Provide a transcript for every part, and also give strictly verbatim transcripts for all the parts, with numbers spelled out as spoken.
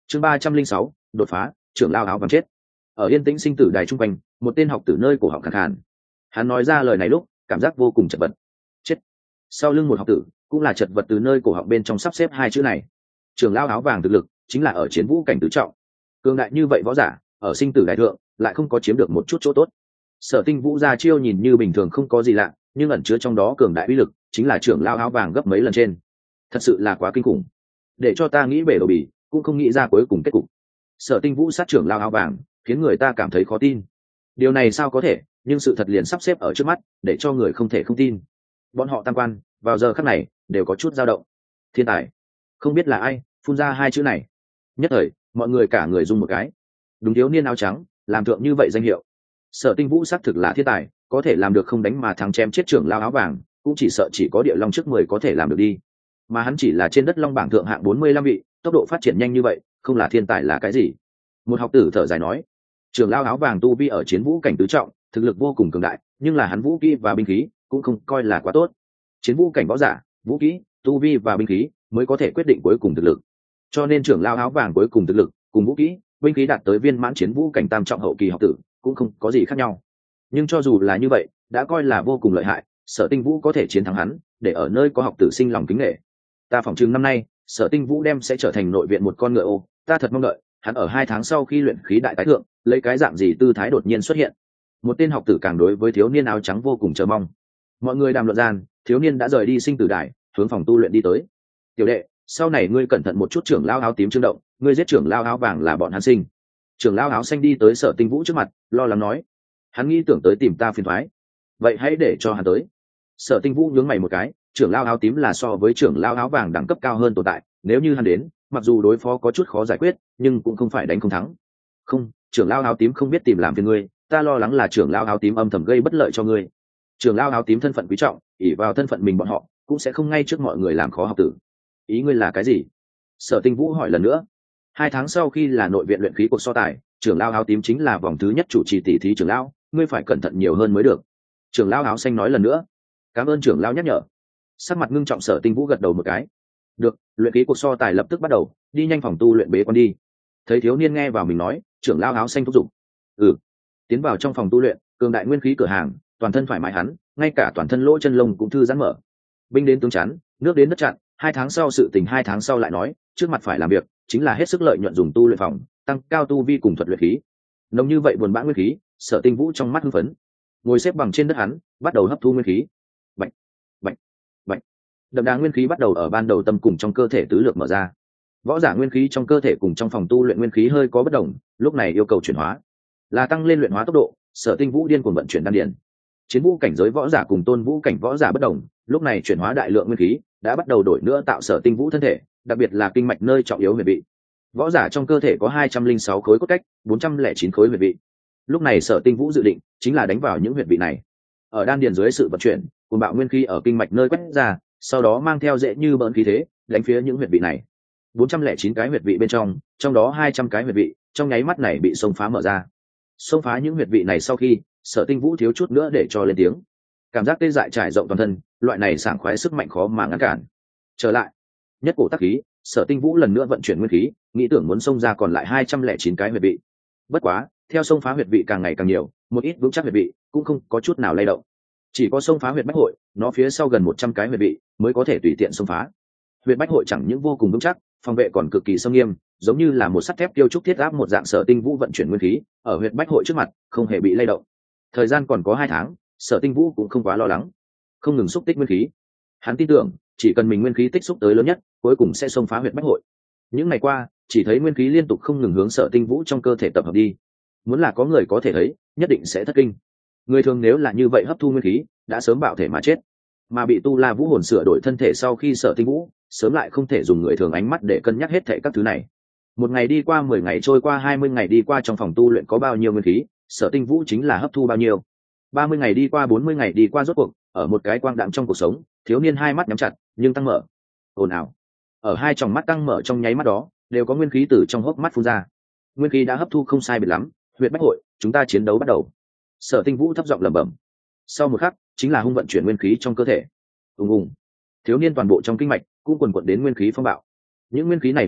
chương ba trăm linh sáu đột phá, trưởng lao áo vàng chết. Ở yên tĩnh sinh tử đài trung quanh, một tên học tử nơi cổ họng khàn khàn. Hắn nói ra lời này lúc cảm giác vô cùng chật vật. Chết. Sau lưng một học tử cũng là chật vật, từ nơi cổ họng bên trong sắp xếp hai chữ này. Trưởng lao áo vàng thực lực chính là ở chiến vũ cảnh tứ trọng, cường đại như vậy võ giả ở sinh tử đại thượng lại không có chiếm được một chút chỗ tốt. Sở Tinh Vũ ra chiêu nhìn như bình thường không có gì lạ, nhưng ẩn chứa trong đó cường đại uy lực chính là trưởng lao áo vàng gấp mấy lần trên. Thật sự là quá kinh khủng, để cho ta nghĩ bể đầu bì cũng không nghĩ ra cuối cùng kết cục. Sở Tinh Vũ sát trưởng lao áo vàng khiến người ta cảm thấy khó tin. Điều này sao có thể, nhưng sự thật liền sắp xếp ở trước mắt, để cho người không thể không tin. Bọn họ tam quan vào giờ khắc này đều có chút dao động. Thiên tài, không biết là ai phun ra hai chữ này, nhất thời mọi người cả người rung một cái. Đúng, thiếu niên áo trắng làm thượng như vậy danh hiệu. Sở Tinh Vũ xác thực là thiên tài, có thể làm được không đánh mà thắng chém chết trưởng lao áo vàng, cũng chỉ sợ chỉ có địa long trước mười có thể làm được đi. Mà hắn chỉ là trên đất long bảng thượng hạng bốn mươi lăm vị, tốc độ phát triển nhanh như vậy, không là thiên tài là cái gì? Một học tử thở dài nói, trưởng lao áo vàng tu vi ở chiến vũ cảnh tứ trọng, thực lực vô cùng cường đại, nhưng là hắn vũ kỹ và binh khí cũng không coi là quá tốt. Chiến vũ cảnh võ giả, vũ kỹ, tu vi và binh khí mới có thể quyết định cuối cùng thực lực. Cho nên trưởng lao áo vàng cuối cùng thực lực cùng vũ kỹ, binh khí đạt tới viên mãn chiến vũ cảnh tam trọng hậu kỳ học tử cũng không có gì khác nhau. Nhưng cho dù là như vậy, đã coi là vô cùng lợi hại. Sở Tinh Vũ có thể chiến thắng hắn, để ở nơi có học tử sinh lòng kính nể. Ta phỏng chừng năm nay Sở Tinh Vũ đem sẽ trở thành nội viện một con ngựa ô. Ta thật mong đợi hắn ở hai tháng sau khi luyện khí đại tái thượng, lấy cái dạng gì tư thái đột nhiên xuất hiện. Một tên học tử càng đối với thiếu niên áo trắng vô cùng chờ mong. Mọi người đàm luận gian, thiếu niên đã rời đi sinh tử đài, hướng phòng tu luyện đi tới. Tiểu đệ, sau này ngươi cẩn thận một chút, trưởng lao áo tím trương động, ngươi giết trưởng lao áo vàng là bọn hắn sinh. Trưởng lao áo xanh đi tới Sở Tinh Vũ trước mặt, lo lắng nói. Hắn nghĩ tưởng tới tìm ta phiền thoái, vậy hãy để cho hắn tới. Sở Tinh Vũ nhướng mày một cái, trưởng lao áo tím là so với trưởng lao áo vàng đẳng cấp cao hơn tồn tại, nếu như hắn đến, mặc dù đối phó có chút khó giải quyết, nhưng cũng không phải đánh không thắng. Không, trưởng lao áo tím không biết tìm làm phiền ngươi, ta lo lắng là trưởng lao áo tím âm thầm gây bất lợi cho ngươi. Trưởng lao áo tím thân phận quý trọng, ỷ vào thân phận mình bọn họ cũng sẽ không ngay trước mọi người làm khó học tử. Ý ngươi là cái gì? Sở Tinh Vũ hỏi lần nữa. Hai tháng sau khi là nội viện luyện khí cuộc so tài, trưởng lao áo tím chính là vòng thứ nhất chủ trì tỷ thí trưởng lão, ngươi phải cẩn thận nhiều hơn mới được. Trưởng lao áo xanh nói lần nữa. Cảm ơn trưởng lao nhắc nhở. Sắc mặt ngưng trọng Sở Tinh Vũ gật đầu một cái. Được, luyện khí cuộc so tài lập tức bắt đầu, đi nhanh phòng tu luyện bế quan đi. Thấy thiếu niên nghe vào mình nói, trưởng lao áo xanh thúc giục. Ừ. Tiến vào trong phòng tu luyện, cường đại nguyên khí cửa hàng, toàn thân thoải mái hắn, ngay cả toàn thân lỗ chân lông cũng thư giãn mở. Binh đến tướng chắn, nước đến đất chặn, hai tháng sau sự tình hai tháng sau lại nói, trước mặt phải làm việc, chính là hết sức lợi nhuận dùng tu luyện phòng, tăng cao tu vi cùng thuật luyện khí. Nồng như vậy buồn bã nguyên khí, Sở Tinh Vũ trong mắt hưng phấn. Ngồi xếp bằng trên đất hắn, bắt đầu hấp thu nguyên khí. Bạch, bạch, bạch. Đậm đà nguyên khí bắt đầu ở ban đầu tâm cùng trong cơ thể tứ lược mở ra. Võ giả nguyên khí trong cơ thể cùng trong phòng tu luyện nguyên khí hơi có bất đồng, lúc này yêu cầu chuyển hóa, là tăng lên luyện hóa tốc độ. Sở Tinh Vũ điên cuồng vận chuyển đan điền. Chiến vũ cảnh giới võ giả cùng tôn vũ cảnh võ giả bất đồng, lúc này chuyển hóa đại lượng nguyên khí đã bắt đầu đổi nữa tạo Sở Tinh Vũ thân thể, đặc biệt là kinh mạch nơi trọng yếu huyệt vị. Võ giả trong cơ thể có hai trăm linh sáu khối cốt cách, bốn trăm lẻ chín khối huyệt vị. Lúc này Sở Tinh Vũ dự định chính là đánh vào những huyệt vị này. Ở đan điền dưới sự vận chuyển, cuồng bạo nguyên khí ở kinh mạch nơi quét ra, sau đó mang theo dễ như bỡn khí thế, đánh phía những huyệt vị này. bốn trăm lẻ chín cái huyệt vị bên trong, trong đó hai trăm cái huyệt vị, trong nháy mắt này bị xông phá mở ra. Xông phá những huyệt vị này sau khi, Sở Tinh Vũ thiếu chút nữa để cho lên tiếng. Cảm giác tê dại trải rộng toàn thân, loại này sảng khoái sức mạnh khó mà ngăn cản. Trở lại, nhất cổ tắc khí, Sở Tinh Vũ lần nữa vận chuyển nguyên khí, nghĩ tưởng muốn xông ra còn lại hai trăm lẻ chín cái huyệt vị. Bất quá, theo xông phá huyệt vị càng ngày càng nhiều, một ít vững chắc huyệt vị cũng không có chút nào lay động. Chỉ có xông phá huyệt bách hội, nó phía sau gần một trăm cái huyệt vị mới có thể tùy tiện xông phá. Huyệt bách hội chẳng những vô cùng vững chắc, phòng vệ còn cực kỳ sâm nghiêm, giống như là một sắt thép tiêu trúc thiết áp một dạng. Sở Tinh Vũ vận chuyển nguyên khí, ở huyệt bách hội trước mặt không hề bị lay động. Thời gian còn có hai tháng, Sở Tinh Vũ cũng không quá lo lắng, không ngừng xúc tích nguyên khí. Hắn tin tưởng, chỉ cần mình nguyên khí tích xúc tới lớn nhất, cuối cùng sẽ xông phá huyệt bách hội. Những ngày qua, chỉ thấy nguyên khí liên tục không ngừng hướng Sở Tinh Vũ trong cơ thể tập hợp đi. Muốn là có người có thể thấy, nhất định sẽ thất kinh. Người thường nếu là như vậy hấp thu nguyên khí, đã sớm bạo thể mà chết. Mà bị tu la vũ hồn sửa đổi thân thể sau khi Sở Tinh Vũ, sớm lại không thể dùng người thường ánh mắt để cân nhắc hết thảy các thứ này. Một ngày đi qua, mười ngày trôi qua, hai mươi ngày đi qua, trong phòng tu luyện có bao nhiêu nguyên khí, Sở Tinh Vũ chính là hấp thu bao nhiêu. Ba mươi ngày đi qua, bốn mươi ngày đi qua, rốt cuộc ở một cái quang đạm trong cuộc sống, thiếu niên hai mắt nhắm chặt nhưng tăng mở. Ồn ào. Ở hai tròng mắt tăng mở trong nháy mắt đó, đều có nguyên khí từ trong hốc mắt phun ra. Nguyên khí đã hấp thu không sai biệt lắm, huyệt bách hội, chúng ta chiến đấu bắt đầu. Sở Tinh Vũ thấp giọng lẩm bẩm. Sau một khắc, chính là hung vận chuyển nguyên khí trong cơ thể. Ùng ùng. Thiếu niên toàn bộ trong kinh mạch cũng quần quật đến nguyên khí phong bạo. Những nguyên khí này phong bạo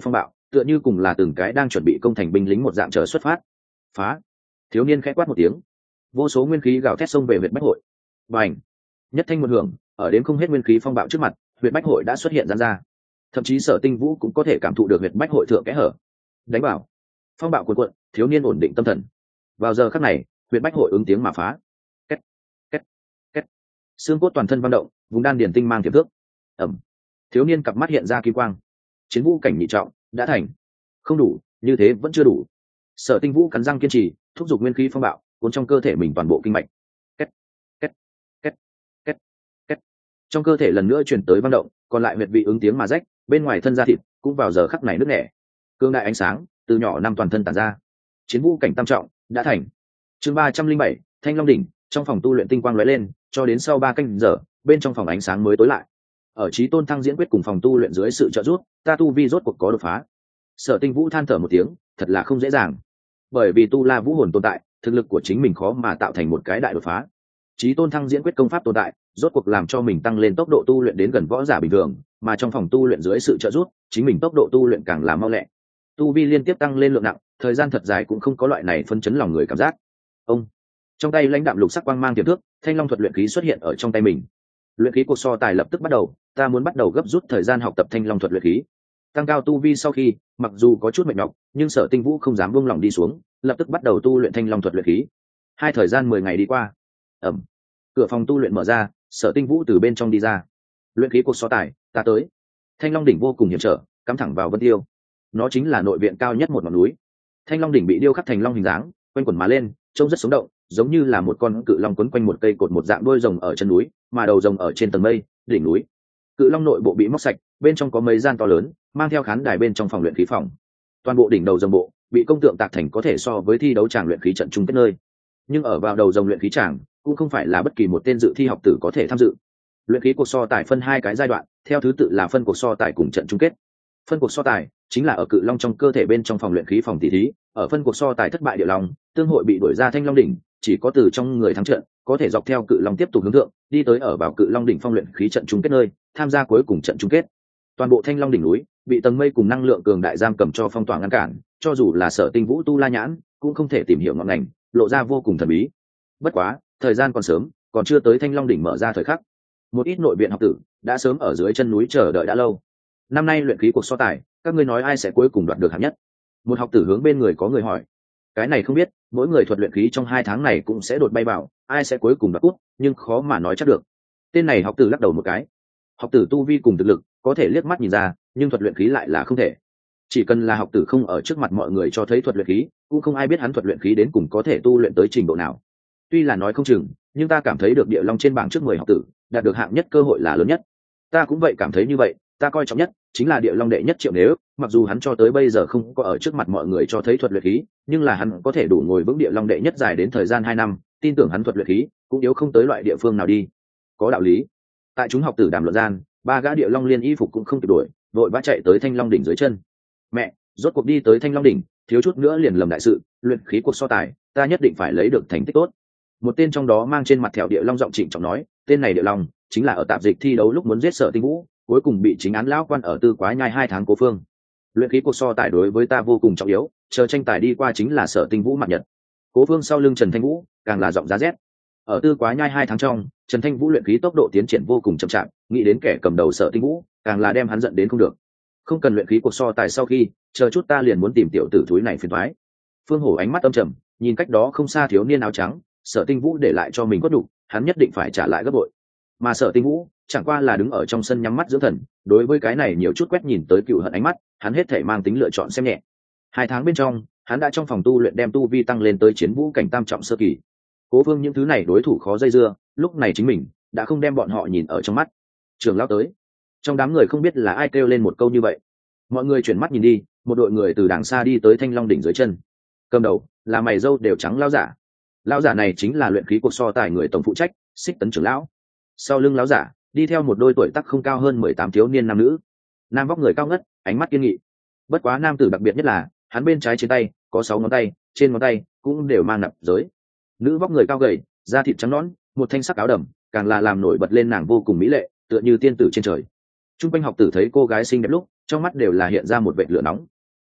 tựa như cùng là từng cái đang chuẩn bị công thành binh lính một dạng chờ xuất phát. Phá! Thiếu niên khẽ quát một tiếng, vô số nguyên khí gào thét xông về huyện bách hội. Bành! Nhất thanh một hưởng, ở đến không hết nguyên khí phong bạo trước mặt, huyện bách hội đã xuất hiện giãn ra. Thậm chí Sở Tinh Vũ cũng có thể cảm thụ được huyện bách hội thượng kẽ hở. Đánh vào! Phong bạo cuồn cuộn, thiếu niên ổn định tâm thần. Vào giờ khắc này, huyện bách hội ứng tiếng mà phá. Két, két, két. Xương cốt toàn thân vang động, vùng đan điền tinh mang tiềm thước. Ẩm. Thiếu niên cặp mắt hiện ra kim quang. Chiến vũ cảnh nhị trọng đã thành. Không đủ, như thế vẫn chưa đủ. Sở Tinh Vũ cắn răng kiên trì, thúc giục nguyên khí phong bạo, cuốn trong cơ thể mình toàn bộ kinh mạch. Két, két, két, két, két. Trong cơ thể lần nữa truyền tới vang động, còn lại huyệt vị ứng tiếng mà rách, bên ngoài thân da thịt cũng vào giờ khắc này nứt nẻ. Cương đại ánh sáng từ nhỏ năm toàn thân tản ra. Chiến vũ cảnh tam trọng đã thành. Chương ba trăm linh bảy, Thanh Long đỉnh. Trong phòng tu luyện tinh quang lóe lên, cho đến sau ba canh giờ, bên trong phòng ánh sáng mới tối lại. Ở Chí Tôn Thăng diễn quyết cùng phòng tu luyện dưới sự trợ giúp, ta tu vi rốt cuộc có đột phá. Sở Tinh Vũ than thở một tiếng, thật là không dễ dàng. Bởi vì tu la vũ hồn tồn tại, thực lực của chính mình khó mà tạo thành một cái đại đột phá. Chí Tôn Thăng diễn quyết công pháp tồn tại, rốt cuộc làm cho mình tăng lên tốc độ tu luyện đến gần võ giả bình thường, mà trong phòng tu luyện dưới sự trợ giúp, chính mình tốc độ tu luyện càng là mau lẹ. Tu vi liên tiếp tăng lên lượng nặng, thời gian thật dài cũng không có loại này phân chấn lòng người cảm giác. Ông trong tay lãnh đạm lục sắc quang mang tiềm thước, thanh long thuật luyện khí xuất hiện ở trong tay mình. Luyện khí cuộc so tài lập tức bắt đầu, ta muốn bắt đầu gấp rút thời gian học tập thanh long thuật luyện khí. Tăng cao tu vi sau khi, mặc dù có chút mệt nhọc, nhưng Sở Tinh Vũ không dám buông lòng đi xuống, lập tức bắt đầu tu luyện thanh long thuật luyện khí. Hai thời gian mười ngày đi qua. Ẩm. Cửa phòng tu luyện mở ra, Sở Tinh Vũ từ bên trong đi ra. Luyện khí cuộc so tài, ta tới. Thanh long đỉnh vô cùng hiểm trở, cắm thẳng vào Vân Tiêu. Nó chính là nội viện cao nhất một ngọn núi. Thanh long đỉnh bị điêu khắc thành long hình dáng, quanh quẩn mà lên, trông rất sống động, giống như là một con cự long quấn quanh một cây cột một dạng đuôi rồng ở chân núi, mà đầu rồng ở trên tầng mây, đỉnh núi. Cự long nội bộ bị móc sạch, bên trong có mấy gian to lớn, mang theo khán đài bên trong phòng luyện khí phòng. Toàn bộ đỉnh đầu rồng bộ bị công tượng tạc thành có thể so với thi đấu tràng luyện khí trận chung kết nơi. Nhưng ở vào đầu rồng luyện khí tràng, cũng không phải là bất kỳ một tên dự thi học tử có thể tham dự. Luyện khí cuộc so tài phân hai cái giai đoạn, theo thứ tự là phân cuộc so tài cùng trận chung kết. Phân cuộc so tài chính là ở cự long trong cơ thể bên trong phòng luyện khí phòng tỷ thí, ở phân cuộc so tài thất bại địa long, tương hội bị đuổi ra thanh long đỉnh, chỉ có từ trong người thắng trận có thể dọc theo cự long tiếp tục hướng thượng, đi tới ở vào cự long đỉnh phong luyện khí trận chung kết nơi, tham gia cuối cùng trận chung kết. Toàn bộ thanh long đỉnh núi bị tầng mây cùng năng lượng cường đại giam cầm cho phong tỏa ngăn cản, cho dù là Sở Tinh Vũ tu la nhãn cũng không thể tìm hiểu ngọn ngành, lộ ra vô cùng thần bí. Bất quá, thời gian còn sớm, còn chưa tới thanh long đỉnh mở ra thời khắc. Một ít nội viện học tử đã sớm ở dưới chân núi chờ đợi đã lâu. Năm nay luyện khí cuộc so tài, các ngươi nói ai sẽ cuối cùng đoạt được hạng nhất? Một học tử hướng bên người có người hỏi. Cái này không biết, mỗi người thuật luyện khí trong hai tháng này cũng sẽ đột bay vào, ai sẽ cuối cùng đoạt cúp, nhưng khó mà nói chắc được. Tên này học tử lắc đầu một cái. Học tử tu vi cùng thực lực có thể liếc mắt nhìn ra, nhưng thuật luyện khí lại là không thể. Chỉ cần là học tử không ở trước mặt mọi người cho thấy thuật luyện khí, cũng không ai biết hắn thuật luyện khí đến cùng có thể tu luyện tới trình độ nào. Tuy là nói không chừng, nhưng ta cảm thấy được địa long trên bảng trước mười học tử đạt được hạng nhất cơ hội là lớn nhất. Ta cũng vậy cảm thấy như vậy, ta coi trọng nhất chính là địa long đệ nhất Triệu Nếu, mặc dù hắn cho tới bây giờ không có ở trước mặt mọi người cho thấy thuật luyện khí, nhưng là hắn có thể đủ ngồi vững địa long đệ nhất dài đến thời gian hai năm, tin tưởng hắn thuật luyện khí cũng yếu không tới loại địa phương nào đi. Có đạo lý. Tại chúng học tử đàm luận gian, ba gã địa long liên y phục cũng không kịp đuổi, vội vã chạy tới thanh long đỉnh dưới chân. Mẹ, rốt cuộc đi tới thanh long đỉnh, thiếu chút nữa liền lầm đại sự, luyện khí cuộc so tài, ta nhất định phải lấy được thành tích tốt. Một tên trong đó mang trên mặt thẹo địa long giọng trịnh trọng nói, tên này địa long chính là ở tạp dịch thi đấu lúc muốn giết Sở Tinh Vũ, cuối cùng bị chính án lão quan ở Tư Quá Nhai hai tháng Cố Phương. Luyện khí cuộc so tài đối với ta vô cùng trọng yếu, chờ tranh tài đi qua chính là Sở Tinh Vũ mặt nhật. Cố Phương sau lưng Trần Thanh Vũ càng là giọng giá rét. Ở Tư Quá Nhai hai tháng trong, Trần Thanh Vũ luyện khí tốc độ tiến triển vô cùng chậm chạp, nghĩ đến kẻ cầm đầu Sở Tinh Vũ, càng là đem hắn giận đến không được. Không cần luyện khí cuộc so tài sau khi, chờ chút ta liền muốn tìm tiểu tử thúi này phiền toái. Phương Hổ ánh mắt âm trầm, nhìn cách đó không xa thiếu niên áo trắng, Sở Tinh Vũ để lại cho mình quất đủ, hắn nhất định phải trả lại gấp bội. Mà Sở Tinh Vũ chẳng qua là đứng ở trong sân nhắm mắt dưỡng thần, đối với cái này nhiều chút quét nhìn tới cựu hận ánh mắt, hắn hết thể mang tính lựa chọn xem nhẹ. Hai tháng bên trong, hắn đã trong phòng tu luyện đem tu vi tăng lên tới chiến vũ cảnh tam trọng sơ kỳ. Cố Phương những thứ này đối thủ khó dây dưa, lúc này chính mình đã không đem bọn họ nhìn ở trong mắt. Trường lão tới. Trong đám người không biết là ai kêu lên một câu như vậy. Mọi người chuyển mắt nhìn đi, một đội người từ đằng xa đi tới thanh long đỉnh dưới chân. Cầm đầu là mày râu đều trắng lão giả. Lão giả này chính là luyện khí cuộc so tài người tổng phụ trách, Xích Tấn trưởng lão. Sau lưng lão giả đi theo một đôi tuổi tác không cao hơn mười tám thiếu niên nam nữ. Nam vóc người cao ngất, ánh mắt kiên nghị. Bất quá nam tử đặc biệt nhất là hắn bên trái trên tay có sáu ngón tay, trên ngón tay cũng đều mang nạp giới. Nữ vóc người cao gầy, da thịt trắng nõn, một thanh sắc áo đầm, càng là làm nổi bật lên nàng vô cùng mỹ lệ, tựa như tiên tử trên trời. Trung quanh học tử thấy cô gái xinh đẹp lúc, trong mắt đều là hiện ra một vệt lửa nóng.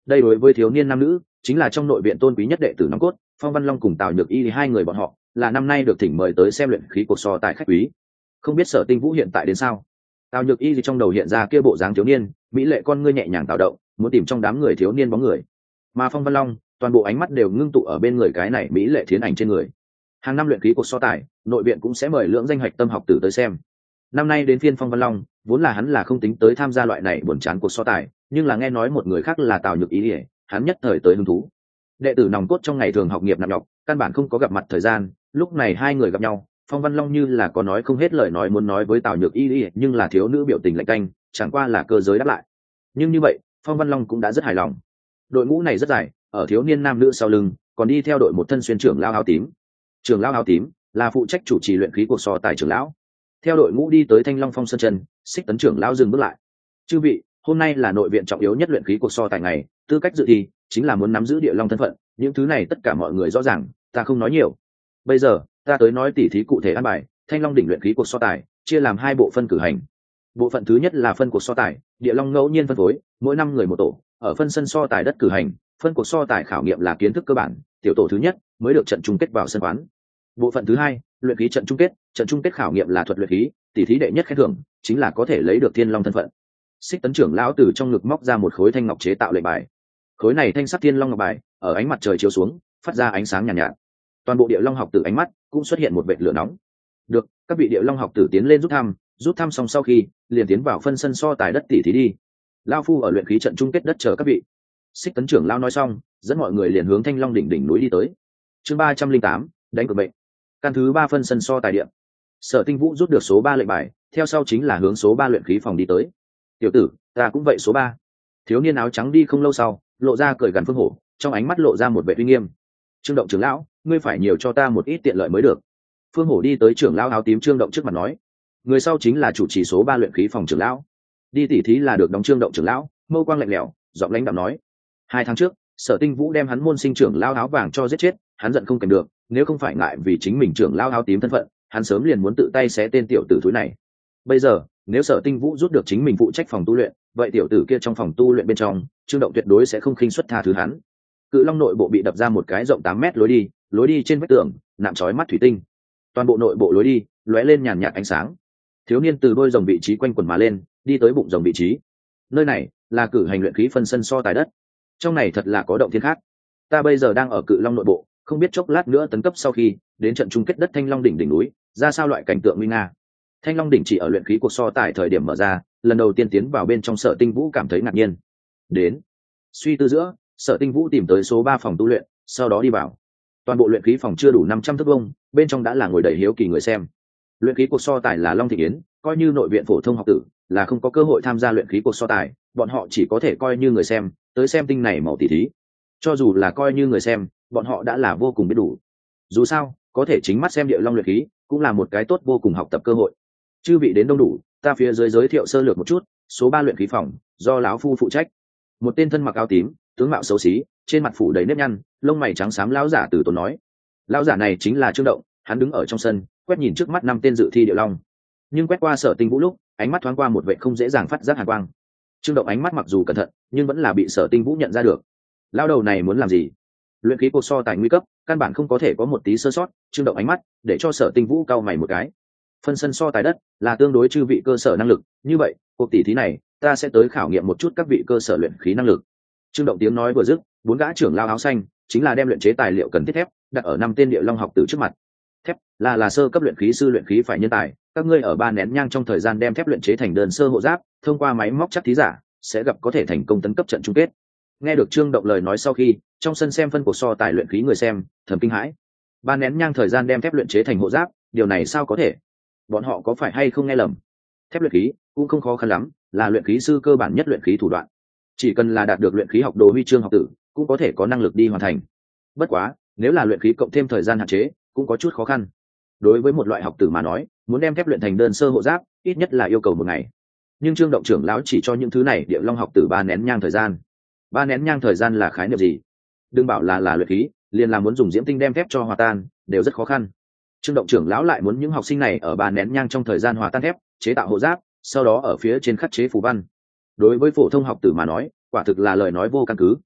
đây đối với thiếu niên nam nữ chính là trong nội viện tôn quý nhất đệ tử nòng cốt. Phong Văn Long cùng Tào Nhược Y thì hai người bọn họ là năm nay được thỉnh mời tới xem luyện khí cuộc so tài khách quý. Không biết Sở Tinh Vũ hiện tại đến sao? Tào Nhược Y thì trong đầu hiện ra kia bộ dáng thiếu niên, mỹ lệ con ngươi nhẹ nhàng tạo động, muốn tìm trong đám người thiếu niên bóng người. Mà Phong Văn Long, toàn bộ ánh mắt đều ngưng tụ ở bên người cái này mỹ lệ thiến ảnh trên người. Hàng năm luyện khí cuộc so tài, nội viện cũng sẽ mời lưỡng danh hạch tâm học tử tới xem. Năm nay đến phiên Phong Văn Long, vốn là hắn là không tính tới tham gia loại này buồn chán cuộc so tài, nhưng là nghe nói một người khác là Tào Nhược Y, hắn nhất thời tới hứng thú. Đệ tử nòng cốt trong ngày thường học nghiệp nặng nhọc, căn bản không có gặp mặt thời gian, lúc này hai người gặp nhau, Phong Văn Long như là có nói không hết lời nói muốn nói với Tào Nhược Y, nhưng là thiếu nữ biểu tình lạnh tanh, chẳng qua là cơ giới đáp lại. Nhưng như vậy, Phong Văn Long cũng đã rất hài lòng. Đội ngũ này rất dài, ở thiếu niên nam nữ sau lưng, còn đi theo đội một thân xuyên trưởng lao áo tím. Trưởng lao áo tím là phụ trách chủ trì luyện khí cuộc so tài trưởng lão. Theo đội ngũ đi tới Thanh Long Phong sân chân, Xích Tấn trưởng lão dừng bước lại. Chư vị, hôm nay là nội viện trọng yếu nhất luyện khí cuộc so tài ngày, tư cách dự thi chính là muốn nắm giữ địa long thân phận, những thứ này tất cả mọi người rõ ràng, ta không nói nhiều. Bây giờ, ta tới nói tỉ thí cụ thể an bài, Thanh Long đỉnh luyện khí cuộc so tài chia làm hai bộ phân cử hành. Bộ phận thứ nhất là phân cuộc so tài, địa long ngẫu nhiên phân phối, mỗi năm người một tổ, ở phân sân so tài đất cử hành, phân cuộc so tài khảo nghiệm là kiến thức cơ bản, tiểu tổ thứ nhất mới được trận chung kết vào sân quán. Bộ phận thứ hai, luyện khí trận chung kết, trận chung kết khảo nghiệm là thuật luyện khí, tỉ thí đệ nhất khen thưởng chính là có thể lấy được thiên long thân phận. Xích Tấn trưởng lão từ trong ngực móc ra một khối thanh ngọc chế tạo lệnh bài. Khối này thanh sắc thiên long ngọc bài, ở ánh mặt trời chiếu xuống, phát ra ánh sáng nhàn nhạt, nhạt. Toàn bộ địa long học tử ánh mắt cũng xuất hiện một vệt lửa nóng. Được, các vị địa long học tử tiến lên rút thăm, rút thăm xong sau khi, liền tiến vào phân sân so tài đất tỉ thí đi. Lão phu ở luyện khí trận chung kết đất chờ các vị. Xích Tấn trưởng lão nói xong, dẫn mọi người liền hướng Thanh Long đỉnh đỉnh núi đi tới. Chương ba trăm linh tám, đánh cược mệnh. Căn thứ ba phân sân so tài điện. Sở Tinh Vũ rút được số ba lệnh bài, theo sau chính là hướng số ba luyện khí phòng đi tới. Tiểu tử, ta cũng vậy số ba. Thiếu niên áo trắng đi không lâu sau, lộ ra cười gằn Phương Hổ, trong ánh mắt lộ ra một vẻ uy nghiêm. Trương Động trưởng lão, ngươi phải nhiều cho ta một ít tiện lợi mới được. Phương Hổ đi tới trưởng lão áo tím Trương Động trước mặt nói. Người sau chính là chủ trì số ba luyện khí phòng trưởng lão. Đi tỉ thí là được đóng Trương Động trưởng lão, mâu quang lạnh lẽo, giọng lãnh đạm nói. Hai tháng trước, Sở Tinh Vũ đem hắn môn sinh trưởng lão áo vàng cho giết chết, hắn giận không kèm được, nếu không phải ngại vì chính mình trưởng lão áo tím thân phận, hắn sớm liền muốn tự tay xé tên tiểu tử thúi này. Bây giờ, nếu Sở Tinh Vũ rút được chính mình phụ trách phòng tu luyện, vậy tiểu tử kia trong phòng tu luyện bên trong, Trương Động tuyệt đối sẽ không khinh suất tha thứ hắn. Cự Long nội bộ bị đập ra một cái rộng tám mét lối đi, lối đi trên vách tường nạm chói mắt thủy tinh. Toàn bộ nội bộ lối đi lóe lên nhàn nhạt ánh sáng. Thiếu niên từ đôi rồng vị trí quanh quần mà lên, đi tới bụng rồng vị trí. Nơi này là cử hành luyện khí phân sân so tài đất. Trong này thật là có động thiên khác. Ta bây giờ đang ở Cự Long nội bộ, không biết chốc lát nữa tấn cấp sau khi đến trận chung kết đất Thanh Long đỉnh đỉnh núi, ra sao loại cảnh tượng nguy nga. Thanh Long đỉnh chỉ ở luyện khí cuộc so tài thời điểm mở ra, lần đầu tiên tiến vào bên trong Sở Tinh Vũ cảm thấy ngạc nhiên. Đến, suy tư giữa, Sở Tinh Vũ tìm tới số ba phòng tu luyện, sau đó đi vào. Toàn bộ luyện khí phòng chưa đủ năm trăm thước vuông, bên trong đã là ngồi đầy hiếu kỳ người xem. Luyện khí cuộc so tài là Long Thị Yến, coi như nội viện phổ thông học tử là không có cơ hội tham gia luyện khí cuộc so tài, bọn họ chỉ có thể coi như người xem, tới xem tinh này màu tỷ thí. Cho dù là coi như người xem, bọn họ đã là vô cùng biết đủ. Dù sao, có thể chính mắt xem địa long luyện khí, cũng là một cái tốt vô cùng học tập cơ hội. Chư vị đến đông đủ, ta phía dưới giới thiệu sơ lược một chút, số ba luyện khí phòng do lão phu phụ trách. Một tên thân mặc áo tím, tướng mạo xấu xí, trên mặt phủ đầy nếp nhăn, lông mày trắng xám lão giả từ tốn nói. Lão giả này chính là Trương Động, hắn đứng ở trong sân, quét nhìn trước mắt năm tên dự thi địa long. Nhưng quét qua Sở Tinh Vũ lúc, ánh mắt thoáng qua một vệ không dễ dàng phát giác hàn quang. Trương Động ánh mắt mặc dù cẩn thận, nhưng vẫn là bị Sở Tinh Vũ nhận ra được. Lão đầu này muốn làm gì? Luyện khí cuộc so tài nguy cấp, căn bản không có thể có một tí sơ sót. Trương Động ánh mắt để cho Sở Tinh Vũ cau mày một cái. Phân sân so tài đất là tương đối chư vị cơ sở năng lực, như vậy cuộc tỷ thí này ta sẽ tới khảo nghiệm một chút các vị cơ sở luyện khí năng lực. Trương Động tiếng nói vừa dứt, bốn gã trưởng lao áo xanh chính là đem luyện chế tài liệu cần thiết thép đặt ở năm tên địa long học tử trước mặt. Thép là là sơ cấp luyện khí sư luyện khí phải nhân tài, các ngươi ở ba nén nhang trong thời gian đem thép luyện chế thành đơn sơ hộ giáp, thông qua máy móc chắc thí giả sẽ gặp có thể thành công tấn cấp trận chung kết. Nghe được Trương Động lời nói sau khi, trong sân xem phân cuộc so tài luyện khí người xem thầm kinh hãi. Ba nén nhang thời gian đem thép luyện chế thành hộ giáp, điều này sao có thể? Bọn họ có phải hay không nghe lầm? Thép luyện khí cũng không khó khăn lắm, là luyện khí sư cơ bản nhất luyện khí thủ đoạn. Chỉ cần là đạt được luyện khí học đồ huy chương học tử, cũng có thể có năng lực đi hoàn thành. Bất quá, nếu là luyện khí cộng thêm thời gian hạn chế, cũng có chút khó khăn. Đối với một loại học tử mà nói, muốn đem thép luyện thành đơn sơ hộ giáp, ít nhất là yêu cầu một ngày. Nhưng Trương Động trưởng lão chỉ cho những thứ này địa long học tử ba nén nhang thời gian. Ba nén nhang thời gian là khái niệm gì? Đừng bảo là là luyện khí, liền là muốn dùng diễm tinh đem thép cho hòa tan, đều rất khó khăn. Trương Động trưởng lão lại muốn những học sinh này ở ba nén nhang trong thời gian hòa tan thép, chế tạo hộ giáp, sau đó ở phía trên khắc chế phù văn. Đối với phổ thông học tử mà nói, quả thực là lời nói vô căn cứ.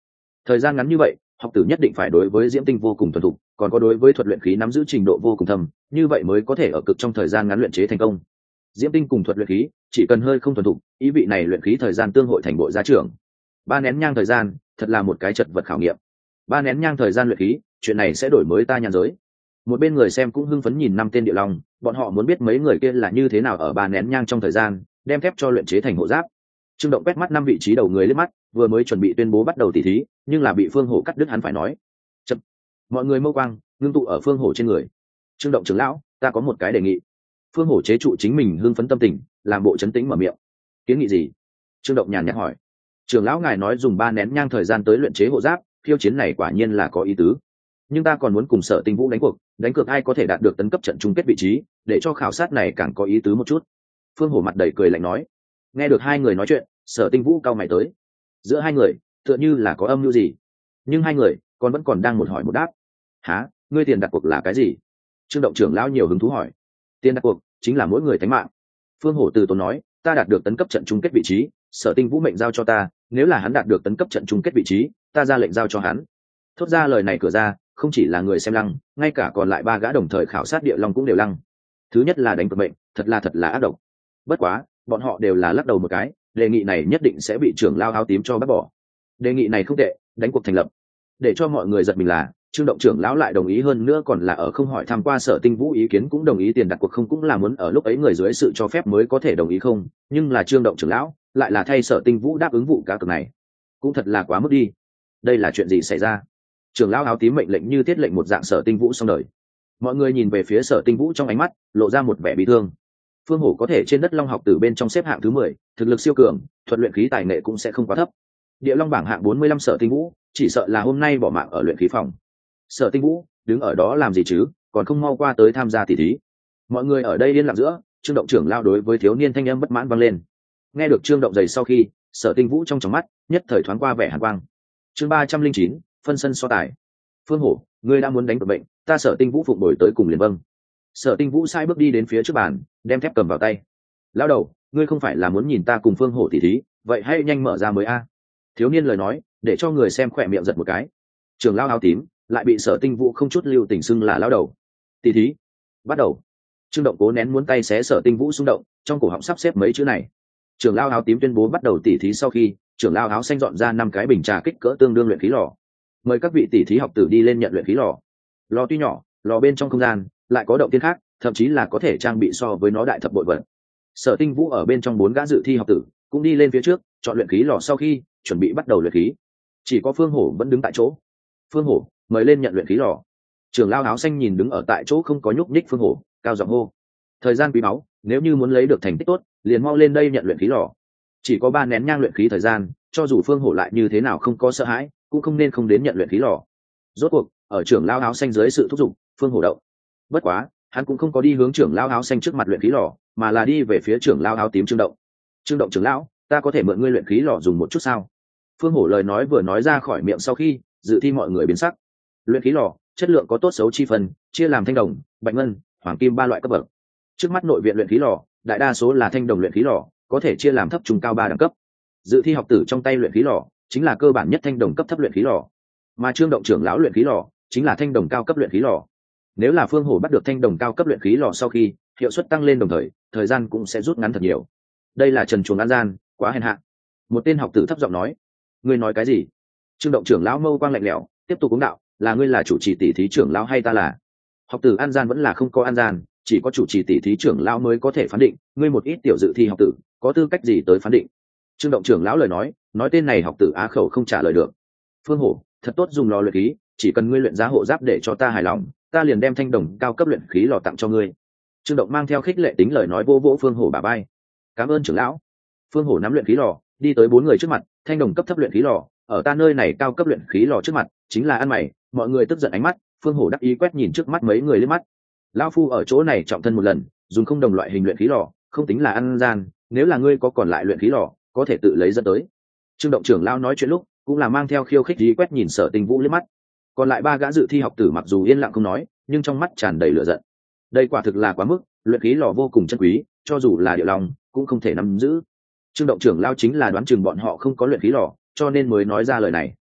thời gian ngắn như vậy học tử nhất định phải đối với diễm tinh vô cùng thuần thục, còn có đối với thuật luyện khí nắm giữ trình độ vô cùng thầm, như vậy mới có thể ở cực trong thời gian ngắn luyện chế thành công. Diễm tinh cùng thuật luyện khí chỉ cần hơi không thuần thục, ý vị này luyện khí thời gian tương hội thành bộ gia trưởng. Ba nén nhang thời gian thật là một cái chật vật khảo nghiệm. Ba nén nhang thời gian luyện khí, chuyện này sẽ đổi mới ta nhàn giới. Một bên người xem cũng hưng phấn nhìn năm tên địa long, bọn họ muốn biết mấy người kia là như thế nào ở ba nén nhang trong thời gian đem thép cho luyện chế thành hộ giáp. Trương Động quét mắt năm vị trí đầu người liếc mắt, vừa mới chuẩn bị tuyên bố bắt đầu tỉ thí, nhưng là bị Phương Hổ cắt đứt, hắn phải nói. Chậm. Mọi người mâu quang ngưng tụ ở Phương Hổ trên người. Trương Động trưởng lão, ta có một cái đề nghị. Phương Hổ chế trụ chính mình hưng phấn tâm tình, làm bộ trấn tĩnh mở miệng. Kiến nghị gì? Trương Động nhàn nhạt hỏi. Trưởng lão ngài nói dùng ba nén nhang thời gian tới luyện chế hộ giáp, khiêu chiến này quả nhiên là có ý tứ. Nhưng ta còn muốn cùng Sở Tinh Vũ đánh cuộc, đánh cược ai có thể đạt được tấn cấp trận chung kết vị trí, để cho khảo sát này càng có ý tứ một chút. Phương Hổ mặt đầy cười lạnh nói. Nghe được hai người nói chuyện, Sở Tinh Vũ cao mày tới. Giữa hai người tựa như là có âm mưu gì, nhưng hai người còn vẫn còn đang một hỏi một đáp. Hả, ngươi tiền đặt cuộc là cái gì? Trương Động trưởng lão nhiều hứng thú hỏi. Tiền đặt cuộc chính là mỗi người tánh mạng. Phương Hổ từ tốn nói, ta đạt được tấn cấp trận chung kết vị trí, Sở Tinh Vũ mệnh giao cho ta, nếu là hắn đạt được tấn cấp trận chung kết vị trí, ta ra lệnh giao cho hắn. Thốt ra lời này cửa ra, không chỉ là người xem lăng, ngay cả còn lại ba gã đồng thời khảo sát địa long cũng đều lăng. Thứ nhất là đánh cược mệnh, thật là thật là ác độc. Bất quá bọn họ đều là lắc đầu một cái, đề nghị này nhất định sẽ bị trưởng lao áo tím cho bác bỏ. Đề nghị này không tệ, đánh cuộc thành lập. Để cho mọi người giật mình là Trương Động trưởng lão lại đồng ý, hơn nữa còn là ở không hỏi tham qua Sở Tinh Vũ ý kiến cũng đồng ý tiền đặt cuộc, không cũng là muốn ở lúc ấy người dưới sự cho phép mới có thể đồng ý không, nhưng là Trương Động trưởng lão lại là thay Sở Tinh Vũ đáp ứng vụ cá cược này, cũng thật là quá mức đi. Đây là chuyện gì xảy ra? Trưởng lão áo tím mệnh lệnh như tiết lệnh một dạng Sở Tinh Vũ xong đời. Mọi người nhìn về phía Sở Tinh Vũ trong ánh mắt lộ ra một vẻ bị thương. Phương Hổ có thể trên đất long học tử bên trong xếp hạng thứ mười, thực lực siêu cường, thuật luyện khí tài nghệ cũng sẽ không quá thấp. Địa long bảng hạng bốn mươi lăm Sở Tinh Vũ, chỉ sợ là hôm nay bỏ mạng ở luyện khí phòng. Sở Tinh Vũ, đứng ở đó làm gì chứ, còn không mau qua tới tham gia tỷ thí. Mọi người ở đây yên lặng giữa, Trương Động trưởng lao đối với thiếu niên thanh âm bất mãn vang lên. Nghe được Trương Động giày sau khi, Sở Tinh Vũ trong tròng mắt nhất thời thoáng qua vẻ hàn quang. Chương ba trăm linh chín, phân sân so tài. Phương Hổ, ngươi đã muốn đánh cược bệnh, ta Sở Tinh Vũ phụng đổi tới cùng liền vâng. Sở Tinh Vũ sai bước đi đến phía trước bàn, đem thép cầm vào tay. Lão đầu, ngươi không phải là muốn nhìn ta cùng Phương Hổ tỷ thí, vậy hãy nhanh mở ra mới a. Thiếu niên lời nói để cho người xem khỏe miệng giật một cái. Trường lao áo tím lại bị Sở Tinh Vũ không chút lưu tình xưng là lão đầu. Tỷ thí bắt đầu. Trương Động cố nén muốn tay xé Sở Tinh Vũ xung động, trong cổ họng sắp xếp mấy chữ này. Trường lao áo tím tuyên bố bắt đầu tỷ thí sau khi, trưởng lao áo xanh dọn ra năm cái bình trà kích cỡ tương đương luyện khí lò. Mời các vị tỷ thí học tử đi lên nhận luyện khí lò. Lò tuy nhỏ, lò bên trong không gian lại có động tiên khác, thậm chí là có thể trang bị so với nó đại thập bội vật. Sở Tinh Vũ ở bên trong bốn gã dự thi học tử cũng đi lên phía trước chọn luyện khí lò, sau khi chuẩn bị bắt đầu luyện khí. Chỉ có Phương Hổ vẫn đứng tại chỗ. Phương Hổ, mời lên nhận luyện khí lò. Trưởng lao áo xanh nhìn đứng ở tại chỗ không có nhúc nhích Phương Hổ, cao giọng hô. Thời gian quý báu, nếu như muốn lấy được thành tích tốt, liền mau lên đây nhận luyện khí lò. Chỉ có ba nén nhang luyện khí thời gian, cho dù Phương Hổ lại như thế nào không có sợ hãi, cũng không nên không đến nhận luyện khí lò. Rốt cuộc ở trưởng lao áo xanh dưới sự thúc giục, Phương Hổ động. Bất quá hắn cũng không có đi hướng trưởng lao áo xanh trước mặt luyện khí lò, mà là đi về phía trưởng lao áo tím Trương Động. Trương Động trưởng lão, ta có thể mượn ngươi luyện khí lò dùng một chút sao? Phương Hổ lời nói vừa nói ra khỏi miệng sau khi, dự thi mọi người biến sắc. Luyện khí lò chất lượng có tốt xấu chi phần, chia làm thanh đồng, bạch ngân, hoàng kim ba loại cấp bậc. Trước mắt nội viện luyện khí lò đại đa số là thanh đồng luyện khí lò, có thể chia làm thấp trung cao ba đẳng cấp. Dự thi học tử trong tay luyện khí lò chính là cơ bản nhất thanh đồng cấp thấp luyện khí lò, mà Trương Động trưởng lão luyện khí lò chính là thanh đồng cao cấp luyện khí lò. Nếu là Phương Hổ bắt được thanh đồng cao cấp luyện khí lò sau khi, hiệu suất tăng lên đồng thời, thời gian cũng sẽ rút ngắn thật nhiều. Đây là trần chuồng ăn gian, quá hèn hạ. Một tên học tử thấp giọng nói. Ngươi nói cái gì? Trương Động trưởng lão mâu quang lạnh lẽo, tiếp tục uống đạo, là ngươi là chủ trì tỷ thí trưởng lão hay ta là? Học tử ăn gian vẫn là không có ăn gian, chỉ có chủ trì tỷ thí trưởng lão mới có thể phán định, ngươi một ít tiểu dự thi học tử, có tư cách gì tới phán định? Trương Động trưởng lão lời nói, nói tên này học tử á khẩu không trả lời được. Phương Hổ, thật tốt dùng lò luyện khí, chỉ cần ngươi luyện giá hộ giáp để cho ta hài lòng, ta liền đem thanh đồng cao cấp luyện khí lò tặng cho ngươi. Trương Động mang theo khích lệ tính lời nói vô vỗ Phương Hổ bả vai. Cảm ơn trưởng lão. Phương Hổ nắm luyện khí lò, đi tới bốn người trước mặt, thanh đồng cấp thấp luyện khí lò, ở ta nơi này cao cấp luyện khí lò trước mặt, chính là ăn mày. Mọi người tức giận ánh mắt, Phương Hổ đắc ý quét nhìn trước mắt mấy người liếc mắt. Lão phu ở chỗ này trọng thân một lần, dùng không đồng loại hình luyện khí lò, không tính là ăn gian, nếu là ngươi có còn lại luyện khí lò, có thể tự lấy dẫn tới. Trương Động trưởng lão nói chuyện lúc, cũng là mang theo khiêu khích đi quét nhìn Sở Tinh Vũ liếc mắt. Còn lại ba gã dự thi học tử mặc dù yên lặng không nói, nhưng trong mắt tràn đầy lửa giận. Đây quả thực là quá mức, luyện khí lò vô cùng chân quý, cho dù là địa long cũng không thể nắm giữ. Trương Động trưởng lao chính là đoán chừng bọn họ không có luyện khí lò, cho nên mới nói ra lời này.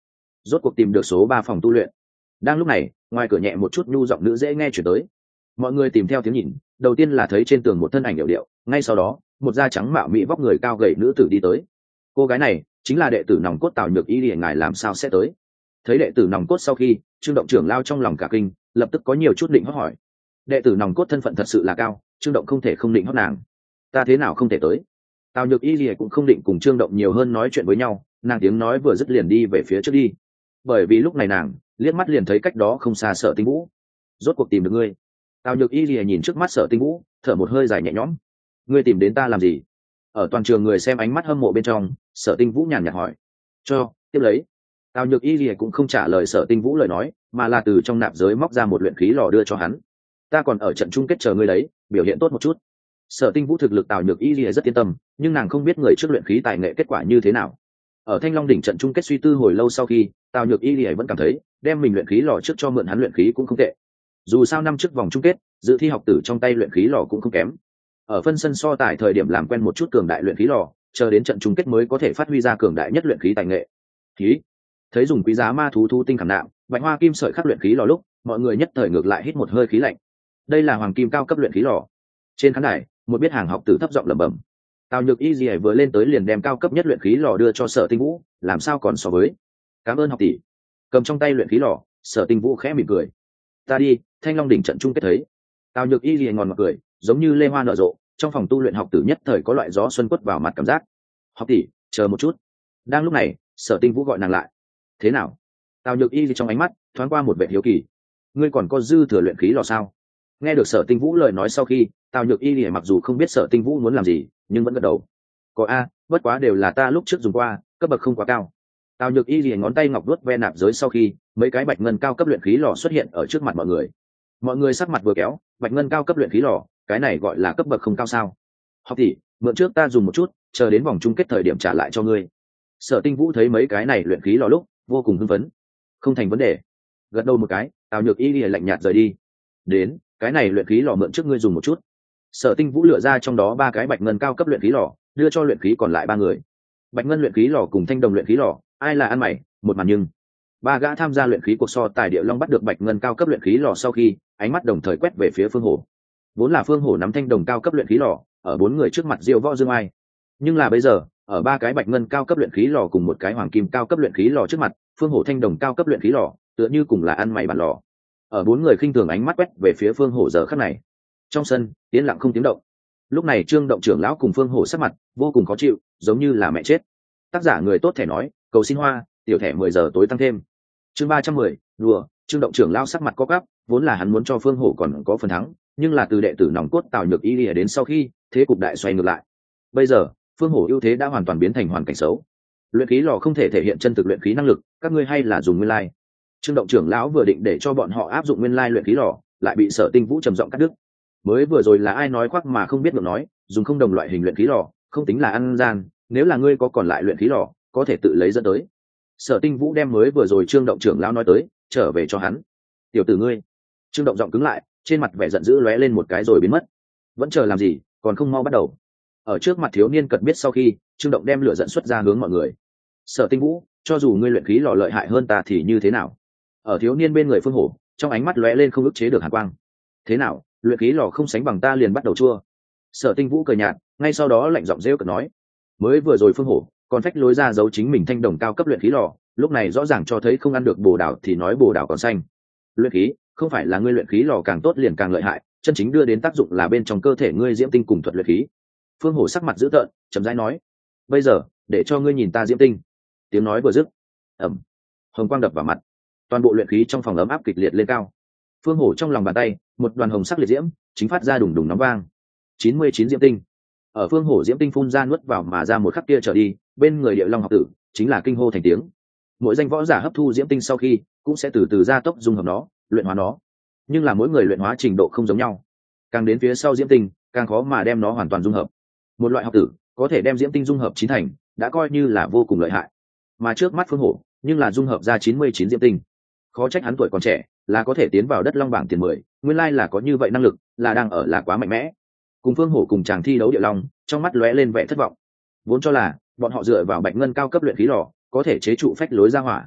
rốt cuộc tìm được số ba phòng tu luyện. Đang lúc này, ngoài cửa nhẹ một chút nhu giọng nữ dễ nghe chuyển tới. Mọi người tìm theo tiếng nhìn, đầu tiên là thấy trên tường một thân ảnh điệu điệu, ngay sau đó một da trắng mạo mỹ vóc người cao gầy nữ tử đi tới. Cô gái này chính là đệ tử nòng cốt Tào Nhược Y Lìa, ngài làm sao sẽ tới? Thấy đệ tử nòng cốt sau khi, Trương Động trưởng lao trong lòng cả kinh, lập tức có nhiều chút định hót hỏi. Đệ tử nòng cốt thân phận thật sự là cao, Trương Động không thể không định hót nàng. Ta thế nào không thể tới? Tào Nhược Y Lìa cũng không định cùng Trương Động nhiều hơn nói chuyện với nhau, nàng tiếng nói vừa dứt liền đi về phía trước đi. Bởi vì lúc này nàng liếc mắt liền thấy cách đó không xa Sở Tinh Vũ. Rốt cuộc tìm được ngươi. Tào Nhược Y Lìa nhìn trước mắt Sở Tinh Vũ, thở một hơi dài nhẹ nhõm. Ngươi tìm đến ta làm gì? Ở toàn trường người xem ánh mắt hâm mộ bên trong, Sở Tinh Vũ nhàn nhạt hỏi. Cho, tiếp lấy. Tào Nhược Y Lìa cũng không trả lời Sở Tinh Vũ lời nói, mà là từ trong nạp giới móc ra một luyện khí lò đưa cho hắn. Ta còn ở trận chung kết chờ ngươi đấy, biểu hiện tốt một chút. Sở Tinh Vũ thực lực Tào Nhược Y Lìa rất yên tâm, nhưng nàng không biết người trước luyện khí tài nghệ kết quả như thế nào. Ở Thanh Long đỉnh trận chung kết suy tư hồi lâu sau khi, Tào Nhược Y Lìa vẫn cảm thấy đem mình luyện khí lò trước cho mượn hắn luyện khí cũng không tệ. Dù sao năm trước vòng chung kết, dự thi học tử trong tay luyện khí lò cũng không kém. Ở phân sân so tài thời điểm làm quen một chút cường đại luyện khí lò, chờ đến trận chung kết mới có thể phát huy ra cường đại nhất luyện khí tài nghệ. Khí. Thấy dùng quý giá ma thú thu tinh khảm nạm, bạch hoa kim sợi khắc luyện khí lò lúc, mọi người nhất thời ngược lại hít một hơi khí lạnh. Đây là hoàng kim cao cấp luyện khí lò. Trên khán đài, một biết hàng học tử thấp giọng lẩm bẩm. Tào Nhược Y Lìa vừa lên tới liền đem cao cấp nhất luyện khí lò đưa cho Sở Tinh Vũ, làm sao còn so với? Cảm ơn học tỷ. Cầm trong tay luyện khí lò, Sở Tinh Vũ khẽ mỉm cười. Ta đi, Thanh Long đỉnh trận chung kết thấy. Tào Nhược Y Lìa ngòn mặt cười, giống như lê hoa nở rộ, trong phòng tu luyện học tử nhất thời có loại gió xuân quất vào mặt cảm giác. Học tỷ, chờ một chút. Đang lúc này, Sở Tinh Vũ gọi nàng lại. Thế nào? Tào Nhược Y trong ánh mắt thoáng qua một vẻ hiếu kỳ. Ngươi còn có dư thừa luyện khí lò sao? Nghe được Sở Tinh Vũ lời nói sau khi, Tào Nhược Y Lìa mặc dù không biết Sở Tinh Vũ muốn làm gì, nhưng vẫn gật đầu. Có a, bất quá đều là ta lúc trước dùng qua, cấp bậc không quá cao. Tào Nhược Y Lìa ngón tay ngọc vuốt ve nạp giới sau khi, mấy cái bạch ngân cao cấp luyện khí lò xuất hiện ở trước mặt mọi người. Mọi người sắc mặt vừa kéo, bạch ngân cao cấp luyện khí lò, cái này gọi là cấp bậc không cao sao? Học tỷ, mượn trước ta dùng một chút, chờ đến vòng chung kết thời điểm trả lại cho ngươi. Sở Tinh Vũ thấy mấy cái này luyện khí lò lúc, vô cùng hưng phấn. Không thành vấn đề. Gật đầu một cái, Tào Nhược Y Lìa lạnh nhạt rời đi. Đến, cái này luyện khí lò mượn trước ngươi dùng một chút. Sở Tinh Vũ lựa ra trong đó ba cái bạch ngân cao cấp luyện khí lò, đưa cho luyện khí còn lại ba người. Bạch ngân luyện khí lò cùng thanh đồng luyện khí lò, ai là ăn mày, một màn nhưng ba gã tham gia luyện khí cuộc so tài Điệu Long bắt được bạch ngân cao cấp luyện khí lò sau khi, ánh mắt đồng thời quét về phía Phương Hổ. Vốn là Phương Hổ nắm thanh đồng cao cấp luyện khí lò, ở bốn người trước mặt diêu võ dương ai. Nhưng là bây giờ, ở ba cái bạch ngân cao cấp luyện khí lò cùng một cái hoàng kim cao cấp luyện khí lò trước mặt, Phương Hổ thanh đồng cao cấp luyện khí lò, tựa như cùng là ăn mày bản lò. Ở bốn người khinh thường ánh mắt quét về phía Phương Hổ giờ khắc này. Trong sân, yên lặng không tiếng động. Lúc này Trương Động trưởng lão cùng Phương Hổ sắc mặt vô cùng khó chịu, giống như là mẹ chết. Tác giả người tốt thẻ nói, cầu xin hoa, tiểu thẻ mười giờ tối tăng thêm. Chương ba trăm mười, đùa, Trương Động trưởng lão sắc mặt có gắp, vốn là hắn muốn cho Phương Hổ còn có phần thắng, nhưng là từ đệ tử nòng cốt Tào Nhược Y Lìa đến sau khi, thế cục đại xoay ngược lại. Bây giờ, Phương Hổ ưu thế đã hoàn toàn biến thành hoàn cảnh xấu. Luyện khí lò không thể thể hiện chân thực luyện khí năng lực, các ngươi hay là dùng nguyên lai. Trương Động trưởng lão vừa định để cho bọn họ áp dụng nguyên lai luyện khí lò, lại bị Sở Tinh Vũ trầm giọng cắt đứt. Mới vừa rồi là ai nói khoác mà không biết được nói, dùng không đồng loại hình luyện khí lò, không tính là ăn gian, nếu là ngươi có còn lại luyện khí lò, có thể tự lấy dẫn tới. Sở Tinh Vũ đem mới vừa rồi Trương Động trưởng lão nói tới, trở về cho hắn. Tiểu tử ngươi. Trương Động giọng cứng lại, trên mặt vẻ giận dữ lóe lên một cái rồi biến mất. Vẫn chờ làm gì, còn không mau bắt đầu. Ở trước mặt thiếu niên cật biết sau khi, Trương Động đem lửa giận xuất ra hướng mọi người. Sở Tinh Vũ, cho dù ngươi luyện khí lò lợi hại hơn ta thì như thế nào? Ở thiếu niên bên người Phương Hổ, trong ánh mắt lóe lên không ức chế được hàn quang. Thế nào, luyện khí lò không sánh bằng ta liền bắt đầu chua? Sở Tinh Vũ cười nhạt, ngay sau đó lạnh giọng rêu cợt nói. Mới vừa rồi Phương Hổ còn phách lối ra giấu chính mình thanh đồng cao cấp luyện khí lò, lúc này rõ ràng cho thấy không ăn được bồ đào thì nói bồ đào còn xanh. Luyện khí không phải là ngươi luyện khí lò càng tốt liền càng lợi hại, chân chính đưa đến tác dụng là bên trong cơ thể ngươi diễm tinh cùng thuật luyện khí. Phương Hổ sắc mặt dữ tợn, chậm rãi nói. Bây giờ, để cho ngươi nhìn ta diễm tinh. Tiếng nói vừa dứt, ầm, hồng quang đập vào mặt, toàn bộ luyện khí trong phòng ấm áp kịch liệt lên cao. Phương Hổ trong lòng bàn tay, một đoàn hồng sắc liệt diễm chính phát ra đùng đùng nóng vang. chín mươi chín diễm tinh. Ở Phương Hổ diễm tinh phun ra nuốt vào mà ra một khắc kia trở đi, bên người Điệu Long học tử chính là kinh hô thành tiếng. Mỗi danh võ giả hấp thu diễm tinh sau khi, cũng sẽ từ từ gia tốc dung hợp nó, luyện hóa nó. Nhưng là mỗi người luyện hóa trình độ không giống nhau, càng đến phía sau diễm tinh, càng khó mà đem nó hoàn toàn dung hợp. Một loại học tử có thể đem diễm tinh dung hợp chín thành, đã coi như là vô cùng lợi hại. Mà trước mắt Phương Hổ, nhưng là dung hợp ra chín mươi chín diễm tinh. Khó trách hắn tuổi còn trẻ, là có thể tiến vào đất long bảng tiền mười, nguyên lai là có như vậy năng lực, là đang ở là quá mạnh mẽ. Cùng Phương Hổ cùng chàng thi đấu Điệu Long, trong mắt lóe lên vẻ thất vọng. Vốn cho là bọn họ dựa vào bạch ngân cao cấp luyện khí lò, có thể chế trụ phách lối ra hỏa.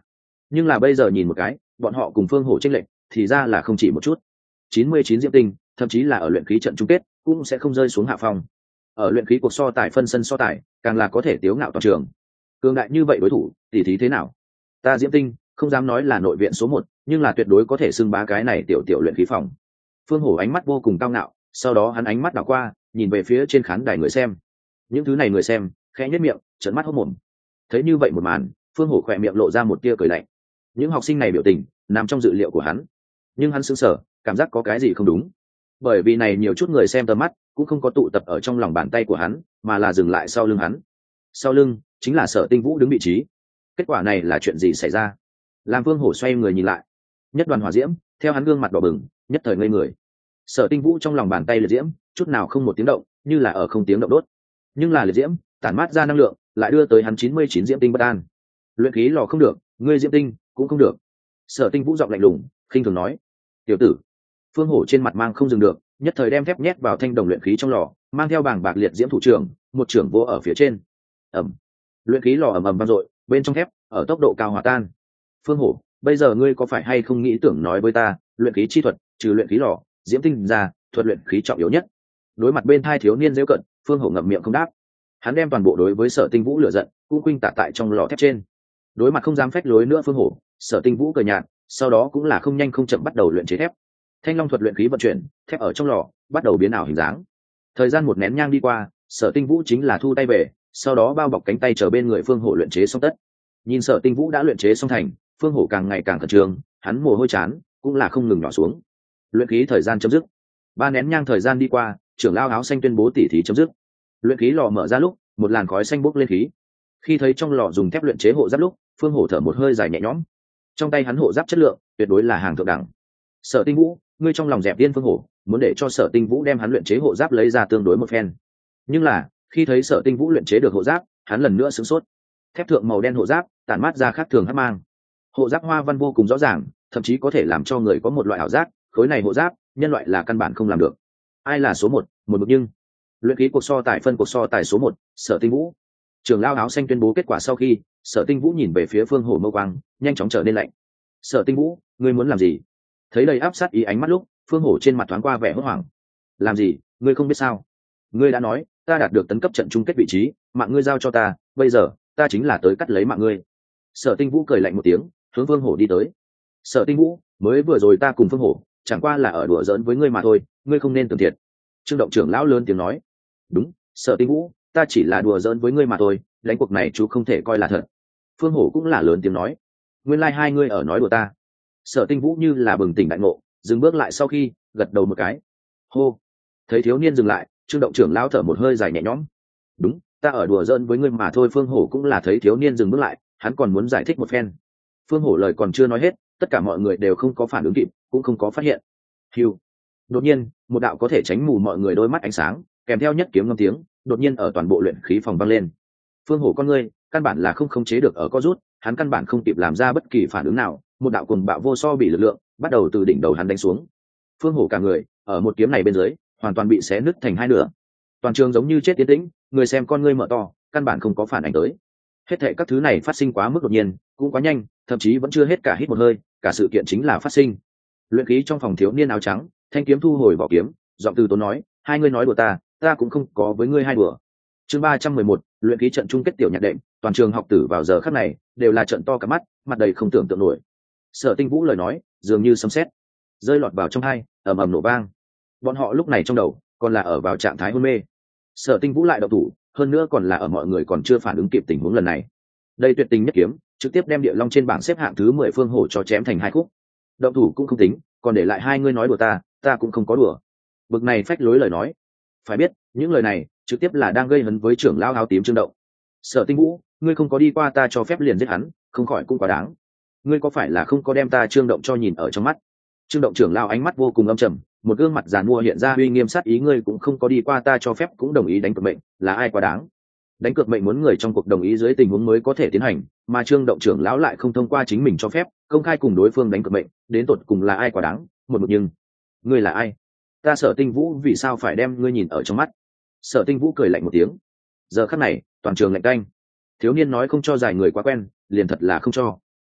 nhưng là bây giờ nhìn một cái bọn họ cùng phương hổ tranh lệch thì ra là không chỉ một chút. chín mươi chín diễm tinh thậm chí là ở luyện khí trận chung kết cũng sẽ không rơi xuống hạ phong. Ở luyện khí cuộc so tài phân sân so tài càng là có thể tiếu ngạo toàn trường. Cường đại như vậy đối thủ tỉ thí thế nào? Ta diễm tinh không dám nói là nội viện số một, nhưng là tuyệt đối có thể xưng bá cái này tiểu tiểu luyện khí phòng. Phương hổ ánh mắt vô cùng cao ngạo, sau đó hắn ánh mắt đảo qua nhìn về phía trên khán đài người xem. Những thứ này người xem khẽ nhếch miệng trợn mắt hốt mồm. Thấy như vậy một màn, phương hổ khỏe miệng lộ ra một tia cười lạnh. Những học sinh này biểu tình nằm trong dự liệu của hắn, nhưng hắn sững sờ cảm giác có cái gì không đúng, bởi vì này nhiều chút người xem tầm mắt cũng không có tụ tập ở trong lòng bàn tay của hắn, mà là dừng lại sau lưng hắn. Sau lưng chính là Sở Tinh Vũ đứng vị trí. Kết quả này là chuyện gì xảy ra? Làm Vương Hổ xoay người nhìn lại, nhất đoàn hỏa diễm theo hắn gương mặt đỏ bừng nhất thời ngây người. Sở Tinh Vũ trong lòng bàn tay liệt diễm chút nào không một tiếng động, như là ở không tiếng động đốt, nhưng là liệt diễm tản mát ra năng lượng lại đưa tới hắn chín mươi chín diễm tinh bất an. Luyện khí lò không được, ngươi diễm tinh cũng không được. Sở Tinh Vũ giọng lạnh lùng khinh thường nói. Tiểu tử. Phương Hổ trên mặt mang không dừng được, nhất thời đem thép nhét vào thanh đồng luyện khí trong lò, mang theo bảng bạc liệt diễm thủ trưởng, một trưởng vô ở phía trên. Ầm. Luyện khí lò ầm ầm vang dội, bên trong thép ở tốc độ cao hòa tan. Phương Hổ, bây giờ ngươi có phải hay không nghĩ tưởng nói với ta, luyện khí chi thuật trừ luyện khí lò diễm tinh ra, thuật luyện khí trọng yếu nhất? Đối mặt bên thai thiếu niên rêu cận, Phương Hổ ngậm miệng không đáp. Hắn đem toàn bộ đối với Sở Tinh Vũ lửa giận cũng khuynh tả tại trong lò thép trên. Đối mặt không dám phách lối nữa Phương Hổ, Sở Tinh Vũ cười nhạt, sau đó cũng là không nhanh không chậm bắt đầu luyện chế thép. Thanh long thuật luyện khí vận chuyển, thép ở trong lò bắt đầu biến ảo hình dáng. Thời gian một nén nhang đi qua, Sở Tinh Vũ chính là thu tay về, sau đó bao bọc cánh tay chờ bên người Phương Hổ luyện chế xong tất. Nhìn Sở Tinh Vũ đã luyện chế xong thành, Phương Hổ càng ngày càng khẩn trương, hắn mồ hôi chán cũng là không ngừng nhỏ xuống. Luyện khí thời gian chấm dứt. Ba nén nhang thời gian đi qua, trưởng lão áo xanh tuyên bố tỉ thí chấm dứt. Luyện khí lò mở ra lúc, một làn khói xanh bốc lên khí. Khi thấy trong lò dùng thép luyện chế hộ giáp lúc, Phương Hổ thở một hơi dài nhẹ nhõm. Trong tay hắn hộ giáp chất lượng tuyệt đối là hàng thượng đẳng. Sở Tinh Vũ, ngươi trong lòng dẹp tiên Phương Hổ, muốn để cho Sở Tinh Vũ đem hắn luyện chế hộ giáp lấy ra tương đối một phen. Nhưng là, khi thấy Sở Tinh Vũ luyện chế được hộ giáp, hắn lần nữa sửng sốt. Thép thượng màu đen hộ giáp, tản mát ra khác thường hắc mang. Hộ giáp hoa văn vô cùng rõ ràng, thậm chí có thể làm cho người có một loại ảo giác, khối này hộ giáp, nhân loại là căn bản không làm được. Ai là số một, một mực nhưng luyện khí cuộc so tài phân cuộc so tài số một, Sở Tinh Vũ. Trưởng lão áo xanh tuyên bố kết quả sau khi, Sở Tinh Vũ nhìn về phía Phương Hổ mâu quang nhanh chóng trở nên lạnh. Sở Tinh Vũ, ngươi muốn làm gì? Thấy đầy áp sát ý ánh mắt lúc, Phương Hổ trên mặt thoáng qua vẻ hốt hoảng. Làm gì? Ngươi không biết sao? Ngươi đã nói ta đạt được tấn cấp trận chung kết vị trí, mạng ngươi giao cho ta, bây giờ ta chính là tới cắt lấy mạng ngươi. Sở Tinh Vũ cười lạnh một tiếng, hướng Phương Hổ đi tới. Sở Tinh Vũ, mới vừa rồi ta cùng Phương Hổ chẳng qua là ở đùa giỡn với ngươi mà thôi, ngươi không nên tưởng thiệt. Trương Động trưởng lão lớn tiếng nói. Đúng, Sở Tinh Vũ, ta chỉ là đùa giỡn với ngươi mà thôi, đánh cuộc này chú không thể coi là thật. Phương Hổ cũng là lớn tiếng nói. Nguyên lai like hai ngươi ở nói đùa ta. Sở Tinh Vũ như là bừng tỉnh đại ngộ, dừng bước lại sau khi gật đầu một cái. Hô. Thấy thiếu niên dừng lại, Trương Động trưởng lão thở một hơi dài nhẹ nhõm. Đúng, ta ở đùa giỡn với ngươi mà thôi. Phương Hổ cũng là thấy thiếu niên dừng bước lại, hắn còn muốn giải thích một phen. Phương Hổ lời còn chưa nói hết, tất cả mọi người đều không có phản ứng kịp, cũng không có phát hiện. Hưu. Đột nhiên, một đạo có thể tránh mù mọi người đôi mắt ánh sáng, kèm theo nhất kiếm ngâm tiếng, đột nhiên ở toàn bộ luyện khí phòng vang lên. Phương Hổ con ngươi, căn bản là không khống chế được ở co rút, hắn căn bản không kịp làm ra bất kỳ phản ứng nào, một đạo cuồng bạo vô so bị lực lượng bắt đầu từ đỉnh đầu hắn đánh xuống. Phương Hổ cả người, ở một kiếm này bên dưới, hoàn toàn bị xé nứt thành hai nửa. Toàn trường giống như chết tiến tĩnh, người xem con ngươi mở to, căn bản không có phản ánh tới. Hết thảy các thứ này phát sinh quá mức đột nhiên, cũng quá nhanh, thậm chí vẫn chưa hết cả hít một hơi, cả sự kiện chính là phát sinh. Luyện khí trong phòng thiếu niên áo trắng, thanh kiếm thu hồi vỏ kiếm, giọng từ tốn nói, hai ngươi nói đùa ta, ta cũng không có với ngươi hai đùa. Chương ba trăm mười một, luyện khí trận chung kết tiểu nhạc đệm, toàn trường học tử vào giờ khắc này đều là trận to cả mắt, mặt đầy không tưởng tượng nổi. Sở Tinh Vũ lời nói, dường như sấm sét, rơi lọt vào trong tai, ầm ầm nổ vang. Bọn họ lúc này trong đầu còn là ở vào trạng thái hôn mê. Sở Tinh Vũ lại động thủ, hơn nữa còn là ở mọi người còn chưa phản ứng kịp tình huống lần này. Đây tuyệt tình nhất kiếm, trực tiếp đem Địa Long trên bảng xếp hạng thứ mười Phương Hổ cho chém thành hai khúc. Động thủ cũng không tính, còn để lại hai ngươi nói đùa ta, ta cũng không có đùa. Bực này phách lối lời nói. Phải biết, những lời này trực tiếp là đang gây hấn với trưởng lão áo tím Trương Động. Sở Tinh Vũ, ngươi không có đi qua ta cho phép liền giết hắn, không khỏi cũng quá đáng. Ngươi có phải là không có đem ta Trương Động cho nhìn ở trong mắt? Trương Động trưởng lão ánh mắt vô cùng âm trầm, một gương mặt giàn mua hiện ra uy nghiêm sát ý, ngươi cũng không có đi qua ta cho phép cũng đồng ý đánh cược mệnh, là ai quá đáng? Đánh cược mệnh muốn người trong cuộc đồng ý dưới tình huống mới có thể tiến hành, mà Trương Động trưởng lão lại không thông qua chính mình cho phép, công khai cùng đối phương đánh cược mệnh, đến tột cùng là ai quá đáng? Một mực nhưng, ngươi là ai? Ta Sở Tinh Vũ vì sao phải đem ngươi nhìn ở trong mắt? Sở Tinh Vũ cười lạnh một tiếng. Giờ khắc này, toàn trường lạnh canh. Thiếu niên nói không cho giải người quá quen, liền thật là không cho.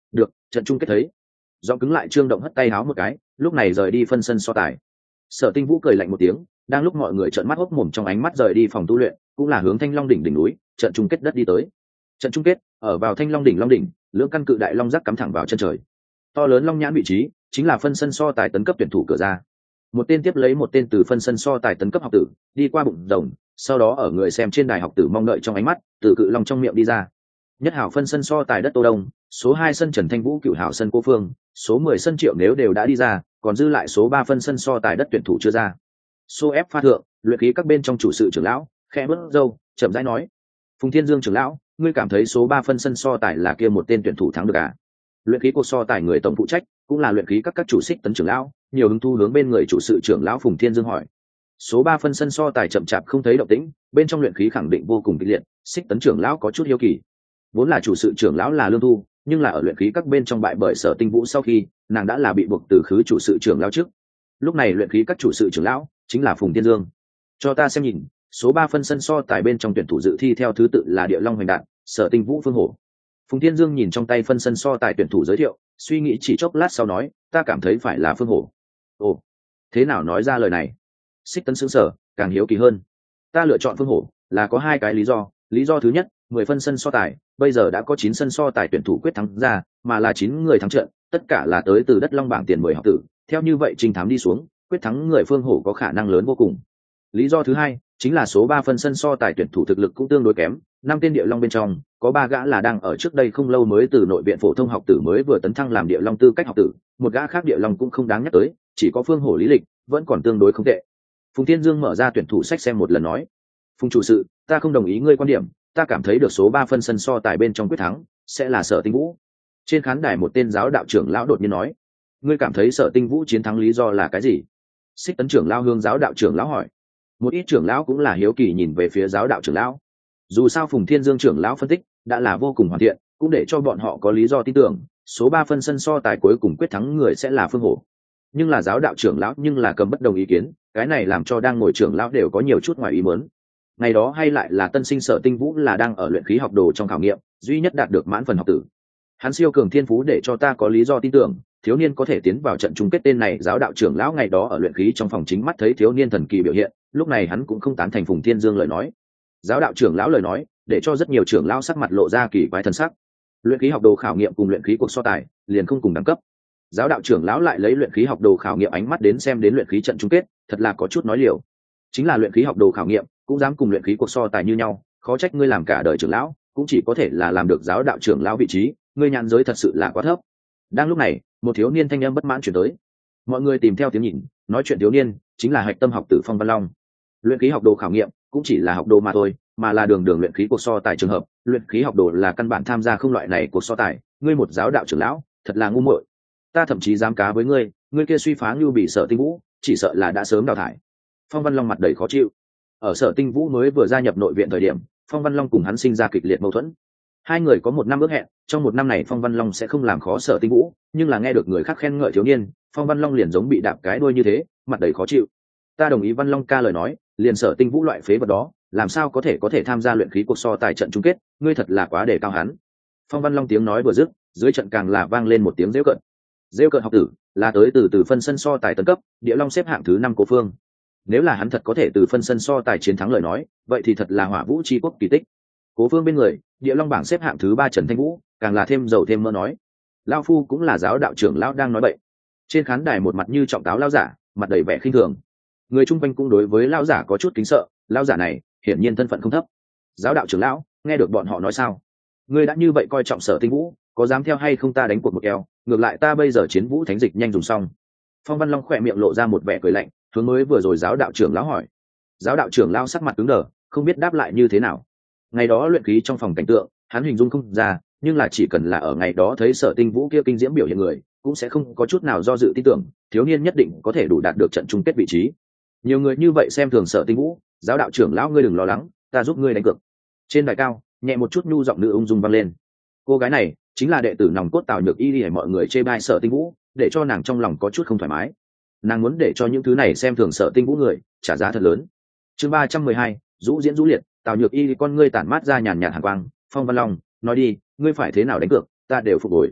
được, trận chung kết thấy. Giọng cứng lại Trương Động hất tay háo một cái, lúc này rời đi phân sân so tài. Sở Tinh Vũ cười lạnh một tiếng, đang lúc mọi người trợn mắt hốc mồm trong ánh mắt rời đi phòng tu luyện, cũng là hướng Thanh Long đỉnh đỉnh núi, trận chung kết đất đi tới. Trận chung kết, ở vào Thanh Long đỉnh Long đỉnh, lưỡng căn cự đại long giác cắm thẳng vào chân trời. To lớn long nhãn vị trí, chính là phân sân so tài tấn cấp tuyển thủ cửa ra. Một tên tiếp lấy một tên từ phân sân so tài tấn cấp học tử, đi qua bụng rồng, sau đó ở người xem trên đài học tử mong đợi trong ánh mắt, từ cự long trong miệng đi ra. Nhất hảo phân sân so tài đất Tô Đông, số hai sân Trần Thanh Vũ, cựu hảo sân Cô Phương, số mười sân Triệu Nếu đều đã đi ra, còn dư lại số ba phân sân so tài đất tuyển thủ chưa ra. Số ép pha thượng, luyện khí các bên trong chủ sự trưởng lão, khẽ bước râu, chậm rãi nói: "Phùng Thiên Dương trưởng lão, ngươi cảm thấy số ba phân sân so tài là kia một tên tuyển thủ thắng được à?" Luyện khí cuộc so tài người tổng phụ trách, cũng là luyện khí các các chủ xích tấn trưởng lão, nhiều hứng thu hướng bên người chủ sự trưởng lão Phùng Thiên Dương hỏi. Số ba phân sân so tài chậm chạp không thấy động tĩnh, bên trong luyện khí khẳng định vô cùng kịch liệt, xích tấn trưởng lão có chút hiếu kỳ. Vốn là chủ sự trưởng lão là Lương Thu, nhưng là ở luyện khí các bên trong bại bởi Sở Tinh Vũ sau khi, nàng đã là bị buộc từ khứ chủ sự trưởng lão trước. Lúc này luyện khí các chủ sự trưởng lão chính là Phùng Thiên Dương. Cho ta xem nhìn, số ba phân sân so tài bên trong tuyển thủ dự thi theo thứ tự là Địa Long Hoành Đạn, Sở Tinh Vũ, Phương Hổ. Phùng Thiên Dương nhìn trong tay phân sân so tài tuyển thủ giới thiệu, suy nghĩ chỉ chốc lát sau nói, ta cảm thấy phải là Phương Hổ. Ồ, thế nào nói ra lời này? Xích Tấn sững sờ, càng hiếu kỳ hơn. Ta lựa chọn Phương Hổ là có hai cái lý do. Lý do thứ nhất, mười phân sân so tài, bây giờ đã có chín sân so tài tuyển thủ quyết thắng ra, mà là chín người thắng trận, tất cả là tới từ đất Long bảng tiền mười học tử. Theo như vậy trình thám đi xuống, quyết thắng người Phương Hổ có khả năng lớn vô cùng. Lý do thứ hai, chính là số ba phân sân so tài tuyển thủ thực lực cũng tương đối kém, năm tên Địa Long bên trong, có ba gã là đang ở trước đây không lâu mới từ nội viện phổ thông học tử mới vừa tấn thăng làm Địa Long tư cách học tử, một gã khác Địa Long cũng không đáng nhắc tới, chỉ có Phương Hổ lý lịch vẫn còn tương đối không tệ. Phùng Thiên Dương mở ra tuyển thủ sách xem một lần nói: "Phùng chủ sự, ta không đồng ý ngươi quan điểm, ta cảm thấy được số ba phân sân so tài bên trong quyết thắng sẽ là Sở Tinh Vũ." Trên khán đài một tên giáo đạo trưởng lão đột nhiên nói: "Ngươi cảm thấy Sở Tinh Vũ chiến thắng lý do là cái gì?" Xích Tấn trưởng lão hướng giáo đạo trưởng lão hỏi. Một ít trưởng lão cũng là hiếu kỳ nhìn về phía giáo đạo trưởng lão. Dù sao Phùng Thiên Dương trưởng lão phân tích đã là vô cùng hoàn thiện, cũng để cho bọn họ có lý do tin tưởng số ba phân sân so tài cuối cùng quyết thắng người sẽ là Phương Hổ. Nhưng là giáo đạo trưởng lão nhưng là cầm bất đồng ý kiến, cái này làm cho đang ngồi trưởng lão đều có nhiều chút ngoài ý muốn. Ngày đó hay lại là tân sinh Sở Tinh Vũ là đang ở luyện khí học đồ trong khảo nghiệm, duy nhất đạt được mãn phần học tử. Hắn siêu cường thiên phú để cho ta có lý do tin tưởng, thiếu niên có thể tiến vào trận chung kết. Tên này giáo đạo trưởng lão ngày đó ở luyện khí trong phòng chính mắt thấy thiếu niên thần kỳ biểu hiện, lúc này hắn cũng không tán thành Phùng Thiên Dương lời nói. Giáo đạo trưởng lão lời nói để cho rất nhiều trưởng lão sắc mặt lộ ra kỳ quái thần sắc. Luyện khí học đồ khảo nghiệm cùng luyện khí cuộc so tài liền không cùng đẳng cấp. Giáo đạo trưởng lão lại lấy luyện khí học đồ khảo nghiệm ánh mắt đến xem đến luyện khí trận chung kết, thật là có chút nói liều. Chính là luyện khí học đồ khảo nghiệm cũng dám cùng luyện khí cuộc so tài như nhau, khó trách ngươi làm cả đời trưởng lão cũng chỉ có thể là làm được giáo đạo trưởng lão vị trí, ngươi nhãn giới thật sự là quá thấp. Đang lúc này, một thiếu niên thanh âm bất mãn chuyển tới. Mọi người tìm theo tiếng nhìn, nói chuyện thiếu niên chính là hạch tâm học tử Phong Văn Long. Luyện khí học đồ khảo nghiệm cũng chỉ là học đồ mà thôi, mà là đường đường luyện khí cuộc so tài trường hợp, luyện khí học đồ là căn bản tham gia không loại này cuộc so tài, ngươi một giáo đạo trưởng lão thật là ngu muội. Ta thậm chí dám cá với ngươi, ngươi kia suy phá như bị Sở Tinh Vũ chỉ sợ là đã sớm đào thải. Phong Văn Long mặt đầy khó chịu. Ở Sở Tinh Vũ mới vừa gia nhập nội viện thời điểm, Phong Văn Long cùng hắn sinh ra kịch liệt mâu thuẫn. Hai người có một năm ước hẹn, trong một năm này Phong Văn Long sẽ không làm khó Sở Tinh Vũ, nhưng là nghe được người khác khen ngợi thiếu niên, Phong Văn Long liền giống bị đạp cái đuôi như thế, mặt đầy khó chịu. Ta đồng ý Văn Long ca lời nói, liền Sở Tinh Vũ loại phế vật đó, làm sao có thể có thể tham gia luyện khí cuộc so tài trận chung kết, ngươi thật là quá đề cao hắn. Phong Văn Long tiếng nói vừa dứt, dưới trận càng là vang lên một tiếng giễu cợt. Giễu cợt học tử là tới từ từ phân sân so tài tấn cấp, Địa Long xếp hạng thứ năm Cố Phương. Nếu là hắn thật có thể từ phân sân so tài chiến thắng lời nói, vậy thì thật là hỏa vũ chi quốc kỳ tích. Cố Phương bên người, Địa Long bảng xếp hạng thứ ba Trần Thanh Vũ, càng là thêm dầu thêm mỡ nói. Lão phu cũng là giáo đạo trưởng lão đang nói bậy. Trên khán đài một mặt như trọng táo lão giả, mặt đầy vẻ khinh thường. Người chung quanh cũng đối với lão giả có chút kính sợ, lão giả này hiển nhiên thân phận không thấp. Giáo đạo trưởng lão, nghe được bọn họ nói sao? Ngươi đã như vậy coi trọng Sở Tinh Vũ, có dám theo hay không ta đánh cuộc một keo, ngược lại ta bây giờ chiến vũ thánh dịch nhanh dùng xong. Phong Văn Long khỏe miệng lộ ra một vẻ cười lạnh, hướng mới vừa rồi giáo đạo trưởng lão hỏi. Giáo đạo trưởng lão sắc mặt cứng đờ, không biết đáp lại như thế nào. Ngày đó luyện khí trong phòng cảnh tượng, hắn hình dung không ra, nhưng là chỉ cần là ở ngày đó thấy Sở Tinh Vũ kia kinh diễm biểu hiện người, cũng sẽ không có chút nào do dự tin tưởng, thiếu niên nhất định có thể đủ đạt được trận chung kết vị trí. Nhiều người như vậy xem thường Sở Tinh Vũ, giáo đạo trưởng lão ngươi đừng lo lắng, ta giúp ngươi đánh cược. Trên đài cao, nhẹ một chút nhu giọng nữ ung dung vang lên. Cô gái này chính là đệ tử nòng cốt Tào Nhược Y, để mọi người chê bai Sở Tinh Vũ, để cho nàng trong lòng có chút không thoải mái. Nàng muốn để cho những thứ này xem thường Sở Tinh Vũ người trả giá thật lớn. Chương ba trăm mười hai, Dũ diễn Dũ liệt. Tào Nhược Y con ngươi tản mát ra nhàn nhạt hàn quang. Phong Văn Long, nói đi, ngươi phải thế nào đánh cược, ta đều phục hồi.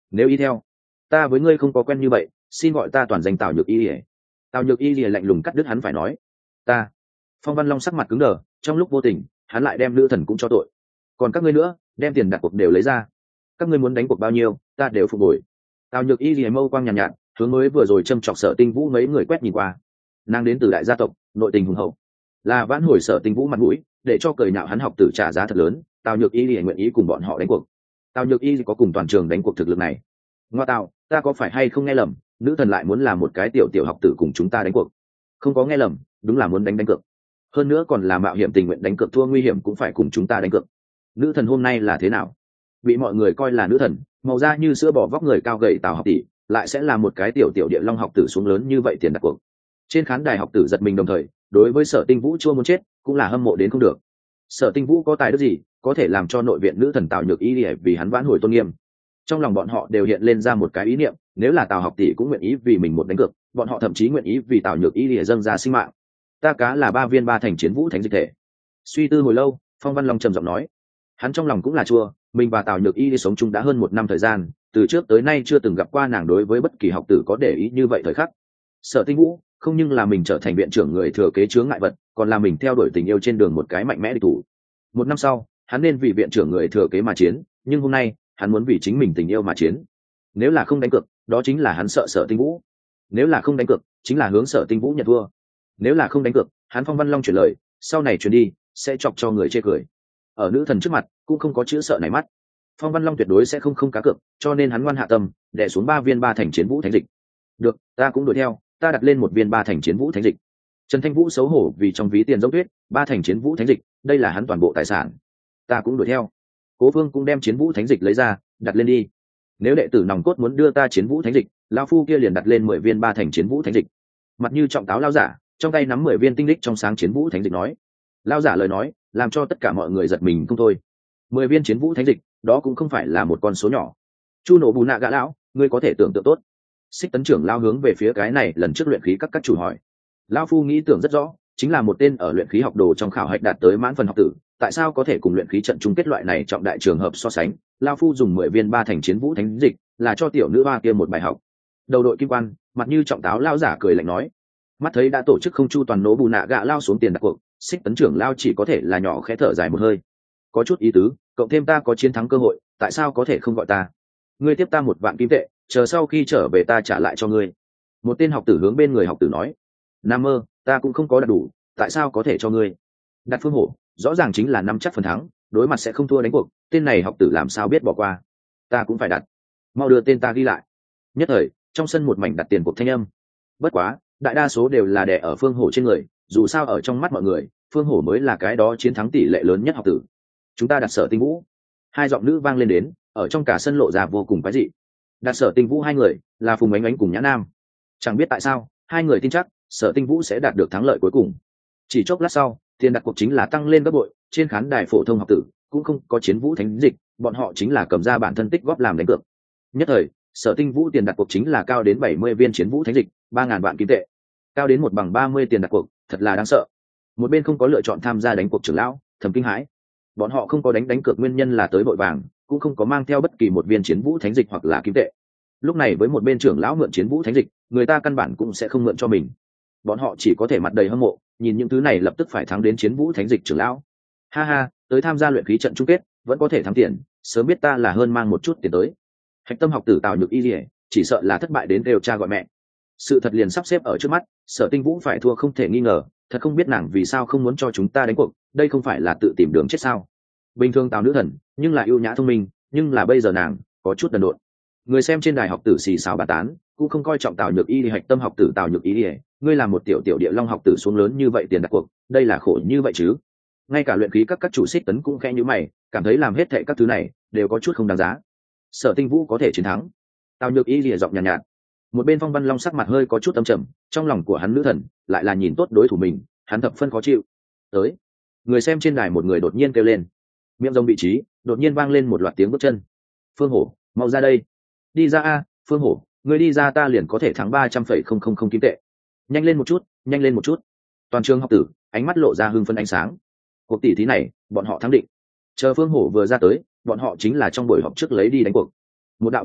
nếu y theo ta với ngươi không có quen như vậy, xin gọi ta toàn danh Tào Nhược Y ỉa. Tào Nhược Y ỉa lạnh lùng cắt đứt hắn phải nói. Ta. Phong Văn Long sắc mặt cứng đờ, trong lúc vô tình hắn lại đem nữ thần cũng cho tội. Còn các ngươi nữa, đem tiền đặt cuộc đều lấy ra, các ngươi muốn đánh cuộc bao nhiêu ta đều phục hồi. Tào Nhược Y ỉa mâu quang nhàn nhạt, nhạt hướng mới vừa rồi châm chọc Sở Tinh Vũ mấy người quét nhìn qua. Nàng đến từ đại gia tộc, nội tình hùng hậu, là vãn hồi Sở Tinh Vũ mặt mũi, để cho cười nhạo hắn học tử trả giá thật lớn. Tào Nhược Y ỉa nguyện ý cùng bọn họ đánh cuộc. Tào Nhược Y có cùng toàn trường đánh cuộc thực lực này. Ngoa tạo, ta có phải hay không nghe lầm, nữ thần lại muốn là một cái tiểu tiểu học tử cùng chúng ta đánh cuộc? Không có nghe lầm, đúng là muốn đánh đánh cược, hơn nữa còn là mạo hiểm tình nguyện đánh cược thua nguy hiểm cũng phải cùng chúng ta đánh cược. Nữ thần hôm nay là thế nào? Bị mọi người coi là nữ thần, màu da như sữa bò vóc người cao gầy Tào học tỷ, lại sẽ là một cái tiểu tiểu địa long học tử xuống lớn như vậy tiền đặt cuộc. Trên khán đài học tử giật mình, đồng thời đối với Sở Tinh Vũ chua muốn chết, cũng là hâm mộ đến không được. Sở Tinh Vũ có tài đức gì có thể làm cho nội viện nữ thần Tào Nhược Y vì hắn vãn hồi tôn nghiêm? Trong lòng bọn họ đều hiện lên ra một cái ý niệm, nếu là Tào học tỷ cũng nguyện ý vì mình một đánh cược, bọn họ thậm chí nguyện ý vì Tào Nhược Y lìa dâng ra sinh mạng. Ta cá là ba viên ba thành chiến vũ thánh dịch thể. Suy tư hồi lâu, Phong Văn Long trầm giọng nói. Hắn trong lòng cũng là chua, mình và Tào Nhược Y đi sống chung đã hơn một năm thời gian, từ trước tới nay chưa từng gặp qua nàng đối với bất kỳ học tử có để ý như vậy thời khắc. Sở Tinh Vũ không nhưng là mình trở thành viện trưởng người thừa kế chướng ngại vật, còn là mình theo đuổi tình yêu trên đường một cái mạnh mẽ địch thủ. Một năm sau, hắn nên vì viện trưởng người thừa kế mà chiến, nhưng hôm nay hắn muốn vì chính mình tình yêu mà chiến. Nếu là không đánh cược, đó chính là hắn sợ Sở Tinh Vũ. Nếu là không đánh cược, chính là hướng Sở Tinh Vũ nhận thua. Nếu là không đánh cược, hắn Phong Văn Long chuyển lời, sau này chuyển đi sẽ chọc cho người chê cười. Ở nữ thần trước mặt cũng không có chữ sợ này mắt. Phong Văn Long tuyệt đối sẽ không không cá cược, cho nên hắn ngoan hạ tâm, đè xuống ba viên ba thành chiến vũ thánh dịch. Được, ta cũng đuổi theo, ta đặt lên một viên ba thành chiến vũ thánh dịch. Trần Thanh Vũ xấu hổ vì trong ví tiền giống tuyết, ba thành chiến vũ thánh dịch, đây là hắn toàn bộ tài sản. Ta cũng đuổi theo. Cố Vương cũng đem chiến vũ thánh dịch lấy ra, đặt lên đi. Nếu đệ tử nòng cốt muốn đưa ta chiến vũ thánh dịch, lão phu kia liền đặt lên mười viên ba thành chiến vũ thánh dịch. Mặt như trọng táo lao giả, trong tay nắm mười viên tinh đích trong sáng chiến vũ thánh dịch nói. Lao giả lời nói, làm cho tất cả mọi người giật mình không thôi. Mười viên chiến vũ thánh dịch, đó cũng không phải là một con số nhỏ. Chu nổ bù nạ gã lão, ngươi có thể tưởng tượng tốt. Xích Tấn trưởng lao hướng về phía cái này lần trước luyện khí các các chủ hỏi. Lão phu nghĩ tưởng rất rõ, chính là một tên ở luyện khí học đồ trong khảo hạch đạt tới mãn phần học tử, tại sao có thể cùng luyện khí trận chung kết loại này trọng đại trường hợp so sánh? Lão phu dùng mười viên ba thành chiến vũ thánh dịch, là cho tiểu nữ hoa kia một bài học. Đầu đội kim quan, mặt như trọng táo lao giả cười lạnh nói. Mắt thấy đã tổ chức không chu toàn nổ bù nạ gạ lao xuống tiền đặt cuộc, Xích Tấn trưởng lao chỉ có thể là nhỏ khẽ thở dài một hơi. Có chút ý tứ, cộng thêm ta có chiến thắng cơ hội, tại sao có thể không gọi ta? Ngươi tiếp ta một vạn kim tệ, chờ sau khi trở về ta trả lại cho ngươi. Một tên học tử hướng bên người học tử nói. Nam mơ, ta cũng không có đạt đủ, tại sao có thể cho ngươi? Đặt Phương Hổ, rõ ràng chính là năm chắc phần thắng, đối mặt sẽ không thua đánh cuộc, tên này học tử làm sao biết bỏ qua? Ta cũng phải đặt. Mau đưa tên ta ghi lại. Nhất thời, trong sân một mảnh đặt tiền cuộc thanh âm. Bất quá, đại đa số đều là đè ở Phương Hổ trên người, dù sao ở trong mắt mọi người, Phương Hổ mới là cái đó chiến thắng tỷ lệ lớn nhất học tử. Chúng ta đặt Sở Tinh Vũ. Hai giọng nữ vang lên đến, ở trong cả sân lộ ra vô cùng quái dị. Đặt Sở Tinh Vũ hai người, là Phùng Ánh Ánh cùng Nhã Nam. Chẳng biết tại sao, hai người tin chắc Sở Tinh Vũ sẽ đạt được thắng lợi cuối cùng. Chỉ chốc lát sau, tiền đặt cuộc chính là tăng lên gấp bội, trên khán đài phổ thông học tử cũng không có chiến vũ thánh dịch, bọn họ chính là cầm ra bản thân tích góp làm đánh cược. Nhất thời, Sở Tinh Vũ tiền đặt cuộc chính là cao đến bảy mươi viên chiến vũ thánh dịch, ba ngàn vạn kim tệ. Cao đến một bằng ba mươi tiền đặt cuộc, thật là đáng sợ. Một bên không có lựa chọn tham gia đánh cuộc trưởng lão, thầm kinh hãi. Bọn họ không có đánh đánh cược nguyên nhân là tới vội vàng, cũng không có mang theo bất kỳ một viên chiến vũ thánh dịch hoặc là kim tệ. Lúc này với một bên trưởng lão mượn chiến vũ thánh dịch, người ta căn bản cũng sẽ không mượn cho mình. Bọn họ chỉ có thể mặt đầy hâm mộ, nhìn những thứ này lập tức phải thắng đến chiến vũ thánh dịch trưởng lão. Ha ha, tới tham gia luyện khí trận chung kết, vẫn có thể thắng tiền, sớm biết ta là hơn mang một chút tiền tới. Hạch tâm học tử Tào Nhược Y Lìa, chỉ sợ là thất bại đến đều cha gọi mẹ. Sự thật liền sắp xếp ở trước mắt, Sở Tinh Vũ phải thua không thể nghi ngờ, thật không biết nàng vì sao không muốn cho chúng ta đánh cuộc, đây không phải là tự tìm đường chết sao? Bình thường Tào nữ thần, nhưng là yêu nhã thông minh, nhưng là bây giờ nàng có chút đần độn. Người xem trên đài học tử xì xào bàn tán, cũng không coi trọng Tào Nhược Y, hạch tâm học tử Tào Nhược Y, ngươi làm một tiểu tiểu địa long học tử xuống lớn như vậy tiền đặt cuộc, đây là khổ như vậy chứ? Ngay cả luyện khí các các chủ Xích Tấn cũng khẽ nhíu mày, cảm thấy làm hết thệ các thứ này đều có chút không đáng giá. Sở Tinh Vũ có thể chiến thắng. Tào Nhược Y lìa giọng nhàn nhạt, nhạt. Một bên Phong Văn Long sắc mặt hơi có chút âm trầm, trong lòng của hắn nữ thần lại là nhìn tốt đối thủ mình, hắn thập phân khó chịu. Tới, người xem trên đài một người đột nhiên kêu lên, miệng rồng vị trí đột nhiên vang lên một loạt tiếng bước chân. Phương Hổ, mau ra đây, đi ra a, Phương Hổ, người đi ra ta liền có thể thắng ba trăm phẩy không không không kim tệ. Nhanh lên một chút, nhanh lên một chút. Toàn trường học tử ánh mắt lộ ra hưng phấn ánh sáng. Cuộc tỷ thí này, bọn họ thắng định. Chờ Phương Hổ vừa ra tới, bọn họ chính là trong buổi họp trước lấy đi đánh cuộc. Một đạo bóng tối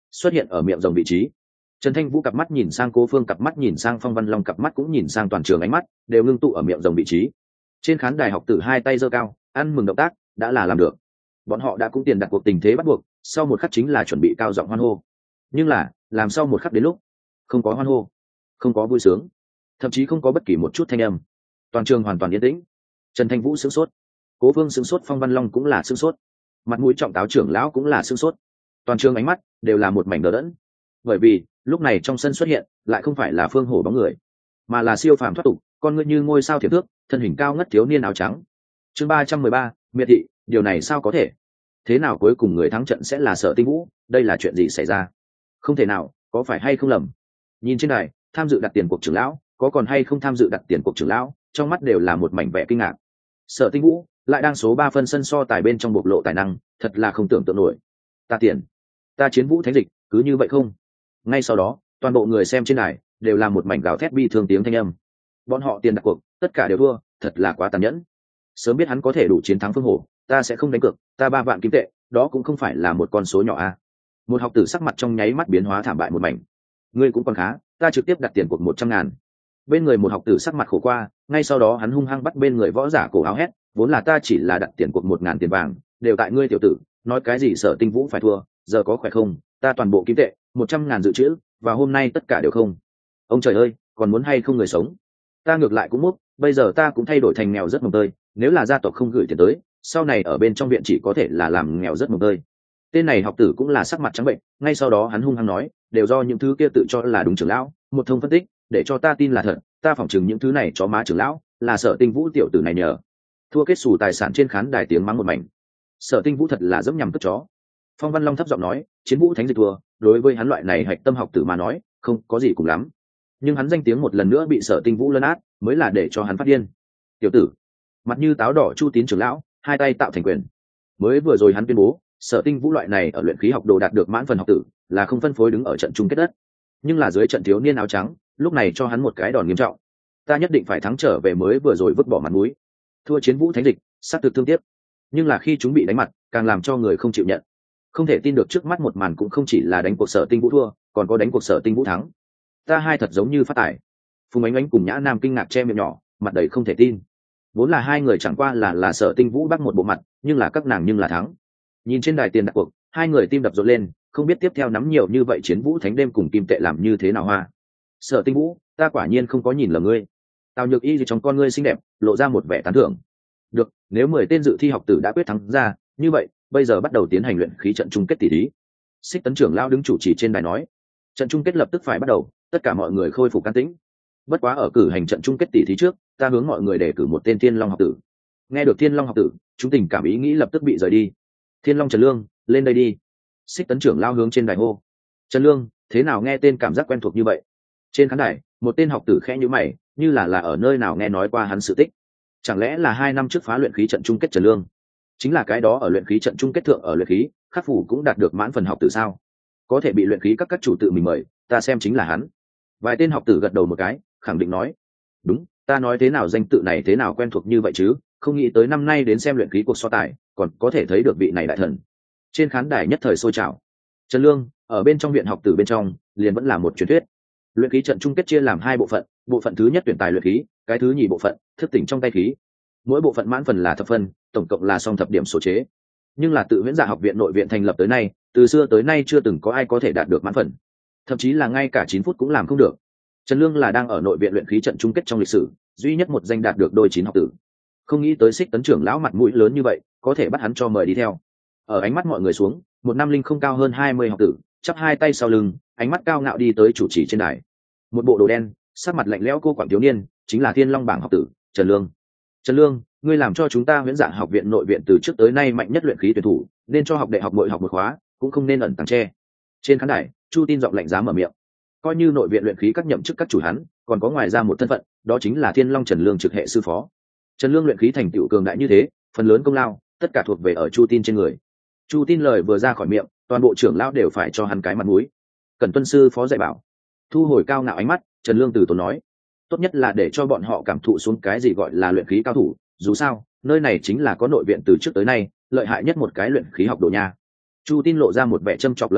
xuất hiện ở miệng rồng vị trí. Trần Thanh Vũ cặp mắt nhìn sang Cố Phương, cặp mắt nhìn sang Phong Văn Long, cặp mắt cũng nhìn sang toàn trường, ánh mắt đều ngưng tụ ở miệng rồng vị trí. Trên khán đài học tử hai tay giơ cao, ăn mừng động tác đã là làm được. Bọn họ đã cũng tiền đặt cuộc tình thế bắt buộc, sau một khắc chính là chuẩn bị cao giọng hoan hô. Nhưng là, làm sau một khắc đến lúc, không có hoan hô, không có vui sướng, thậm chí không có bất kỳ một chút thanh âm. Toàn trường hoàn toàn yên tĩnh. Trần Thanh Vũ sửng sốt, Cố Phương sửng sốt, Phong Văn Long cũng là sửng sốt, mặt mũi trọng táo trưởng lão cũng là sửng sốt. Toàn trường ánh mắt đều là một mảnh đờ đẫn. Bởi vì, lúc này trong sân xuất hiện, lại không phải là Phương Hổ bóng người, mà là siêu phàm thoát tục, con ngươi như ngôi sao thiệp thước, thân hình cao ngất thiếu niên áo trắng. Chương ba trăm mười ba, miệt thị, điều này sao có thể? Thế nào cuối cùng người thắng trận sẽ là Sở Tinh Vũ? Đây là chuyện gì xảy ra? Không thể nào, có phải hay không lầm? Nhìn trên đài, tham dự đặt tiền cuộc trưởng lão, có còn hay không tham dự đặt tiền cuộc trưởng lão, trong mắt đều là một mảnh vẻ kinh ngạc. Sở Tinh Vũ lại đang số ba phân sân so tài bên trong bộc lộ tài năng, thật là không tưởng tượng nổi. Ta tiền, ta chiến vũ thánh dịch, cứ như vậy không? Ngay sau đó, toàn bộ người xem trên đài đều là một mảnh gào thét bi thương tiếng thanh âm. Bọn họ tiền đặt cuộc, tất cả đều thua, thật là quá tàn nhẫn. Sớm biết hắn có thể đủ chiến thắng Phương Hổ, ta sẽ không đánh cược, ta ba vạn kim tệ, đó cũng không phải là một con số nhỏ a. À. Một học tử sắc mặt trong nháy mắt biến hóa thảm bại một mảnh. Ngươi cũng còn khá, ta trực tiếp đặt tiền cuộc một trăm ngàn. Bên người một học tử sắc mặt khổ qua, ngay sau đó hắn hung hăng bắt bên người võ giả cổ áo hét, vốn là ta chỉ là đặt tiền cuộc một ngàn tiền vàng, đều tại ngươi tiểu tử, nói cái gì Sở Tinh Vũ phải thua, giờ có khỏe không? Ta toàn bộ kim tệ, một trăm ngàn dự trữ, và hôm nay tất cả đều không. Ông trời ơi, còn muốn hay không người sống? Ta ngược lại cũng múc, bây giờ ta cũng thay đổi thành nghèo rất mồng tơi, nếu là gia tộc không gửi tiền tới, sau này ở bên trong viện chỉ có thể là làm nghèo rất mồng tơi. Tên này học tử cũng là sắc mặt trắng bệnh, ngay sau đó hắn hung hăng nói, đều do những thứ kia tự cho là đúng trưởng lão, một thông phân tích, để cho ta tin là thật, ta phỏng chừng những thứ này chó má trưởng lão, là Sở Tinh Vũ tiểu tử này nhờ. Thua kết xù tài sản trên khán đài tiếng mắng một mảnh. Sở Tinh Vũ thật là dẫm nhằm cất chó. Phong Văn Long thấp giọng nói, chiến vũ thánh dịch thua, đối với hắn loại này hạch tâm học tử mà nói, không có gì cùng lắm. Nhưng hắn danh tiếng một lần nữa bị Sở Tinh Vũ lấn át, mới là để cho hắn phát điên. Tiểu tử, mặt như táo đỏ Chu Tín trưởng lão, hai tay tạo thành quyền. Mới vừa rồi hắn tuyên bố, Sở Tinh Vũ loại này ở luyện khí học đồ đạt được mãn phần học tử, là không phân phối đứng ở trận chung kết đất. Nhưng là dưới trận thiếu niên áo trắng, lúc này cho hắn một cái đòn nghiêm trọng. Ta nhất định phải thắng trở về, mới vừa rồi vứt bỏ mặt mũi. Thua chiến vũ thánh dịch, sát thực thương tiếc. Nhưng là khi chúng bị đánh mặt, càng làm cho người không chịu nhận. Không thể tin được trước mắt một màn cũng không chỉ là đánh cuộc Sở Tinh Vũ thua, còn có đánh cuộc Sở Tinh Vũ thắng. Ta hai thật giống như phát tài. Phùng Ánh Ánh cùng Nhã Nam kinh ngạc che miệng nhỏ, mặt đầy không thể tin. Vốn là hai người chẳng qua là là Sở Tinh Vũ bắt một bộ mặt, nhưng là các nàng nhưng là thắng. Nhìn trên đài tiền đặt cuộc, hai người tim đập rộn lên, không biết tiếp theo nắm nhiều như vậy chiến vũ thánh đêm cùng kim tệ làm như thế nào hoa. Sở Tinh Vũ, ta quả nhiên không có nhìn lầm ngươi. Tào Nhược Y gì trong con ngươi xinh đẹp, lộ ra một vẻ tán thưởng. Được, nếu mười tên dự thi học tử đã quyết thắng ra, như vậy, bây giờ bắt đầu tiến hành luyện khí trận chung kết tỷ thí. Xích Tấn trưởng lão đứng chủ trì trên đài nói, trận chung kết lập tức phải bắt đầu, tất cả mọi người khôi phục can tĩnh. Bất quá ở cử hành trận chung kết tỷ thí trước, ta hướng mọi người đề cử một tên Thiên Long học tử. Nghe được Thiên Long học tử, chúng tình cảm ý nghĩ lập tức bị rời đi. Thiên Long Trần Lương, lên đây đi. Xích Tấn trưởng lão hướng trên đài hô. Trần Lương, thế nào nghe tên cảm giác quen thuộc như vậy? Trên khán đài, một tên học tử khẽ nhíu mày, như là là ở nơi nào nghe nói qua hắn sự tích. Chẳng lẽ là hai năm trước phá luyện khí trận chung kết Trần Lương? Chính là cái đó ở luyện khí trận chung kết thượng ở luyện khí, khắc phủ cũng đạt được mãn phần học tử sao? Có thể bị luyện khí các các chủ tự mình mời, ta xem chính là hắn. Vài tên học tử gật đầu một cái, khẳng định nói, đúng, ta nói thế nào danh tự này thế nào quen thuộc như vậy chứ, không nghĩ tới năm nay đến xem luyện khí cuộc so tài, còn có thể thấy được vị này đại thần. Trên khán đài nhất thời sôi trào. Trần Lương, ở bên trong viện học tử bên trong, liền vẫn là một truyền thuyết. Luyện khí trận chung kết chia làm hai bộ phận, bộ phận thứ nhất tuyển tài luyện khí, cái thứ nhì bộ phận thức tỉnh trong tay khí. Mỗi bộ phận mãn phần là thập phân, tổng cộng là song thập điểm số chế. Nhưng là tự Huyễn Dạ học viện nội viện thành lập tới nay, từ xưa tới nay chưa từng có ai có thể đạt được mãn phần, thậm chí là ngay cả chín phút cũng làm không được. Trần Lương là đang ở nội viện luyện khí trận chung kết trong lịch sử duy nhất một danh đạt được đôi chín học tử. Không nghĩ tới Xích Tấn trưởng lão mặt mũi lớn như vậy, có thể bắt hắn cho mời đi theo. Ở ánh mắt mọi người xuống, một nam linh không cao hơn hai mươi học tử, chắp hai tay sau lưng, ánh mắt cao ngạo đi tới chủ trì trên đài. Một bộ đồ đen, sắc mặt lạnh lẽo cô quảng thiếu niên, chính là Thiên Long bảng học tử, Trần Lương. Trần Lương, ngươi làm cho chúng ta Huyễn Dạ học viện nội viện từ trước tới nay mạnh nhất luyện khí tuyển thủ, nên cho học đệ học muội học một khóa, cũng không nên ẩn tàng che. Trên khán đài, Chu Tin giọng lạnh giá mở miệng. Coi như nội viện luyện khí các nhậm chức các chủ hắn, còn có ngoài ra một thân phận, đó chính là Thiên Long Trần Lương trực hệ sư phó. Trần Lương luyện khí thành tựu cường đại như thế, phần lớn công lao, tất cả thuộc về ở Chu Tin trên người. Chu Tin lời vừa ra khỏi miệng, toàn bộ trưởng lão đều phải cho hắn cái mặt mũi. Cần tuân sư phó dạy bảo. Thu hồi cao ngạo ánh mắt, Trần Lương từ tốn nói, tốt nhất là để cho bọn họ cảm thụ xuống cái gì gọi là luyện khí cao thủ, dù sao nơi này chính là có nội viện từ trước tới nay lợi hại nhất một cái luyện khí học đồ nha. Chu Tin lộ ra một vẻ châm chọc lời nói,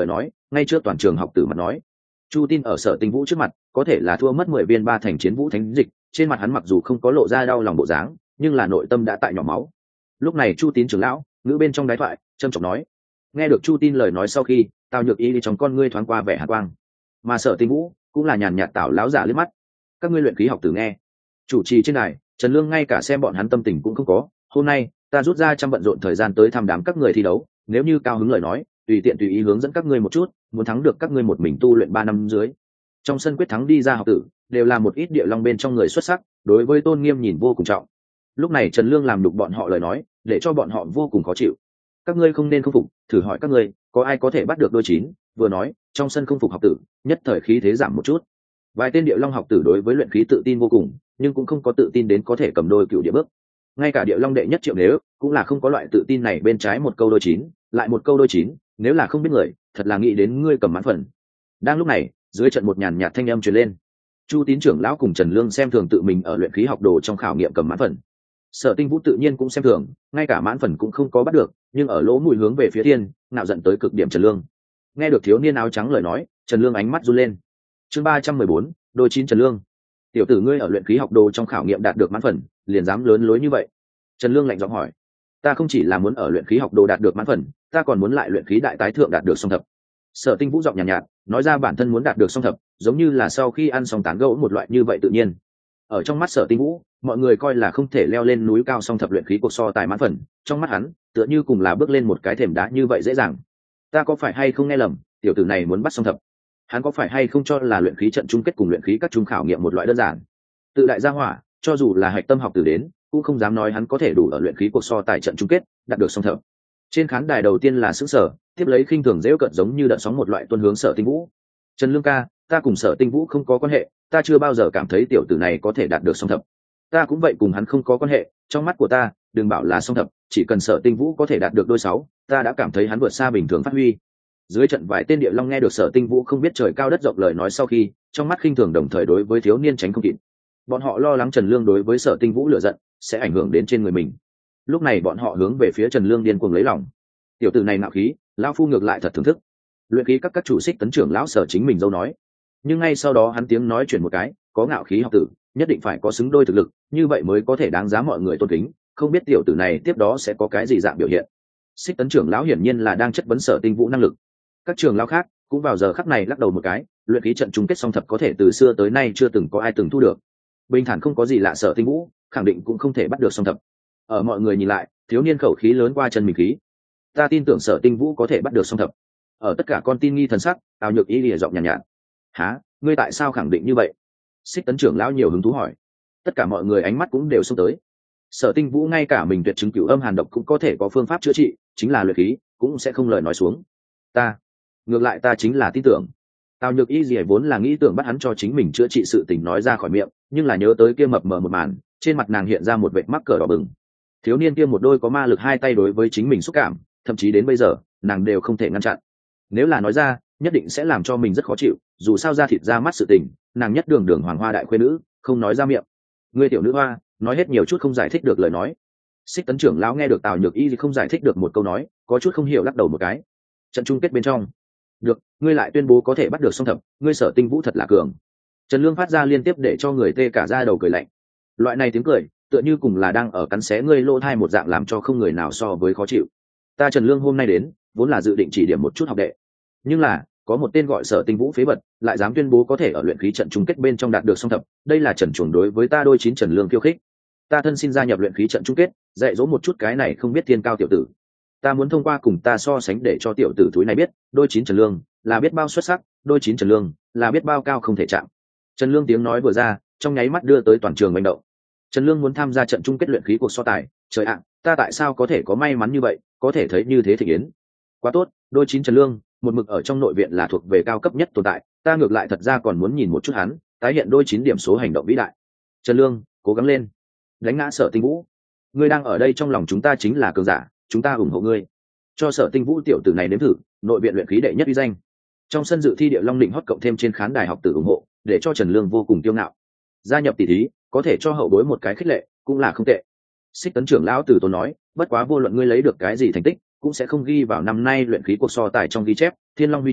ngay trước toàn trường học tử mặt nói. Chu Tin ở Sở Tinh Vũ trước mặt có thể là thua mất mười viên ba thành chiến vũ thánh dịch, trên mặt hắn mặc dù không có lộ ra đau lòng bộ dáng, nhưng là nội tâm đã tại nhỏ máu. Lúc này Chu Tín trưởng lão ngữ bên trong đái thoại trầm trọng nói. Nghe được Chu Tin lời nói sau khi, Tào Nhược Y trong con ngươi thoáng qua vẻ hàn quang, mà Sở Tinh Vũ cũng là nhàn nhạt tảo lão giả liếc mắt. Các ngươi luyện khí học tử nghe. Chủ trì trên này, Trần Lương ngay cả xem bọn hắn tâm tình cũng không có. Hôm nay ta rút ra trăm bận rộn thời gian tới thăm đám các người thi đấu, nếu như cao hứng lời nói, tùy tiện tùy ý hướng dẫn các ngươi một chút, muốn thắng được các ngươi một mình tu luyện ba năm dưới. Trong sân quyết thắng đi ra học tử, đều là một ít địa long bên trong người xuất sắc, đối với tôn nghiêm nhìn vô cùng trọng. Lúc này Trần Lương làm đục bọn họ lời nói, để cho bọn họ vô cùng khó chịu. Các ngươi không nên không phục, thử hỏi các ngươi, có ai có thể bắt được đôi chín? Vừa nói, trong sân không phục học tử, nhất thời khí thế giảm một chút. Vài tên địa long học tử đối với luyện khí tự tin vô cùng, nhưng cũng không có tự tin đến có thể cầm đôi cựu địa bước. Ngay cả địa long đệ nhất triệu nếu cũng là không có loại tự tin này, bên trái một câu đôi chín, lại một câu đôi chín, nếu là không biết người, thật là nghĩ đến ngươi cầm mãn phần. Đang lúc này, dưới trận một nhàn nhạt thanh âm truyền lên. Chu Tín trưởng lão cùng Trần Lương xem thường tự mình ở luyện khí học đồ trong khảo nghiệm cầm mãn phần. Sở Tinh Vũ tự nhiên cũng xem thường, ngay cả mãn phần cũng không có bắt được, nhưng ở lỗ mũi hướng về phía thiên, nạo giận tới cực điểm Trần Lương. Nghe được thiếu niên áo trắng lời nói, Trần Lương ánh mắt run lên. Chương ba trăm mười bốn, đôi chín Trần Lương. Tiểu tử ngươi ở luyện khí học đồ trong khảo nghiệm đạt được mãn phần, liền dám lớn lối như vậy? Trần Lương lạnh giọng hỏi. Ta không chỉ là muốn ở luyện khí học đồ đạt được mãn phần, ta còn muốn lại luyện khí đại tái thượng đạt được song thập. Sở Tinh Vũ giọng nhàn nhạt, nhạt nói ra bản thân muốn đạt được song thập, giống như là sau khi ăn xong tán gẫu một loại như vậy tự nhiên. Ở trong mắt Sở Tinh Vũ, mọi người coi là không thể leo lên núi cao song thập luyện khí cuộc so tài mãn phần, trong mắt hắn tựa như cùng là bước lên một cái thềm đá như vậy dễ dàng. Ta có phải hay không nghe lầm, tiểu tử này muốn bắt song thập? Hắn có phải hay không cho là luyện khí trận chung kết cùng luyện khí các trung khảo nghiệm một loại đơn giản? Tự đại gia hỏa, cho dù là hạch tâm học tử đến, cũng không dám nói hắn có thể đủ ở luyện khí cuộc so tài trận chung kết đạt được song thập. Trên khán đài đầu tiên là sững sờ, tiếp lấy khinh thường dễu cợt giống như đợt sóng một loại tuôn hướng Sở Tinh Vũ. Trần Lương ca, ta cùng Sở Tinh Vũ không có quan hệ, ta chưa bao giờ cảm thấy tiểu tử này có thể đạt được song thập. Ta cũng vậy cùng hắn không có quan hệ, trong mắt của ta, đừng bảo là song thập, chỉ cần Sở Tinh Vũ có thể đạt được đôi sáu, ta đã cảm thấy hắn vượt xa bình thường phát huy. Dưới trận vài tên địa long nghe được Sở Tinh Vũ không biết trời cao đất rộng lời nói sau khi, trong mắt khinh thường đồng thời đối với thiếu niên tránh không kịp. Bọn họ lo lắng Trần Lương đối với Sở Tinh Vũ lựa giận sẽ ảnh hưởng đến trên người mình. Lúc này bọn họ hướng về phía Trần Lương điên cuồng lấy lòng. Tiểu tử này ngạo khí, lão phu ngược lại thật thưởng thức. Luyện khí các các chủ xích tấn trưởng lão Sở chính mình dâu nói. Nhưng ngay sau đó hắn tiếng nói chuyển một cái, có ngạo khí học tử, nhất định phải có xứng đôi thực lực, như vậy mới có thể đáng giá mọi người tôn kính, không biết tiểu tử này tiếp đó sẽ có cái gì dạng biểu hiện. Xích tấn trưởng lão hiển nhiên là đang chất vấn Sở Tinh Vũ năng lực. Các trưởng lão khác cũng vào giờ khắc này lắc đầu một cái, luyện khí trận chung kết song thập có thể từ xưa tới nay chưa từng có ai từng thu được. Bình thản không có gì lạ, Sở Tinh Vũ khẳng định cũng không thể bắt được song thập. Ở mọi người nhìn lại, thiếu niên khẩu khí lớn qua chân mình khí. Ta tin tưởng Sở Tinh Vũ có thể bắt được song thập. Ở tất cả con tin nghi thần sắc, Tào Nhược Y lìa giọng nhàn nhạt, nhạt. Hả, ngươi tại sao khẳng định như vậy? Xích tấn trưởng lão nhiều hứng thú hỏi. Tất cả mọi người ánh mắt cũng đều xông tới. Sở Tinh Vũ ngay cả mình tuyệt chứng cửu âm hàn độc cũng có thể có phương pháp chữa trị, chính là luyện khí cũng sẽ không lời nói xuống. Ta, ngược lại ta chính là tin tưởng. Tào Nhược Y gì vốn là nghĩ tưởng bắt hắn cho chính mình chữa trị sự tình nói ra khỏi miệng, nhưng là nhớ tới kia mập mờ một màn, trên mặt nàng hiện ra một vệt mắc cỡ đỏ bừng. Thiếu niên kia một đôi có ma lực hai tay đối với chính mình xúc cảm, thậm chí đến bây giờ nàng đều không thể ngăn chặn. Nếu là nói ra, nhất định sẽ làm cho mình rất khó chịu, dù sao ra thịt ra mắt sự tình, nàng nhất đường đường hoàng hoa đại khuê nữ, không nói ra miệng. Ngươi tiểu nữ hoa, nói hết nhiều chút không giải thích được lời nói. Xích tấn trưởng lão nghe được Tào Nhược Y không giải thích được một câu nói, có chút không hiểu lắc đầu một cái. Trận chung kết bên trong, được, ngươi lại tuyên bố có thể bắt được song thập, ngươi Sở Tinh Vũ thật là cường. Trần Lương phát ra liên tiếp để cho người tê cả da đầu cười lạnh. Loại này tiếng cười, tựa như cùng là đang ở cắn xé ngươi lỗ thai một dạng, làm cho không người nào so với khó chịu. Ta Trần Lương hôm nay đến, vốn là dự định chỉ điểm một chút học đệ, nhưng là có một tên gọi Sở Tinh Vũ phế vật, lại dám tuyên bố có thể ở luyện khí trận chung kết bên trong đạt được song thập, đây là trần chuồng đối với ta đôi chín Trần Lương khiêu khích. Ta thân xin gia nhập luyện khí trận chung kết, dạy dỗ một chút cái này không biết thiên cao tiểu tử. Ta muốn thông qua cùng ta so sánh để cho tiểu tử thúi này biết, đôi chín Trần Lương là biết bao xuất sắc, đôi chín Trần Lương là biết bao cao không thể chạm. Trần Lương tiếng nói vừa ra, trong nháy mắt đưa tới toàn trường manh động. Trần Lương muốn tham gia trận chung kết luyện khí cuộc so tài, trời ạ, ta tại sao có thể có may mắn như vậy, có thể thấy như thế thị yến. Quá tốt, đôi chín Trần Lương, một mực ở trong nội viện là thuộc về cao cấp nhất tồn tại, ta ngược lại thật ra còn muốn nhìn một chút hắn tái hiện đôi chín điểm số hành động vĩ đại. Trần Lương, cố gắng lên, đánh ngã Sở Tinh Vũ. Ngươi đang ở đây trong lòng chúng ta chính là cường giả, chúng ta ủng hộ ngươi. Cho Sở Tinh Vũ tiểu tử này nếm thử, nội viện luyện khí đệ nhất uy danh. Trong sân dự thi địa long định hót cộng thêm trên khán đài học tử ủng hộ, để cho Trần Lương vô cùng kiêu ngạo. Gia nhập tỷ thí, có thể cho hậu bối một cái khích lệ, cũng là không tệ. Xích tấn trưởng lão Tử Tôn nói, bất quá vô luận ngươi lấy được cái gì thành tích, cũng sẽ không ghi vào năm nay luyện khí cuộc so tài trong ghi chép, Thiên Long huy trường,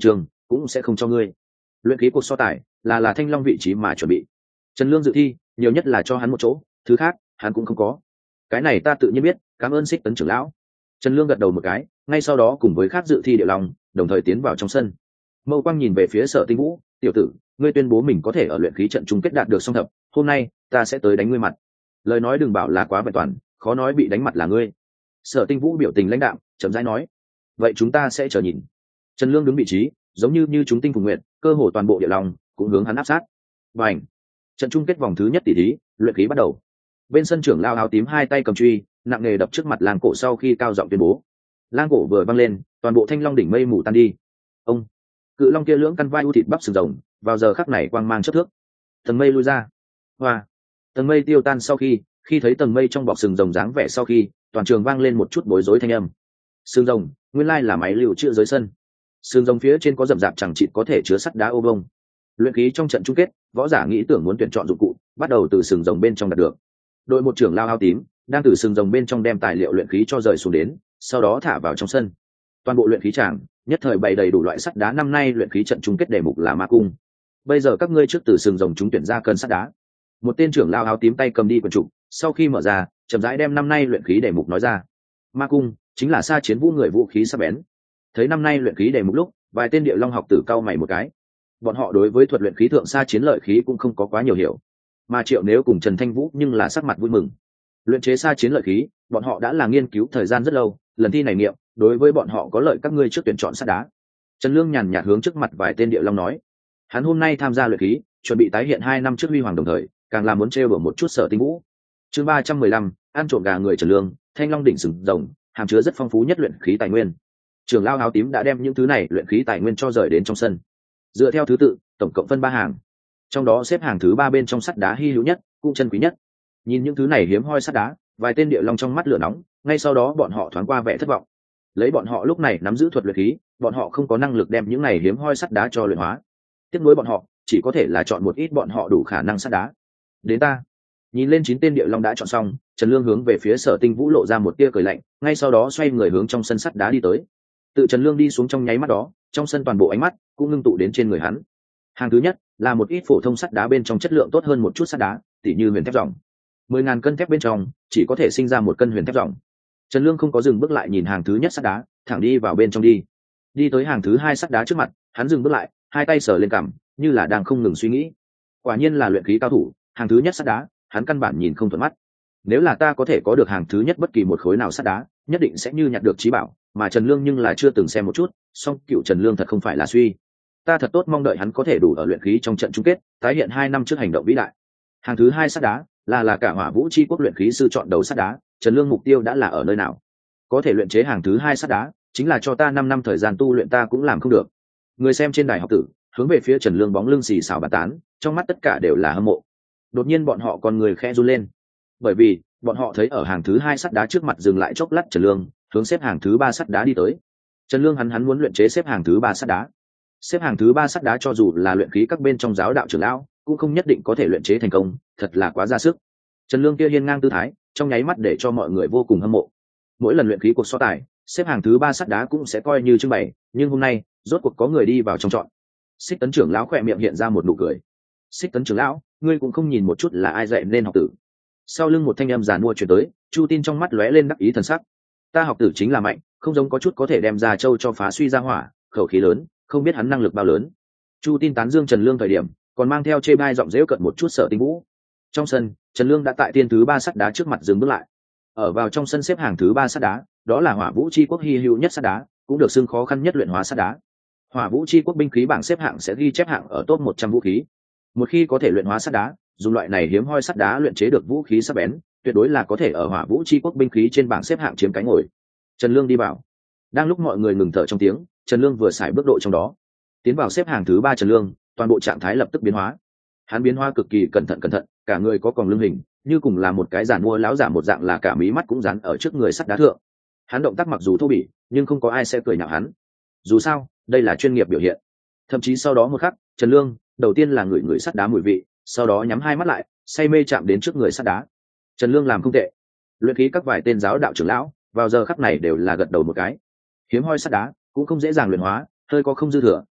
cũng sẽ không cho ngươi. Luyện khí cuộc so tài là là thanh long vị trí mà chuẩn bị. Trần Lương dự thi nhiều nhất là cho hắn một chỗ, thứ khác hắn cũng không có. Cái này ta tự nhiên biết, cảm ơn Xích Tấn trưởng lão. Trần Lương gật đầu một cái, ngay sau đó cùng với khác dự thi địa long đồng thời tiến vào trong sân. Mâu Quang nhìn về phía Sở Tinh Vũ, tiểu tử, ngươi tuyên bố mình có thể ở luyện khí trận chung kết đạt được song thập, hôm nay ta sẽ tới đánh ngươi mặt. Lời nói đừng bảo là quá vẹn toàn, khó nói bị đánh mặt là ngươi. Sở Tinh Vũ biểu tình lãnh đạm, chậm rãi nói, vậy chúng ta sẽ chờ nhìn. Trần Lương đứng vị trí, giống như như chúng tinh phùng nguyện, cơ hồ toàn bộ địa long cũng hướng hắn áp sát. Và ảnh, trận chung kết vòng thứ nhất tỷ thí, luyện khí bắt đầu. Bên sân trưởng lao áo tím hai tay cầm truy, nặng nề đập trước mặt Lang Cổ sau khi cao giọng tuyên bố. Lang Cổ vừa văng lên, toàn bộ thanh long đỉnh mây mù tan đi. Ông, cự long kia lưỡng căn vai u thịt bắp sừng rồng, vào giờ khắc này quang mang chớp thước. Tầng mây lui ra. Hoa, tầng mây tiêu tan sau khi, khi thấy tầng mây trong bọc sừng rồng dáng vẻ sau khi, toàn trường vang lên một chút bối rối thanh âm. Sừng rồng, nguyên lai là máy lưu trữ dưới sân. Sừng rồng phía trên có rậm rạp chẳng chịt có thể chứa sắt đá ô vông. Luyện khí trong trận chung kết, võ giả nghĩ tưởng muốn tuyển chọn dụng cụ, bắt đầu từ sừng rồng bên trong đạt được. Đội một trưởng lao áo tím đang từ sừng rồng bên trong đem tài liệu luyện khí cho rời xuống đến, sau đó thả vào trong sân. Toàn bộ luyện khí tràng nhất thời bày đầy đủ loại sắt đá. Năm nay luyện khí trận chung kết đề mục là ma cung. Bây giờ các ngươi trước từ sừng rồng chúng tuyển ra cân sắt đá. Một tên trưởng lao áo tím tay cầm đi quần trục, sau khi mở ra, chậm rãi đem năm nay luyện khí đề mục nói ra. Ma cung chính là sa chiến vũ người vũ khí sắc bén. Thấy năm nay luyện khí đề mục lúc, vài tên địa long học tử cau mày một cái. Bọn họ đối với thuật luyện khí thượng sa chiến lợi khí cũng không có quá nhiều hiểu, mà Triệu Nếu cùng Trần Thanh Vũ nhưng là sắc mặt vui mừng. Luyện chế sa chiến lợi khí, bọn họ đã là nghiên cứu thời gian rất lâu, lần thi này nghiệm, đối với bọn họ có lợi, các ngươi trước tuyển chọn sắt đá. Trần Lương nhàn nhạt hướng trước mặt vài tên địa long nói, hắn hôm nay tham gia luyện khí, chuẩn bị tái hiện hai năm trước huy hoàng đồng thời, càng là muốn trêu đùa một chút Sở Tinh Vũ. Chương ba trăm mười lăm, ăn trộm gà người Trần Lương, thanh long đỉnh sừng rồng, hàm chứa rất phong phú nhất luyện khí tài nguyên. Trưởng lao áo tím đã đem những thứ này luyện khí tài nguyên cho rời đến trong sân. Dựa theo thứ tự, tổng cộng phân ba hàng, trong đó xếp hàng thứ ba bên trong sắt đá hy hữu nhất, cũng chân quý nhất. Nhìn những thứ này hiếm hoi sắt đá, vài tên địa long trong mắt lửa nóng, ngay sau đó bọn họ thoáng qua vẻ thất vọng. Lấy bọn họ lúc này nắm giữ thuật luyện khí, bọn họ không có năng lực đem những này hiếm hoi sắt đá cho luyện hóa. Tiếc nuối bọn họ chỉ có thể là chọn một ít bọn họ đủ khả năng sắt đá. Đến ta. Nhìn lên chín tên địa long đã chọn xong, Trần Lương hướng về phía Sở Tinh Vũ lộ ra một tia cười lạnh, ngay sau đó xoay người hướng trong sân sắt đá đi tới. Tự Trần Lương đi xuống trong nháy mắt đó, trong sân toàn bộ ánh mắt cũng ngưng tụ đến trên người hắn. Hàng thứ nhất là một ít phổ thông sắt đá bên trong chất lượng tốt hơn một chút sắt đá, tỉ như huyền thép ròng. Mười ngàn cân thép bên trong chỉ có thể sinh ra một cân huyền thép ròng. Trần Lương không có dừng bước lại nhìn hàng thứ nhất sắt đá, thẳng đi vào bên trong đi. Đi tới hàng thứ hai sắt đá trước mặt, hắn dừng bước lại, hai tay sờ lên cằm, như là đang không ngừng suy nghĩ. Quả nhiên là luyện khí cao thủ, hàng thứ nhất sắt đá, hắn căn bản nhìn không thuận mắt. Nếu là ta có thể có được hàng thứ nhất bất kỳ một khối nào sắt đá, nhất định sẽ như nhặt được trí bảo, mà Trần Lương nhưng là chưa từng xem một chút, song cựu Trần Lương thật không phải là suy. Ta thật tốt mong đợi hắn có thể đủ ở luyện khí trong trận chung kết, tái hiện hai năm trước hành động vĩ đại. Hàng thứ hai sắt đá là là cả Hỏa Vũ Chi Quốc luyện khí sư chọn đầu sắt đá, Trần Lương mục tiêu đã là ở nơi nào? Có thể luyện chế hàng thứ hai sắt đá, chính là cho ta năm năm thời gian tu luyện ta cũng làm không được. Người xem trên đài học tử, hướng về phía Trần Lương bóng lưng xì xào bàn tán, trong mắt tất cả đều là hâm mộ. Đột nhiên bọn họ còn người khẽ run lên, bởi vì bọn họ thấy ở hàng thứ hai sắt đá trước mặt dừng lại chốc lát Trần Lương, hướng xếp hàng thứ ba sắt đá đi tới. Trần Lương hắn hắn muốn luyện chế xếp hàng thứ ba sắt đá. Xếp hàng thứ ba sắt đá cho dù là luyện khí các bên trong giáo đạo trưởng lão, cũng không nhất định có thể luyện chế thành công, thật là quá ra sức. Trần Lương kia hiên ngang tư thái, trong nháy mắt để cho mọi người vô cùng hâm mộ. Mỗi lần luyện khí cuộc so tài, xếp hàng thứ ba sắt đá cũng sẽ coi như trưng bày, nhưng hôm nay, rốt cuộc có người đi vào trong chọn. Xích Tấn trưởng lão khỏe miệng hiện ra một nụ cười. Xích Tấn trưởng lão, ngươi cũng không nhìn một chút là ai dạy nên học tử. Sau lưng một thanh âm giàn mua truyền tới, Chu Tin trong mắt lóe lên đắc ý thần sắc. Ta học tử chính là mạnh, không giống có chút có thể đem ra châu cho phá suy ra hỏa, khẩu khí lớn, không biết hắn năng lực bao lớn. Chu Tin tán dương Trần Lương thời điểm, còn mang theo chê bai giọng dễu cận một chút Sở Tinh Vũ. Trong sân, Trần Lương đã tại tiên thứ ba sắt đá trước mặt dừng bước lại. Ở vào trong sân xếp hàng thứ ba sắt đá, đó là Hỏa Vũ Chi Quốc hi hữu nhất sắt đá, cũng được xưng khó khăn nhất luyện hóa sắt đá. Hỏa Vũ Chi Quốc binh khí bảng xếp hạng sẽ ghi chép hạng ở top một trăm vũ khí. Một khi có thể luyện hóa sắt đá, dùng loại này hiếm hoi sắt đá luyện chế được vũ khí sắc bén, tuyệt đối là có thể ở Hỏa Vũ Chi Quốc binh khí trên bảng xếp hạng chiếm cái ngồi. Trần Lương đi vào. Đang lúc mọi người ngừng thở trong tiếng, Trần Lương vừa xài bước độ trong đó. Tiến vào xếp hàng thứ ba Trần Lương, toàn bộ trạng thái lập tức biến hóa. Hắn biến hóa cực kỳ cẩn thận cẩn thận, cả người có còng lưng hình, như cùng là một cái giàn mua láo giả một dạng, là cả mí mắt cũng dán ở trước người sắt đá thượng. Hắn động tác mặc dù thô bỉ, nhưng không có ai sẽ cười nhạo hắn. Dù sao, đây là chuyên nghiệp biểu hiện. Thậm chí sau đó một khắc, Trần Lương đầu tiên là ngửi ngửi sắt đá mùi vị, sau đó nhắm hai mắt lại, say mê chạm đến trước người sắt đá. Trần Lương làm không tệ. Luyện khí các vài tên giáo đạo trưởng lão vào giờ khắc này đều là gật đầu một cái. Hiếm hoi sắt đá cũng không dễ dàng luyện hóa, hơi có không dư thừa,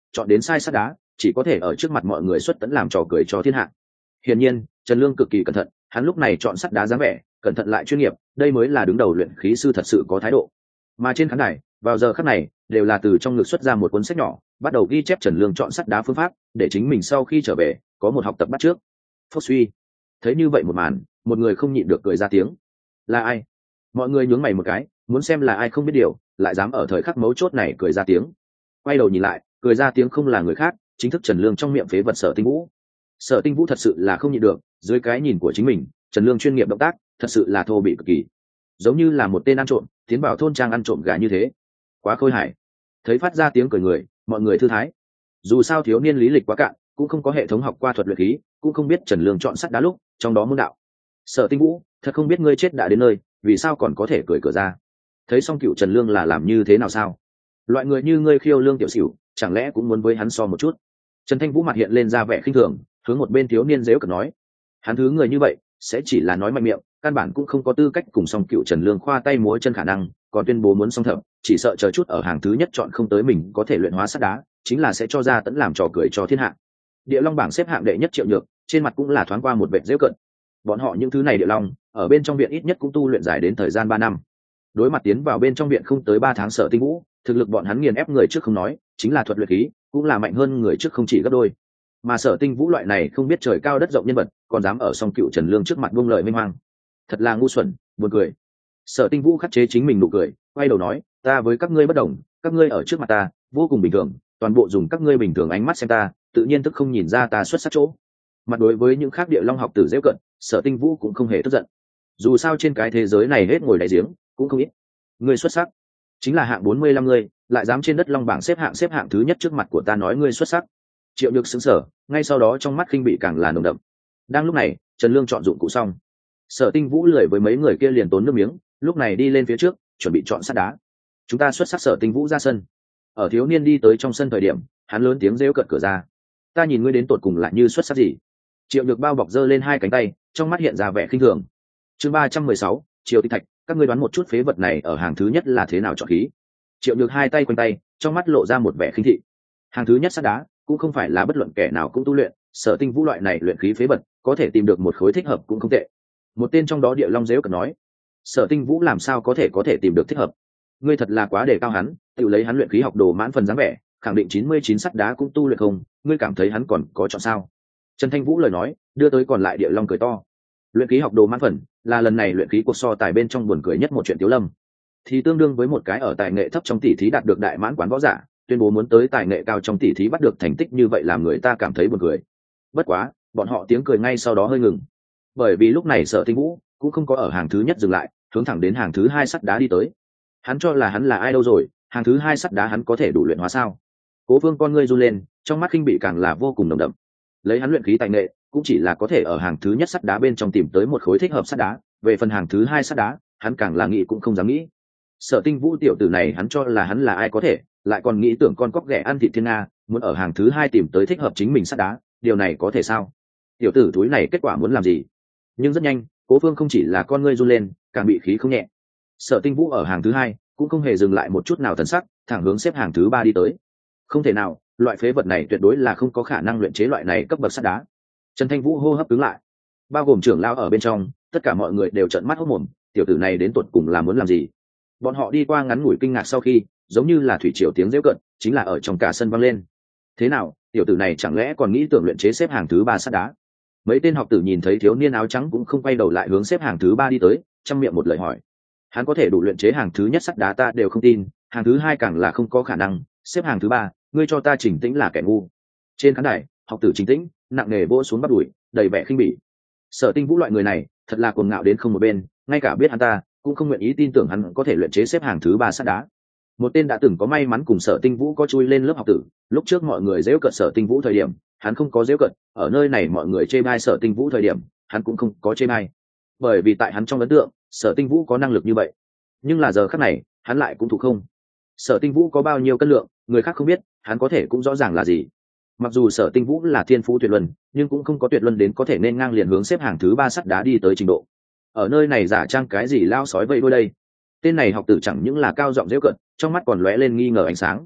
chọn đến sai sắt đá, chỉ có thể ở trước mặt mọi người xuất tẫn làm trò cười cho thiên hạ. Hiển nhiên Trần Lương cực kỳ cẩn thận, hắn lúc này chọn sắt đá dáng vẻ cẩn thận lại chuyên nghiệp, đây mới là đứng đầu luyện khí sư thật sự có thái độ. Mà trên khán đài vào giờ khắc này đều là từ trong ngực xuất ra một cuốn sách nhỏ, bắt đầu ghi chép Trần Lương chọn sắt đá phương pháp, để chính mình sau khi trở về có một học tập bắt trước. Phốc suy, thấy như vậy một màn, một người không nhịn được cười ra tiếng. Là ai? Mọi người nhướng mày một cái, muốn xem là ai không biết điều lại dám ở thời khắc mấu chốt này cười ra tiếng. Quay đầu nhìn lại, cười ra tiếng không là người khác, chính thức Trần Lương trong miệng phế vật Sở Tinh Vũ. Sở Tinh Vũ thật sự là không nhịn được, dưới cái nhìn của chính mình Trần Lương chuyên nghiệp động tác thật sự là thô bị cực kỳ, giống như là một tên ăn trộm tiến vào thôn trang ăn trộm gà như thế, quá khôi hài. Thấy phát ra tiếng cười người, mọi người thư thái. Dù sao thiếu niên lý lịch quá cạn, cũng không có hệ thống học qua thuật luyện khí, cũng không biết Trần Lương chọn sắt đá lúc trong đó môn đạo. Sở Tinh Vũ, thật không biết ngươi chết đã đến nơi, vì sao còn có thể cười cửa ra. Thấy xong cựu Trần Lương là làm như thế nào sao? Loại người như ngươi khiêu lương tiểu xỉu, chẳng lẽ cũng muốn với hắn so một chút? Trần Thanh Vũ mặt hiện lên ra vẻ khinh thường, hướng một bên thiếu niên dễu cợt nói, hắn thứ người như vậy sẽ chỉ là nói mạnh miệng, căn bản cũng không có tư cách cùng song cựu Trần Lương khoa tay múa chân khả năng, còn tuyên bố muốn song thập, chỉ sợ chờ chút ở hàng thứ nhất chọn không tới mình có thể luyện hóa sắt đá, chính là sẽ cho ra tẫn làm trò cười cho thiên hạ. Địa Long bảng xếp hạng đệ nhất Triệu Nhược, trên mặt cũng là thoáng qua một vẻ giễu cợt. Bọn họ những thứ này Địa Long, ở bên trong viện ít nhất cũng tu luyện dài đến thời gian ba năm. Đối mặt tiến vào bên trong viện không tới ba tháng Sở Tinh Vũ, thực lực bọn hắn nghiền ép người trước không nói, chính là thuật luyện khí, cũng là mạnh hơn người trước không chỉ gấp đôi. Mà Sở Tinh Vũ loại này không biết trời cao đất rộng nhân vật, còn dám ở song cựu Trần Lương trước mặt buông lời mênh hoang, thật là ngu xuẩn, buồn cười. Sở Tinh Vũ khắc chế chính mình nụ cười, quay đầu nói, ta với các ngươi bất đồng, các ngươi ở trước mặt ta vô cùng bình thường, toàn bộ dùng các ngươi bình thường ánh mắt xem ta, tự nhiên tức không nhìn ra ta xuất sắc chỗ. Mặt đối với những khác Địa Long học tử dễ cận, Sở Tinh Vũ cũng không hề tức giận. Dù sao trên cái thế giới này hết ngồi đáy giếng cũng không ít. Ngươi xuất sắc, chính là hạng bốn mươi lăm ngươi, lại dám trên đất Long bảng xếp hạng xếp hạng thứ nhất trước mặt của ta nói ngươi xuất sắc. Triệu Nhược sững sờ, ngay sau đó trong mắt khinh bị càng là nồng đậm. Đang lúc này, Trần Lương chọn dụng cụ xong, Sở Tinh Vũ lười với mấy người kia liền tốn nước miếng, lúc này đi lên phía trước chuẩn bị chọn sắt đá. Chúng ta xuất sắc. Sở Tinh Vũ ra sân. Ở thiếu niên đi tới trong sân thời điểm, hắn lớn tiếng rêu cợt cửa ra, ta nhìn ngươi đến tột cùng lại như xuất sắc gì. Triệu Nhược bao bọc giơ lên hai cánh tay, trong mắt hiện ra vẻ khinh thường. Chương ba trăm mười sáu, Triều Tịch Thạch, các ngươi đoán một chút phế vật này ở hàng thứ nhất là thế nào chọn khí. Triệu Nhược hai tay quanh tay, trong mắt lộ ra một vẻ khinh thị. Hàng thứ nhất sắt đá cũng không phải là bất luận kẻ nào cũng tu luyện, Sở Tinh Vũ loại này luyện khí phế vật có thể tìm được một khối thích hợp cũng không tệ. Một tên trong đó Địa Long dễu cợt nói, Sở Tinh Vũ làm sao có thể có thể tìm được thích hợp. Ngươi thật là quá đề cao hắn, tự lấy hắn luyện khí học đồ mãn phần dáng vẻ, khẳng định chín mươi chín sắt đá cũng tu luyện không, ngươi cảm thấy hắn còn có chọn sao? Trần Thanh Vũ lời nói đưa tới còn lại Địa Long cười to. Luyện khí học đồ mãn phần là lần này luyện khí cuộc so tài bên trong buồn cười nhất một chuyện Tiếu Lâm, thì tương đương với một cái ở tài nghệ thấp trong tỷ thí đạt được đại mãn quán võ giả tuyên bố muốn tới tài nghệ cao trong tỷ thí bắt được thành tích như vậy, làm người ta cảm thấy buồn cười. Bất quá bọn họ tiếng cười ngay sau đó hơi ngừng, bởi vì lúc này Sở Tinh Vũ cũng không có ở hàng thứ nhất dừng lại, hướng thẳng đến hàng thứ hai sắt đá đi tới. Hắn cho là hắn là ai đâu rồi, hàng thứ hai sắt đá hắn có thể đủ luyện hóa sao? Cố Vương con ngươi run lên, trong mắt khinh bị càng là vô cùng nồng đậm. Lấy hắn luyện khí tài nghệ cũng chỉ là có thể ở hàng thứ nhất sắt đá bên trong tìm tới một khối thích hợp sắt đá, về phần hàng thứ hai sắt đá hắn càng là nghĩ cũng không dám nghĩ. Sở Tinh Vũ tiểu tử này hắn cho là hắn là ai có thể, lại còn nghĩ tưởng con cóc ghẻ ăn thịt thiên nga, muốn ở hàng thứ hai tìm tới thích hợp chính mình sắt đá, điều này có thể sao? Tiểu tử túi này kết quả muốn làm gì? Nhưng rất nhanh, Cố Phương không chỉ là con ngươi run lên, càng bị khí không nhẹ. Sở Tinh Vũ ở hàng thứ hai cũng không hề dừng lại một chút nào thần sắc, thẳng hướng xếp hàng thứ ba đi tới. Không thể nào, loại phế vật này tuyệt đối là không có khả năng luyện chế loại này cấp bậc sắt đá. Trần Thanh Vũ hô hấp cứng lại, bao gồm trưởng lão ở bên trong, tất cả mọi người đều trợn mắt hốt mồm, tiểu tử này đến tuột cùng là muốn làm gì? Bọn họ đi qua ngắn ngủi kinh ngạc sau khi, giống như là thủy triều tiếng giễu cợt, chính là ở trong cả sân vang lên. Thế nào, tiểu tử này chẳng lẽ còn nghĩ tưởng luyện chế xếp hàng thứ ba sắt đá? Mấy tên học tử nhìn thấy thiếu niên áo trắng cũng không quay đầu lại hướng xếp hàng thứ ba đi tới, trong miệng một lời hỏi, hắn có thể đủ luyện chế hàng thứ nhất sắt đá ta đều không tin, hàng thứ hai càng là không có khả năng, xếp hàng thứ ba, ngươi cho ta Trình Tĩnh là kẻ ngu. Trên khán đài, học tử Trình Tĩnh nặng nề vỗ xuống bắt đùi, đầy vẻ khinh bỉ. Sở Tinh Vũ loại người này thật là cuồng ngạo đến không một bên, ngay cả biết hắn ta cũng không nguyện ý tin tưởng hắn có thể luyện chế xếp hàng thứ ba sắt đá. Một tên đã từng có may mắn cùng Sở Tinh Vũ có chui lên lớp học tử, lúc trước mọi người giễu cợt Sở Tinh Vũ thời điểm hắn không có giễu cợt, ở nơi này mọi người chê bai Sở Tinh Vũ thời điểm hắn cũng không có chê bai, bởi vì tại hắn trong ấn tượng Sở Tinh Vũ có năng lực như vậy. Nhưng là giờ khắc này hắn lại cũng thuộc không. Sở Tinh Vũ có bao nhiêu cân lượng người khác không biết, hắn có thể cũng rõ ràng là gì. Mặc dù Sở Tinh Vũ là thiên phú tuyệt luân, nhưng cũng không có tuyệt luân đến có thể nên ngang liền hướng xếp hàng thứ ba sắt đá đi tới trình độ. Ở nơi này giả trang cái gì lao sói vậy đôi đây? Tên này học tử chẳng những là cao giọng giễu cợt, trong mắt còn lóe lên nghi ngờ ánh sáng.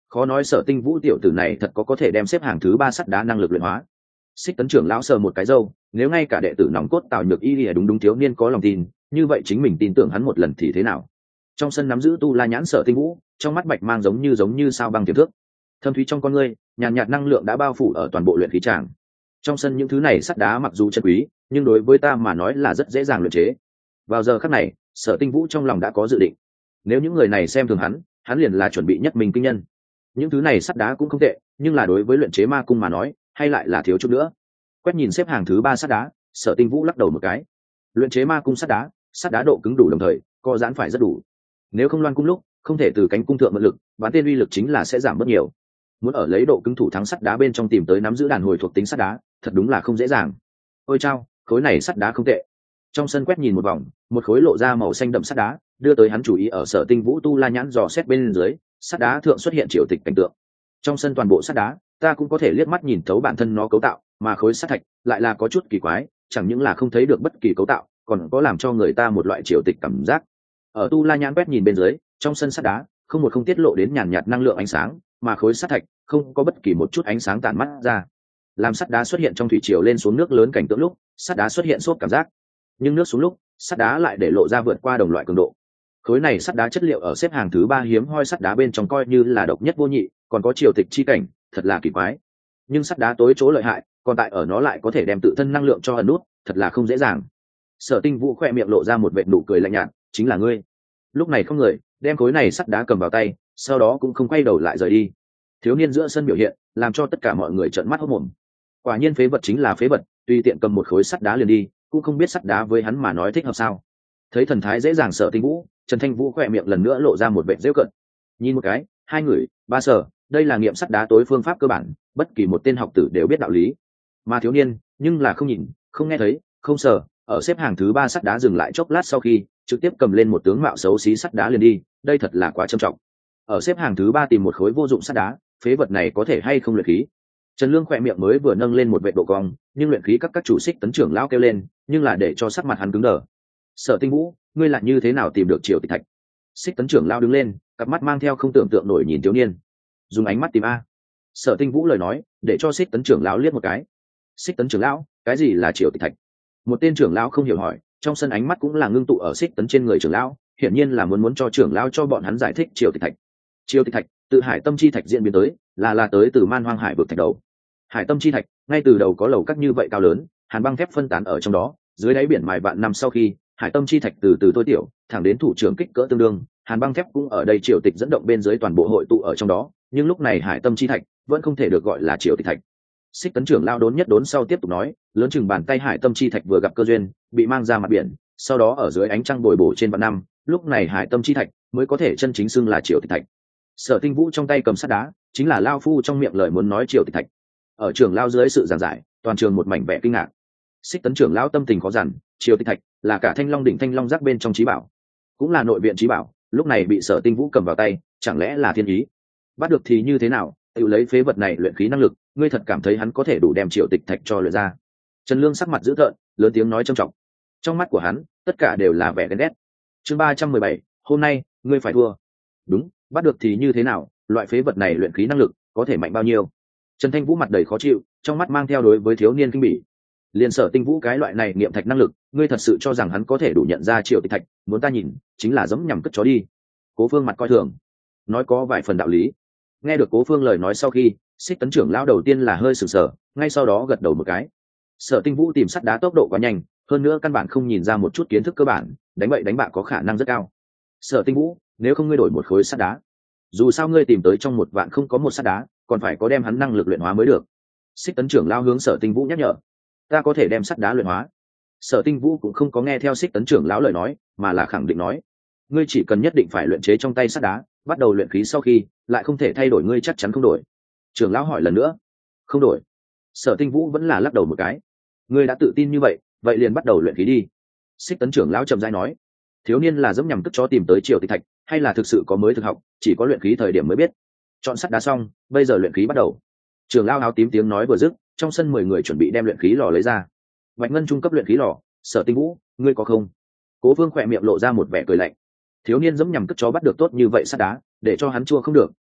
Khó nói Sở Tinh Vũ tiểu tử này thật có có thể đem xếp hàng thứ ba sắt đá năng lực luyện hóa. Xích Tấn trưởng lão sờ một cái râu, nếu ngay cả đệ tử nòng cốt Tào Nhược Y lìa đúng đúng thiếu niên có lòng tin, như vậy chính mình tin tưởng hắn một lần thì thế nào? Trong sân nắm giữ tu la nhãn Sở Tinh Vũ, trong mắt bạch mang giống như giống như sao băng tiềm thước, thâm thúy trong con ngươi, nhàn nhạt năng lượng đã bao phủ ở toàn bộ luyện khí tràng. Trong sân những thứ này sắt đá mặc dù chân quý, nhưng đối với ta mà nói là rất dễ dàng luyện chế. Vào giờ khắc này, Sở Tinh Vũ trong lòng đã có dự định. Nếu những người này xem thường hắn, hắn liền là chuẩn bị nhất mình kinh nhân. Những thứ này sắt đá cũng không tệ, nhưng là đối với luyện chế ma cung mà nói, hay lại là thiếu chút nữa. Quét nhìn xếp hàng thứ ba sắt đá, Sở Tinh Vũ lắc đầu một cái. Luyện chế ma cung sắt đá, sắt đá độ cứng đủ đồng thời, co giãn phải rất đủ. Nếu không loan cung lúc, không thể từ cánh cung thượng mượn lực, bán tên uy lực chính là sẽ giảm bớt nhiều. Muốn ở lấy độ cứng thủ thắng sắt đá bên trong tìm tới nắm giữ đàn hồi thuộc tính sắt đá, thật đúng là không dễ dàng. Ôi chao, khối này sắt đá không tệ. Trong sân quét nhìn một vòng, một khối lộ ra màu xanh đậm sắt đá, đưa tới hắn chú ý ở Sở Tinh Vũ tu la nhãn dò xét bên dưới, sắt đá thượng xuất hiện triệu tịch cảnh tượng. Trong sân toàn bộ sắt đá, ta cũng có thể liếc mắt nhìn thấu bản thân nó cấu tạo, mà khối sắt thạch lại là có chút kỳ quái, chẳng những là không thấy được bất kỳ cấu tạo, còn có làm cho người ta một loại triệu tịch cảm giác. Ở tu la nhãn quét nhìn bên dưới, trong sân sắt đá, không một không tiết lộ đến nhàn nhạt năng lượng ánh sáng, mà khối sắt thạch không có bất kỳ một chút ánh sáng tản mắt ra. Làm sắt đá xuất hiện trong thủy triều lên xuống nước lớn cảnh tượng lúc, sắt đá xuất hiện xốp cảm giác, nhưng nước xuống lúc, sắt đá lại để lộ ra vượt qua đồng loại cường độ. Khối này sắt đá chất liệu ở xếp hàng thứ ba hiếm hoi sắt đá bên trong coi như là độc nhất vô nhị, còn có triều tịch chi cảnh, thật là kỳ quái. Nhưng sắt đá tối chỗ lợi hại, còn tại ở nó lại có thể đem tự thân năng lượng cho ẩn nút, thật là không dễ dàng. Sở Tinh Vũ khỏe miệng lộ ra một vệt nụ cười lạnh nhạt, chính là ngươi. Lúc này không người, đem khối này sắt đá cầm vào tay, sau đó cũng không quay đầu lại rời đi. Thiếu niên giữa sân biểu hiện, làm cho tất cả mọi người trợn mắt hốt mồm. Quả nhiên phế vật chính là phế vật, tùy tiện cầm một khối sắt đá liền đi, cũng không biết sắt đá với hắn mà nói thích hợp sao. Thấy thần thái dễ dàng Sở Tinh Vũ, Trần Thanh Vũ khỏe miệng lần nữa lộ ra một vệt giễu cợt. Nhìn một cái, hai người, ba sở, đây là nghiệm sắt đá tối phương pháp cơ bản, bất kỳ một tên học tử đều biết đạo lý. Mà thiếu niên, nhưng là không nhìn, không nghe thấy, không sở, ở xếp hàng thứ ba sắt đá dừng lại chốc lát sau khi, trực tiếp cầm lên một tướng mạo xấu xí sắt đá liền đi, đây thật là quá trầm trọng. Ở xếp hàng thứ ba tìm một khối vô dụng sắt đá, phế vật này có thể hay không luyện khí. Trần Lương khỏe miệng mới vừa nâng lên một vệt độ cong, nhưng luyện khí các các chủ Xích Tấn trưởng lão kêu lên, nhưng là để cho sắc mặt hắn cứng đờ. Sở Tinh Vũ, ngươi lại như thế nào tìm được triều tịch thạch? Xích Tấn trưởng lão đứng lên, cặp mắt mang theo không tưởng tượng nổi nhìn thiếu niên, dùng ánh mắt tìm a. Sở Tinh Vũ lời nói, để cho Xích Tấn trưởng lão liếc một cái. Xích Tấn trưởng lão, cái gì là triều tịch thạch? Một tên trưởng lão không hiểu hỏi, trong sân ánh mắt cũng là ngưng tụ ở Xích Tấn trên người trưởng lão, hiển nhiên là muốn muốn cho trưởng lão cho bọn hắn giải thích triều tịch thạch. Triều tịch thạch, tự hải tâm chi thạch diễn biến tới, là là tới từ man hoang hải vực thạch đầu. Hải tâm chi thạch, ngay từ đầu có lầu các như vậy cao lớn, hàn băng thép phân tán ở trong đó, dưới đáy biển mài vạn năm sau khi, hải tâm chi thạch từ từ tối tiểu, thẳng đến thủ trưởng kích cỡ tương đương, hàn băng thép cũng ở đây triều tịch dẫn động bên dưới toàn bộ hội tụ ở trong đó, nhưng lúc này hải tâm chi thạch vẫn không thể được gọi là triều tịch thạch. Xích Tấn trưởng lao đốn nhất đốn sau tiếp tục nói, lớn chừng bàn tay hải tâm chi thạch vừa gặp cơ duyên, bị mang ra mặt biển, sau đó ở dưới ánh trăng bồi bổ trên vạn năm, lúc này hải tâm chi thạch mới có thể chân chính xưng là triều tịch thạch. Sở Tinh Vũ trong tay cầm sắt đá, chính là lao phu trong miệng lời muốn nói triều tịch thạch. Ở trường lao dưới sự giảng giải, toàn trường một mảnh vẻ kinh ngạc. Xích Tấn trưởng lão tâm tình khó dằn, triều tịch thạch là cả thanh long đỉnh thanh long giác bên trong trí bảo, cũng là nội viện trí bảo, lúc này bị Sở Tinh Vũ cầm vào tay, chẳng lẽ là thiên ý? Bắt được thì như thế nào, tự lấy phế vật này luyện khí năng lực, ngươi thật cảm thấy hắn có thể đủ đem triều tịch thạch cho luyện ra? Trần Lương sắc mặt dữ tợn, lớn tiếng nói trầm trọng. Trong mắt của hắn, tất cả đều là vẻ ghen ghét. Chương ba trăm mười bảy, hôm nay ngươi phải thua. Đúng, bắt được thì như thế nào, loại phế vật này luyện khí năng lực có thể mạnh bao nhiêu? Trần Thanh Vũ mặt đầy khó chịu, trong mắt mang theo đối với thiếu niên kinh bỉ. Liên Sở Tinh Vũ cái loại này nghiệm thạch năng lực, ngươi thật sự cho rằng hắn có thể đủ nhận ra triều tịch thạch, muốn ta nhìn, chính là giống nhằm cất chó đi. Cố Phương mặt coi thường, nói có vài phần đạo lý. Nghe được Cố Phương lời nói sau khi, Xích Tấn trưởng lão đầu tiên là hơi sửng sở, ngay sau đó gật đầu một cái. Sở Tinh Vũ tìm sắt đá tốc độ quá nhanh, hơn nữa căn bản không nhìn ra một chút kiến thức cơ bản, đánh bậy đánh bạ có khả năng rất cao. Sở Tinh Vũ, nếu không ngươi đổi một khối sắt đá, dù sao ngươi tìm tới trong một vạn không có một sắt đá, còn phải có đem hắn năng lực luyện hóa mới được. Xích Tấn trưởng lão hướng Sở Tinh Vũ nhắc nhở, ta có thể đem sắt đá luyện hóa. Sở Tinh Vũ cũng không có nghe theo Xích Tấn trưởng lão lời nói, mà là khẳng định nói, ngươi chỉ cần nhất định phải luyện chế trong tay sắt đá, bắt đầu luyện khí sau khi, lại không thể thay đổi, ngươi chắc chắn không đổi. Trưởng lão hỏi lần nữa, không đổi. Sở Tinh Vũ vẫn là lắc đầu một cái. Ngươi đã tự tin như vậy, vậy liền bắt đầu luyện khí đi. Xích Tấn trưởng lão trầm rãi nói, thiếu niên là dẫm nhằm cất chó tìm tới triều tịch thạch, hay là thực sự có mới thực học, chỉ có luyện khí thời điểm mới biết. Chọn sắt đá xong, bây giờ luyện khí bắt đầu. Trưởng lão áo tím tiếng nói vừa dứt, trong sân mười người chuẩn bị đem luyện khí lò lấy ra. Bạch ngân trung cấp luyện khí lò, Sở Tinh Vũ, ngươi có không? Cố Vương khỏe miệng lộ ra một vẻ cười lạnh. Thiếu niên dẫm nhằm cất chó bắt được tốt như vậy sắt đá, để cho hắn chua không được,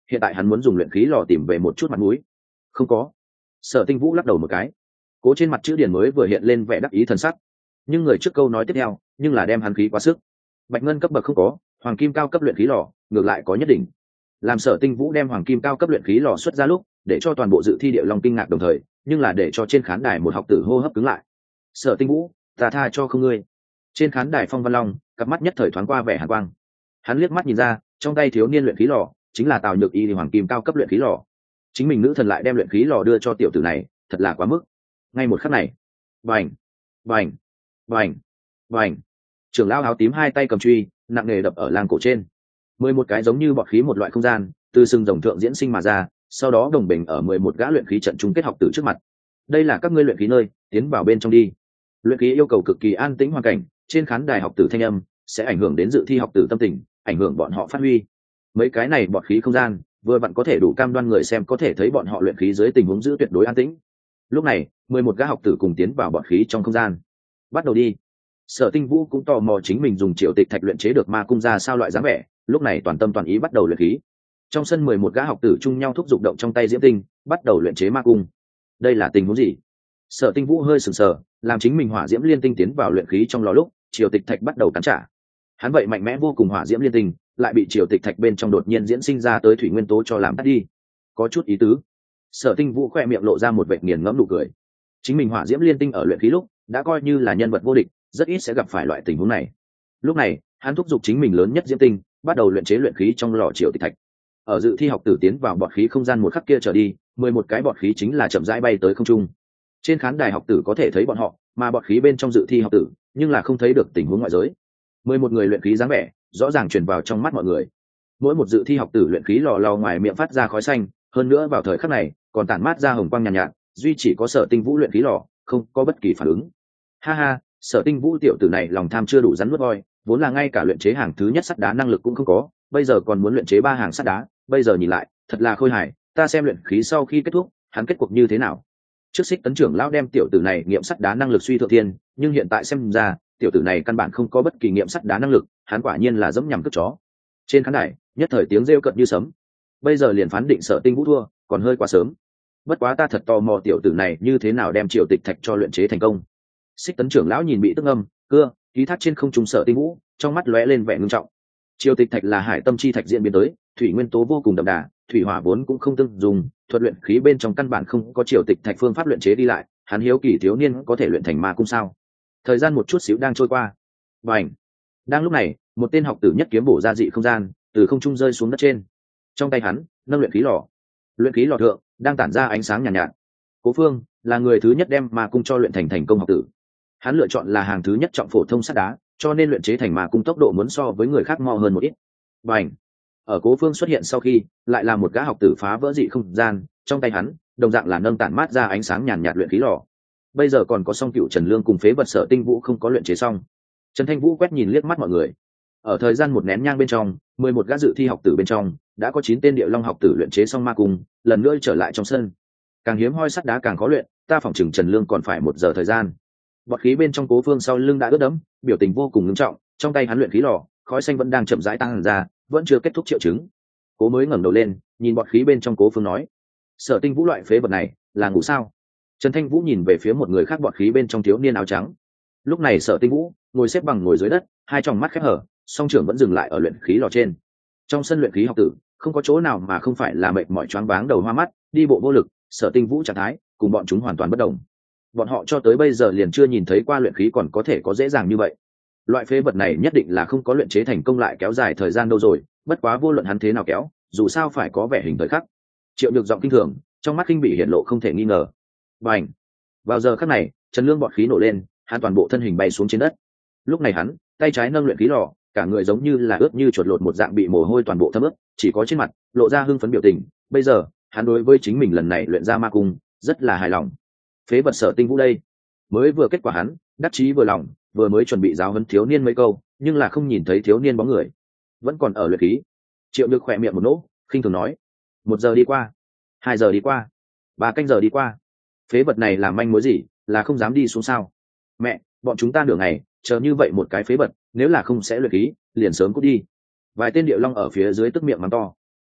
hiện tại hắn muốn dùng luyện khí lò tìm về một chút mặt mũi. Không có. Sở Tinh Vũ lắc đầu một cái, cố trên mặt chữ điển mới vừa hiện lên vẻ đắc ý thần sắc, nhưng người trước câu nói tiếp theo nhưng là đem hắn khí quá sức. Bạch ngân cấp bậc không có, hoàng kim cao cấp luyện khí lò ngược lại có nhất định. Làm Sở Tinh Vũ đem hoàng kim cao cấp luyện khí lò xuất ra lúc, để cho toàn bộ dự thi địa long kinh ngạc đồng thời, nhưng là để cho trên khán đài một học tử hô hấp cứng lại. Sở Tinh Vũ, ta tha cho không ngươi. Trên khán đài Phong Văn Long cặp mắt nhất thời thoáng qua vẻ hàn quang, hắn liếc mắt nhìn ra trong tay thiếu niên luyện khí lò chính là Tào Nhược Y hoàng kim cao cấp luyện khí lò. Chính mình nữ thần lại đem luyện khí lò đưa cho tiểu tử này, thật là quá mức. Ngay một khắc này, bành bành bành bành, trưởng lão áo tím hai tay cầm truy nặng nề đập ở làng cổ trên. Mười một cái giống như bọt khí một loại không gian từ sừng rồng thượng diễn sinh mà ra, sau đó đồng bình ở mười một gã luyện khí trận chung kết học tử trước mặt. Đây là các ngươi luyện khí nơi, tiến vào bên trong đi. Luyện khí yêu cầu cực kỳ an tĩnh hoàn cảnh, trên khán đài học tử thanh âm sẽ ảnh hưởng đến dự thi học tử tâm tình, ảnh hưởng bọn họ phát huy. Mấy cái này bọt khí không gian vừa vặn có thể đủ cam đoan người xem có thể thấy bọn họ luyện khí dưới tình huống giữ tuyệt đối an tĩnh. Lúc này mười một gã học tử cùng tiến vào bọt khí trong không gian. Bắt đầu đi. Sở Tinh Vũ cũng tò mò chính mình dùng triệu tịch thạch luyện chế được ma cung ra sao loại dáng vẻ, lúc này toàn tâm toàn ý bắt đầu luyện khí. Trong sân mười một gã học tử chung nhau thúc giục động trong tay diễm tinh, bắt đầu luyện chế ma cung. Đây là tình huống gì? Sở Tinh Vũ hơi sừng sờ, làm chính mình hỏa diễm liên tinh tiến vào luyện khí trong lò lúc, triều tịch thạch bắt đầu cắn trả. Hắn vậy mạnh mẽ vô cùng hỏa diễm liên tinh, lại bị triều tịch thạch bên trong đột nhiên diễn sinh ra tới thủy nguyên tố cho làm tắt đi. Có chút ý tứ. Sở Tinh Vũ khoe miệng lộ ra một vệt nghiền ngẫm nụ cười. Chính mình hỏa diễm liên tinh ở luyện khí lúc đã coi như là nhân vật vô địch, rất ít sẽ gặp phải loại tình huống này. Lúc này hắn thúc giục chính mình lớn nhất diễm tinh, bắt đầu luyện chế luyện khí trong lò triều tịch thạch. Ở dự thi học tử tiến vào bọt khí không gian một khắc kia trở đi, mười một cái bọt khí chính là chậm rãi bay tới không trung. Trên khán đài học tử có thể thấy bọn họ, mà bọt khí bên trong dự thi học tử nhưng là không thấy được tình huống ngoại giới. Mười một người luyện khí dáng vẻ rõ ràng truyền vào trong mắt mọi người. Mỗi một dự thi học tử luyện khí lò lò ngoài miệng phát ra khói xanh, hơn nữa vào thời khắc này còn tản mát ra hồng quang nhàn nhạt, nhạt, duy chỉ có Sở Tinh Vũ luyện khí lò không có bất kỳ phản ứng. Ha ha, Sở Tinh Vũ tiểu tử này lòng tham chưa đủ rắn nuốt voi, vốn là ngay cả luyện chế hàng thứ nhất sắt đá năng lực cũng không có, bây giờ còn muốn luyện chế ba hàng sắt đá, bây giờ nhìn lại thật là khôi hài. Ta xem luyện khí sau khi kết thúc hắn kết cuộc như thế nào. Trước Xích Tấn trưởng lão đem tiểu tử này nghiệm sắt đá năng lực suy thượng thiên, nhưng hiện tại xem ra tiểu tử này căn bản không có bất kỳ nghiệm sắt đá năng lực, hắn quả nhiên là dẫm nhằm cướp chó. Trên khán đài nhất thời tiếng rêu cợt như sấm. Bây giờ liền phán định Sở Tinh Vũ thua còn hơi quá sớm. Bất quá ta thật tò mò tiểu tử này như thế nào đem triều tịch thạch cho luyện chế thành công. Xích Tấn trưởng lão nhìn bị tức âm cưa ký thác trên không trung Sở Tinh Vũ, trong mắt lóe lên vẻ ngưng trọng. Triều tịch thạch là hải tâm chi thạch diễn biến tới, thủy nguyên tố vô cùng đậm đà, thủy hỏa vốn cũng không tương dùng, thuật luyện khí bên trong căn bản không có triều tịch thạch phương pháp luyện chế đi lại, hắn hiếu kỳ thiếu niên có thể luyện thành ma cung sao. Thời gian một chút xíu đang trôi qua. Bành. Đang lúc này một tên học tử nhất kiếm bổ ra dị không gian từ không trung rơi xuống đất trên. Trong tay hắn nâng luyện khí lò, luyện khí lò thượng đang tản ra ánh sáng nhàn nhạt, nhạt. Cố Phương là người thứ nhất đem ma cung cho luyện thành thành công học tử. Hắn lựa chọn là hàng thứ nhất trọng phổ thông sắt đá, cho nên luyện chế thành ma cung tốc độ muốn so với người khác mo hơn một ít. Bành. Ở Cố Phương xuất hiện sau khi, lại là một gã học tử phá vỡ dị không gian, trong tay hắn đồng dạng là nâng tản mát ra ánh sáng nhàn nhạt luyện khí lò. Bây giờ còn có Song Cựu Trần Lương cùng phế vật Sở Tinh Vũ không có luyện chế xong. Trần Thanh Vũ quét nhìn liếc mắt mọi người. Ở thời gian một nén nhang bên trong, mười một gã dự thi học tử bên trong đã có chín tên địa long học tử luyện chế xong ma cung, lần nữa trở lại trong sân. Càng hiếm hoi sắt đá càng khó luyện, ta phỏng chừng Trần Lương còn phải một giờ thời gian. Bọt khí bên trong Cố Phương sau lưng đã ướt đẫm, biểu tình vô cùng nghiêm trọng, trong tay hắn luyện khí lò, khói xanh vẫn đang chậm rãi tăng ra, vẫn chưa kết thúc triệu chứng. Cố mới ngẩng đầu lên, nhìn bọt khí bên trong Cố Phương nói: Sở Tinh Vũ loại phế vật này là ngủ sao? Trần Thanh Vũ nhìn về phía một người khác bọt khí bên trong thiếu niên áo trắng. Lúc này Sở Tinh Vũ ngồi xếp bằng ngồi dưới đất, hai tròng mắt khép hở, song trưởng vẫn dừng lại ở luyện khí lò trên. Trong sân luyện khí học tử không có chỗ nào mà không phải là mệt mỏi choáng váng đầu hoa mắt, đi bộ vô lực. Sở Tinh Vũ trạng thái cùng bọn chúng hoàn toàn bất đồng. Bọn họ cho tới bây giờ liền chưa nhìn thấy qua luyện khí còn có thể có dễ dàng như vậy. Loại phế vật này nhất định là không có luyện chế thành công lại kéo dài thời gian đâu rồi, bất quá vô luận hắn thế nào kéo, dù sao phải có vẻ hình thời khắc. Triệu Nhược giọng kinh thường, trong mắt kinh bị hiện lộ không thể nghi ngờ. Bành. Vào giờ khắc này, Trần Lương bọt khí nổ lên, hắn toàn bộ thân hình bay xuống trên đất. Lúc này hắn tay trái nâng luyện khí lò, cả người giống như là ướt như chuột lột một dạng bị mồ hôi toàn bộ thấm ướt, chỉ có trên mặt lộ ra hưng phấn biểu tình. Bây giờ hắn đối với chính mình lần này luyện ra ma cung rất là hài lòng. Phế vật Sở Tinh Vũ đây, mới vừa kết quả hắn đắc chí vừa lòng, vừa mới chuẩn bị giáo huấn thiếu niên mấy câu, nhưng là không nhìn thấy thiếu niên bóng người, vẫn còn ở luyện khí. Triệu Nhược khỏe miệng một nỗ, khinh thường nói: một giờ đi qua, hai giờ đi qua, ba canh giờ đi qua, phế vật này làm manh mối gì, là không dám đi xuống sao? Mẹ, bọn chúng ta nửa ngày chờ như vậy một cái phế vật, nếu là không sẽ luyện khí liền sớm cút đi. Vài tên điệu long ở phía dưới tức miệng mắng to.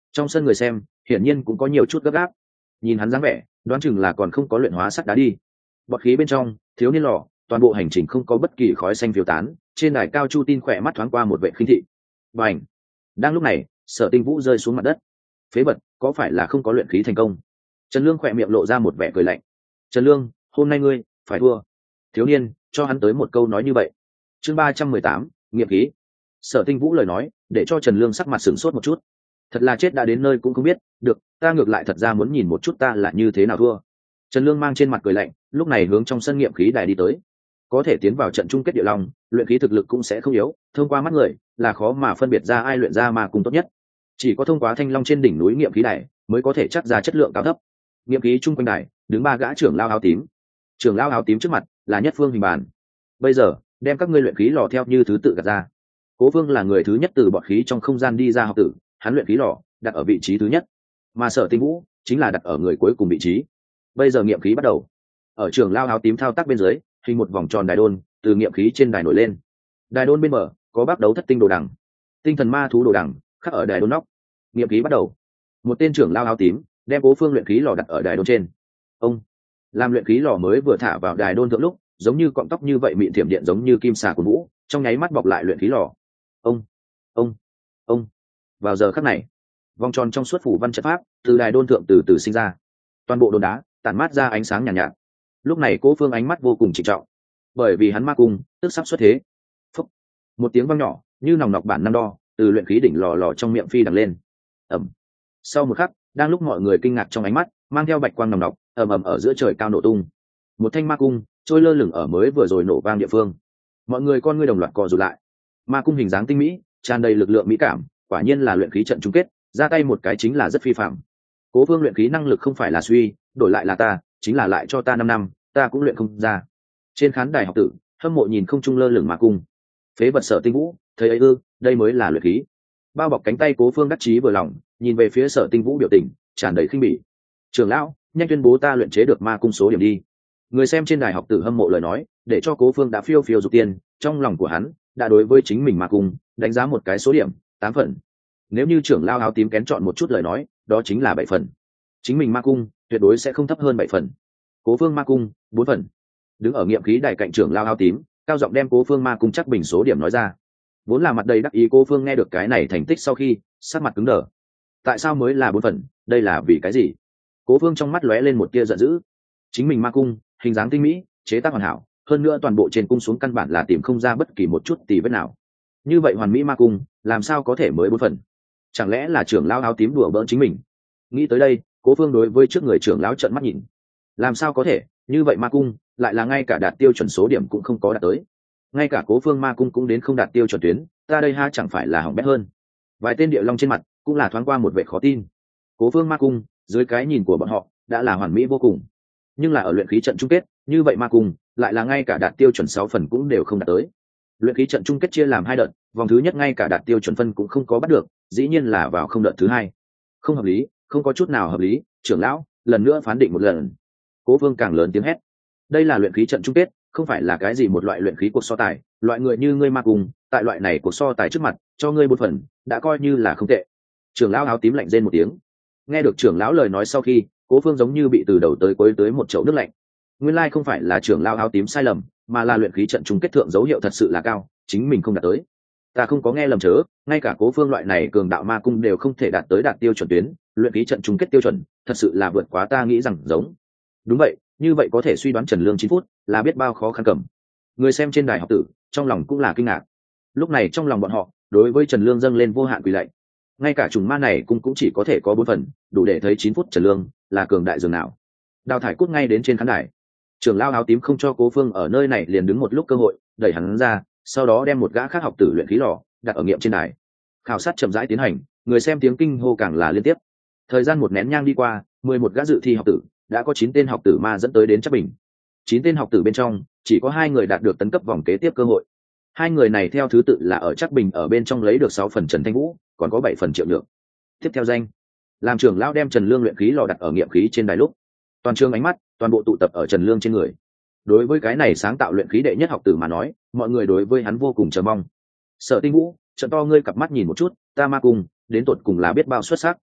Trong sân người xem hiển nhiên cũng có nhiều chút gấp gáp, nhìn hắn dáng vẻ đoán chừng là còn không có luyện hóa sắt đá đi. Bọt khí bên trong thiếu niên lò, toàn bộ hành trình không có bất kỳ khói xanh phiêu tán, trên đài cao chu tin khỏe mắt thoáng qua một vệ khinh thị. Và ảnh đang lúc này Sở Tinh Vũ rơi xuống mặt đất. Phế vật, có phải là không có luyện khí thành công? Trần Lương khỏe miệng lộ ra một vẻ cười lạnh. Trần Lương, hôm nay ngươi phải thua. Thiếu niên cho hắn tới một câu nói như vậy. Chương ba trăm mười tám, nghiệm khí. Sở Tinh Vũ lời nói để cho Trần Lương sắc mặt sửng sốt một chút. Thật là chết đã đến nơi cũng không biết được, ta ngược lại thật ra muốn nhìn một chút ta là như thế nào thua. Trần Lương mang trên mặt cười lạnh, lúc này hướng trong sân nghiệm khí đài đi tới. Có thể tiến vào trận chung kết địa long, luyện khí thực lực cũng sẽ không yếu, thông qua mắt người là khó mà phân biệt ra ai luyện ra ma cung tốt nhất. Chỉ có thông qua thanh long trên đỉnh núi nghiệm khí đài mới có thể chắc ra chất lượng cao thấp. Nghiệm khí chung quanh đài đứng ba gã trưởng lao áo tím. Trưởng lao áo tím trước mặt là nhất phương hình bàn. Bây giờ đem các ngươi luyện khí lò theo như thứ tự gạt ra. Cố Vương là người thứ nhất từ bọt khí trong không gian đi ra học tử, hắn luyện khí lò đặt ở vị trí thứ nhất, mà Sở Tinh Vũ chính là đặt ở người cuối cùng vị trí. Bây giờ nghiệm khí bắt đầu. Ở trường lao áo tím thao tác bên dưới, hình một vòng tròn đài đôn từ nghiệm khí trên đài nổi lên. Đài đôn bên mở có bác đấu thất tinh đồ đằng, tinh thần ma thú đồ đằng khắc ở đài đôn nóc. Nghiệm khí bắt đầu. Một tên trưởng lao áo tím đem Cố Phương luyện khí lò đặt ở đài đôn trên. Ông làm luyện khí lò mới vừa thả vào đài đôn thượng lúc, giống như cọng tóc như vậy mịn thiểm điện giống như kim xà của vũ, trong nháy mắt bọc lại luyện khí lò. Ông ông ông vào giờ khắc này, vòng tròn trong suốt phủ văn trận pháp từ đài đôn thượng từ từ sinh ra, toàn bộ đôn đá tản mát ra ánh sáng nhàn nhạt, nhạt. Lúc này Cố Phương ánh mắt vô cùng trịnh trọng, bởi vì hắn ma cung tức sắp xuất thế. Phúc. Một tiếng vang nhỏ như nòng nọc bản năm đo từ luyện khí đỉnh lò lò trong miệng phi đằng lên. Ẩm. Sau một khắc, đang lúc mọi người kinh ngạc trong ánh mắt, mang theo bạch quang nòng nọc ầm ầm ở giữa trời cao nổ tung. Một thanh ma cung trôi lơ lửng ở mới vừa rồi nổ vang địa phương. Mọi người con ngươi đồng loạt co rụt lại. Ma cung hình dáng tinh mỹ, tràn đầy lực lượng mỹ cảm, quả nhiên là luyện khí trận chung kết, ra tay một cái chính là rất phi phạm. Cố Vương luyện khí năng lực không phải là suy, đổi lại là ta, chính là lại cho ta năm năm, ta cũng luyện không ra. Trên khán đài học tử, hâm mộ nhìn không trung lơ lửng ma cung. Phế vật Sở Tinh Vũ, thấy ấy ư, đây mới là luyện khí. Bao bọc cánh tay Cố Phương đắc chí vừa lòng, nhìn về phía Sở Tinh Vũ biểu tình tràn đầy khinh bỉ. Trưởng lão, nhanh tuyên bố ta luyện chế được ma cung số điểm đi. Người xem trên đài học tử hâm mộ lời nói, để cho Cố Phương đã phiêu phiêu dục tiên, trong lòng của hắn đã đối với chính mình ma cung đánh giá một cái số điểm tám phần. Nếu như trưởng lao áo tím kén chọn một chút lời nói, đó chính là bảy phần. Chính mình ma cung tuyệt đối sẽ không thấp hơn bảy phần. Cố Phương ma cung bốn phần. Đứng ở nghiệm khí đài cạnh trưởng lao áo tím, cao giọng đem Cố Phương ma cung chắc bình số điểm nói ra. Vốn là mặt đầy đắc ý Cố Phương nghe được cái này thành tích sau khi sắc mặt cứng đờ. Tại sao mới là bốn phần, đây là vì cái gì? Cố Phương trong mắt lóe lên một tia giận dữ. Chính mình ma cung hình dáng tinh mỹ, chế tác hoàn hảo, hơn nữa toàn bộ trên cung xuống căn bản là tìm không ra bất kỳ một chút tì vết nào. Như vậy hoàn mỹ ma cung làm sao có thể mới bốn phần? Chẳng lẽ là trưởng lão áo tím đùa bỡn chính mình? Nghĩ tới đây, Cố Phương đối với trước người trưởng lão trợn mắt nhìn. Làm sao có thể, như vậy ma cung lại là ngay cả đạt tiêu chuẩn số điểm cũng không có đạt tới. Ngay cả Cố Phương ma cung cũng đến không đạt tiêu chuẩn tuyến, ta đây ha chẳng phải là hỏng bét hơn. Vài tên địa long trên mặt cũng là thoáng qua một vẻ khó tin. Cố Phương ma cung dưới cái nhìn của bọn họ đã là hoàn mỹ vô cùng, nhưng là ở luyện khí trận chung kết, như vậy ma cung lại là ngay cả đạt tiêu chuẩn sáu phần cũng đều không đạt tới. Luyện khí trận chung kết chia làm hai đợt, vòng thứ nhất ngay cả đạt tiêu chuẩn phân cũng không có bắt được, dĩ nhiên là vào không đợt thứ hai. Không hợp lý, không có chút nào hợp lý, trưởng lão, lần nữa phán định một lần. Cố Vương càng lớn tiếng hét. Đây là luyện khí trận chung kết, không phải là cái gì một loại luyện khí cuộc so tài, loại người như ngươi ma cung, tại loại này cuộc so tài trước mặt, cho ngươi một phần, đã coi như là không tệ. Trưởng lão áo tím lạnh rên một tiếng. Nghe được trưởng lão lời nói sau khi, Cố Phương giống như bị từ đầu tới cuối tới một chậu nước lạnh. Nguyên lai không phải là trưởng lão áo tím sai lầm, mà là luyện khí trận chung kết thượng dấu hiệu thật sự là cao, chính mình không đạt tới. Ta không có nghe lầm chớ, ngay cả Cố Phương loại này cường đạo ma cung đều không thể đạt tới đạt tiêu chuẩn tuyến, luyện khí trận chung kết tiêu chuẩn, thật sự là vượt quá ta nghĩ rằng giống. Đúng vậy, như vậy có thể suy đoán Trần Lương chín phút là biết bao khó khăn cầm. Người xem trên đài học tử, trong lòng cũng là kinh ngạc. Lúc này trong lòng bọn họ, đối với Trần Lương dâng lên vô hạn quỳ lạy. Ngay cả trùng ma này cũng cũng chỉ có thể có bốn phần, đủ để thấy chín phút Trần Lương là cường đại dường nào. Đào thải cút ngay đến trên khán đài. Trưởng lão áo tím không cho Cố Phương ở nơi này liền đứng một lúc cơ hội, đẩy hắn ra, sau đó đem một gã khác học tử luyện khí lò đặt ở nghiệm trên đài. Khảo sát chậm rãi tiến hành, người xem tiếng kinh hô càng là liên tiếp. Thời gian một nén nhang đi qua, mười một gã dự thi học tử, đã có chín tên học tử ma dẫn tới đến chắc bình. Chín tên học tử bên trong, chỉ có hai người đạt được tấn cấp vòng kế tiếp cơ hội. Hai người này theo thứ tự là ở chắc bình ở bên trong lấy được sáu phần Trần Thanh Vũ, còn có bảy phần Triệu Nhược. Tiếp theo danh, làm trưởng lão đem Trần Lương luyện khí lò đặt ở nghiệm khí trên đài lúc, toàn trường ánh mắt, toàn bộ tụ tập ở Trần Lương trên người. Đối với cái này sáng tạo luyện khí đệ nhất học tử mà nói, mọi người đối với hắn vô cùng chờ mong. Sở Tinh Vũ, trận to ngươi cặp mắt nhìn một chút, ta ma cung, đến tột cùng là biết bao xuất sắc.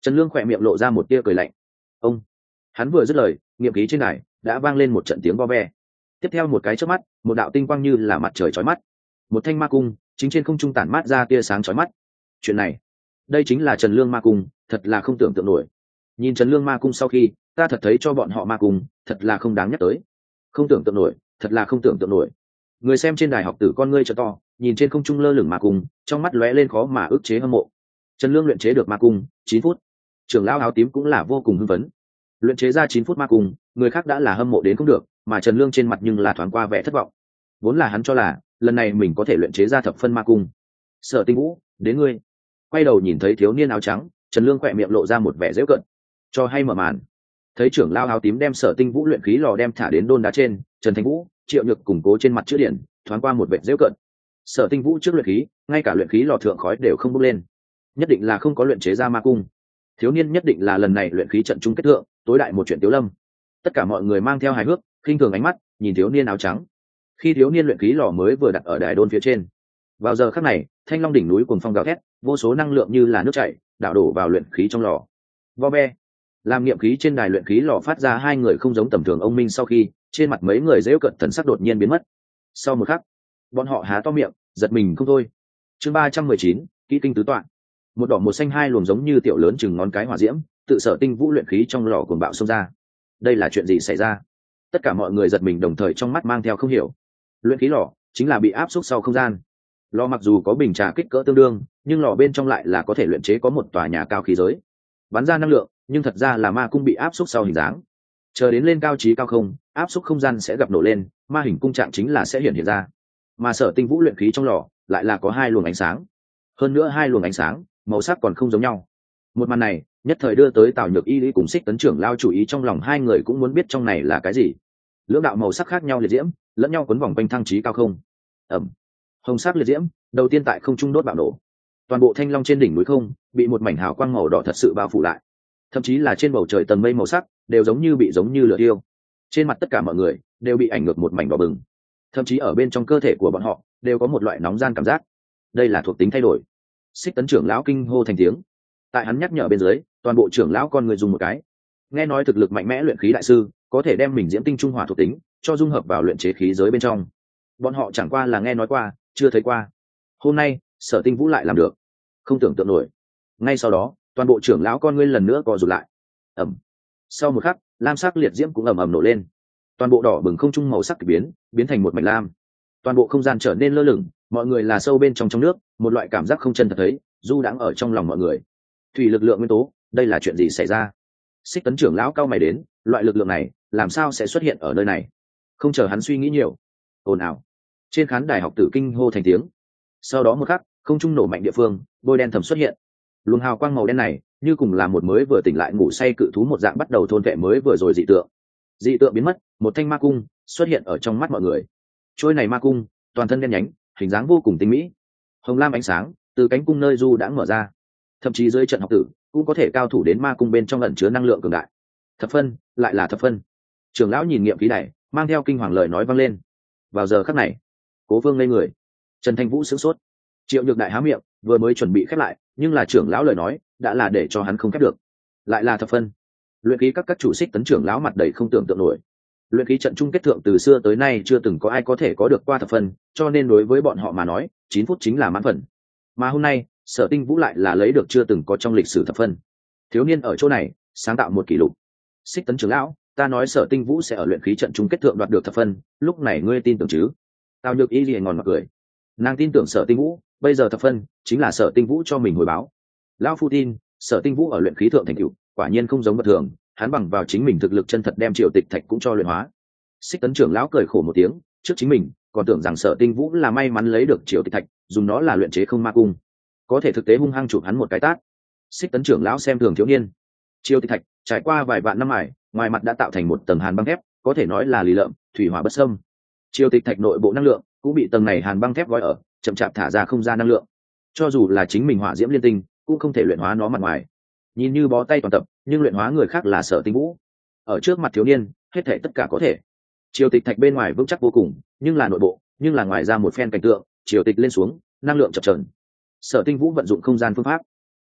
Trần Lương khỏe miệng lộ ra một tia cười lạnh. Ông, hắn vừa dứt lời, nghiệm khí trên đài đã vang lên một trận tiếng vo ve. Tiếp theo một cái chớp mắt, một đạo tinh quang như là mặt trời chói mắt, một thanh ma cung chính trên không trung tản mát ra tia sáng chói mắt. Chuyện này, đây chính là Trần Lương ma cung, thật là không tưởng tượng nổi. Nhìn Trần Lương ma cung sau khi, ta thật thấy cho bọn họ ma cung, thật là không đáng nhắc tới. Không tưởng tượng nổi, thật là không tưởng tượng nổi. Người xem trên đài học tử con ngươi trợ to, nhìn trên không trung lơ lửng ma cung, trong mắt lóe lên khó mà ức chế hâm mộ. Trần Lương luyện chế được ma cung chín phút, trưởng lão áo tím cũng là vô cùng hưng phấn. Luyện chế ra chín phút ma cung, người khác đã là hâm mộ đến không được, mà Trần Lương trên mặt nhưng là thoáng qua vẻ thất vọng. Vốn là hắn cho là lần này mình có thể luyện chế ra thập phân ma cung. Sở Tinh Vũ, đến ngươi. Quay đầu nhìn thấy thiếu niên áo trắng, Trần Lương khỏe miệng lộ ra một vẻ giễu cợt. Cho hay mở màn. Thấy trưởng lão áo tím đem Sở Tinh Vũ luyện khí lò đem thả đến đôn đá trên, Trần Thanh Vũ, Triệu Nhược củng cố trên mặt chữ điển, thoáng qua một vẻ giễu cợt. Sở Tinh Vũ trước luyện khí, ngay cả luyện khí lò thượng khói đều không bốc lên, nhất định là không có luyện chế ra ma cung. Thiếu niên nhất định là lần này luyện khí trận chung kết thượng, tối đại một chuyện Tiếu Lâm. Tất cả mọi người mang theo hài hước, khinh thường ánh mắt nhìn thiếu niên áo trắng. Khi thiếu niên luyện khí lò mới vừa đặt ở đài đôn phía trên, vào giờ khắc này, Thanh Long đỉnh núi cuồng phong gào thét, vô số năng lượng như là nước chảy đảo đổ vào luyện khí trong lò. Vo be, làm nghiệm khí trên đài luyện khí lò phát ra hai người không giống tầm thường ông minh sau khi, trên mặt mấy người giễu cợt thần sắc đột nhiên biến mất. Sau một khắc, bọn họ há to miệng, giật mình không thôi. Chương ba trăm mười chín, kỹ kinh tứ tọa. Một đỏ một xanh hai luồng giống như tiểu lớn chừng ngón cái hỏa diễm, tự Sở Tinh Vũ luyện khí trong lò cuồng bạo xông ra. Đây là chuyện gì xảy ra? Tất cả mọi người giật mình đồng thời trong mắt mang theo không hiểu. Luyện khí lò chính là bị áp suất sau không gian. Lò mặc dù có bình trà kích cỡ tương đương, nhưng lò bên trong lại là có thể luyện chế có một tòa nhà cao khí giới, bắn ra năng lượng, nhưng thật ra là ma cung bị áp suất sau hình dáng. Chờ đến lên cao trí cao không, áp suất không gian sẽ gặp nổ lên, ma hình cung trạng chính là sẽ hiện hiện ra. Mà Sở Tinh Vũ luyện khí trong lò lại là có hai luồng ánh sáng, hơn nữa hai luồng ánh sáng màu sắc còn không giống nhau. Một màn này nhất thời đưa tới Tào Nhược Y Lý cùng Xích Tấn trưởng lao chủ ý, trong lòng hai người cũng muốn biết trong này là cái gì. Lưỡng đạo màu sắc khác nhau liệt diễm lẫn nhau quấn vòng quanh thăng trí cao không. Ẩm, hồng sắc liệt diễm đầu tiên tại không trung đốt bạo nổ, toàn bộ Thanh Long trên đỉnh núi không bị một mảnh hào quang màu đỏ thật sự bao phủ lại, thậm chí là trên bầu trời tầng mây màu sắc đều giống như bị giống như lửa thiêu. Trên mặt tất cả mọi người đều bị ảnh ngược một mảnh đỏ bừng, thậm chí ở bên trong cơ thể của bọn họ đều có một loại nóng gian cảm giác. Đây là thuộc tính thay đổi. Xích Tấn trưởng lão kinh hô thành tiếng. Tại hắn nhắc nhở bên dưới, toàn bộ trưởng lão con người dùng một cái. Nghe nói thực lực mạnh mẽ luyện khí đại sư có thể đem mình diễm tinh trung hòa thuộc tính cho dung hợp vào luyện chế khí giới bên trong. Bọn họ chẳng qua là nghe nói qua, chưa thấy qua. Hôm nay Sở Tinh Vũ lại làm được, không tưởng tượng nổi. Ngay sau đó, toàn bộ trưởng lão con ngươi lần nữa co rụt lại. Ầm. Sau một khắc, lam sắc liệt diễm cũng ầm ầm nổ lên. Toàn bộ đỏ bừng không trung màu sắc kỳ biến, biến thành một mảnh lam. Toàn bộ không gian trở nên lơ lửng, mọi người là sâu bên trong trong nước, một loại cảm giác không chân thật thấy, du đãng ở trong lòng mọi người. Thủy lực lượng nguyên tố, đây là chuyện gì xảy ra? Xích Tấn trưởng lão cao mày đến, loại lực lượng này làm sao sẽ xuất hiện ở nơi này? Không chờ hắn suy nghĩ nhiều, ồn ào, trên khán đài học tử kinh hô thành tiếng. Sau đó một khắc, không trung nổ mạnh địa phương, bôi đen thầm xuất hiện. Luồng hào quang màu đen này như cùng là một mới vừa tỉnh lại ngủ say cự thú một dạng, bắt đầu thôn vệ mới vừa rồi dị tượng. Dị tượng biến mất, một thanh ma cung xuất hiện ở trong mắt mọi người. Trôi này ma cung toàn thân đen nhánh, hình dáng vô cùng tinh mỹ, hồng lam ánh sáng từ cánh cung nơi du đã mở ra, thậm chí dưới trận học tử cũng có thể cao thủ đến ma cung bên trong ẩn chứa năng lượng cường đại. Thập phân, lại là thập phân. Trưởng lão nhìn nghiệm khí này, mang theo kinh hoàng lời nói vang lên. Vào giờ khắc này, Cố Vương ngây người, Trần Thanh Vũ sửng sốt, Triệu Nhược Đại há miệng vừa mới chuẩn bị khép lại, nhưng là trưởng lão lời nói đã là để cho hắn không khép được. Lại là thập phân. Luyện khí các các chủ Xích Tấn trưởng lão mặt đầy không tưởng tượng nổi. Luyện khí trận chung kết thượng từ xưa tới nay chưa từng có ai có thể có được qua thập phân, cho nên đối với bọn họ mà nói, chín phút chính là mãn phần. Mà hôm nay, Sở Tinh Vũ lại là lấy được chưa từng có trong lịch sử thập phân. Thiếu niên ở chỗ này sáng tạo một kỷ lục. Xích Tấn trưởng lão, ta nói Sở Tinh Vũ sẽ ở luyện khí trận chung kết thượng đoạt được thập phân, lúc này ngươi tin tưởng chứ? Tào Nhược Y liền ngòn mặt cười. Nàng tin tưởng Sở Tinh Vũ, bây giờ thập phân chính là Sở Tinh Vũ cho mình hồi báo. Lão phu tin, Sở Tinh Vũ ở luyện khí thượng thành tựu, quả nhiên không giống vật thường, hắn bằng vào chính mình thực lực chân thật đem Triệu Tịch Thạch cũng cho luyện hóa. Xích Tấn trưởng lão cười khổ một tiếng, trước chính mình còn tưởng rằng Sở Tinh Vũ là may mắn lấy được Triệu Tịch Thạch, dùng nó là luyện chế không ma cung, có thể thực tế hung hăng chụp hắn một cái tát. Xích Tấn trưởng lão xem thường thiếu niên. Triệu Tịch Thạch trải qua vài vạn năm ải, ngoài mặt đã tạo thành một tầng hàn băng thép, có thể nói là lì lợm, thủy hỏa bất xâm. Triệu Tịch Thạch nội bộ năng lượng cũng bị tầng này hàn băng thép gói ở, chậm chạp thả ra không ra năng lượng. Cho dù là chính mình hỏa diễm liên tinh, cũng không thể luyện hóa nó mặt ngoài. Nhìn như bó tay toàn tập, nhưng luyện hóa người khác là Sở Tinh Vũ. Ở trước mặt thiếu niên, hết thảy tất cả có thể. Triều Tịch Thạch bên ngoài vững chắc vô cùng, nhưng là nội bộ, nhưng là ngoài ra một phen cảnh tượng, triều tịch lên xuống, năng lượng chập chờn. Sở Tinh Vũ vận dụng không gian phương pháp,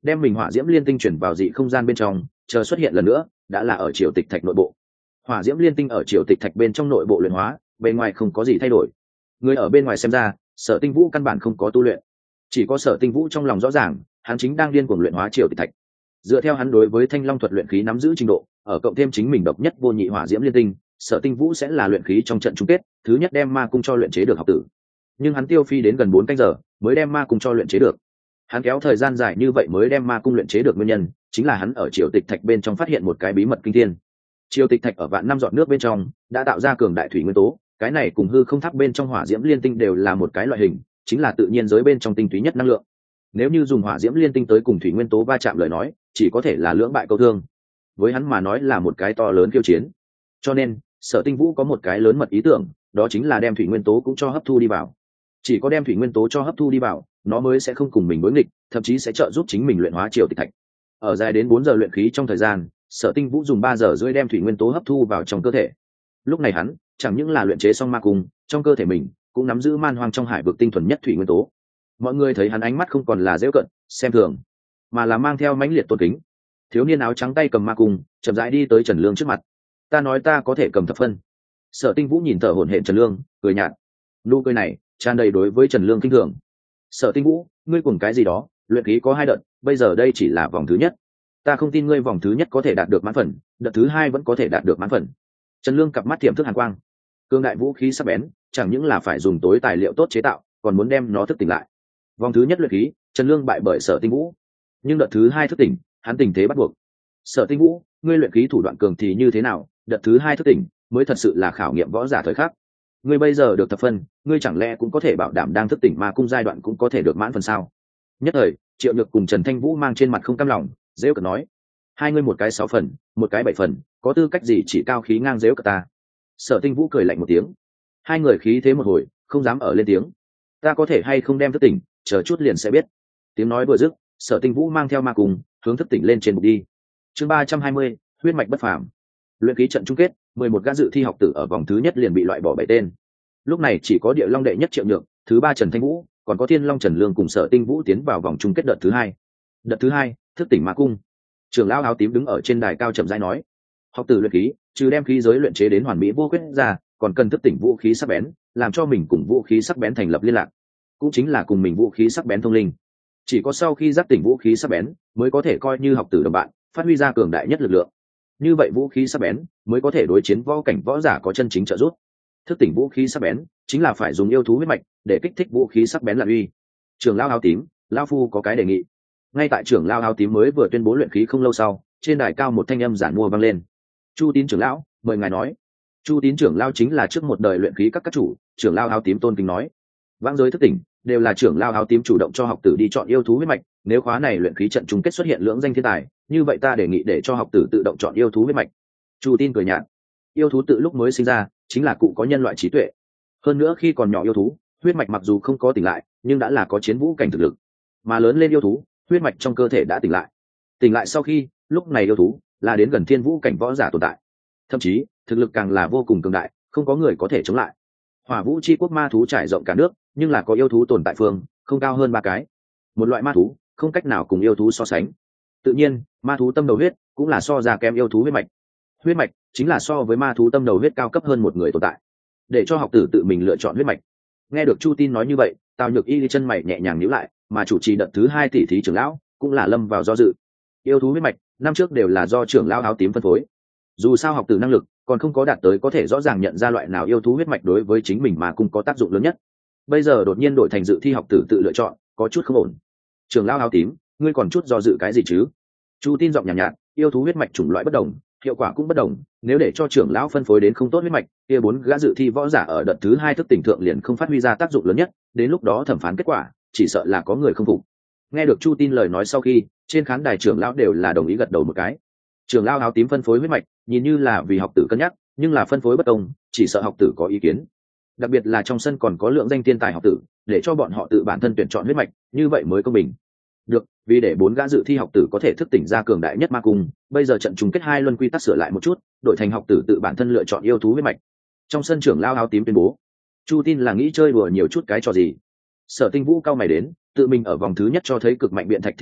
đem mình hỏa diễm liên tinh chuyển vào dị không gian bên trong, chờ xuất hiện lần nữa đã là ở triều tịch thạch nội bộ. Hỏa diễm liên tinh ở triều tịch thạch bên trong nội bộ luyện hóa, bên ngoài không có gì thay đổi. Người ở bên ngoài xem ra, Sở Tinh Vũ căn bản không có tu luyện, chỉ có Sở Tinh Vũ trong lòng rõ ràng, hắn chính đang điên cuồng luyện hóa triều tịch thạch. Dựa theo hắn đối với thanh long thuật luyện khí nắm giữ trình độ, ở cộng thêm chính mình độc nhất vô nhị hỏa diễm liên tinh, Sở Tinh Vũ sẽ là luyện khí trong trận chung kết thứ nhất đem ma cung cho luyện chế được học tử. Nhưng hắn tiêu phi đến gần bốn canh giờ mới đem ma cung cho luyện chế được. Hắn kéo thời gian dài như vậy mới đem ma cung luyện chế được, nguyên nhân chính là hắn ở triều tịch thạch bên trong phát hiện một cái bí mật kinh thiên. Triều tịch thạch ở vạn năm giọt nước bên trong đã tạo ra cường đại thủy nguyên tố, cái này cùng hư không tháp bên trong hỏa diễm liên tinh đều là một cái loại hình, chính là tự nhiên giới bên trong tinh túy nhất năng lượng. Nếu như dùng hỏa diễm liên tinh tới cùng thủy nguyên tố va chạm lời nói, chỉ có thể là lưỡng bại câu thương. Với hắn mà nói là một cái to lớn khiêu chiến. Cho nên Sở Tinh Vũ có một cái lớn mật ý tưởng, đó chính là đem thủy nguyên tố cũng cho hấp thu đi vào. Chỉ có đem thủy nguyên tố cho hấp thu đi vào, nó mới sẽ không cùng mình đối nghịch, thậm chí sẽ trợ giúp chính mình luyện hóa triều tịch thạch. Ở dài đến bốn giờ luyện khí trong thời gian, Sở Tinh Vũ dùng ba giờ rưỡi đem thủy nguyên tố hấp thu vào trong cơ thể. Lúc này hắn chẳng những là luyện chế xong ma cung, trong cơ thể mình cũng nắm giữ man hoang trong hải vực tinh thuần nhất thủy nguyên tố. Mọi người thấy hắn ánh mắt không còn là giễu cận, xem thường, mà là mang theo mãnh liệt tôn kính. Thiếu niên áo trắng tay cầm ma cung, chậm rãi đi tới Trần Lương trước mặt. Ta nói ta có thể cầm thập phân. Sở Tinh Vũ nhìn thở hổn hển Trần Lương, cười nhạt. Nụ cười này tràn đầy đối với Trần Lương kinh thường. Sở Tinh Vũ, ngươi cùng cái gì đó, luyện khí có hai đợt, bây giờ đây chỉ là vòng thứ nhất. Ta không tin ngươi vòng thứ nhất có thể đạt được mãn phần, đợt thứ hai vẫn có thể đạt được mãn phần. Trần Lương cặp mắt tiềm thức hàn quang. Cương đại vũ khí sắc bén, chẳng những là phải dùng tối tài liệu tốt chế tạo, còn muốn đem nó thức tỉnh lại. Vòng thứ nhất luyện khí, Trần Lương bại bởi Sở Tinh Vũ, nhưng đợt thứ hai thức tỉnh, hắn tình thế bắt buộc. Sở Tinh Vũ, ngươi luyện khí thủ đoạn cường thì như thế nào, đợt thứ hai thức tỉnh mới thật sự là khảo nghiệm võ giả thời khắc. Ngươi bây giờ được thập phân, ngươi chẳng lẽ cũng có thể bảo đảm đang thức tỉnh ma cung giai đoạn cũng có thể được mãn phần sao? Nhất thời, Triệu Nhược cùng Trần Thanh Vũ mang trên mặt không cam lòng, giễu cợt nói: hai ngươi một cái sáu phần, một cái bảy phần, có tư cách gì chỉ cao khí ngang giễu cợt ta? Sở Tinh Vũ cười lạnh một tiếng. Hai người khí thế một hồi, không dám ở lên tiếng. Ta có thể hay không đem thức tỉnh, chờ chút liền sẽ biết. Tiếng nói vừa dứt, Sở Tinh Vũ mang theo ma cung hướng thức tỉnh lên trên bục đi. Chương ba trăm hai mươi, huyết mạch bất phàm. Luyện khí trận chung kết, mười một gã dự thi học tử ở vòng thứ nhất liền bị loại bỏ bảy tên. Lúc này chỉ có Địa Long đệ nhất Triệu Nhược, thứ ba Trần Thanh Vũ, còn có Thiên Long Trần Lương cùng Sở Tinh Vũ tiến vào vòng chung kết đợt thứ hai. Đợt thứ hai, thức tỉnh ma cung. Trưởng lão áo tím đứng ở trên đài cao chậm rãi nói: học tử luyện khí, trừ đem khí giới luyện chế đến hoàn mỹ vô khuyết ra, còn cần thức tỉnh vũ khí sắc bén, làm cho mình cùng vũ khí sắc bén thành lập liên lạc, cũng chính là cùng mình vũ khí sắc bén thông linh. Chỉ có sau khi giác tỉnh vũ khí sắc bén, mới có thể coi như học tử đồng bạn, phát huy ra cường đại nhất lực lượng. Như vậy vũ khí sắc bén mới có thể đối chiến võ cảnh võ giả có chân chính trợ giúp. Thức tỉnh vũ khí sắc bén chính là phải dùng yêu thú huyết mạch để kích thích vũ khí sắc bén là uy. Trưởng lão áo tím, lão phu có cái đề nghị. Ngay tại trưởng lão áo tím mới vừa tuyên bố luyện khí không lâu sau, trên đài cao một thanh âm giản mua vang lên. Chu Tín trưởng lão, mời ngài nói. Chu Tín trưởng lão chính là trước một đời luyện khí các các chủ, trưởng lão áo tím tôn kính nói. Vãng giới thức tỉnh đều là trưởng lão áo tím chủ động cho học tử đi chọn yêu thú huyết mạch, nếu khóa này luyện khí trận chung kết xuất hiện lưỡng danh thiên tài, như vậy ta đề nghị để cho học tử tự động chọn yêu thú huyết mạch. Chu Tín cười nhạt. Yêu thú tự lúc mới sinh ra chính là cụ có nhân loại trí tuệ, hơn nữa khi còn nhỏ yêu thú huyết mạch mặc dù không có tỉnh lại, nhưng đã là có chiến vũ cảnh thực lực, mà lớn lên yêu thú huyết mạch trong cơ thể đã tỉnh lại. Tỉnh lại sau khi, lúc này yêu thú là đến gần thiên vũ cảnh võ giả tồn tại, thậm chí thực lực càng là vô cùng cường đại, không có người có thể chống lại. Hỏa Vũ Chi quốc ma thú trải rộng cả nước, nhưng là có yêu thú tồn tại phương không cao hơn ba cái. Một loại ma thú không cách nào cùng yêu thú so sánh. Tự nhiên, ma thú tâm đầu huyết cũng là so ra kém yêu thú huyết mạch. Huyết mạch chính là so với ma thú tâm đầu huyết cao cấp hơn một người tồn tại. Để cho học tử tự mình lựa chọn huyết mạch. Nghe được Chu Tín nói như vậy, Tào Nhược Y chân mày nhẹ nhàng nhíu lại, mà chủ trì đợt thứ hai tỷ thí trưởng lão cũng là lâm vào do dự. Yêu thú huyết mạch năm trước đều là do trưởng lão áo tím phân phối. Dù sao học tử năng lực còn không có đạt tới có thể rõ ràng nhận ra loại nào yêu thú huyết mạch đối với chính mình mà cũng có tác dụng lớn nhất. Bây giờ đột nhiên đổi thành dự thi học tử tự lựa chọn, có chút không ổn. Trưởng lão áo tím, ngươi còn chút do dự cái gì chứ? Chu Tín giọng nhàn nhạt, nhạt, yêu thú huyết mạch chủng loại bất đồng, hiệu quả cũng bất đồng, nếu để cho trưởng lão phân phối đến không tốt huyết mạch, kia bốn gã dự thi võ giả ở đợt thứ hai thức tỉnh thượng liền không phát huy ra tác dụng lớn nhất, đến lúc đó thẩm phán kết quả chỉ sợ là có người không phục. Nghe được Chu Tín lời nói sau khi, trên khán đài trưởng lão đều là đồng ý gật đầu một cái. Trưởng lão áo tím phân phối huyết mạch, nhìn như là vì học tử cân nhắc, nhưng là phân phối bất công, chỉ sợ học tử có ý kiến. Đặc biệt là trong sân còn có lượng danh thiên tài học tử, để cho bọn họ tự bản thân tuyển chọn huyết mạch, như vậy mới công bình. Được, vì để bốn gã dự thi học tử có thể thức tỉnh ra cường đại nhất ma cung, bây giờ trận chung kết hai luân quy tắc sửa lại một chút, đổi thành học tử tự bản thân lựa chọn yêu thú huyết mạch. Trong sân trưởng lão áo tím tuyên bố. Chu Tín là nghĩ chơi đùa nhiều chút cái trò gì? Sở Tinh Vũ cao mày đến, tự mình ở vòng thứ nhất cho thấy cực mạnh biện thạch thiên phú,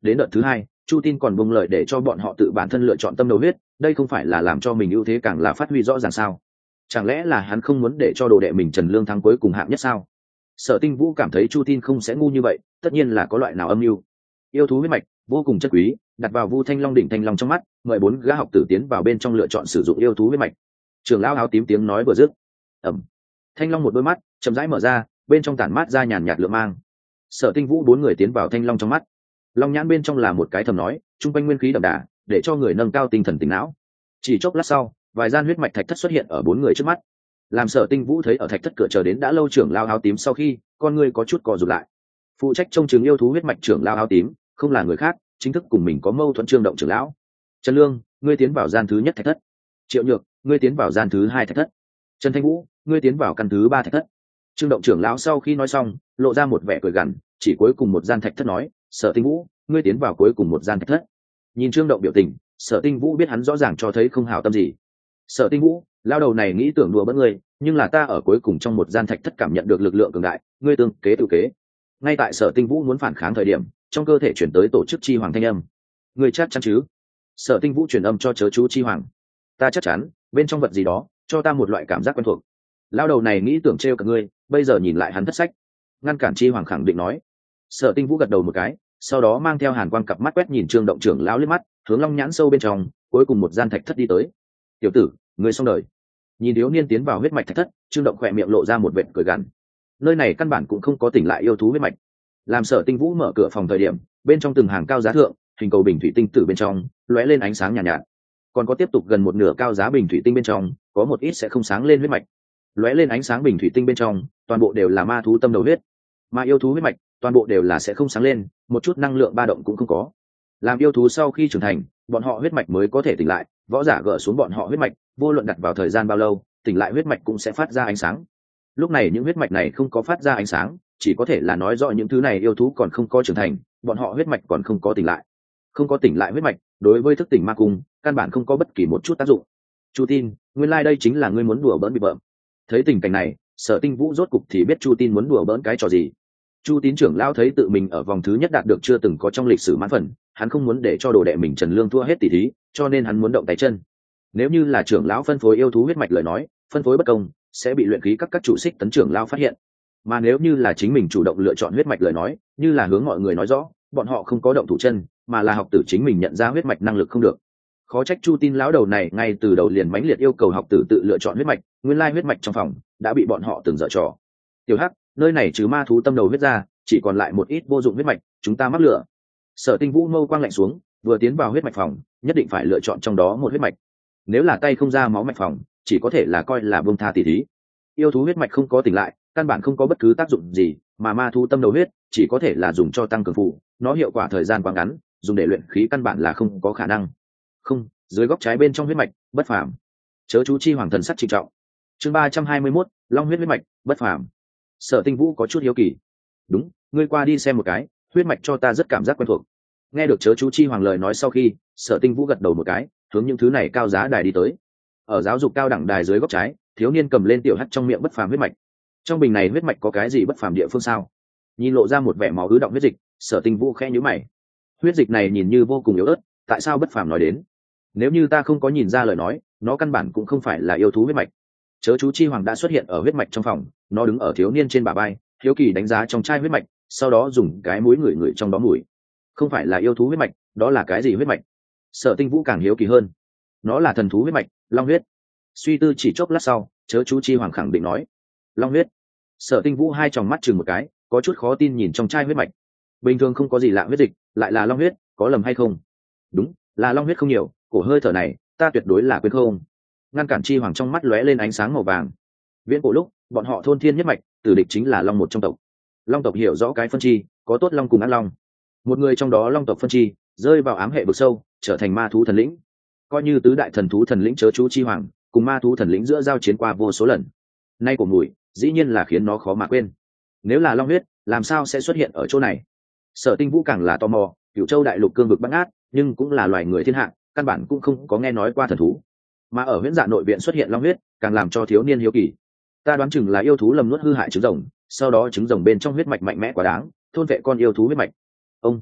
đến đợt thứ hai chu tin còn buông lời để cho bọn họ tự bản thân lựa chọn tâm đầu huyết, đây không phải là làm cho mình ưu thế càng là phát huy rõ ràng sao? Chẳng lẽ là hắn không muốn để cho đồ đệ mình Trần Lương thắng cuối cùng hạng nhất sao? Sở Tinh Vũ cảm thấy chu tin không sẽ ngu như vậy, tất nhiên là có loại nào âm mưu. Yêu thú huyết mạch vô cùng chất quý, đặt vào Vu Thanh Long đỉnh Thanh Long trong mắt, mời bốn gã học tử tiến vào bên trong lựa chọn sử dụng yêu thú huyết mạch. Trưởng lão áo tím tiếng nói vừa dứt, ẩm, Thanh Long một đôi mắt chậm rãi mở ra, bên trong tản mát ra nhàn nhạt lượng mang. Sở Tinh Vũ bốn người tiến vào Thanh Long trong mắt, long nhãn bên trong là một cái thầm nói, trung quanh nguyên khí đậm đà, để cho người nâng cao tinh thần tỉnh não. Chỉ chốc lát sau, vài gian huyết mạch thạch thất xuất hiện ở bốn người trước mắt. Làm Sở Tinh Vũ thấy ở thạch thất cửa chờ đến đã lâu trưởng lão áo tím sau khi, con người có chút co rụt lại. Phụ trách trông chừng yêu thú huyết mạch trưởng lão áo tím, không là người khác, chính thức cùng mình có mâu thuẫn Trương Động trưởng lão. Trần Lương, ngươi tiến vào gian thứ nhất thạch thất. Triệu Nhược, ngươi tiến vào gian thứ hai thạch thất. Trần Thanh Vũ, ngươi tiến vào căn thứ ba thạch thất. Trương Động trưởng lão sau khi nói xong, lộ ra một vẻ cười gằn, chỉ cuối cùng một gian thạch thất nói, Sở Tinh Vũ, ngươi tiến vào cuối cùng một gian thạch thất. Nhìn Trương Động biểu tình, Sở Tinh Vũ biết hắn rõ ràng cho thấy không hảo tâm gì. Sở Tinh Vũ, lao đầu này nghĩ tưởng đùa bỡn ngươi, nhưng là ta ở cuối cùng trong một gian thạch thất cảm nhận được lực lượng cường đại, ngươi tương kế tự kế. Ngay tại Sở Tinh Vũ muốn phản kháng thời điểm, trong cơ thể chuyển tới tổ chức chi hoàng thanh âm. Ngươi chắc chắn chứ? Sở Tinh Vũ truyền âm cho chớ chú chi hoàng. Ta chắc chắn, bên trong vật gì đó, cho ta một loại cảm giác quen thuộc. Lao đầu này nghĩ tưởng trêu cả ngươi, bây giờ nhìn lại hắn thất sách. Ngăn cản chi hoàng khẳng định nói. Sở Tinh Vũ gật đầu một cái, sau đó mang theo hàn quang cặp mắt quét nhìn Trương Động trưởng lão liếc mắt, hướng long nhãn sâu bên trong, cuối cùng một gian thạch thất đi tới. Tiểu tử, ngươi xong đời. Nhìn thiếu niên tiến vào huyết mạch thạch thất, Trương Động khỏe miệng lộ ra một vệt cười gằn. Nơi này căn bản cũng không có tỉnh lại yêu thú huyết mạch. Làm Sở Tinh Vũ mở cửa phòng thời điểm, bên trong từng hàng cao giá thượng, hình cầu bình thủy tinh từ bên trong lóe lên ánh sáng nhàn nhạt, nhạt. Còn có tiếp tục gần một nửa cao giá bình thủy tinh bên trong, có một ít sẽ không sáng lên huyết mạch. Lóe lên ánh sáng bình thủy tinh bên trong, toàn bộ đều là ma thú tâm đầu huyết. Mà yêu thú huyết mạch, toàn bộ đều là sẽ không sáng lên, một chút năng lượng ba động cũng không có. Làm yêu thú sau khi trưởng thành, bọn họ huyết mạch mới có thể tỉnh lại, võ giả gỡ xuống bọn họ huyết mạch, vô luận đặt vào thời gian bao lâu, tỉnh lại huyết mạch cũng sẽ phát ra ánh sáng. Lúc này những huyết mạch này không có phát ra ánh sáng, chỉ có thể là nói rõ những thứ này yêu thú còn không có trưởng thành, bọn họ huyết mạch còn không có tỉnh lại. Không có tỉnh lại huyết mạch, đối với thức tỉnh ma cung, căn bản không có bất kỳ một chút tác dụng. Chu Tin, nguyên lai like đây chính là ngươi muốn đùa bỡn bị bợm. Thấy tình cảnh này, Sở Tinh Vũ rốt cục thì biết Chu Tin muốn đùa bỡn cái trò gì. Chu Tín trưởng lão thấy tự mình ở vòng thứ nhất đạt được chưa từng có trong lịch sử mãn phần, hắn không muốn để cho đồ đệ mình Trần Lương thua hết tỷ thí, cho nên hắn muốn động tay chân. Nếu như là trưởng lão phân phối yêu thú huyết mạch lời nói, phân phối bất công, sẽ bị luyện khí các các chủ xích tấn trưởng lão phát hiện. Mà nếu như là chính mình chủ động lựa chọn huyết mạch lời nói, như là hướng mọi người nói rõ, bọn họ không có động thủ chân, mà là học tử chính mình nhận ra huyết mạch năng lực không được. Khó trách Chu Tin lão đầu này ngay từ đầu liền mãnh liệt yêu cầu học tử tự lựa chọn huyết mạch, nguyên lai huyết mạch trong phòng đã bị bọn họ từng dở trò. Tiểu Hắc, nơi này trừ ma thú tâm đầu huyết ra, chỉ còn lại một ít vô dụng huyết mạch, chúng ta mắc lửa. Sở Tinh Vũ mâu quang lạnh xuống, vừa tiến vào huyết mạch phòng, nhất định phải lựa chọn trong đó một huyết mạch. Nếu là tay không ra máu mạch phòng, chỉ có thể là coi là buông tha tỷ thí. Yêu thú huyết mạch không có tỉnh lại, căn bản không có bất cứ tác dụng gì, mà ma thú tâm đầu huyết chỉ có thể là dùng cho tăng cường phụ, nó hiệu quả thời gian quá ngắn, dùng để luyện khí căn bản là không có khả năng. Không, dưới góc trái bên trong huyết mạch, bất phàm. Chớ chú chi hoàng thần sắc trịnh trọng. Chương ba trăm hai mươi mốt, long huyết huyết mạch, bất phàm. Sở Tinh Vũ có chút hiếu kỳ. Đúng, ngươi qua đi xem một cái, huyết mạch cho ta rất cảm giác quen thuộc. Nghe được chớ chú chi hoàng lời nói sau khi, Sở Tinh Vũ gật đầu một cái, hướng những thứ này cao giá đài đi tới. Ở giáo dục cao đẳng đài dưới góc trái, thiếu niên cầm lên tiểu hắc trong miệng bất phàm huyết mạch. Trong bình này huyết mạch có cái gì bất phàm địa phương sao? Nhìn lộ ra một vẻ máu ứ động huyết dịch, Sở Tinh Vũ khẽ nhíu mày. Huyết dịch này nhìn như vô cùng yếu ớt, tại sao bất phàm nói đến? Nếu như ta không có nhìn ra lời nói, nó căn bản cũng không phải là yêu thú huyết mạch. Chớ chú chi hoàng đã xuất hiện ở huyết mạch trong phòng, nó đứng ở thiếu niên trên bả vai, hiếu kỳ đánh giá trong chai huyết mạch, sau đó dùng cái mũi ngửi ngửi trong đó mùi. Không phải là yêu thú huyết mạch, đó là cái gì huyết mạch? Sở Tinh Vũ càng hiếu kỳ hơn. Nó là thần thú huyết mạch, long huyết. Suy tư chỉ chốc lát sau, chớ chú chi hoàng khẳng định nói, long huyết. Sở Tinh Vũ hai tròng mắt chừng một cái, có chút khó tin nhìn trong chai huyết mạch. Bình thường không có gì lạ huyết dịch, lại là long huyết, có lầm hay không? Đúng, là long huyết không nhiều, cổ hơi thở này, ta tuyệt đối là quên không. Ngăn cản chi hoàng trong mắt lóe lên ánh sáng màu vàng. Viễn cổ lúc, bọn họ thôn thiên nhất mạch, tử địch chính là long một trong tộc. Long tộc hiểu rõ cái phân chi, có tốt long cùng ác long. Một người trong đó long tộc phân chi, rơi vào ám hệ vực sâu, trở thành ma thú thần lĩnh. Coi như tứ đại thần thú thần lĩnh chớ chú chi hoàng, cùng ma thú thần lĩnh giữa giao chiến qua vô số lần. Nay của mùi, dĩ nhiên là khiến nó khó mà quên. Nếu là long huyết, làm sao sẽ xuất hiện ở chỗ này? Sở Tinh Vũ càng là tò mò, Cửu Châu đại lục cương vực bát ngát, nhưng cũng là loài người thiên hạ, căn bản cũng không có nghe nói qua thần thú. Mà ở huyễn dạ nội viện xuất hiện long huyết, càng làm cho thiếu niên hiếu kỳ. Ta đoán chừng là yêu thú lầm nuốt hư hại trứng rồng, sau đó trứng rồng bên trong huyết mạch mạnh mẽ quá đáng, thôn vệ con yêu thú huyết mạch. Ông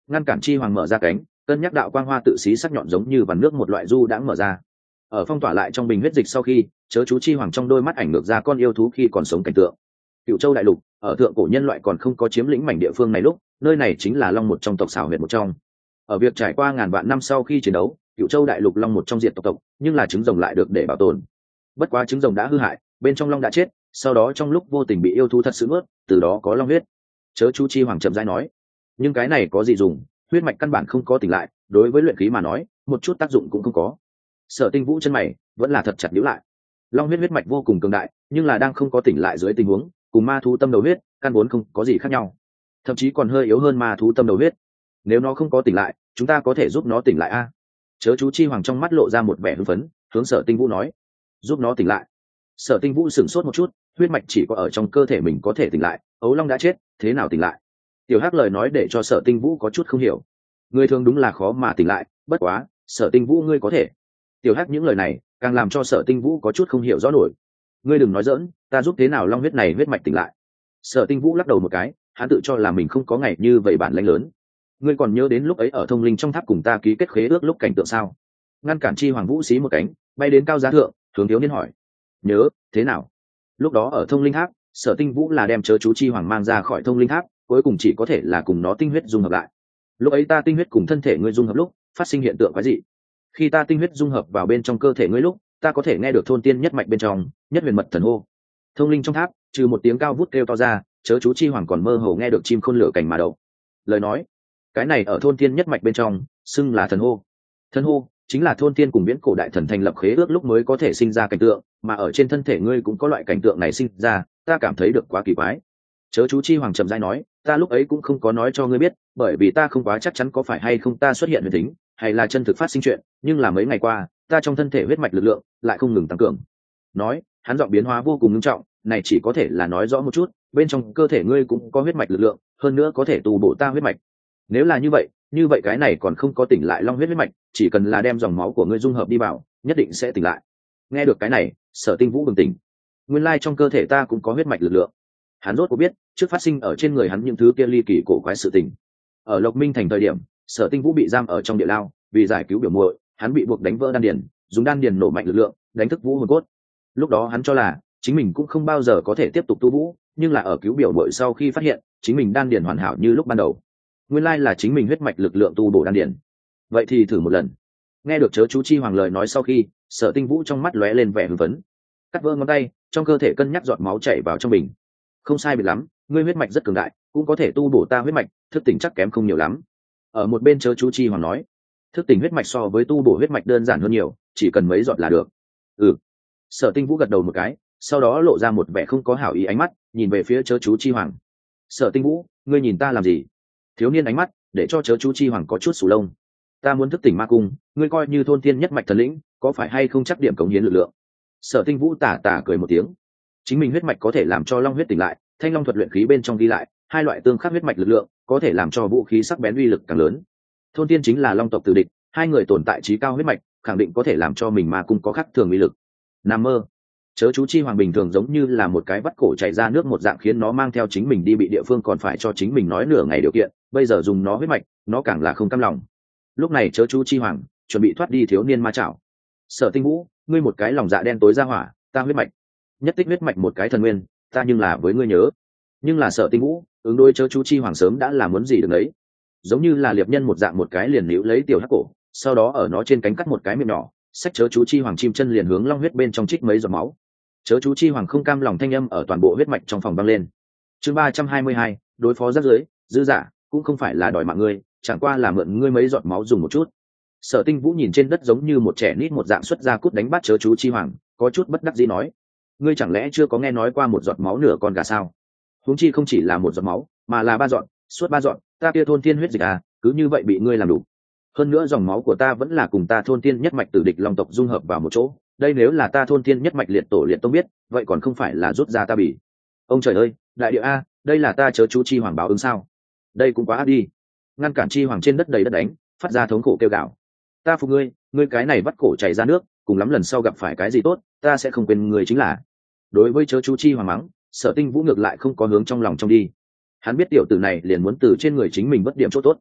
Ngăn cản chi hoàng mở ra cánh, cân nhắc đạo quang hoa tự xí sắc nhọn giống như vằn nước một loại du đãng mở ra. Ở phong tỏa lại trong bình huyết dịch sau khi, chớ chú chi hoàng trong đôi mắt ảnh ngược ra con yêu thú khi còn sống cảnh tượng. Cựu Châu đại lục, ở thượng cổ nhân loại còn không có chiếm lĩnh mảnh địa phương này lúc, nơi này chính là long một trong tộc xảo huyệt một trong. Ở việc trải qua ngàn vạn năm sau khi chiến đấu, Cựu Châu đại lục long một trong diện tộc tộc, nhưng là trứng rồng lại được để bảo tồn. Bất quá trứng rồng đã hư hại, bên trong long đã chết, sau đó trong lúc vô tình bị yêu thú thật sự nuốt, từ đó có long huyết. Chớ chú chi hoàng chậm rãi nói, nhưng cái này có gì dùng, huyết mạch căn bản không có tỉnh lại, đối với luyện khí mà nói, một chút tác dụng cũng không có. Sở Tinh Vũ chân mày vẫn là thật chặt nhíu lại. Long huyết huyết mạch vô cùng cường đại, nhưng là đang không có tỉnh lại dưới tình huống, cùng ma thú tâm đầu huyết, căn vốn không có gì khác nhau, thậm chí còn hơi yếu hơn ma thú tâm đầu huyết. Nếu nó không có tỉnh lại, chúng ta có thể giúp nó tỉnh lại a? Chớ chú chi hoàng trong mắt lộ ra một vẻ hưng phấn, hướng Sở Tinh Vũ nói, giúp nó tỉnh lại. Sở Tinh Vũ sửng sốt một chút, huyết mạch chỉ có ở trong cơ thể mình có thể tỉnh lại, ấu long đã chết, thế nào tỉnh lại? Tiểu Hắc lời nói để cho Sở Tinh Vũ có chút không hiểu. Người thường đúng là khó mà tỉnh lại, bất quá, Sở Tinh Vũ ngươi có thể. Tiểu Hắc những lời này càng làm cho Sở Tinh Vũ có chút không hiểu rõ nổi. Ngươi đừng nói giỡn, ta giúp thế nào long huyết này huyết mạch tỉnh lại? Sở Tinh Vũ lắc đầu một cái, hắn tự cho là mình không có ngày như vậy bản lãnh lớn. Ngươi còn nhớ đến lúc ấy ở thông linh trong tháp cùng ta ký kết khế ước lúc cảnh tượng sao? Ngăn cản chi hoàng vũ xí một cánh, bay đến cao giá thượng, hướng thiếu niên hỏi. Nhớ, thế nào? Lúc đó ở thông linh tháp, Sở Tinh Vũ là đem chớ chú chi hoàng mang ra khỏi thông linh tháp, cuối cùng chỉ có thể là cùng nó tinh huyết dung hợp lại. Lúc ấy ta tinh huyết cùng thân thể ngươi dung hợp lúc, phát sinh hiện tượng quái dị. Khi ta tinh huyết dung hợp vào bên trong cơ thể ngươi lúc, ta có thể nghe được thôn tiên nhất mạch bên trong, nhất huyền mật thần hô. Thông linh trong tháp, trừ một tiếng cao vút kêu to ra, chớ chú chi hoàng còn mơ hồ nghe được chim khôn lửa cành mà đậu. Lời nói, cái này ở thôn tiên nhất mạch bên trong, xưng là thần hô. Thần hô chính là thôn tiên cùng viễn cổ đại thần thành lập khế ước lúc mới có thể sinh ra cảnh tượng, mà ở trên thân thể ngươi cũng có loại cảnh tượng này sinh ra, ta cảm thấy được quá kỳ quái. Chớ chú chi hoàng trầm rãi nói, ta lúc ấy cũng không có nói cho ngươi biết, bởi vì ta không quá chắc chắn có phải hay không ta xuất hiện huyền tính, hay là chân thực phát sinh chuyện, nhưng là mấy ngày qua, ta trong thân thể huyết mạch lực lượng lại không ngừng tăng cường. Nói, hắn giọng biến hóa vô cùng nghiêm trọng, này chỉ có thể là nói rõ một chút, bên trong cơ thể ngươi cũng có huyết mạch lực lượng, hơn nữa có thể tu bổ ta huyết mạch. Nếu là như vậy, như vậy cái này còn không có tỉnh lại long huyết huyết mạch, chỉ cần là đem dòng máu của ngươi dung hợp đi vào, nhất định sẽ tỉnh lại. Nghe được cái này, Sở Tinh Vũ bừng tỉnh. Nguyên lai trong cơ thể ta cũng có huyết mạch lực lượng. Hắn rốt cuộc biết, trước phát sinh ở trên người hắn những thứ kia ly kỳ cổ quái sự tình. Ở Lộc Minh thành thời điểm, Sở Tinh Vũ bị giam ở trong địa lao, vì giải cứu biểu muội, hắn bị buộc đánh vỡ đan điền, dùng đan điền nổ mạnh lực lượng, đánh thức Vũ hồn cốt. Lúc đó hắn cho là chính mình cũng không bao giờ có thể tiếp tục tu vũ, nhưng là ở cứu biểu muội sau khi phát hiện, chính mình đan điền hoàn hảo như lúc ban đầu. Nguyên lai là chính mình huyết mạch lực lượng tu bổ đan điền. Vậy thì thử một lần. Nghe được chớ chú chi hoàng lời nói sau khi, Sở Tinh Vũ trong mắt lóe lên vẻ hưng phấn. Cắt vỡ ngón tay, trong cơ thể cân nhắc giọt máu chảy vào trong bình. Không sai biệt lắm, ngươi huyết mạch rất cường đại, cũng có thể tu bổ ta huyết mạch, thức tỉnh chắc kém không nhiều lắm. Ở một bên chớ chú chi hoàng nói, thức tỉnh huyết mạch so với tu bổ huyết mạch đơn giản hơn nhiều, chỉ cần mấy giọt là được. Ừ. Sở Tinh Vũ gật đầu một cái, sau đó lộ ra một vẻ không có hảo ý ánh mắt, nhìn về phía chớ chú chi hoàng. Sở Tinh Vũ, ngươi nhìn ta làm gì? Thiếu niên ánh mắt để cho chớ chú chi hoàng có chút sù lông. Ta muốn thức tỉnh ma cung, ngươi coi như thôn tiên nhất mạch thần lĩnh, có phải hay không chắc điểm cống hiến lực lượng? Sở Tinh Vũ tà tà cười một tiếng. Chính mình huyết mạch có thể làm cho long huyết tỉnh lại, thanh long thuật luyện khí bên trong ghi lại, hai loại tương khắc huyết mạch lực lượng có thể làm cho vũ khí sắc bén uy lực càng lớn. Thôn tiên chính là long tộc tử địch, hai người tồn tại trí cao huyết mạch, khẳng định có thể làm cho mình ma cung có khác thường uy lực. Nam mơ. Chớ chú chi hoàng bình thường giống như là một cái vắt cổ chảy ra nước một dạng, khiến nó mang theo chính mình đi bị địa phương còn phải cho chính mình nói nửa ngày điều kiện, bây giờ dùng nó huyết mạch, nó càng là không cam lòng. Lúc này chớ chú chi hoàng chuẩn bị thoát đi thiếu niên ma chảo. Sở Tinh Vũ, ngươi một cái lòng dạ đen tối ra hỏa, ta huyết mạch nhất tích huyết mạch một cái thần nguyên, ta nhưng là với ngươi nhớ. Nhưng là Sở Tinh Vũ ứng đối chớ chú chi hoàng sớm đã làm muốn gì được đấy, giống như là liệp nhân một dạng, một cái liền níu lấy tiểu hắc cổ, sau đó ở nó trên cánh cắt một cái miệng nhỏ, xách chớ chú chi hoàng chim chân liền hướng long huyết bên trong trích mấy giọt máu. Chớ chú chi hoàng không cam lòng thanh âm ở toàn bộ huyết mạch trong phòng vang lên. Chương ba trăm hai mươi hai, đối phó rác rưởi, dư giả, cũng không phải là đòi mạng ngươi, chẳng qua là mượn ngươi mấy giọt máu dùng một chút. Sở Tinh Vũ nhìn trên đất giống như một trẻ nít một dạng xuất ra cút đánh bắt chớ chú chi hoàng, có chút bất đắc dĩ nói, ngươi chẳng lẽ chưa có nghe nói qua một giọt máu nửa con gà sao? Huống chi không chỉ là một giọt máu, mà là ba giọt, suốt ba giọt, ta kia thôn tiên huyết dịch à, cứ như vậy bị ngươi làm đủ. Hơn nữa dòng máu của ta vẫn là cùng ta thôn tiên nhất mạch tử địch long tộc dung hợp vào một chỗ, đây nếu là ta thôn tiên nhất mạch liệt tổ liệt tông biết, vậy còn không phải là rút ra ta bỉ. Ông trời ơi, đại địa a, đây là ta chớ chú chi hoàng báo ứng sao? Đây cũng quá ác đi. Ngăn cản chi hoàng trên đất đầy đất đánh, phát ra thống khổ kêu gào. Ta phục ngươi, ngươi cái này bắt cổ chảy ra nước, cùng lắm lần sau gặp phải cái gì tốt, ta sẽ không quên người chính là. Đối với chớ chú chi hoàng mắng, Sở Tinh Vũ ngược lại không có hướng trong lòng trong đi. Hắn biết tiểu tử này liền muốn từ trên người chính mình bất điểm chỗ tốt.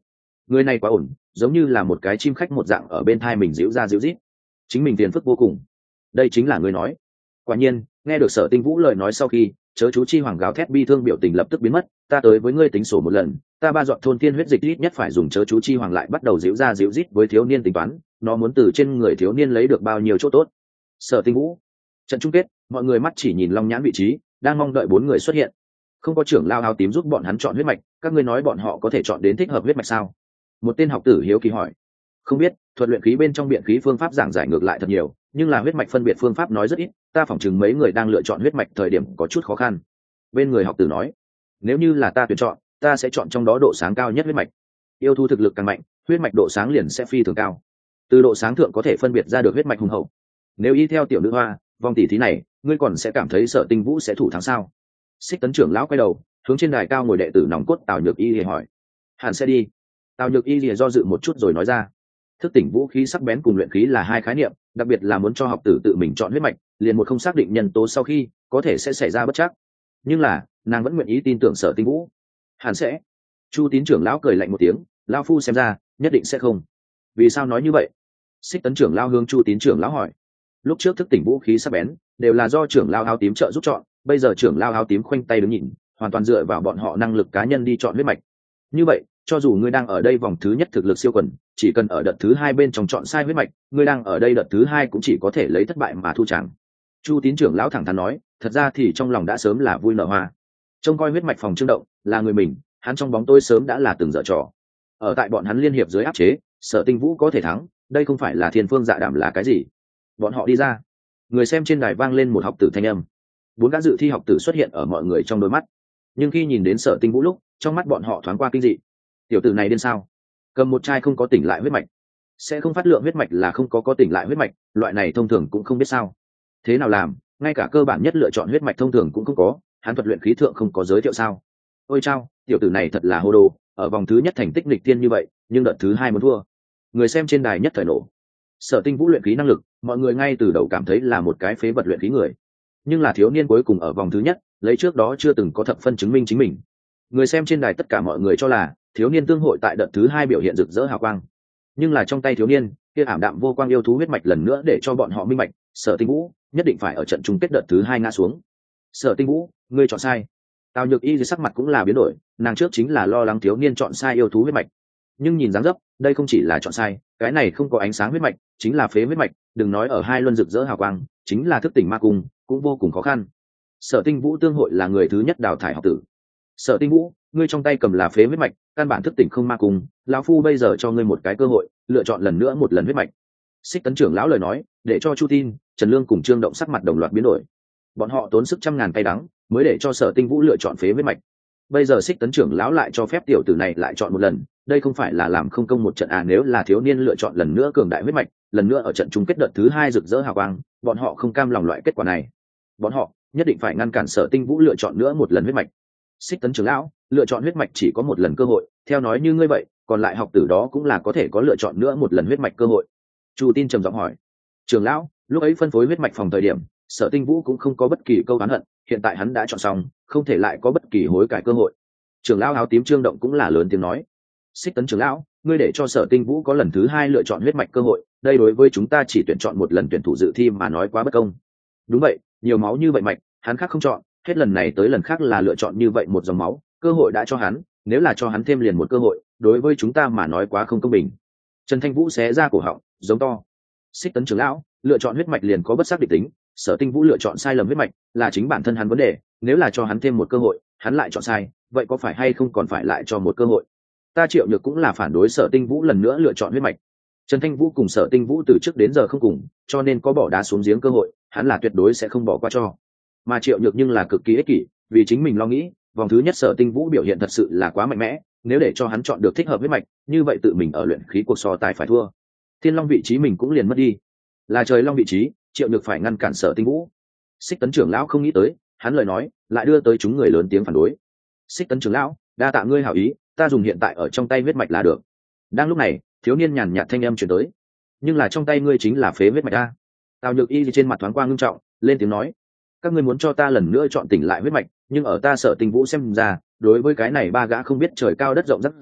người này quá ổn, giống như là một cái chim khách một dạng ở bên thai mình díu ra díu rít, chính mình phiền phức vô cùng. Đây chính là người nói. Quả nhiên, nghe được Sở Tinh Vũ lời nói sau khi, chớ chú chi hoàng gào thét bi thương biểu tình lập tức biến mất. Ta tới với ngươi tính sổ một lần, ta ba dọn thôn tiên huyết dịch ít nhất phải dùng chớ chú chi hoàng lại bắt đầu díu ra díu rít với thiếu niên tính toán, nó muốn từ trên người thiếu niên lấy được bao nhiêu chỗ tốt. Sở Tinh Vũ. Trận chung kết, mọi người mắt chỉ nhìn Long Nhãn vị trí, đang mong đợi bốn người xuất hiện. Không có trưởng lao áo tím giúp bọn hắn chọn huyết mạch, các ngươi nói bọn họ có thể chọn đến thích hợp huyết mạch sao? Một tên học tử hiếu kỳ hỏi. Không biết, thuật luyện khí bên trong biện khí phương pháp giảng giải ngược lại thật nhiều, nhưng là huyết mạch phân biệt phương pháp nói rất ít, ta phỏng chừng mấy người đang lựa chọn huyết mạch thời điểm có chút khó khăn. Bên người học tử nói, nếu như là ta tuyển chọn, ta sẽ chọn trong đó độ sáng cao nhất huyết mạch. Yêu thú thực lực càng mạnh, huyết mạch độ sáng liền sẽ phi thường cao. Từ độ sáng thượng có thể phân biệt ra được huyết mạch hùng hậu. Nếu y theo tiểu nữ hoa, vòng tỷ thí này, ngươi còn sẽ cảm thấy Sở Tinh Vũ sẽ thủ thắng sao? Xích Tấn trưởng lão quay đầu, hướng trên đài cao ngồi đệ tử nòng cốt Tào Nhược Y hỏi. Hẳn sẽ đi. Tào Nhược Y lìa do dự một chút rồi nói ra. Thức tỉnh vũ khí sắc bén cùng luyện khí là hai khái niệm, đặc biệt là muốn cho học tử tự mình chọn huyết mạch, liền một không xác định nhân tố sau khi có thể sẽ xảy ra bất chắc. Nhưng là, nàng vẫn nguyện ý tin tưởng Sở Tinh Vũ. Hẳn sẽ. Chu Tín trưởng lão cười lạnh một tiếng, lão phu xem ra, nhất định sẽ không. Vì sao nói như vậy? Xích Tấn trưởng lão hướng Chu Tín trưởng lão hỏi. Lúc trước thức tỉnh vũ khí sắc bén, đều là do trưởng lão áo tím trợ giúp chọn, bây giờ trưởng lão áo tím khoanh tay đứng nhìn, hoàn toàn dựa vào bọn họ năng lực cá nhân đi chọn huyết mạch. Như vậy, cho dù ngươi đang ở đây vòng thứ nhất thực lực siêu quần, chỉ cần ở đợt thứ hai bên trong chọn sai huyết mạch, ngươi đang ở đây đợt thứ hai cũng chỉ có thể lấy thất bại mà thu tràng. Chu Tín trưởng lão thẳng thắn nói, thật ra thì trong lòng đã sớm là vui nở hoa. Trông coi huyết mạch phòng trương động, là người mình, hắn trong bóng tối sớm đã là từng dở trò. Ở tại bọn hắn liên hiệp dưới áp chế, Sở Tinh Vũ có thể thắng, đây không phải là thiên phương dạ đảm là cái gì. Bọn họ đi ra. Người xem trên đài vang lên một học tử thanh âm. Bốn gã dự thi học tử xuất hiện ở mọi người trong đôi mắt. Nhưng khi nhìn đến Sở Tinh Vũ lúc, trong mắt bọn họ thoáng qua kinh dị. Tiểu tử này điên sao? Cầm một chai không có tỉnh lại huyết mạch, sẽ không phát lượng huyết mạch là không có có tỉnh lại huyết mạch, loại này thông thường cũng không biết sao. Thế nào làm, ngay cả cơ bản nhất lựa chọn huyết mạch thông thường cũng không có, hắn thuật luyện khí thượng không có giới thiệu sao? Ôi chao, tiểu tử này thật là hô đồ, ở vòng thứ nhất thành tích nghịch tiên như vậy, nhưng đợt thứ hai muốn thua. Người xem trên đài nhất thời nổ. Sở Tinh Vũ luyện khí năng lực, mọi người ngay từ đầu cảm thấy là một cái phế vật luyện khí người. Nhưng là thiếu niên cuối cùng ở vòng thứ nhất, lấy trước đó chưa từng có thập phân chứng minh chính mình. Người xem trên đài tất cả mọi người cho là thiếu niên tương hội tại đợt thứ hai biểu hiện rực rỡ hào quang. Nhưng là trong tay thiếu niên, kia ảm đạm vô quang yêu thú huyết mạch lần nữa để cho bọn họ minh bạch, Sở Tinh Vũ nhất định phải ở trận chung kết đợt thứ hai ngã xuống. Sở Tinh Vũ, ngươi chọn sai. Tào Nhược Y dưới sắc mặt cũng là biến đổi, nàng trước chính là lo lắng thiếu niên chọn sai yêu thú huyết mạch. Nhưng nhìn dáng dấp, đây không chỉ là chọn sai, cái này không có ánh sáng huyết mạch, chính là phế huyết mạch, đừng nói ở hai luân rực rỡ hào quang, chính là thức tỉnh ma cung, cũng vô cùng khó khăn. Sở Tinh Vũ tương hội là người thứ nhất đào thải học tử. Sở Tinh Vũ, ngươi trong tay cầm là phế huyết mạch, căn bản thức tỉnh không ma cung, lão phu bây giờ cho ngươi một cái cơ hội, lựa chọn lần nữa một lần huyết mạch. Xích Tấn trưởng lão lời nói, để cho Chu Tin, Trần Lương cùng Trương Động sắc mặt đồng loạt biến đổi. Bọn họ tốn sức trăm ngàn cay đắng, mới để cho Sở Tinh Vũ lựa chọn phế huyết mạch. Bây giờ Xích Tấn trưởng lão lại cho phép tiểu tử này lại chọn một lần, đây không phải là làm không công một trận à? Nếu là thiếu niên lựa chọn lần nữa cường đại huyết mạch, lần nữa ở trận chung kết đợt thứ hai rực rỡ hào quang, bọn họ không cam lòng loại kết quả này. Bọn họ nhất định phải ngăn cản Sở Tinh Vũ lựa chọn nữa một lần huyết mạch. Xích Tấn trưởng lão, lựa chọn huyết mạch chỉ có một lần cơ hội, theo nói như ngươi vậy, còn lại học tử đó cũng là có thể có lựa chọn nữa một lần huyết mạch cơ hội. Chu Tin trầm giọng hỏi. Trưởng lão, lúc ấy phân phối huyết mạch phòng thời điểm, Sở Tinh Vũ cũng không có bất kỳ câu oán hận, hiện tại hắn đã chọn xong, không thể lại có bất kỳ hối cải cơ hội. Trưởng lão áo tím Trương Động cũng là lớn tiếng nói. Xích Tấn trưởng lão, ngươi để cho Sở Tinh Vũ có lần thứ hai lựa chọn huyết mạch cơ hội, đây đối với chúng ta chỉ tuyển chọn một lần tuyển thủ dự thi mà nói quá bất công. Đúng vậy, nhiều máu như vậy mạch, hắn khác không chọn, hết lần này tới lần khác là lựa chọn như vậy một dòng máu, cơ hội đã cho hắn, nếu là cho hắn thêm liền một cơ hội, đối với chúng ta mà nói quá không công bình. Trần Thanh Vũ xé ra cổ họng, giống to. Xích Tấn trưởng lão, lựa chọn huyết mạch liền có bất xác định tính, Sở Tinh Vũ lựa chọn sai lầm huyết mạch, là chính bản thân hắn vấn đề, nếu là cho hắn thêm một cơ hội, hắn lại chọn sai, vậy có phải hay không còn phải lại cho một cơ hội? Ta Triệu Nhược cũng là phản đối Sở Tinh Vũ lần nữa lựa chọn huyết mạch. Trần Thanh Vũ cùng Sở Tinh Vũ từ trước đến giờ không cùng, cho nên có bỏ đá xuống giếng cơ hội, hắn là tuyệt đối sẽ không bỏ qua cho. Mà Triệu Nhược nhưng là cực kỳ ích kỷ, vì chính mình lo nghĩ, vòng thứ nhất Sở Tinh Vũ biểu hiện thật sự là quá mạnh mẽ, nếu để cho hắn chọn được thích hợp huyết mạch, như vậy tự mình ở luyện khí cuộc so tài phải thua. Thiên Long vị trí mình cũng liền mất đi. Là trời Long vị trí, Triệu Nhược phải ngăn cản Sở Tinh Vũ. Xích Tấn trưởng lão không nghĩ tới, hắn lời nói lại đưa tới chúng người lớn tiếng phản đối. Xích Tấn trưởng lão, đa tạ ngươi hảo ý, ta dùng hiện tại ở trong tay huyết mạch là được. Đang lúc này, thiếu niên nhàn nhạt thanh âm truyền tới. Nhưng là trong tay ngươi chính là phế huyết mạch a. Tào Nhược Y trên mặt thoáng qua ngưng trọng, lên tiếng nói: các ngươi muốn cho ta lần nữa chọn tỉnh lại huyết mạch, nhưng ở ta Sở Tinh Vũ xem ra, đối với cái này ba gã không biết trời cao đất rộng rắc dưới,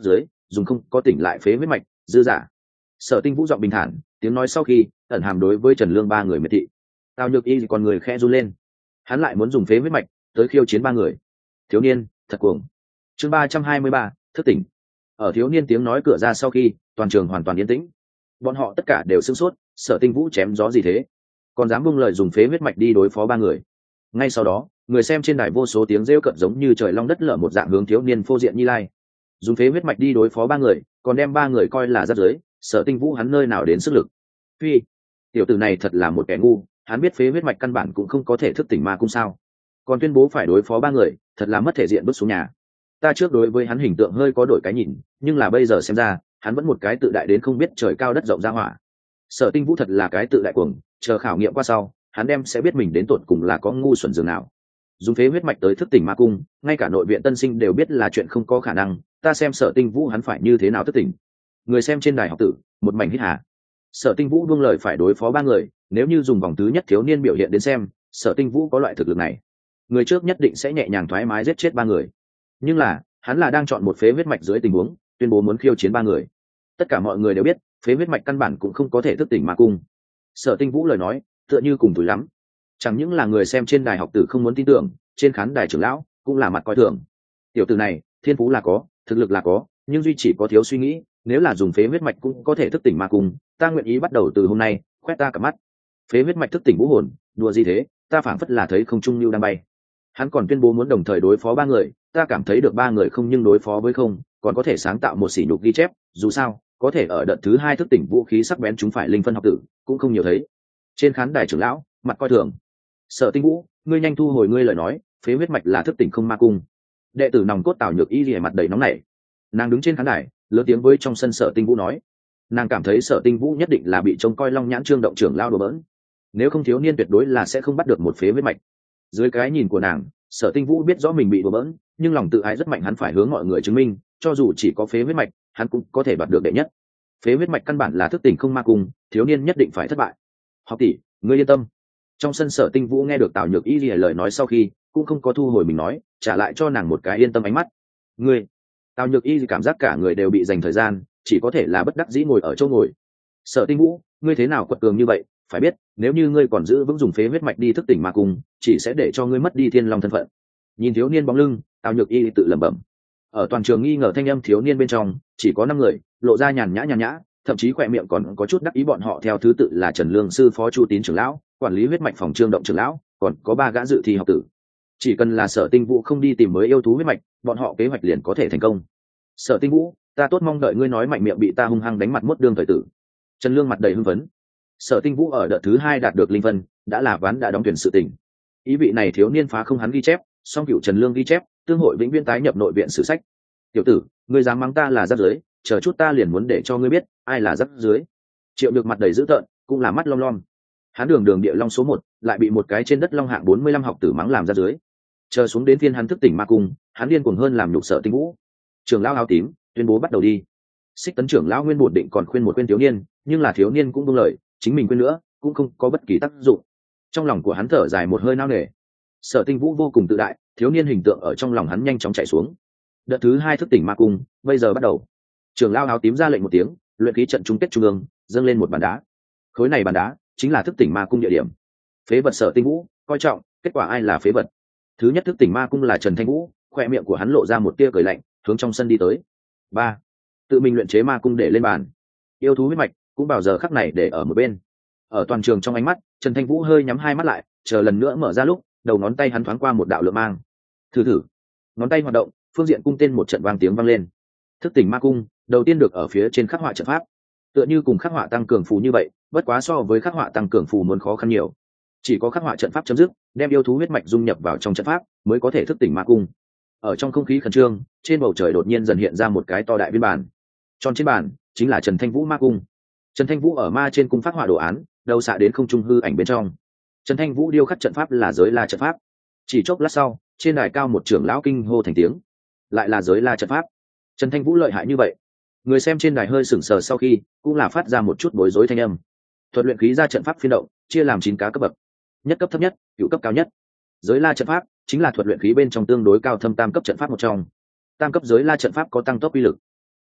dùng không có tỉnh lại phế huyết mạch dư giả. Sở Tinh Vũ giọng bình thản, tiếng nói sau khi ẩn hàm đối với Trần Lương ba người miệt thị. Tào Nhược Y còn người khẽ run lên, hắn lại muốn dùng phế huyết mạch tới khiêu chiến ba người. Thiếu niên thật cuồng. Chương ba trăm hai mươi ba, thức tỉnh. Ở thiếu niên tiếng nói cửa ra sau khi, toàn trường hoàn toàn yên tĩnh. Bọn họ tất cả đều sửng sốt, Sở Tinh Vũ chém gió gì thế, còn dám buông lời dùng phế huyết mạch đi đối phó ba người. Ngay sau đó, người xem trên đài vô số tiếng rêu cợt giống như trời long đất lở một dạng hướng thiếu niên phô diện Nhi Lai. Dùng phế huyết mạch đi đối phó ba người, còn đem ba người coi là rác rưởi, Sở Tinh Vũ hắn nơi nào đến sức lực. Phi, tiểu tử này thật là một kẻ ngu, hắn biết phế huyết mạch căn bản cũng không có thể thức tỉnh ma cung sao, còn tuyên bố phải đối phó ba người, thật là mất thể diện bước xuống nhà. Ta trước đối với hắn hình tượng hơi có đổi cái nhìn, nhưng là bây giờ xem ra hắn vẫn một cái tự đại đến không biết trời cao đất rộng ra hỏa. Sở Tinh Vũ thật là cái tự đại cuồng, chờ khảo nghiệm qua sau hắn đem sẽ biết mình đến tột cùng là có ngu xuẩn dường nào. Dùng phế huyết mạch tới thức tỉnh ma cung, ngay cả nội viện tân sinh đều biết là chuyện không có khả năng, ta xem Sở Tinh Vũ hắn phải như thế nào thức tỉnh. Người xem trên đài học tử một mảnh hít hà. Sở Tinh Vũ buông lời phải đối phó ba người, nếu như dùng vòng thứ nhất thiếu niên biểu hiện đến xem, Sở Tinh Vũ có loại thực lực này, người trước nhất định sẽ nhẹ nhàng thoải mái giết chết ba người. Nhưng là hắn là đang chọn một phế huyết mạch dưới tình huống tuyên bố muốn khiêu chiến ba người. Tất cả mọi người đều biết phế huyết mạch căn bản cũng không có thể thức tỉnh ma cung. Sở Tinh Vũ lời nói tựa như cùng túi lắm, chẳng những là người xem trên đài học tử không muốn tin tưởng, trên khán đài trưởng lão cũng là mặt coi thường. Tiểu tử này thiên phú là có, thực lực là có, nhưng duy chỉ có thiếu suy nghĩ, nếu là dùng phế huyết mạch cũng có thể thức tỉnh ma cung, ta nguyện ý bắt đầu từ hôm nay quét ta cả mắt. Phế huyết mạch thức tỉnh vũ hồn, đùa gì thế, ta phảng phất là thấy không trung lưu đang bay. Hắn còn tuyên bố muốn đồng thời đối phó ba người, ta cảm thấy được ba người không nhưng đối phó với không, còn có thể sáng tạo một sỉ nhục ghi chép, dù sao có thể ở đợt thứ hai thức tỉnh vũ khí sắc bén chúng phải linh phân học tử cũng không nhiều thấy. Trên khán đài trưởng lão mặt coi thường. Sở Tinh Vũ, ngươi nhanh thu hồi ngươi lời nói, phế huyết mạch là thức tỉnh không ma cung. Đệ tử nòng cốt Tào Nhược Y lìa mặt đầy nóng nảy, nàng đứng trên khán đài lớn tiếng với trong sân Sở Tinh Vũ nói, nàng cảm thấy Sở Tinh Vũ nhất định là bị trông coi long nhãn trương động trưởng lao đùa bỡn, nếu không thiếu niên tuyệt đối là sẽ không bắt được một phế huyết mạch. Dưới cái nhìn của nàng, Sở Tinh Vũ biết rõ mình bị đùa bỡn, nhưng lòng tự ái rất mạnh, hắn phải hướng mọi người chứng minh, cho dù chỉ có phế huyết mạch hắn cũng có thể đoạt được đệ nhất. Phế huyết mạch căn bản là thức tỉnh không ma cung, thiếu niên nhất định phải thất bại. Học tỷ, ngươi yên tâm. Trong sân Sở Tinh Vũ nghe được Tào Nhược Y lìa lời nói sau khi cũng không có thu hồi mình nói, trả lại cho nàng một cái yên tâm ánh mắt. Ngươi, Tào Nhược Y cảm giác cả người đều bị dành thời gian, chỉ có thể là bất đắc dĩ ngồi ở chỗ ngồi. Sở Tinh Vũ, ngươi thế nào quật cường như vậy, phải biết nếu như ngươi còn giữ vững dùng phế huyết mạch đi thức tỉnh ma cung, chỉ sẽ để cho ngươi mất đi thiên long thân phận. Nhìn thiếu niên bóng lưng, Tào Nhược Y tự lẩm bẩm. Ở toàn trường nghi ngờ thanh âm thiếu niên bên trong chỉ có năm người lộ ra nhàn nhã nhàn nhã, thậm chí khỏe miệng còn có chút đắc ý, bọn họ theo thứ tự là Trần Lương sư phó Chu Tín trưởng lão, quản lý huyết mạch phòng trương động trưởng lão, còn có ba gã dự thi học tử. Chỉ cần là Sở Tinh Vũ không đi tìm mới yêu thú huyết mạch, bọn họ kế hoạch liền có thể thành công. Sở Tinh Vũ, ta tốt mong đợi ngươi nói mạnh miệng bị ta hung hăng đánh mặt mốt đương thời tử. Trần Lương mặt đầy hưng phấn. Sở Tinh Vũ ở đợt thứ hai đạt được linh vân, đã là ván đã đóng tuyển sự tình. Ý vị này thiếu niên phá không hắn ghi chép, song cửu Trần Lương ghi chép, tương hội vĩnh viễn tái nhập nội viện sử sách. Tiểu tử, ngươi dám mắng ta là rác rưởi, chờ chút ta liền muốn để cho ngươi biết ai là rác rưởi. Triệu Được mặt đầy dữ tợn, cũng là mắt long lom. Hắn đường đường địa long số một, lại bị một cái trên đất long hạng bốn mươi lăm học tử mắng làm rác rưởi. Chờ xuống đến phiên hắn thức tỉnh ma cung, hắn điên cuồng hơn làm nhục Sở Tinh Vũ. Trưởng lão áo tím tuyên bố bắt đầu đi. Xích Tấn trưởng lão nguyên bổn định còn khuyên một khuyên thiếu niên, nhưng là thiếu niên cũng buông lời, chính mình quên nữa cũng không có bất kỳ tác dụng. Trong lòng của hắn thở dài một hơi nao nề. Sở Tinh Vũ vô cùng tự đại, thiếu niên hình tượng ở trong lòng hắn nhanh chóng chạy xuống. Đợt thứ hai thức tỉnh ma cung bây giờ bắt đầu. Trưởng lão áo tím ra lệnh một tiếng, luyện khí trận chung kết trung ương dâng lên một bàn đá. Khối này bàn đá chính là thức tỉnh ma cung địa điểm. Phế vật Sở Tinh Vũ coi trọng, kết quả ai là phế vật? Thứ nhất thức tỉnh ma cung là Trần Thanh Vũ, khoe miệng của hắn lộ ra một tia cười lạnh, hướng trong sân đi tới. Ba, tự mình luyện chế ma cung để lên bàn. Yêu thú huyết mạch cũng vào giờ khắc này để ở một bên. Ở toàn trường trong ánh mắt, Trần Thanh Vũ hơi nhắm hai mắt lại, chờ lần nữa mở ra lúc, đầu ngón tay hắn thoáng qua một đạo lượng mang. Thử thử, ngón tay hoạt động, phương diện cung tên một trận vang tiếng vang lên. Thức tỉnh ma cung đầu tiên được ở phía trên khắc họa trận pháp, tựa như cùng khắc họa tăng cường phù như vậy, bất quá so với khắc họa tăng cường phù muốn khó khăn nhiều. Chỉ có khắc họa trận pháp chấm dứt, đem yêu thú huyết mạch dung nhập vào trong trận pháp mới có thể thức tỉnh ma cung. Ở trong không khí khẩn trương, trên bầu trời đột nhiên dần hiện ra một cái to đại viên bản. Tròn trên bàn chính là Trần Thanh Vũ ma cung. Trần Thanh Vũ ở ma trên cung phát họa đồ án, đầu xạ đến không trung hư ảnh bên trong. Trần Thanh Vũ điêu khắc trận pháp là giới la trận pháp. Chỉ chốc lát sau, trên đài cao một trưởng lão kinh hô thành tiếng, lại là giới la trận pháp. Trần Thanh Vũ lợi hại như vậy? Người xem trên đài hơi sững sờ, sau khi cũng là phát ra một chút bối rối thanh âm. Thuật luyện khí ra trận pháp phiên động chia làm chín cá cấp bậc, nhất cấp thấp nhất, cửu cấp cao nhất. Giới la trận pháp chính là thuật luyện khí bên trong tương đối cao thâm tam cấp trận pháp một trong. Tam cấp giới la trận pháp có tăng tốc uy lực,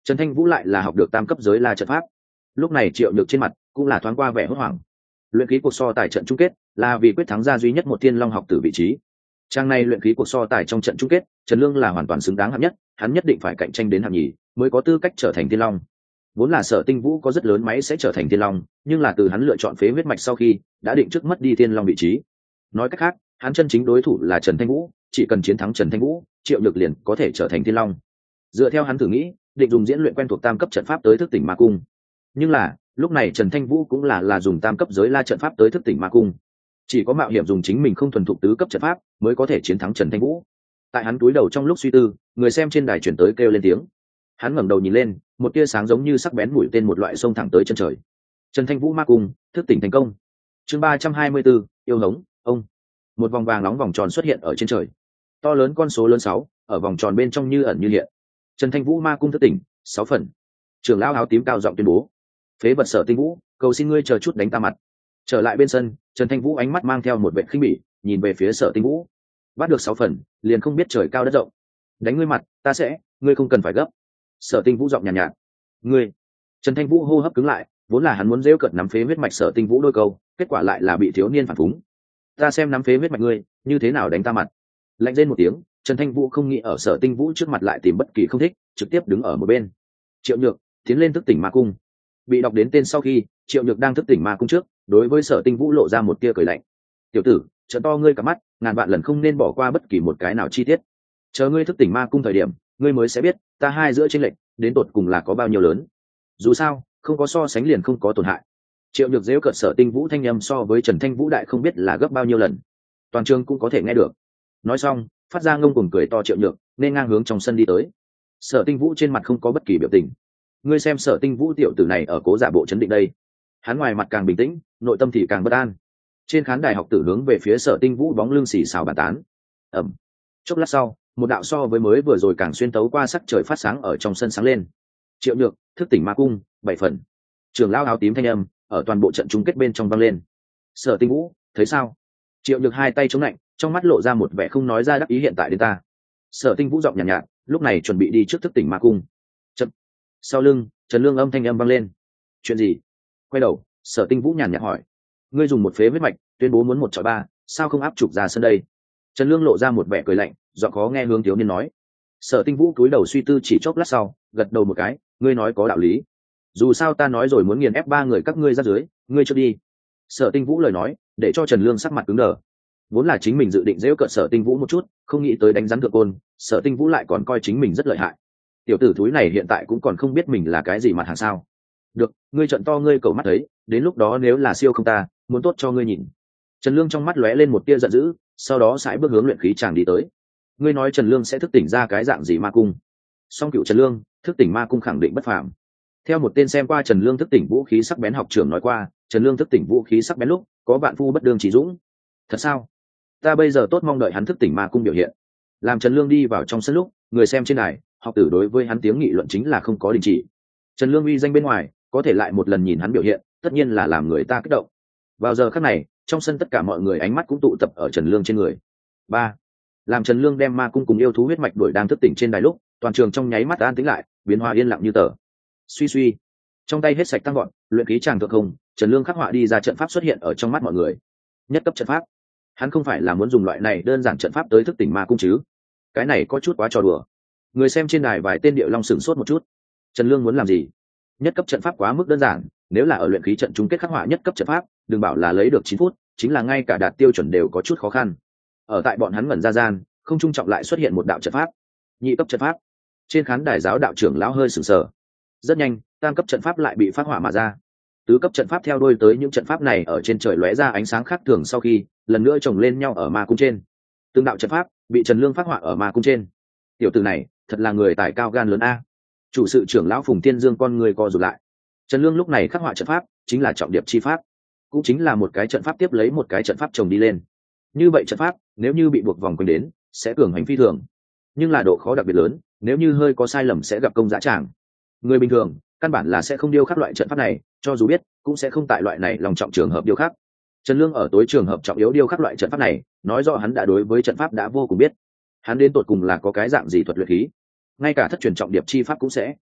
Trần Thanh Vũ lại là học được tam cấp giới la trận pháp. Lúc này Triệu Nhược trên mặt cũng là thoáng qua vẻ hốt hoảng. Luyện khí cuộc so tài trận chung kết là vì quyết thắng ra duy nhất một thiên long học tử vị trí. Trang này luyện khí cuộc so tài trong trận chung kết, Trần Lương là hoàn toàn xứng đáng hạng nhất, hắn nhất định phải cạnh tranh đến hạng nhì mới có tư cách trở thành thiên long. Vốn là Sở Tinh Vũ có rất lớn máy sẽ trở thành thiên long, nhưng là từ hắn lựa chọn phế huyết mạch sau khi đã định trước mất đi thiên long vị trí. Nói cách khác, hắn chân chính đối thủ là Trần Thanh Vũ, chỉ cần chiến thắng Trần Thanh Vũ, Triệu Nhược liền có thể trở thành thiên long. Dựa theo hắn thử nghĩ, định dùng diễn luyện quen thuộc tam cấp trận pháp tới thức tỉnh ma cung. Nhưng là lúc này Trần Thanh Vũ cũng là là dùng tam cấp giới la trận pháp tới thức tỉnh ma cung, chỉ có mạo hiểm dùng chính mình không thuần thục tứ cấp trận pháp mới có thể chiến thắng Trần Thanh Vũ. Tại hắn túi đầu trong lúc suy tư, người xem trên đài chuyển tới kêu lên tiếng. Hắn ngẩng đầu nhìn lên, một tia sáng giống như sắc bén mũi tên một loại xông thẳng tới chân trời. Trần Thanh Vũ ma cung thức tỉnh thành công. Chương ba trăm hai mươi 4, yêu hống ông. Một vòng vàng nóng vòng tròn xuất hiện ở trên trời. To lớn con số lớn sáu, ở vòng tròn bên trong như ẩn như hiện. Trần Thanh Vũ ma cung thức tỉnh sáu phần. Trưởng lão áo tím cao giọng tuyên bố: phế vật Sở Tinh Vũ, cầu xin ngươi chờ chút đánh ta mặt. Trở lại bên sân, Trần Thanh Vũ ánh mắt mang theo một vẻ khinh bỉ, nhìn về phía Sở Tinh Vũ. Bắt được sáu phần, liền không biết trời cao đất rộng. Đánh ngươi mặt, ta sẽ, ngươi không cần phải gấp. Sở Tinh Vũ giọng nhàn nhạt, nhạt. Ngươi. Trần Thanh Vũ hô hấp cứng lại, vốn là hắn muốn giễu cợt nắm phế huyết mạch Sở Tinh Vũ đôi câu, kết quả lại là bị thiếu niên phản phúng. Ta xem nắm phế huyết mạch ngươi, như thế nào đánh ta mặt. Lạnh rên một tiếng, Trần Thanh Vũ không nghĩ ở Sở Tinh Vũ trước mặt lại tìm bất kỳ không thích, trực tiếp đứng ở một bên. Triệu Nhược tiến lên thức tỉnh ma cung. Bị đọc đến tên sau khi, Triệu Nhược đang thức tỉnh ma cung trước, đối với Sở Tinh Vũ lộ ra một tia cười lạnh. Tiểu tử, trợ to ngươi cả mắt, ngàn vạn lần không nên bỏ qua bất kỳ một cái nào chi tiết. Chờ ngươi thức tỉnh ma cung thời điểm, ngươi mới sẽ biết ta hai giữa chênh lệch đến tột cùng là có bao nhiêu lớn. Dù sao, không có so sánh liền không có tổn hại. Triệu Nhược giễu cợt Sở Tinh Vũ thanh âm so với Trần Thanh Vũ đại không biết là gấp bao nhiêu lần. Toàn trường cũng có thể nghe được. Nói xong, phát ra ngông cuồng cười to Triệu Nhược, nên ngang hướng trong sân đi tới. Sở Tinh Vũ trên mặt không có bất kỳ biểu tình. Ngươi xem Sở Tinh Vũ tiểu tử này ở cố giả bộ chấn định đây. Hắn ngoài mặt càng bình tĩnh, nội tâm thì càng bất an. Trên khán đài học tử hướng về phía Sở Tinh Vũ bóng lưng xì xào bàn tán. Ầm. Chốc lát sau, một đạo so với mới vừa rồi càng xuyên tấu qua sắc trời phát sáng ở trong sân sáng lên. Triệu Nhược thức tỉnh ma cung bảy phần. Trưởng lão áo tím thanh âm ở toàn bộ trận chung kết bên trong vang lên. Sở Tinh Vũ, thấy sao? Triệu Nhược hai tay chống lạnh, trong mắt lộ ra một vẻ không nói ra đắc ý hiện tại đến ta. Sở Tinh Vũ giọng nhàn nhạt, nhạt, lúc này chuẩn bị đi trước thức tỉnh ma cung. Chậm. Sau lưng, Trần Lương âm thanh âm vang lên. Chuyện gì? Quay đầu, Sở Tinh Vũ nhàn nhạt hỏi. Ngươi dùng một phế huyết mạch, tuyên bố muốn một chọi ba, sao không áp trục ra sân đây? Trần Lương lộ ra một vẻ cười lạnh, giọng khó nghe hướng thiếu niên nói. Sở Tinh Vũ cúi đầu suy tư chỉ chốc lát sau, gật đầu một cái, ngươi nói có đạo lý. Dù sao ta nói rồi muốn nghiền ép ba người các ngươi ra dưới, ngươi cho đi. Sở Tinh Vũ lời nói, để cho Trần Lương sắc mặt cứng đờ. Vốn là chính mình dự định giễu cợt Sở Tinh Vũ một chút, không nghĩ tới đánh rắn thượng côn, Sở Tinh Vũ lại còn coi chính mình rất lợi hại. Tiểu tử thúi này hiện tại cũng còn không biết mình là cái gì mặt hàng sao. Được, ngươi trận to ngươi cầu mắt thấy, đến lúc đó nếu là siêu không ta, muốn tốt cho ngươi nhìn. Trần Lương trong mắt lóe lên một tia giận dữ, sau đó sải bước hướng luyện khí tràng đi tới. Ngươi nói Trần Lương sẽ thức tỉnh ra cái dạng gì ma cung? Song cựu Trần Lương, thức tỉnh ma cung khẳng định bất phàm. Theo một tên xem qua Trần Lương thức tỉnh vũ khí sắc bén học trưởng nói qua, Trần Lương thức tỉnh vũ khí sắc bén lúc, có bạn phu bất đương chỉ dũng. Thật sao? Ta bây giờ tốt mong đợi hắn thức tỉnh ma cung biểu hiện. Làm Trần Lương đi vào trong sân lúc, người xem trên đài, học tử đối với hắn tiếng nghị luận chính là không có đình chỉ. Trần Lương uy danh bên ngoài, có thể lại một lần nhìn hắn biểu hiện, tất nhiên là làm người ta kích động. Vào giờ khắc này, trong sân tất cả mọi người ánh mắt cũng tụ tập ở Trần Lương trên người. Ba, làm Trần Lương đem ma cung cùng yêu thú huyết mạch đuổi đang thức tỉnh trên đài lúc, toàn trường trong nháy mắt an tĩnh lại, biến hóa yên lặng như tờ. Suy suy, trong tay hết sạch tăng gọn, luyện khí tràng thượng không, Trần Lương khắc họa đi ra trận pháp xuất hiện ở trong mắt mọi người. Nhất cấp trận pháp. Hắn không phải là muốn dùng loại này đơn giản trận pháp tới thức tỉnh ma cung chứ? Cái này có chút quá trò đùa. Người xem trên đài vài tên điệu long sửng sốt một chút. Trần Lương muốn làm gì? Nhất cấp trận pháp quá mức đơn giản, nếu là ở luyện khí trận chung kết khắc họa nhất cấp trận pháp, đừng bảo là lấy được chín phút, chính là ngay cả đạt tiêu chuẩn đều có chút khó khăn. Ở tại bọn hắn ngẩn ra gian, không trung trọng lại xuất hiện một đạo trận pháp. Nhị cấp trận pháp. Trên khán đài giáo đạo trưởng lão hơi sửng sờ. Rất nhanh, tam cấp trận pháp lại bị phát hỏa mà ra. Tứ cấp trận pháp theo đuôi tới những trận pháp này ở trên trời lóe ra ánh sáng khác thường sau khi lần nữa chồng lên nhau ở ma cung trên. Tương đạo trận pháp bị Trần Lương phát họa ở ma cung trên. Tiểu tử này, thật là người tài cao gan lớn a. Chủ sự trưởng lão Phùng Tiên Dương con người co rụt lại. Trần Lương lúc này khắc họa trận pháp, chính là trọng điệp chi pháp, cũng chính là một cái trận pháp tiếp lấy một cái trận pháp chồng đi lên. Như vậy trận pháp, nếu như bị buộc vòng quanh đến, sẽ cường hành phi thường, nhưng là độ khó đặc biệt lớn, nếu như hơi có sai lầm sẽ gặp công dã tràng. Người bình thường, căn bản là sẽ không điêu khắc loại trận pháp này, cho dù biết, cũng sẽ không tại loại này lòng trọng trường hợp điêu khắc. Trần Lương ở tối trường hợp trọng yếu điêu khắc loại trận pháp này, nói rõ hắn đã đối với trận pháp đã vô cùng biết. Hắn đến tột cùng là có cái dạng gì thuật luyện khí, ngay cả thất truyền trọng điệp chi pháp cũng sẽ.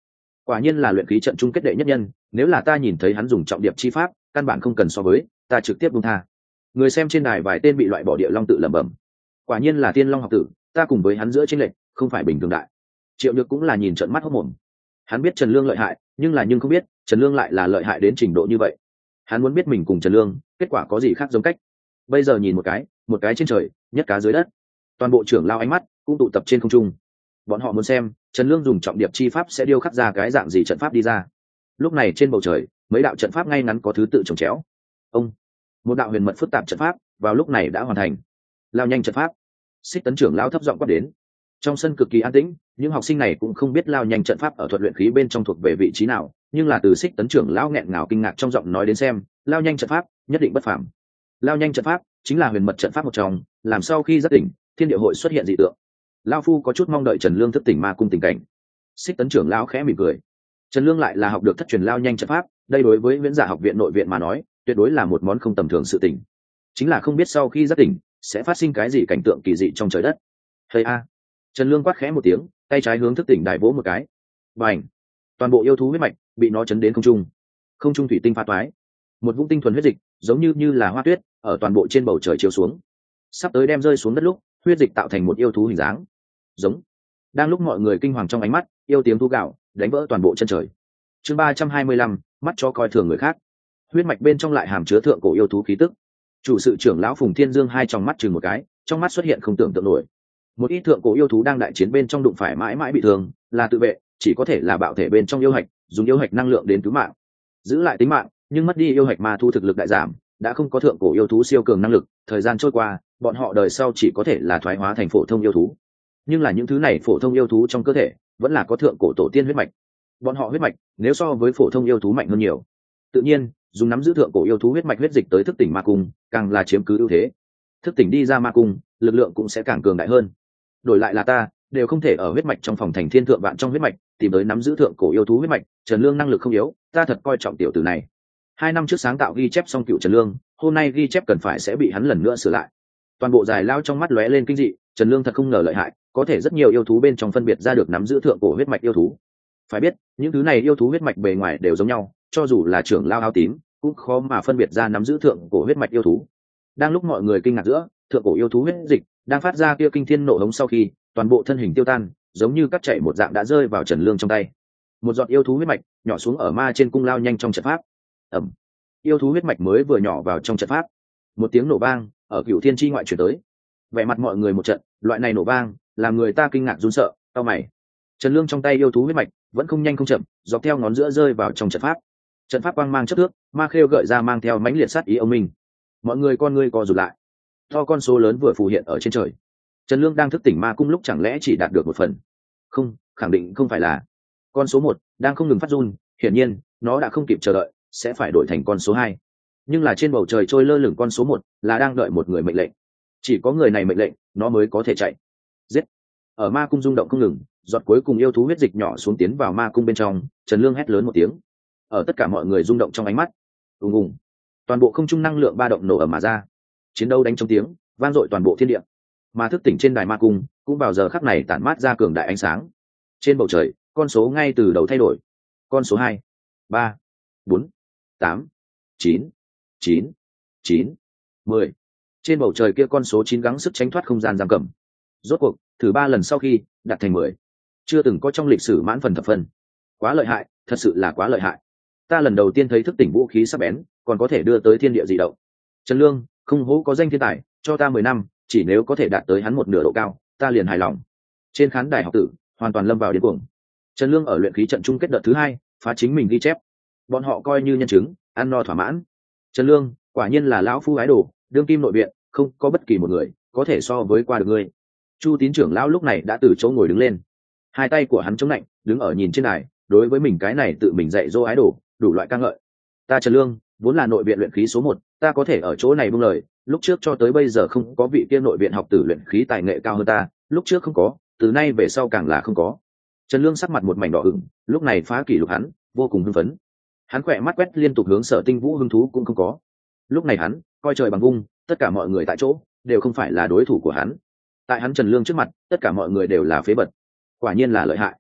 quả nhiên là luyện khí trận chung kết đệ nhất nhân, nếu là ta nhìn thấy hắn dùng trọng điệp chi pháp, căn bản không cần so với, ta trực tiếp buông tha. Người xem trên đài vài tên bị loại bỏ địa long tự lẩm bẩm, quả nhiên là tiên long học tử, ta cùng với hắn giữa chênh lệch không phải bình thường đại. Triệu Nhược cũng là nhìn trợn mắt hốt mồm. Hắn biết Trần Lương lợi hại, nhưng là nhưng không biết Trần Lương lại là lợi hại đến trình độ như vậy. Hắn muốn biết mình cùng Trần Lương kết quả có gì khác giống cách. Bây giờ nhìn một cái, một cái trên trời, nhất cá dưới đất. Toàn bộ trưởng lao ánh mắt cũng tụ tập trên không trung. Bọn họ muốn xem Trần Lương dùng trọng điệp chi pháp sẽ điêu khắc ra cái dạng gì trận pháp đi ra. Lúc này trên bầu trời, mấy đạo trận pháp ngay ngắn có thứ tự chồng chéo. Ông, một đạo huyền mật phức tạp trận pháp vào lúc này đã hoàn thành. Lao nhanh trận pháp. Xích Tấn trưởng lão thấp giọng quát đến. Trong sân cực kỳ an tĩnh, những học sinh này cũng không biết lao nhanh trận pháp ở thuật luyện khí bên trong thuộc về vị trí nào, nhưng là từ Xích Tấn trưởng lão nghẹn ngào kinh ngạc trong giọng nói đến xem, lao nhanh trận pháp nhất định bất phàm. Lao nhanh trận pháp chính là huyền mật trận pháp một trong, làm sau khi giác tỉnh, thiên địa hội xuất hiện dị tượng. Lao phu có chút mong đợi Trần Lương thức tỉnh ma cung tình cảnh. Xích Tấn trưởng lão khẽ mỉm cười. Trần Lương lại là học được thất truyền lao nhanh trận pháp, đây đối với Viễn Giả học viện nội viện mà nói, tuyệt đối là một món không tầm thường sự tình. Chính là không biết sau khi giác tỉnh sẽ phát sinh cái gì cảnh tượng kỳ dị trong trời đất. Hay a. Trần Lương quát khẽ một tiếng, tay trái hướng thức tỉnh đài vỗ một cái. Bành! Toàn bộ yêu thú huyết mạch bị nó chấn đến không trung. Không trung thủy tinh pha toái. Một vũng tinh thuần huyết dịch, giống như như là hoa tuyết, ở toàn bộ trên bầu trời chiếu xuống. Sắp tới đem rơi xuống đất lúc, huyết dịch tạo thành một yêu thú hình dáng. Giống. Đang lúc mọi người kinh hoàng trong ánh mắt, yêu tiếng thú gạo đánh vỡ toàn bộ chân trời. Chương ba trăm hai mươi lăm, mắt cho coi thường người khác. Huyết mạch bên trong lại hàm chứa thượng cổ yêu thú khí tức. Chủ sự trưởng lão Phùng Thiên Dương hai tròng mắt chừng một cái, trong mắt xuất hiện không tưởng tượng nổi. Một ít thượng cổ yêu thú đang đại chiến bên trong đụng phải mãi mãi bị thương, là tự vệ, chỉ có thể là bạo thể bên trong yêu hạch, dùng yêu hạch năng lượng đến cứu mạng, giữ lại tính mạng, nhưng mất đi yêu hạch ma thu thực lực đại giảm, đã không có thượng cổ yêu thú siêu cường năng lực, thời gian trôi qua, bọn họ đời sau chỉ có thể là thoái hóa thành phổ thông yêu thú. Nhưng là những thứ này phổ thông yêu thú trong cơ thể vẫn là có thượng cổ tổ tiên huyết mạch. Bọn họ huyết mạch nếu so với phổ thông yêu thú mạnh hơn nhiều. Tự nhiên, dùng nắm giữ thượng cổ yêu thú huyết mạch huyết dịch tới thức tỉnh ma cung, càng là chiếm cứ ưu thế. Thức tỉnh đi ra ma cung, lực lượng cũng sẽ càng cường đại hơn. Đổi lại là ta, đều không thể ở huyết mạch trong phòng thành thiên thượng vạn trong huyết mạch tìm tới nắm giữ thượng cổ yêu thú huyết mạch. Trần Lương năng lực không yếu, ta thật coi trọng tiểu tử này. Hai năm trước sáng tạo ghi chép xong cựu Trần Lương, hôm nay ghi chép cần phải sẽ bị hắn lần nữa sửa lại. Toàn bộ dài lao trong mắt lóe lên kinh dị, Trần Lương thật không ngờ lợi hại, có thể rất nhiều yêu thú bên trong phân biệt ra được nắm giữ thượng cổ huyết mạch yêu thú. Phải biết, những thứ này yêu thú huyết mạch bề ngoài đều giống nhau, cho dù là trưởng lao áo tím, cũng khó mà phân biệt ra nắm giữ thượng cổ huyết mạch yêu thú. Đang lúc mọi người kinh ngạc giữa, thượng cổ yêu thú huyết dịch đang phát ra kia kinh thiên nộ hống sau khi, toàn bộ thân hình tiêu tan, giống như cắt chạy một dạng đã rơi vào Trần Lương trong tay. Một giọt yêu thú huyết mạch nhỏ xuống ở ma trên cung lao nhanh trong trận pháp. Ầm. Yêu thú huyết mạch mới vừa nhỏ vào trong trận pháp, một tiếng nổ vang ở Cửu Thiên chi ngoại truyền tới. Vẻ mặt mọi người một trận, loại này nổ vang làm người ta kinh ngạc run sợ, cau mày. Trần Lương trong tay yêu thú huyết mạch vẫn không nhanh không chậm, dọc theo ngón giữa rơi vào trong trận pháp. Trận pháp quang mang chất thước, ma khêu gợi ra mang theo mãnh liệt sát ý ông minh. Mọi người con ngươi co rụt lại. To con số lớn vừa phù hiện ở trên trời. Trần Lương đang thức tỉnh ma cung lúc chẳng lẽ chỉ đạt được một phần? Không, khẳng định không phải là. Con số một đang không ngừng phát run, hiển nhiên nó đã không kịp chờ đợi, sẽ phải đổi thành con số hai. Nhưng là trên bầu trời trôi lơ lửng con số một là đang đợi một người mệnh lệnh. Chỉ có người này mệnh lệnh, nó mới có thể chạy. Giết! Ở ma cung rung động không ngừng, giọt cuối cùng yêu thú huyết dịch nhỏ xuống tiến vào ma cung bên trong. Trần Lương hét lớn một tiếng. Ở tất cả mọi người rung động trong ánh mắt, ùng ùng, toàn bộ không trung năng lượng ba động nổ ầm mà ra. Chiến đấu đánh trong tiếng vang dội toàn bộ thiên địa, mà thức tỉnh trên đài ma cung cũng vào giờ khắc này tản mát ra cường đại ánh sáng. Trên bầu trời con số ngay từ đầu thay đổi. Con số hai, ba, bốn, tám, chín, chín, chín, mười. Trên bầu trời kia con số chín gắng sức tránh thoát không gian giam cầm. Rốt cuộc thử ba lần sau khi đạt thành mười, chưa từng có trong lịch sử mãn phần thập phân. Quá lợi hại, thật sự là quá lợi hại. Ta lần đầu tiên thấy thức tỉnh vũ khí sắc bén còn có thể đưa tới thiên địa dị động. Trần Lương không hổ có danh thiên tài, cho ta mười năm, chỉ nếu có thể đạt tới hắn một nửa độ cao, ta liền hài lòng. Trên khán đài học tử hoàn toàn lâm vào điên cuồng. Trần Lương ở luyện khí trận chung kết đợt thứ hai phá chính mình ghi chép, bọn họ coi như nhân chứng, ăn no thỏa mãn. Trần Lương quả nhiên là lão phu ái đồ, đương kim nội viện không có bất kỳ một người có thể so với qua được ngươi. Chu Tín trưởng lão lúc này đã từ chỗ ngồi đứng lên, hai tay của hắn chống lạnh, đứng ở nhìn trên đài, đối với mình cái này tự mình dạy dỗ ái đồ đủ loại ca ngợi. Ta Trần Lương vốn là nội viện luyện khí số một, ta có thể ở chỗ này buông lời, lúc trước cho tới bây giờ không có vị kia nội viện học tử luyện khí tài nghệ cao hơn ta, lúc trước không có, từ nay về sau càng là không có. Trần Lương sắc mặt một mảnh đỏ ửng, lúc này phá kỷ lục hắn vô cùng hưng phấn. Hắn khỏe mắt quét liên tục hướng Sở Tinh Vũ hứng thú cũng không có. Lúc này hắn coi trời bằng vung, tất cả mọi người tại chỗ đều không phải là đối thủ của hắn. Tại hắn Trần Lương trước mặt, tất cả mọi người đều là phế vật. Quả nhiên là lợi hại.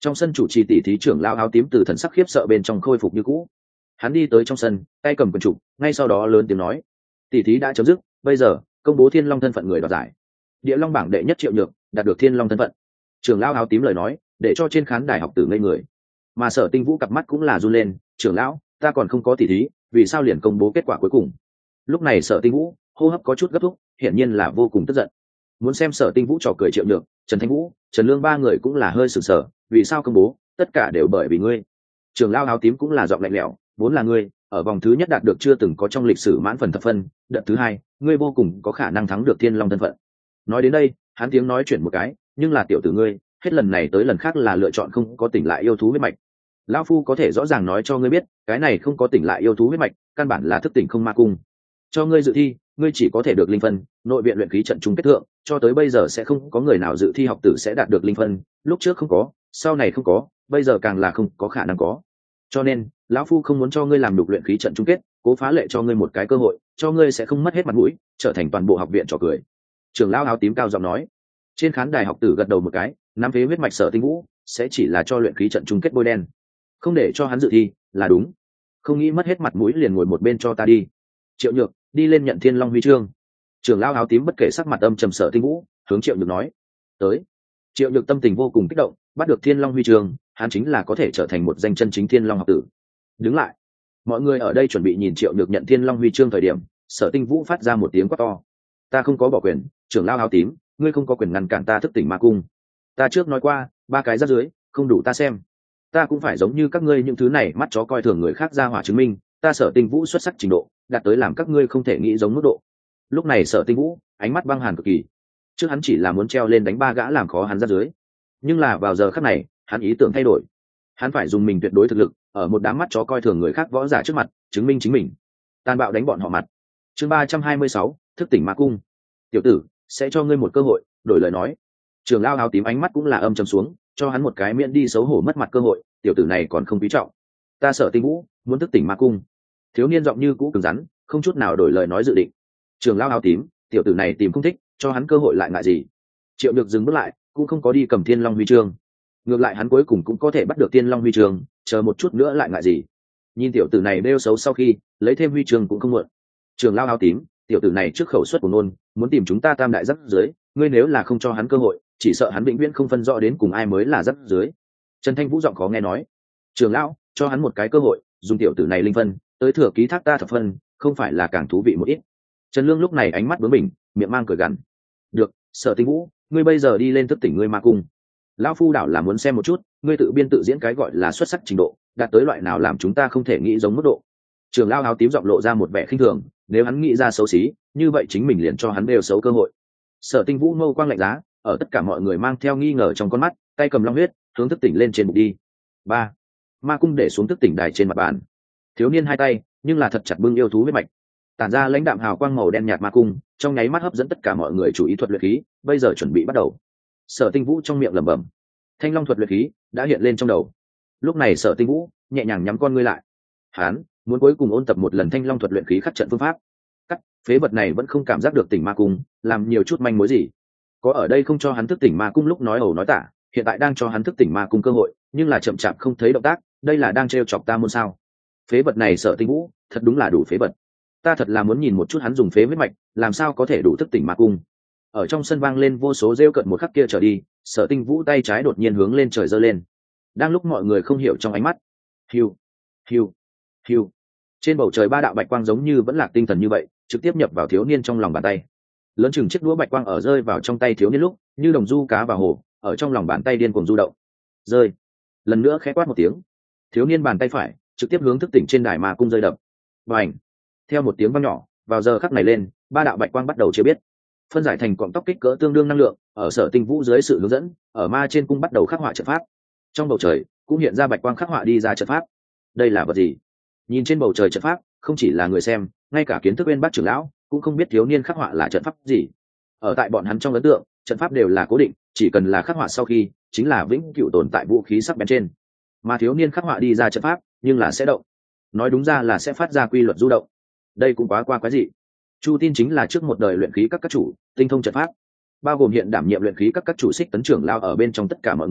Trong sân chủ trì tỷ thí trưởng lao áo tím từ thần sắc khiếp sợ bên trong khôi phục như cũ. Hắn đi tới trong sân, tay cầm quyển trục, ngay sau đó lớn tiếng nói: tỷ thí đã chấm dứt, bây giờ công bố thiên long thân phận người đoạt giải. Địa long bảng đệ nhất Triệu Nhược đạt được thiên long thân phận. Trưởng lão áo tím lời nói để cho trên khán đài học tử ngây người, mà Sở Tinh Vũ cặp mắt cũng là run lên. Trưởng lão, ta còn không có tỷ thí, vì sao liền công bố kết quả cuối cùng? Lúc này Sở Tinh Vũ hô hấp có chút gấp thúc, hiển nhiên là vô cùng tức giận. Muốn xem Sở Tinh Vũ trò cười Triệu Nhược, Trần Thanh Vũ, Trần Lương ba người cũng là hơi sửng sở. Vì sao công bố? Tất cả đều bởi vì ngươi. Trưởng lão áo tím cũng là giọng lạnh lẽo, vốn là ngươi ở vòng thứ nhất đạt được chưa từng có trong lịch sử mãn phần thập phân, đợt thứ hai ngươi vô cùng có khả năng thắng được thiên long thân phận. Nói đến đây hắn tiếng nói chuyển một cái, nhưng là tiểu tử ngươi hết lần này tới lần khác là lựa chọn không có tỉnh lại yêu thú huyết mạch. Lão phu có thể rõ ràng nói cho ngươi biết, cái này không có tỉnh lại yêu thú huyết mạch căn bản là thức tỉnh không ma cung. Cho ngươi dự thi, ngươi chỉ có thể được linh phân. Nội viện luyện khí trận chung kết thượng, cho tới bây giờ sẽ không có người nào dự thi học tử sẽ đạt được linh phân, lúc trước không có, sau này không có, bây giờ càng là không có khả năng có. Cho nên lão phu không muốn cho ngươi làm đục luyện khí trận chung kết, cố phá lệ cho ngươi một cái cơ hội, cho ngươi sẽ không mất hết mặt mũi, trở thành toàn bộ học viện trò cười. Trưởng lão áo tím cao giọng nói. Trên khán đài học tử gật đầu một cái, nắm phế huyết mạch Sở Tinh Vũ sẽ chỉ là cho luyện khí trận chung kết bôi đen, không để cho hắn dự thi là đúng. Không nghĩ mất hết mặt mũi liền ngồi một bên cho ta đi. Triệu Nhược, đi lên nhận thiên long huy chương. Trưởng lão áo tím bất kể sắc mặt âm trầm Sở Tinh Vũ hướng Triệu Nhược nói. Tới. Triệu Nhược tâm tình vô cùng kích động, bắt được thiên long huy chương, hắn chính là có thể trở thành một danh chân chính thiên long học tử. Đứng lại. Mọi người ở đây chuẩn bị nhìn Triệu Nhược nhận thiên long huy chương thời điểm, Sở Tinh Vũ phát ra một tiếng quát to. Ta không có bỏ quyền, trưởng lão áo tím, ngươi không có quyền ngăn cản ta thức tỉnh ma cung. Ta trước nói qua, ba cái rác dưới không đủ ta xem. Ta cũng phải giống như các ngươi những thứ này mắt chó coi thường người khác ra hỏa chứng minh ta Sở Tinh Vũ xuất sắc trình độ đạt tới làm các ngươi không thể nghĩ giống mức độ. Lúc này Sở Tinh Vũ ánh mắt băng hàn cực kỳ. Trước hắn chỉ là muốn treo lên đánh ba gã làm khó hắn rác dưới, nhưng là vào giờ khắc này hắn ý tưởng thay đổi. Hắn phải dùng mình tuyệt đối thực lực ở một đám mắt chó coi thường người khác võ giả trước mặt chứng minh chính mình, tàn bạo đánh bọn họ mặt. Chương ba trăm hai mươi sáu, thức tỉnh ma cung. Tiểu tử, sẽ cho ngươi một cơ hội, đổi lời nói. Trường lao áo tím ánh mắt cũng là âm trầm xuống, cho hắn một cái miễn đi xấu hổ mất mặt cơ hội. Tiểu tử này còn không quý trọng. Ta Sở Tinh Vũ muốn thức tỉnh ma cung. Thiếu niên giọng như cũ cứng rắn, không chút nào đổi lời nói dự định. Trường lao áo tím, tiểu tử này tìm không thích, cho hắn cơ hội lại ngại gì? Triệu Nhược dừng bước lại, cũng không có đi cầm thiên long huy chương. Ngược lại hắn cuối cùng cũng có thể bắt được thiên long huy chương, chờ một chút nữa lại ngại gì? Nhìn tiểu tử này đeo xấu sau khi lấy thêm huy chương cũng không muộn. Trường lao áo tím, tiểu tử này trước khẩu suất của nôn muốn tìm chúng ta tam đại rắc dưới, ngươi nếu là không cho hắn cơ hội, chỉ sợ hắn vĩnh viễn không phân rõ đến cùng ai mới là rắc dưới. Trần Thanh Vũ giọng khó nghe nói. Trường lão, cho hắn một cái cơ hội, dùng tiểu tử này linh phân tới thừa ký thác ta thập phân, không phải là càng thú vị một ít? Trần Lương lúc này ánh mắt bướng bỉnh, miệng mang cười gằn. Được, Sở Tinh Vũ, ngươi bây giờ đi lên thức tỉnh ngươi ma cung. Lão phu đảo là muốn xem một chút, ngươi tự biên tự diễn cái gọi là xuất sắc trình độ đạt tới loại nào làm chúng ta không thể nghĩ giống mức độ. Trường lão áo tím giọng lộ ra một vẻ khinh thường, nếu hắn nghĩ ra xấu xí như vậy chính mình liền cho hắn đều xấu cơ hội. Sở Tinh Vũ mâu quang lạnh giá, ở tất cả mọi người mang theo nghi ngờ trong con mắt, tay cầm long huyết hướng thức tỉnh lên trên bục đi. Ba, ma cung để xuống thức tỉnh đài trên mặt bàn. Thiếu niên hai tay nhưng là thật chặt bưng yêu thú huyết mạch, tản ra lãnh đạm hào quang màu đen nhạt ma cung trong nháy mắt hấp dẫn tất cả mọi người chú ý. Thuật luyện khí bây giờ chuẩn bị bắt đầu. Sở Tinh Vũ trong miệng lẩm bẩm, thanh long thuật luyện khí đã hiện lên trong đầu. Lúc này Sở Tinh Vũ nhẹ nhàng nhắm con ngươi lại, hắn muốn cuối cùng ôn tập một lần thanh long thuật luyện khí khắc trận phương pháp. Cắt, phế vật này vẫn không cảm giác được tỉnh ma cung, làm nhiều chút manh mối gì. Có ở đây không cho hắn thức tỉnh ma cung lúc nói ẩu nói tả, hiện tại đang cho hắn thức tỉnh ma cung cơ hội, nhưng là chậm chạp không thấy động tác, đây là đang trêu chọc ta môn sao? Phế vật này Sở Tinh Vũ thật đúng là đủ phế vật. Ta thật là muốn nhìn một chút hắn dùng phế huyết mạch làm sao có thể đủ thức tỉnh ma cung. Ở trong sân vang lên vô số rêu cận một khắc kia trở đi, Sở Tinh Vũ tay trái đột nhiên hướng lên trời giơ lên. Đang lúc mọi người không hiểu trong ánh mắt, hiu hiu hiu, trên bầu trời ba đạo bạch quang giống như vẫn lạc tinh thần như vậy trực tiếp nhập vào thiếu niên trong lòng bàn tay. Lớn chừng chiếc đũa bạch quang ở rơi vào trong tay thiếu niên lúc như đồng du cá vào hồ, ở trong lòng bàn tay điên cuồng du động. Rơi, lần nữa khẽ quát một tiếng, thiếu niên bàn tay phải trực tiếp hướng thức tỉnh trên đài ma cung rơi đập. Bành, theo một tiếng vang nhỏ, vào giờ khắc này lên, ba đạo bạch quang bắt đầu chia biết, phân giải thành cọng tóc kích cỡ tương đương năng lượng, ở Sở Tinh Vũ dưới sự hướng dẫn, ở ma trên cung bắt đầu khắc họa trận pháp. Trong bầu trời cũng hiện ra bạch quang khắc họa đi ra trận pháp. Đây là vật gì? Nhìn trên bầu trời trận pháp, không chỉ là người xem, ngay cả kiến thức bên bác trưởng lão cũng không biết thiếu niên khắc họa là trận pháp gì. Ở tại bọn hắn trong ấn tượng, trận pháp đều là cố định, chỉ cần là khắc họa sau khi chính là vĩnh cửu tồn tại vũ khí sắc bén trên, mà thiếu niên khắc họa đi ra trận pháp nhưng là sẽ động, nói đúng ra là sẽ phát ra quy luật du động. Đây cũng quá qua quái dị. Chu Tin chính là trước một đời luyện khí các các chủ tinh thông trận pháp, bao gồm hiện đảm nhiệm luyện khí các các chủ Xích Tấn trưởng lao ở bên trong tất cả mọi người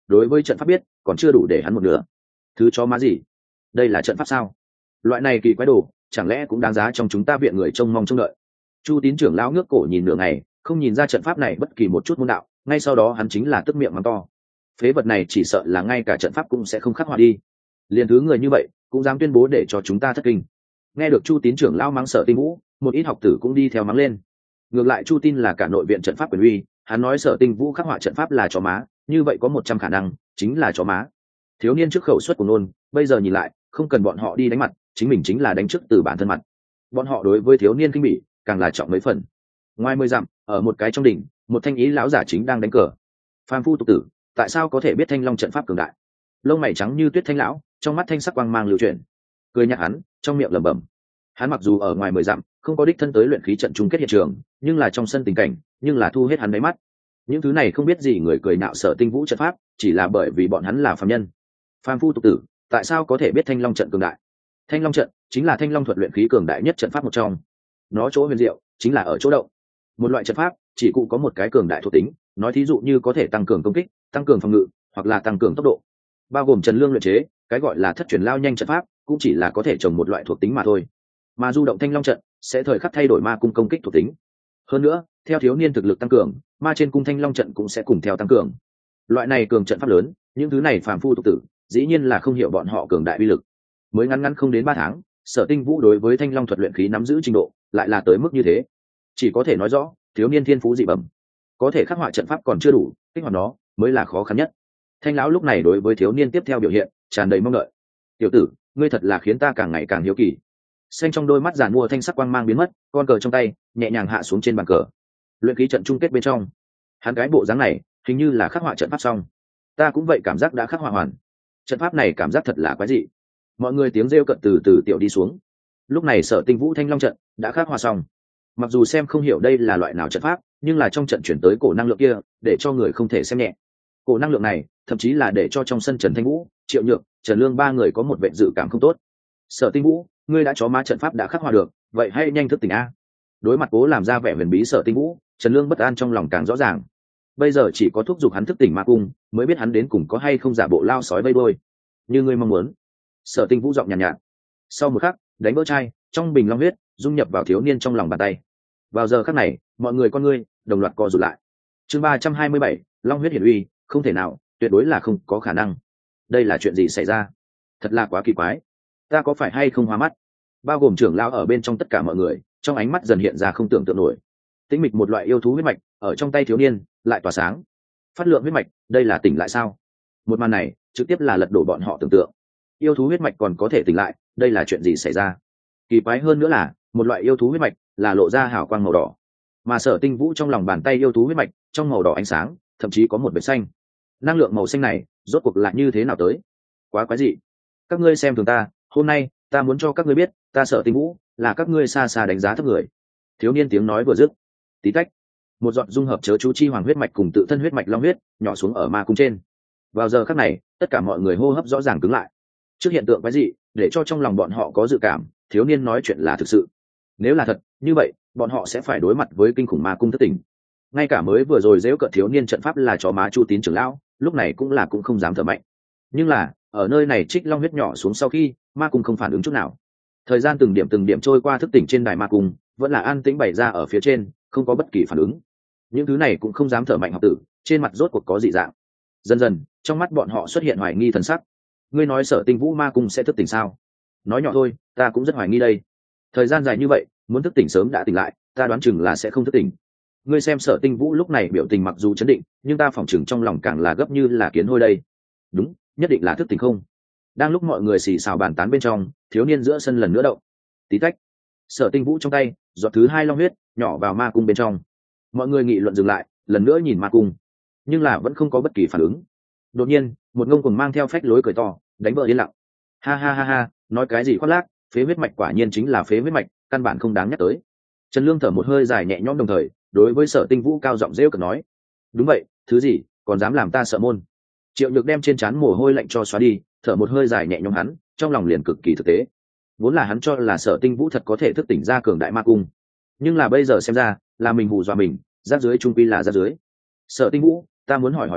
đối với trận pháp biết còn chưa đủ để hắn một nửa. Thứ chó má gì? Đây là trận pháp sao? Loại này kỳ quái đồ chẳng lẽ cũng đáng giá trong chúng ta viện người trông mong trông đợi? Chu Tín trưởng lão ngước cổ nhìn nửa ngày, không nhìn ra trận pháp này bất kỳ một chút môn đạo, ngay sau đó hắn chính là tức miệng mắng to. Phế vật này chỉ sợ là ngay cả trận pháp cũng sẽ không khắc họa đi. Liền thứ người như vậy cũng dám tuyên bố để cho chúng ta thất kinh. Nghe được Chu Tín trưởng lão mắng Sở Tinh Vũ, một ít học tử cũng đi theo mắng lên. Ngược lại Chu Tín là cả nội viện trận pháp quyền uy, hắn nói Sở Tinh Vũ khắc họa trận pháp là chó má, như vậy có một trăm khả năng chính là chó má. Thiếu niên trước khẩu suất của nôn, bây giờ nhìn lại không cần bọn họ đi đánh mặt, chính mình chính là đánh trước từ bản thân mặt. Bọn họ đối với thiếu niên kinh bỉ càng là trọng mấy phần. Ngoài mười dặm, ở một cái trong đỉnh, một thanh ý lão giả chính đang đánh cờ. Phàm phu tục tử, tại sao có thể biết thanh long trận pháp cường đại? Lông mày trắng như tuyết thanh lão, trong mắt thanh sắc quang mang lưu chuyển, cười nhạt hắn, trong miệng lẩm bẩm. Hắn mặc dù ở ngoài mười dặm, không có đích thân tới luyện khí trận chung kết hiện trường, nhưng là trong sân tình cảnh, nhưng là thu hết hắn đáy mắt. Những thứ này không biết gì người cười nạo Sở Tinh Vũ trận pháp, chỉ là bởi vì bọn hắn là phàm nhân. Phàm phu tục tử, tại sao có thể biết thanh long trận cường đại? Thanh long trận chính là thanh long thuật luyện khí cường đại nhất trận pháp một trong. Nó chỗ huyền diệu chính là ở chỗ động. Một loại trận pháp chỉ cụ có một cái cường đại thuộc tính, nói thí dụ như có thể tăng cường công kích, tăng cường phòng ngự, hoặc là tăng cường tốc độ. Bao gồm Trần Lương luyện chế, cái gọi là thất truyền lao nhanh trận pháp, cũng chỉ là có thể trồng một loại thuộc tính mà thôi. Mà du động thanh long trận sẽ thời khắc thay đổi ma cung công kích thuộc tính. Hơn nữa, theo thiếu niên thực lực tăng cường, ma trên cung thanh long trận cũng sẽ cùng theo tăng cường. Loại này cường trận pháp lớn, những thứ này phàm phu tục tử, dĩ nhiên là không hiểu bọn họ cường đại uy lực. Mới ngắn ngắn không đến ba tháng, Sở Tinh Vũ đối với thanh long thuật luyện khí nắm giữ trình độ lại là tới mức như thế, chỉ có thể nói rõ thiếu niên thiên phú dị bẩm. Có thể khắc họa trận pháp còn chưa đủ, kích hoạt nó mới là khó khăn nhất. Thanh lão lúc này đối với thiếu niên tiếp theo biểu hiện tràn đầy mong đợi. Tiểu tử, ngươi thật là khiến ta càng ngày càng hiếu kỳ. Xanh trong đôi mắt giàn mua thanh sắc quang mang biến mất, con cờ trong tay nhẹ nhàng hạ xuống trên bàn cờ. Luyện khí trận chung kết bên trong, hắn cái bộ dáng này hình như là khắc họa trận pháp xong. Ta cũng vậy cảm giác đã khắc họa hoàn. Trận pháp này cảm giác thật là quái dị. Mọi người tiếng rêu cận từ từ tiểu đi xuống. Lúc này Sở Tinh Vũ thanh long trận đã khắc họa xong. Mặc dù xem không hiểu đây là loại nào trận pháp, nhưng là trong trận chuyển tới cổ năng lượng kia để cho người không thể xem nhẹ. Cổ năng lượng này thậm chí là để cho trong sân Trần Thanh Vũ, Triệu Nhược, Trần Lương ba người có một vệ dự cảm không tốt. Sở Tinh Vũ, ngươi đã chó má trận pháp đã khắc họa được, vậy hãy nhanh thức tỉnh a. Đối mặt cố làm ra vẻ huyền bí Sở Tinh Vũ, Trần Lương bất an trong lòng càng rõ ràng. Bây giờ chỉ có thúc giục hắn thức tỉnh ma cung, mới biết hắn đến cùng có hay không giả bộ lao sói vây đôi. Như ngươi mong muốn. Sở Tinh Vũ giọng nhàn nhạt, nhạt. Sau một khắc, đánh vỡ chai, trong bình long huyết dung nhập vào thiếu niên trong lòng bàn tay. Vào giờ khắc này, mọi người con ngươi đồng loạt co rụt lại. Chương ba trăm hai mươi bảy, long huyết hiển uy, không thể nào, tuyệt đối là không có khả năng. Đây là chuyện gì xảy ra? Thật là quá kỳ quái. Ta có phải hay không hóa mắt? Bao gồm trưởng lão ở bên trong tất cả mọi người, trong ánh mắt dần hiện ra không tưởng tượng nổi. Tĩnh mịch một loại yêu thú huyết mạch ở trong tay thiếu niên lại tỏa sáng. Phát lượng huyết mạch, đây là tỉnh lại sao? Một màn này trực tiếp là lật đổ bọn họ tưởng tượng. Yêu thú huyết mạch còn có thể tỉnh lại, đây là chuyện gì xảy ra? Kỳ quái hơn nữa là, một loại yêu thú huyết mạch là lộ ra hào quang màu đỏ, mà Sở Tinh Vũ trong lòng bàn tay yêu thú huyết mạch trong màu đỏ ánh sáng, thậm chí có một vệt xanh. Năng lượng màu xanh này rốt cuộc là như thế nào tới? Quá quái dị. Các ngươi xem thường ta, hôm nay ta muốn cho các ngươi biết, ta Sở Tinh Vũ là các ngươi xa xa đánh giá thấp người. Thiếu niên tiếng nói vừa dứt, tí tách, một giọt dung hợp chớ chú chi hoàng huyết mạch cùng tự thân huyết mạch long huyết nhỏ xuống ở ma cung trên. Vào giờ khắc này, tất cả mọi người hô hấp rõ ràng cứng lại. Trước hiện tượng quái dị, để cho trong lòng bọn họ có dự cảm, thiếu niên nói chuyện là thực sự. Nếu là thật, như vậy, bọn họ sẽ phải đối mặt với kinh khủng ma cung thất tình. Ngay cả mới vừa rồi giễu cợt thiếu niên trận pháp là chó má Chu Tín trưởng lão, lúc này cũng là cũng không dám thở mạnh. Nhưng là, ở nơi này trích long huyết nhỏ xuống sau khi, ma cung không phản ứng chút nào. Thời gian từng điểm từng điểm trôi qua, thức tỉnh trên đài ma cung vẫn là an tĩnh bày ra ở phía trên, không có bất kỳ phản ứng. Những thứ này cũng không dám thở mạnh học tử, trên mặt rốt cuộc có dị dạng. Dần dần, trong mắt bọn họ xuất hiện hoài nghi thần sắc. Ngươi nói Sở Tinh Vũ ma cung sẽ thức tỉnh sao? Nói nhỏ thôi, ta cũng rất hoài nghi đây. Thời gian dài như vậy, muốn thức tỉnh sớm đã tỉnh lại, ta đoán chừng là sẽ không thức tỉnh. Ngươi xem Sở Tinh Vũ lúc này biểu tình mặc dù chấn định, nhưng ta phỏng chừng trong lòng càng là gấp như là kiến hôi đây. Đúng, nhất định là thức tỉnh không? Đang lúc mọi người xì xào bàn tán bên trong, thiếu niên giữa sân lần nữa động. Tí tách. Sở Tinh Vũ trong tay, giọt thứ hai long huyết nhỏ vào ma cung bên trong. Mọi người nghị luận dừng lại, lần nữa nhìn ma cung, nhưng là vẫn không có bất kỳ phản ứng. Đột nhiên, một ngông cuồng mang theo phách lối cười to, đánh vỡ yên lặng. Ha ha ha ha, nói cái gì khoác lác, phế huyết mạch quả nhiên chính là phế huyết mạch, căn bản không đáng nhắc tới. Trần Lương thở một hơi dài nhẹ nhõm, đồng thời đối với Sở Tinh Vũ cao giọng rêu cợt nói: đúng vậy, thứ gì còn dám làm ta sợ môn? Triệu Nhược đem trên trán mồ hôi lạnh cho xóa đi, thở một hơi dài nhẹ nhõm, hắn trong lòng liền cực kỳ thực tế. Vốn là hắn cho là Sở Tinh Vũ thật có thể thức tỉnh ra cường đại ma cung, nhưng là bây giờ xem ra là mình hù dọa mình, rác dưới trung quy là rác dưới. Sở Tinh Vũ, ta muốn hỏi hỏi ngươi,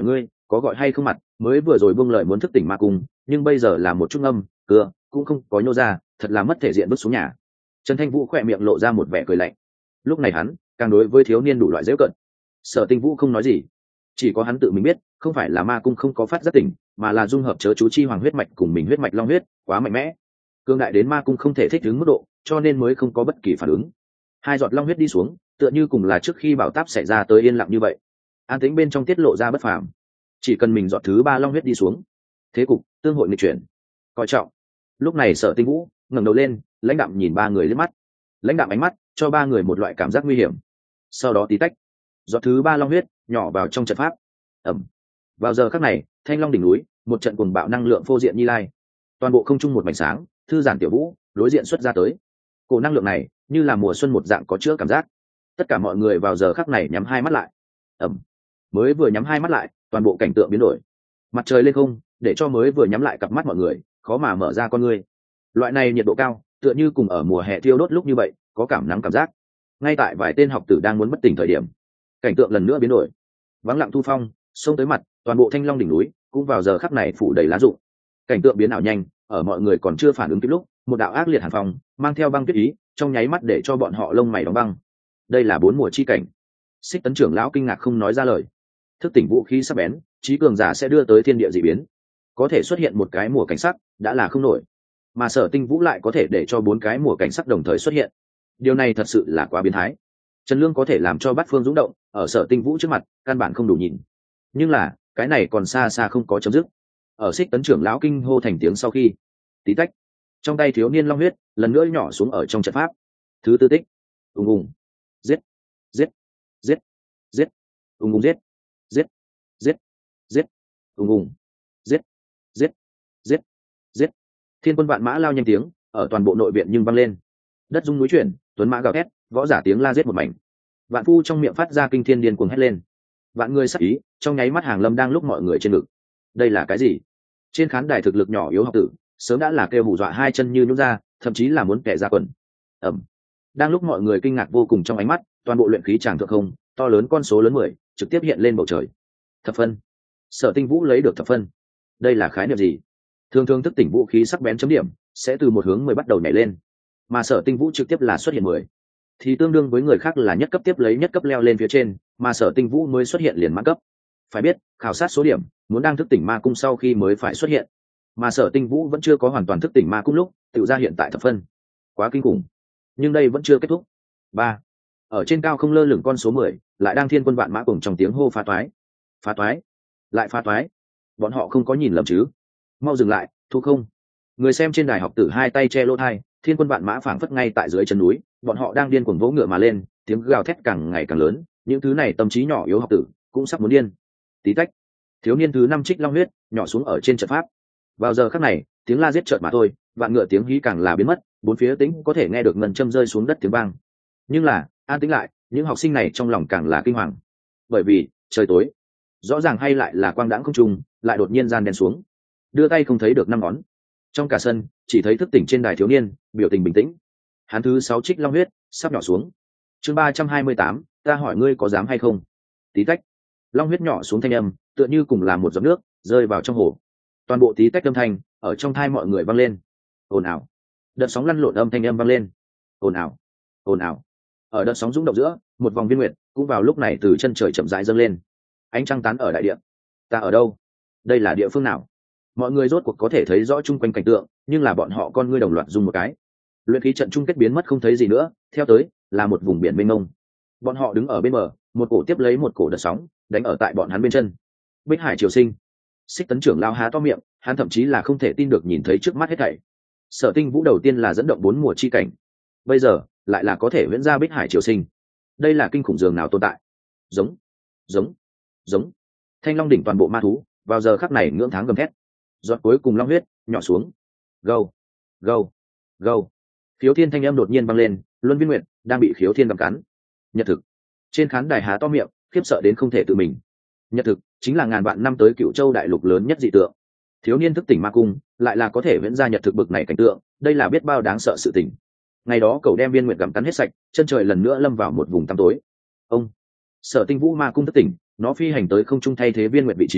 có gọi hay không mặt, mới vừa rồi buông lời muốn thức tỉnh ma cung, nhưng bây giờ là một chút âm cưa cũng không có nhô ra, thật là mất thể diện, bước xuống nhà. Trần Thanh Vũ khỏe miệng lộ ra một vẻ cười lạnh. Lúc này hắn càng đối với thiếu niên đủ loại dễ cận. Sở Tinh Vũ không nói gì, chỉ có hắn tự mình biết, không phải là ma cung không có phát giác tỉnh, mà là dung hợp chớ chú chi hoàng huyết mạch cùng mình huyết mạch long huyết quá mạnh mẽ, cương đại đến ma cung không thể thích ứng mức độ, cho nên mới không có bất kỳ phản ứng. Hai giọt long huyết đi xuống, tựa như cùng là trước khi bão táp xảy ra tới yên lặng như vậy. An tĩnh bên trong tiết lộ ra bất phàm. Chỉ cần mình giọt thứ ba long huyết đi xuống, thế cục tương hội nghịch chuyển. Coi trọng. Lúc này Sở Tinh Vũ ngẩng đầu lên, lãnh đạm nhìn ba người liếc mắt. Lãnh đạm ánh mắt cho ba người một loại cảm giác nguy hiểm. Sau đó tí tách, giọt thứ ba long huyết nhỏ vào trong trận pháp. Ẩm. Vào giờ khắc này, Thanh Long đỉnh núi, một trận cuồng bạo năng lượng phô diện như lai. Toàn bộ không trung một mảnh sáng, thư giản tiểu vũ đối diện xuất ra tới. Cổ năng lượng này như là mùa xuân một dạng có chữa cảm giác. Tất cả mọi người vào giờ khắc này nhắm hai mắt lại. Ẩm. Mới vừa nhắm hai mắt lại, toàn bộ cảnh tượng biến đổi. Mặt trời lên không, để cho mới vừa nhắm lại cặp mắt mọi người khó mà mở ra con ngươi. Loại này nhiệt độ cao, tựa như cùng ở mùa hè thiêu đốt lúc như vậy, có cảm nắng cảm giác. Ngay tại vài tên học tử đang muốn bất tỉnh thời điểm, cảnh tượng lần nữa biến đổi. Vắng lặng thu phong, xông tới mặt, toàn bộ Thanh Long đỉnh núi cũng vào giờ khắc này phủ đầy lá rụng. Cảnh tượng biến ảo nhanh, ở mọi người còn chưa phản ứng kịp lúc, một đạo ác liệt hàn phong mang theo băng tuyết ý, trong nháy mắt để cho bọn họ lông mày đóng băng. Đây là bốn mùa chi cảnh. Xích Tấn trưởng lão kinh ngạc không nói ra lời. Thức tỉnh vũ khí sắc bén, trí cường giả sẽ đưa tới thiên địa dị biến. Có thể xuất hiện một cái mùa cảnh sắc đã là không nổi, mà Sở Tinh Vũ lại có thể để cho bốn cái mùa cảnh sắc đồng thời xuất hiện. Điều này thật sự là quá biến thái. Trần Lương có thể làm cho bát phương rung động, ở Sở Tinh Vũ trước mặt căn bản không đủ nhìn. Nhưng là cái này còn xa xa không có chấm dứt. Ở Xích Tấn trưởng lão kinh hô thành tiếng sau khi, tí tách, trong tay thiếu niên long huyết lần nữa nhỏ xuống ở trong trận pháp. Thứ tư tích, ùng ùng, giết, giết, giết, giết, ùng ùng giết, giết, giết, giết, ùng ùng, giết, giết, giết, giết. Thiên quân vạn mã lao nhanh tiếng ở toàn bộ nội viện nhưng vang lên. Đất rung núi chuyển, tuấn mã gào thét, võ giả tiếng la giết một mảnh. Vạn phu trong miệng phát ra kinh thiên điên cuồng hét lên. Vạn người sắc ý trong nháy mắt hàng lâm đang lúc mọi người trên ngực. Đây là cái gì? Trên khán đài thực lực nhỏ yếu học tử sớm đã là kêu hù dọa hai chân như nhũn ra, thậm chí là muốn kẻ ra quần. Ẩm. Đang lúc mọi người kinh ngạc vô cùng trong ánh mắt, toàn bộ luyện khí tràng thượng không to lớn con số lớn mười trực tiếp hiện lên bầu trời. Thập phân. Sở Tinh Vũ lấy được thập phân. Đây là khái niệm gì? Thường thường thức tỉnh vũ khí sắc bén chấm điểm sẽ từ một hướng mười bắt đầu nhảy lên, mà Sở Tinh Vũ trực tiếp là xuất hiện mười, thì tương đương với người khác là nhất cấp tiếp lấy nhất cấp leo lên phía trên, mà Sở Tinh Vũ mới xuất hiện liền mãn cấp. Phải biết khảo sát số điểm muốn đang thức tỉnh ma cung sau khi mới phải xuất hiện, mà Sở Tinh Vũ vẫn chưa có hoàn toàn thức tỉnh ma cung lúc tự ra hiện tại thập phân. Quá kinh khủng. Nhưng đây vẫn chưa kết thúc. Ba. Ở trên cao không lơ lửng con số mười lại đang thiên quân vạn mã cùng trong tiếng hô phá toái, phá toái, lại phá toái. Bọn họ không có nhìn lầm chứ? Mau dừng lại, thu không? Người xem trên đài học tử hai tay che lỗ tai, thiên quân vạn mã phảng phất ngay tại dưới chân núi, bọn họ đang điên cuồng vỗ ngựa mà lên, tiếng gào thét càng ngày càng lớn, những thứ này tâm trí nhỏ yếu học tử cũng sắp muốn điên. Tí tách, thiếu niên thứ năm trích long huyết nhỏ xuống ở trên trận pháp. Vào giờ khắc này, tiếng la giết chợt mà thôi, vạn ngựa tiếng hí càng là biến mất, bốn phía tĩnh có thể nghe được ngân châm rơi xuống đất tiếng vang. Nhưng là an tĩnh lại, những học sinh này trong lòng càng là kinh hoàng, bởi vì trời tối, rõ ràng hay lại là quang đãng không trùng, lại đột nhiên gian đen xuống, đưa tay không thấy được năm ngón. Trong cả sân chỉ thấy thức tỉnh trên đài thiếu niên biểu tình bình tĩnh. Hắn thứ sáu trích long huyết sắp nhỏ xuống. Chương ba trăm hai mươi tám, ta hỏi ngươi có dám hay không? Tí tách, long huyết nhỏ xuống thanh âm tựa như cùng là một giọt nước rơi vào trong hồ. Toàn bộ tí tách âm thanh ở trong thai mọi người vang lên. Ồn ào. Đợt sóng lăn lộn âm thanh âm vang lên. Ồn ào, ồn ào. Ở đợt sóng rung động giữa, một vòng viên nguyệt cũng vào lúc này từ chân trời chậm rãi dâng lên. Ánh trăng tán ở đại địa. Ta ở đâu? Đây là địa phương nào? Mọi người rốt cuộc có thể thấy rõ chung quanh cảnh tượng, nhưng là bọn họ con ngươi đồng loạt dùng một cái. Luyện khí trận chung kết biến mất không thấy gì nữa, theo tới là một vùng biển mênh mông. Bọn họ đứng ở bên bờ, một cổ tiếp lấy một cổ đợt sóng đánh ở tại bọn hắn bên chân. Bích Hải triều sinh. Xích Tấn trưởng lao há to miệng, hắn thậm chí là không thể tin được nhìn thấy trước mắt hết thảy. Sở Tinh Vũ đầu tiên là dẫn động bốn mùa chi cảnh, bây giờ lại là có thể viễn ra Bích Hải triều sinh. Đây là kinh khủng dường nào tồn tại. Giống, giống, giống. Thanh Long đỉnh toàn bộ ma thú vào giờ khắc này ngưỡng tháng gầm thét. Giọt cuối cùng long huyết nhỏ xuống. Gâu, gâu, gâu. Khiếu Thiên thanh âm đột nhiên vang lên, Luân Viên Nguyệt đang bị Khiếu Thiên gặm cắn. Nhật thực. Trên khán đài há to miệng, khiếp sợ đến không thể tự mình. Nhật thực chính là ngàn vạn năm tới Cựu Châu đại lục lớn nhất dị tượng. Thiếu niên thức tỉnh ma cung, lại là có thể viễn ra nhật thực bực này cảnh tượng, đây là biết bao đáng sợ sự tình. Ngày đó cậu đem Viên Nguyệt gặm cắn hết sạch, chân trời lần nữa lâm vào một vùng tăm tối. Ông. Sở Tinh Vũ ma cung thức tỉnh, nó phi hành tới không trung thay thế Viên Nguyệt vị trí,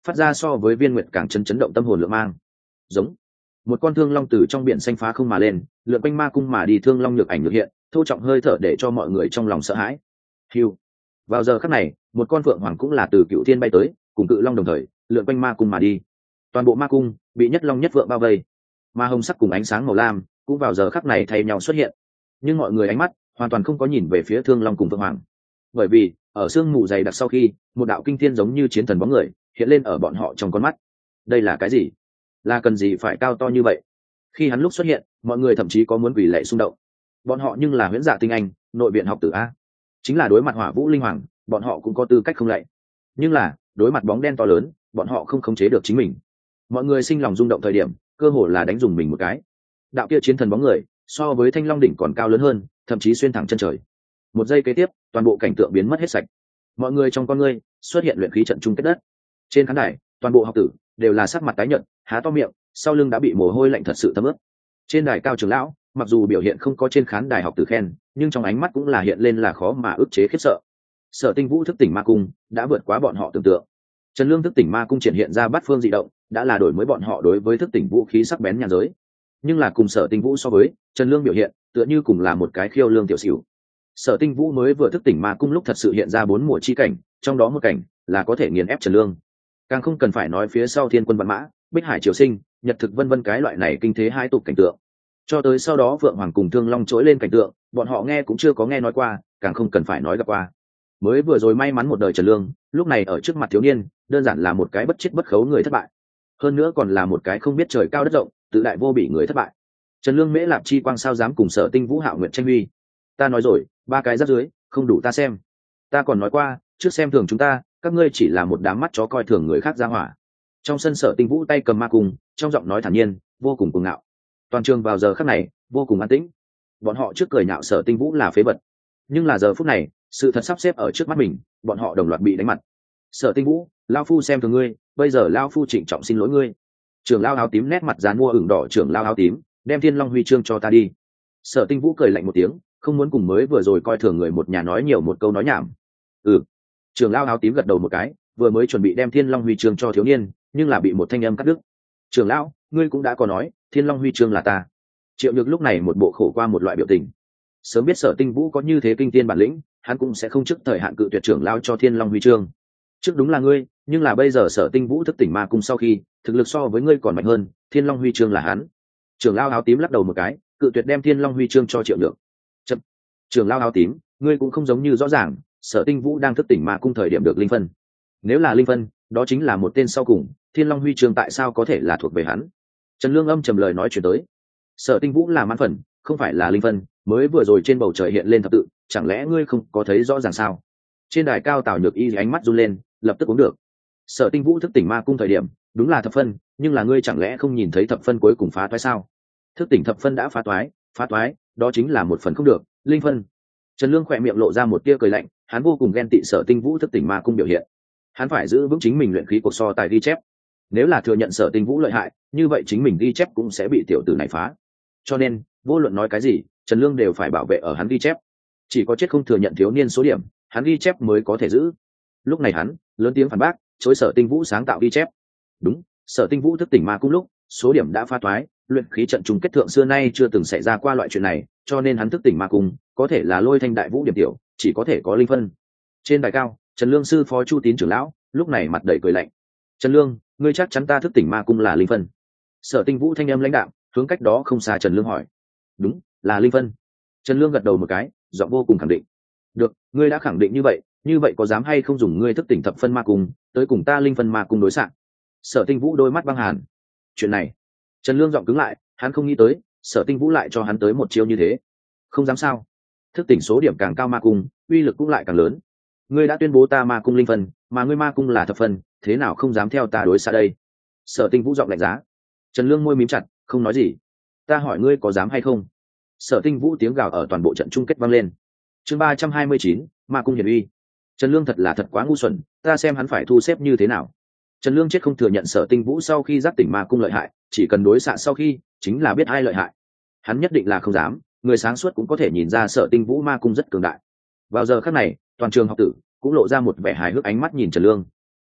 phát ra so với viên nguyệt càng chấn chấn động tâm hồn lượng mang. Giống một con thương long từ trong biển xanh phá không mà lên, lượn quanh ma cung mà đi, thương long nhược ảnh nhược hiện, thô trọng hơi thở để cho mọi người trong lòng sợ hãi. Hưu. Vào giờ khắc này, một con phượng hoàng cũng là từ cựu thiên bay tới, cùng cự long đồng thời lượn quanh ma cung mà đi. Toàn bộ ma cung bị nhất long nhất vượng bao vây, ma hồng sắc cùng ánh sáng màu lam cũng vào giờ khắc này thay nhau xuất hiện. Nhưng mọi người ánh mắt hoàn toàn không có nhìn về phía thương long cùng phượng hoàng, bởi vì ở sương mù dày đặc sau khi, một đạo kinh thiên giống như chiến thần bóng người hiện lên ở bọn họ trong con mắt. Đây là cái gì? Là cần gì phải cao to như vậy? Khi hắn lúc xuất hiện, mọi người thậm chí có muốn quỳ lạy xung động. Bọn họ nhưng là huyễn dạ tinh anh, nội viện học tử a, chính là đối mặt hỏa vũ linh hoàng, bọn họ cũng có tư cách không lạy. Nhưng là đối mặt bóng đen to lớn, bọn họ không khống chế được chính mình. Mọi người sinh lòng rung động thời điểm, cơ hồ là đánh dùng mình một cái. Đạo kia chiến thần bóng người so với thanh long đỉnh còn cao lớn hơn, thậm chí xuyên thẳng chân trời. Một giây kế tiếp, toàn bộ cảnh tượng biến mất hết sạch. Mọi người trong con ngươi xuất hiện luyện khí trận chung kết đất. Trên khán đài, toàn bộ học tử đều là sắc mặt tái nhợt, há to miệng, sau lưng đã bị mồ hôi lạnh thật sự thấm ướt. Trên đài cao trưởng lão, mặc dù biểu hiện không có trên khán đài học tử khen, nhưng trong ánh mắt cũng là hiện lên là khó mà ức chế khiếp sợ. Sở Tinh Vũ thức tỉnh ma cung đã vượt quá bọn họ tưởng tượng. Trần Lương thức tỉnh ma cung triển hiện ra bát phương dị động, đã là đổi mới bọn họ đối với thức tỉnh vũ khí sắc bén nhàn giới. Nhưng là cùng Sở Tinh Vũ so với, Trần Lương biểu hiện tựa như cùng là một cái khiêu lương tiểu xỉu. Sở Tinh Vũ mới vừa thức tỉnh ma cung lúc thật sự hiện ra bốn mùa chi cảnh, trong đó một cảnh là có thể nghiền ép Trần Lương. Càng không cần phải nói phía sau Thiên Quân Vạn Mã, Bích Hải Triều Sinh, Nhật Thực vân vân cái loại này kinh thế hai tục cảnh tượng. Cho tới sau đó Vượng Hoàng cùng Thương Long trỗi lên cảnh tượng, bọn họ nghe cũng chưa có nghe nói qua, càng không cần phải nói gặp qua. Mới vừa rồi may mắn một đời Trần Lương, lúc này ở trước mặt thiếu niên, đơn giản là một cái bất chết bất khấu người thất bại. Hơn nữa còn là một cái không biết trời cao đất rộng, tự đại vô bị người thất bại. Trần Lương Mễ Lạp Chi Quang sao dám cùng Sở Tinh Vũ Hạo Nguyệt tranh huy? Ta nói rồi, ba cái rác dưới, không đủ ta xem. Ta còn nói qua, trước xem thường chúng ta, các ngươi chỉ là một đám mắt chó coi thường người khác ra hỏa. Trong sân Sở Tinh Vũ tay cầm ma cung, trong giọng nói thản nhiên, vô cùng cuồng ngạo. Toàn trường vào giờ khắc này vô cùng an tĩnh. Bọn họ trước cười nhạo Sở Tinh Vũ là phế vật, nhưng là giờ phút này, sự thật sắp xếp ở trước mắt mình, bọn họ đồng loạt bị đánh mặt. Sở Tinh Vũ, lão phu xem thường ngươi, bây giờ lão phu trịnh trọng xin lỗi ngươi. Trưởng lão áo tím nét mặt dán mua ửng đỏ, trưởng lão áo tím, đem Thiên Long huy chương cho ta đi. Sở Tinh Vũ cười lạnh một tiếng, không muốn cùng mới vừa rồi coi thường người một nhà nói nhiều một câu nói nhảm. Ừ. Trưởng lão áo tím gật đầu một cái, vừa mới chuẩn bị đem Thiên Long huy chương cho thiếu niên, nhưng là bị một thanh âm cắt đứt. Trưởng lão, ngươi cũng đã có nói, Thiên Long huy chương là ta. Triệu Nhược lúc này một bộ khổ qua một loại biểu tình. Sớm biết Sở Tinh Vũ có như thế kinh thiên bản lĩnh, hắn cũng sẽ không trước thời hạn cự tuyệt trưởng lão cho Thiên Long huy chương. Trước đúng là ngươi, nhưng là bây giờ Sở Tinh Vũ thức tỉnh ma cung sau khi, thực lực so với ngươi còn mạnh hơn, Thiên Long huy chương là hắn. Trưởng lão áo tím lắc đầu một cái, cự tuyệt đem Thiên Long huy chương cho Triệu Nhược. Chậm. Trưởng lão áo tím, ngươi cũng không giống như rõ ràng, Sở Tinh Vũ đang thức tỉnh ma cung thời điểm được linh phân. Nếu là linh phân, đó chính là một tên sau cùng, Thiên Long huy chương tại sao có thể là thuộc về hắn? Trần Lương âm trầm lời nói chuyển tới. Sở Tinh Vũ là mãn phần, không phải là linh phân, mới vừa rồi trên bầu trời hiện lên thập tự, chẳng lẽ ngươi không có thấy rõ ràng sao? Trên đài cao Tào Nhược Y ánh mắt run lên, lập tức uống được. Sở Tinh Vũ thức tỉnh ma cung thời điểm, đúng là thập phân, nhưng là ngươi chẳng lẽ không nhìn thấy thập phân cuối cùng phá toái sao? Thức tỉnh thập phân đã phá toái, phá toái, đó chính là một phần không được, linh phân. Trần Lương khỏe miệng lộ ra một tia cười lạnh, hắn vô cùng ghen tị Sở Tinh Vũ thức tỉnh ma cung biểu hiện. Hắn phải giữ vững chính mình luyện khí cuộc so tài ghi chép. Nếu là thừa nhận Sở Tinh Vũ lợi hại, như vậy chính mình ghi chép cũng sẽ bị tiểu tử này phá. Cho nên, vô luận nói cái gì, Trần Lương đều phải bảo vệ ở hắn ghi chép. Chỉ có chết không thừa nhận thiếu niên số điểm, hắn ghi chép mới có thể giữ. Lúc này hắn lớn tiếng phản bác, chối Sở Tinh Vũ sáng tạo ghi chép. Đúng, Sở Tinh Vũ thức tỉnh ma cung lúc, số điểm đã phá toái, luyện khí trận chung kết thượng xưa nay chưa từng xảy ra qua loại chuyện này, cho nên hắn thức tỉnh ma cung, có thể là Lôi Thanh Đại Vũ điểm tiểu, chỉ có thể có linh phân. Trên đài cao, Trần Lương sư phó Chu Tín trưởng lão, lúc này mặt đầy cười lạnh. Trần Lương, ngươi chắc chắn ta thức tỉnh ma cung là linh phân? Sở Tinh Vũ thanh âm lãnh đạm, hướng cách đó không xa Trần Lương hỏi. Đúng, là linh phân. Trần Lương gật đầu một cái, giọng vô cùng khẳng định. Được, ngươi đã khẳng định như vậy, như vậy có dám hay không dùng ngươi thức tỉnh thập phân ma cung tới cùng ta linh phân ma cung đối xạ? Sở Tinh Vũ đôi mắt băng hàn. Chuyện này, Trần Lương giọng cứng lại, hắn không nghĩ tới, Sở Tinh Vũ lại cho hắn tới một chiêu như thế. Không dám sao? Thức tỉnh số điểm càng cao ma cung, uy lực cũng lại càng lớn. Ngươi đã tuyên bố ta ma cung linh phân, mà ngươi ma cung là thập phân, thế nào không dám theo ta đối xạ đây? Sở Tinh Vũ giọng lạnh giá. Trần Lương môi mím chặt, không nói gì. Ta hỏi ngươi có dám hay không? Sở Tinh Vũ tiếng gào ở toàn bộ trận chung kết vang lên. Chương ba trăm hai mươi chín, ma cung hiển uy. Trần Lương thật là thật quá ngu xuẩn, ta xem hắn phải thu xếp như thế nào. Trần Lương chết không thừa nhận Sở Tinh Vũ sau khi giác tỉnh ma cung lợi hại, chỉ cần đối xạ sau khi, chính là biết ai lợi hại. Hắn nhất định là không dám, người sáng suốt cũng có thể nhìn ra Sở Tinh Vũ ma cung rất cường đại. Vào giờ khắc này, toàn trường học tử cũng lộ ra một vẻ hài hước ánh mắt nhìn Trần Lương.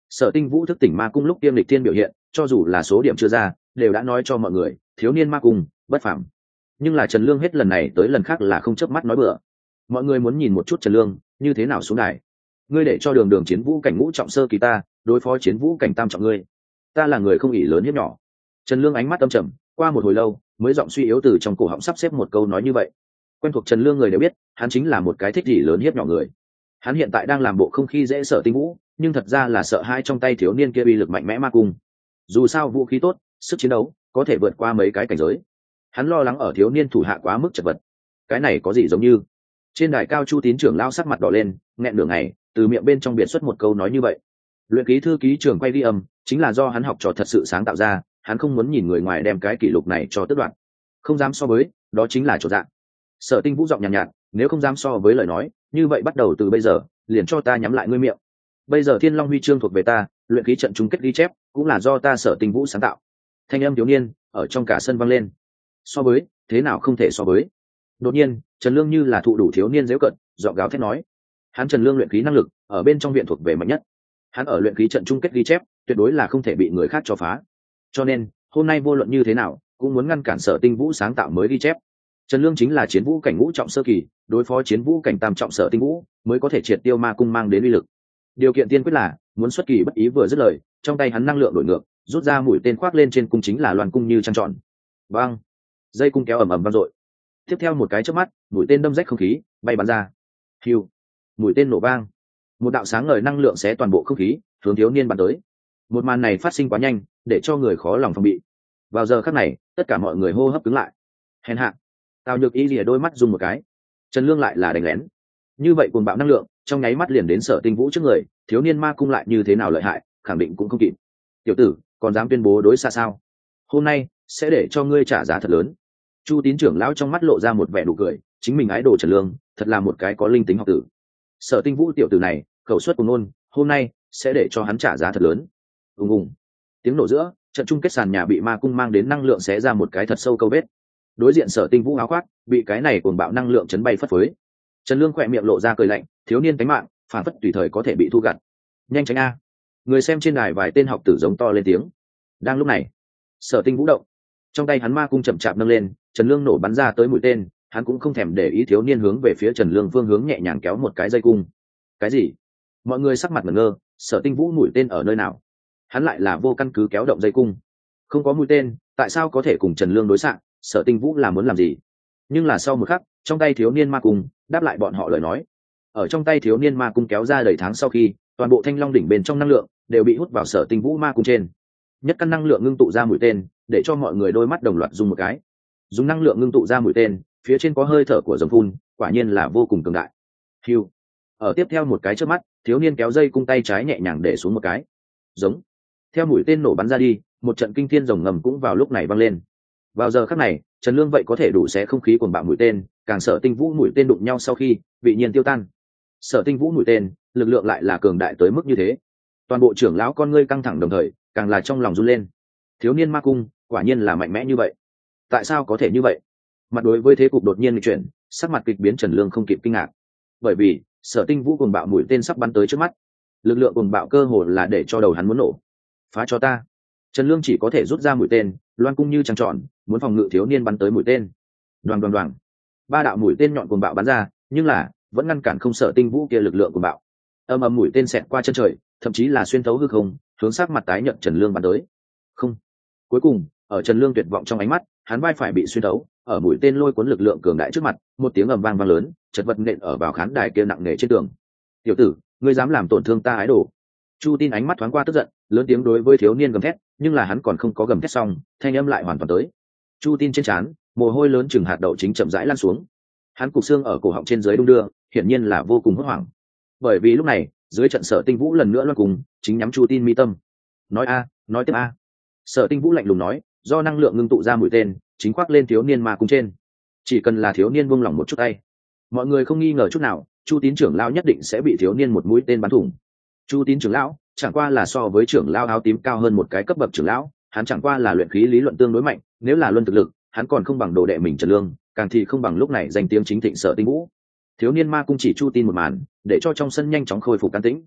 Sở Tinh Vũ thức tỉnh ma cung lúc tiêm lịch thiên biểu hiện, cho dù là số điểm chưa ra, đều đã nói cho mọi người, thiếu niên ma cung bất phàm. Nhưng là Trần Lương hết lần này tới lần khác là không chớp mắt nói bừa. Mọi người muốn nhìn một chút Trần Lương như thế nào xuống đài. Ngươi để cho đường đường chiến vũ cảnh ngũ trọng sơ kỳ ta đối phó chiến vũ cảnh tam trọng ngươi, ta là người không ỷ lớn hiếp nhỏ. Trần Lương ánh mắt âm trầm, qua một hồi lâu mới giọng suy yếu từ trong cổ họng sắp xếp một câu nói như vậy. Quen thuộc Trần Lương người đều biết, hắn chính là một cái thích ỷ lớn hiếp nhỏ người. Hắn hiện tại đang làm bộ không khí dễ sợ Tinh Vũ, nhưng thật ra là sợ hai trong tay thiếu niên kia uy lực mạnh mẽ ma cung. Dù sao vũ khí tốt, sức chiến đấu có thể vượt qua mấy cái cảnh giới. Hắn lo lắng ở thiếu niên thủ hạ quá mức chật vật. Cái này có gì giống như? Trên đài cao Chu Tín trưởng lão sắc mặt đỏ lên, nghẹn nửa ngày, từ miệng bên trong biệt xuất một câu nói như vậy. Luyện ký thư ký trưởng quay ghi âm, chính là do hắn học trò thật sự sáng tạo ra, hắn không muốn nhìn người ngoài đem cái kỷ lục này cho tước đoạt. Không dám so với, đó chính là chỗ dạng. Sở Tinh Vũ giọng nhàn nhạt, nhạt, nếu không dám so với lời nói, như vậy bắt đầu từ bây giờ, liền cho ta nhắm lại ngươi miệng. Bây giờ Thiên Long huy chương thuộc về ta, luyện ký trận chung kết ghi chép cũng là do ta Sở Tinh Vũ sáng tạo. Thanh âm thiếu niên ở trong cả sân vang lên. So với, thế nào không thể so với? Đột nhiên, Trần Lương như là thụ đủ thiếu niên giễu cận, giọng gào thét nói, hắn Trần Lương luyện khí năng lực ở bên trong viện thuộc về mạnh nhất. Hắn ở luyện khí trận chung kết ghi chép, tuyệt đối là không thể bị người khác cho phá. Cho nên, hôm nay vô luận như thế nào, cũng muốn ngăn cản Sở Tinh Vũ sáng tạo mới ghi chép. Trần Lương chính là chiến vũ cảnh ngũ trọng sơ kỳ, đối phó chiến vũ cảnh tam trọng Sở Tinh Vũ, mới có thể triệt tiêu ma cung mang đến uy lực. Điều kiện tiên quyết là muốn xuất kỳ bất ý vừa dứt lời, trong tay hắn năng lượng đổi ngược, rút ra mũi tên khoác lên trên cung chính là loan cung như trăng tròn. Bang! Dây cung kéo ầm ầm vang dội. Tiếp theo một cái chớp mắt, mũi tên đâm rách không khí, bay bắn ra. Hưu! Mũi tên nổ vang. Một đạo sáng ngời năng lượng xé toàn bộ không khí, hướng thiếu niên bắn tới. Một màn này phát sinh quá nhanh, để cho người khó lòng phòng bị. Vào giờ khắc này, tất cả mọi người hô hấp cứng lại. Hèn hạ! Tào Nhược Y lìa đôi mắt dùng một cái. Trần Lương lại là đánh lén. Như vậy cuồng bạo năng lượng, trong nháy mắt liền đến Sở Tinh Vũ trước người, thiếu niên ma cung lại như thế nào lợi hại, khẳng định cũng không kịp. Tiểu tử, còn dám tuyên bố đối xa sao? Hôm nay sẽ để cho ngươi trả giá thật lớn. Chu Tín trưởng lão trong mắt lộ ra một vẻ nụ cười, chính mình ái đồ Trần Lương, thật là một cái có linh tính học tử. Sở Tinh Vũ tiểu tử này, khẩu suất cùng ngôn, hôm nay sẽ để cho hắn trả giá thật lớn. Ùng ùng. Tiếng nổ giữa, trận chung kết sàn nhà bị ma cung mang đến năng lượng xé ra một cái thật sâu câu vết. Đối diện Sở Tinh Vũ áo khoác, bị cái này cuồng bạo năng lượng chấn bay phất phới. Trần Lương khỏe miệng lộ ra cười lạnh, thiếu niên tánh mạng, phản phất tùy thời có thể bị thu gặt. Nhanh tránh a! Người xem trên đài vài tên học tử giống to lên tiếng. Đang lúc này, Sở Tinh Vũ động, trong tay hắn ma cung chậm chạp nâng lên, Trần Lương nổ bắn ra tới mũi tên, hắn cũng không thèm để ý thiếu niên hướng về phía Trần Lương phương hướng nhẹ nhàng kéo một cái dây cung. Cái gì? Mọi người sắc mặt ngẩn ngơ, Sở Tinh Vũ mũi tên ở nơi nào? Hắn lại là vô căn cứ kéo động dây cung. Không có mũi tên, tại sao có thể cùng Trần Lương đối xạ? Sở Tinh Vũ là muốn làm gì? Nhưng là sau một khắc, trong tay thiếu niên ma cung đáp lại bọn họ lời nói. Ở trong tay thiếu niên ma cung kéo ra đầy tháng sau khi, toàn bộ Thanh Long đỉnh bên trong năng lượng đều bị hút vào Sở Tinh Vũ ma cung trên. Nhất căn năng lượng ngưng tụ ra mũi tên, để cho mọi người đôi mắt đồng loạt dùng một cái. Dùng năng lượng ngưng tụ ra mũi tên, phía trên có hơi thở của rồng phun, quả nhiên là vô cùng cường đại. Hưu. Ở tiếp theo một cái chớp mắt, thiếu niên kéo dây cung tay trái nhẹ nhàng để xuống một cái. Giống. Theo mũi tên nổ bắn ra đi, một trận kinh thiên rồng ngầm cũng vào lúc này vang lên. Vào giờ khắc này, Trần Lương vậy có thể đủ xé không khí cuồng bạo mũi tên, càng Sở Tinh Vũ mũi tên đụng nhau sau khi, bị nhiên tiêu tan. Sở Tinh Vũ mũi tên, lực lượng lại là cường đại tới mức như thế. Toàn bộ trưởng lão con ngươi căng thẳng đồng thời, càng là trong lòng run lên. Thiếu niên ma cung, quả nhiên là mạnh mẽ như vậy. Tại sao có thể như vậy? Mặt đối với thế cục đột nhiên chuyển, sắc mặt kịch biến Trần Lương không kịp kinh ngạc. Bởi vì, Sở Tinh Vũ cuồng bạo mũi tên sắp bắn tới trước mắt. Lực lượng cuồng bạo cơ hồ là để cho đầu hắn muốn nổ. Phá cho ta. Trần Lương chỉ có thể rút ra mũi tên, loan cung như trăng tròn, muốn phòng ngự thiếu niên bắn tới mũi tên. Đoàng đoàng đoàng. Ba đạo mũi tên nhọn cuồng bạo bắn ra, nhưng là vẫn ngăn cản không Sở Tinh Vũ kia lực lượng cuồng bạo. Âm ầm mũi tên xẹt qua chân trời, thậm chí là xuyên thấu hư không, hướng sắc mặt tái nhợt Trần Lương bắn tới. Không. Cuối cùng, ở Trần Lương tuyệt vọng trong ánh mắt, hắn vai phải bị xuyên thấu, ở mũi tên lôi cuốn lực lượng cường đại trước mặt, một tiếng ầm vang vang lớn, chật vật nện ở vào khán đài kia nặng nề trên tường. "Tiểu tử, ngươi dám làm tổn thương ta ái đồ?" Chu Tin ánh mắt thoáng qua tức giận, lớn tiếng đối với thiếu niên gầm thét, nhưng là hắn còn không có gầm thét xong, thanh âm lại hoàn toàn tới. Chu Tin trên trán, mồ hôi lớn chừng hạt đậu chính chậm rãi lan xuống. Hắn cục xương ở cổ họng trên dưới đung đưa, hiển nhiên là vô cùng hốt hoảng. Bởi vì lúc này, dưới trận Sở Tinh Vũ lần nữa loan cùng, chính nhắm Chu Tin mi tâm. "Nói a, nói tiếp a." Sở Tinh Vũ lạnh lùng nói, do năng lượng ngưng tụ ra mũi tên, chính khoác lên thiếu niên ma cung trên. Chỉ cần là thiếu niên buông lỏng một chút tay, mọi người không nghi ngờ chút nào, Chu Tín trưởng lão nhất định sẽ bị thiếu niên một mũi tên bắn thủng. Chu Tín trưởng lão chẳng qua là so với trưởng lão áo tím cao hơn một cái cấp bậc trưởng lão, hắn chẳng qua là luyện khí lý luận tương đối mạnh, nếu là luận thực lực, hắn còn không bằng đồ đệ mình Trần Lương, càng thì không bằng lúc này danh tiếng chính thịnh Sở Tinh Vũ. Thiếu niên ma cung chỉ Chu Tin một màn, để cho trong sân nhanh chóng khôi phục can tĩnh.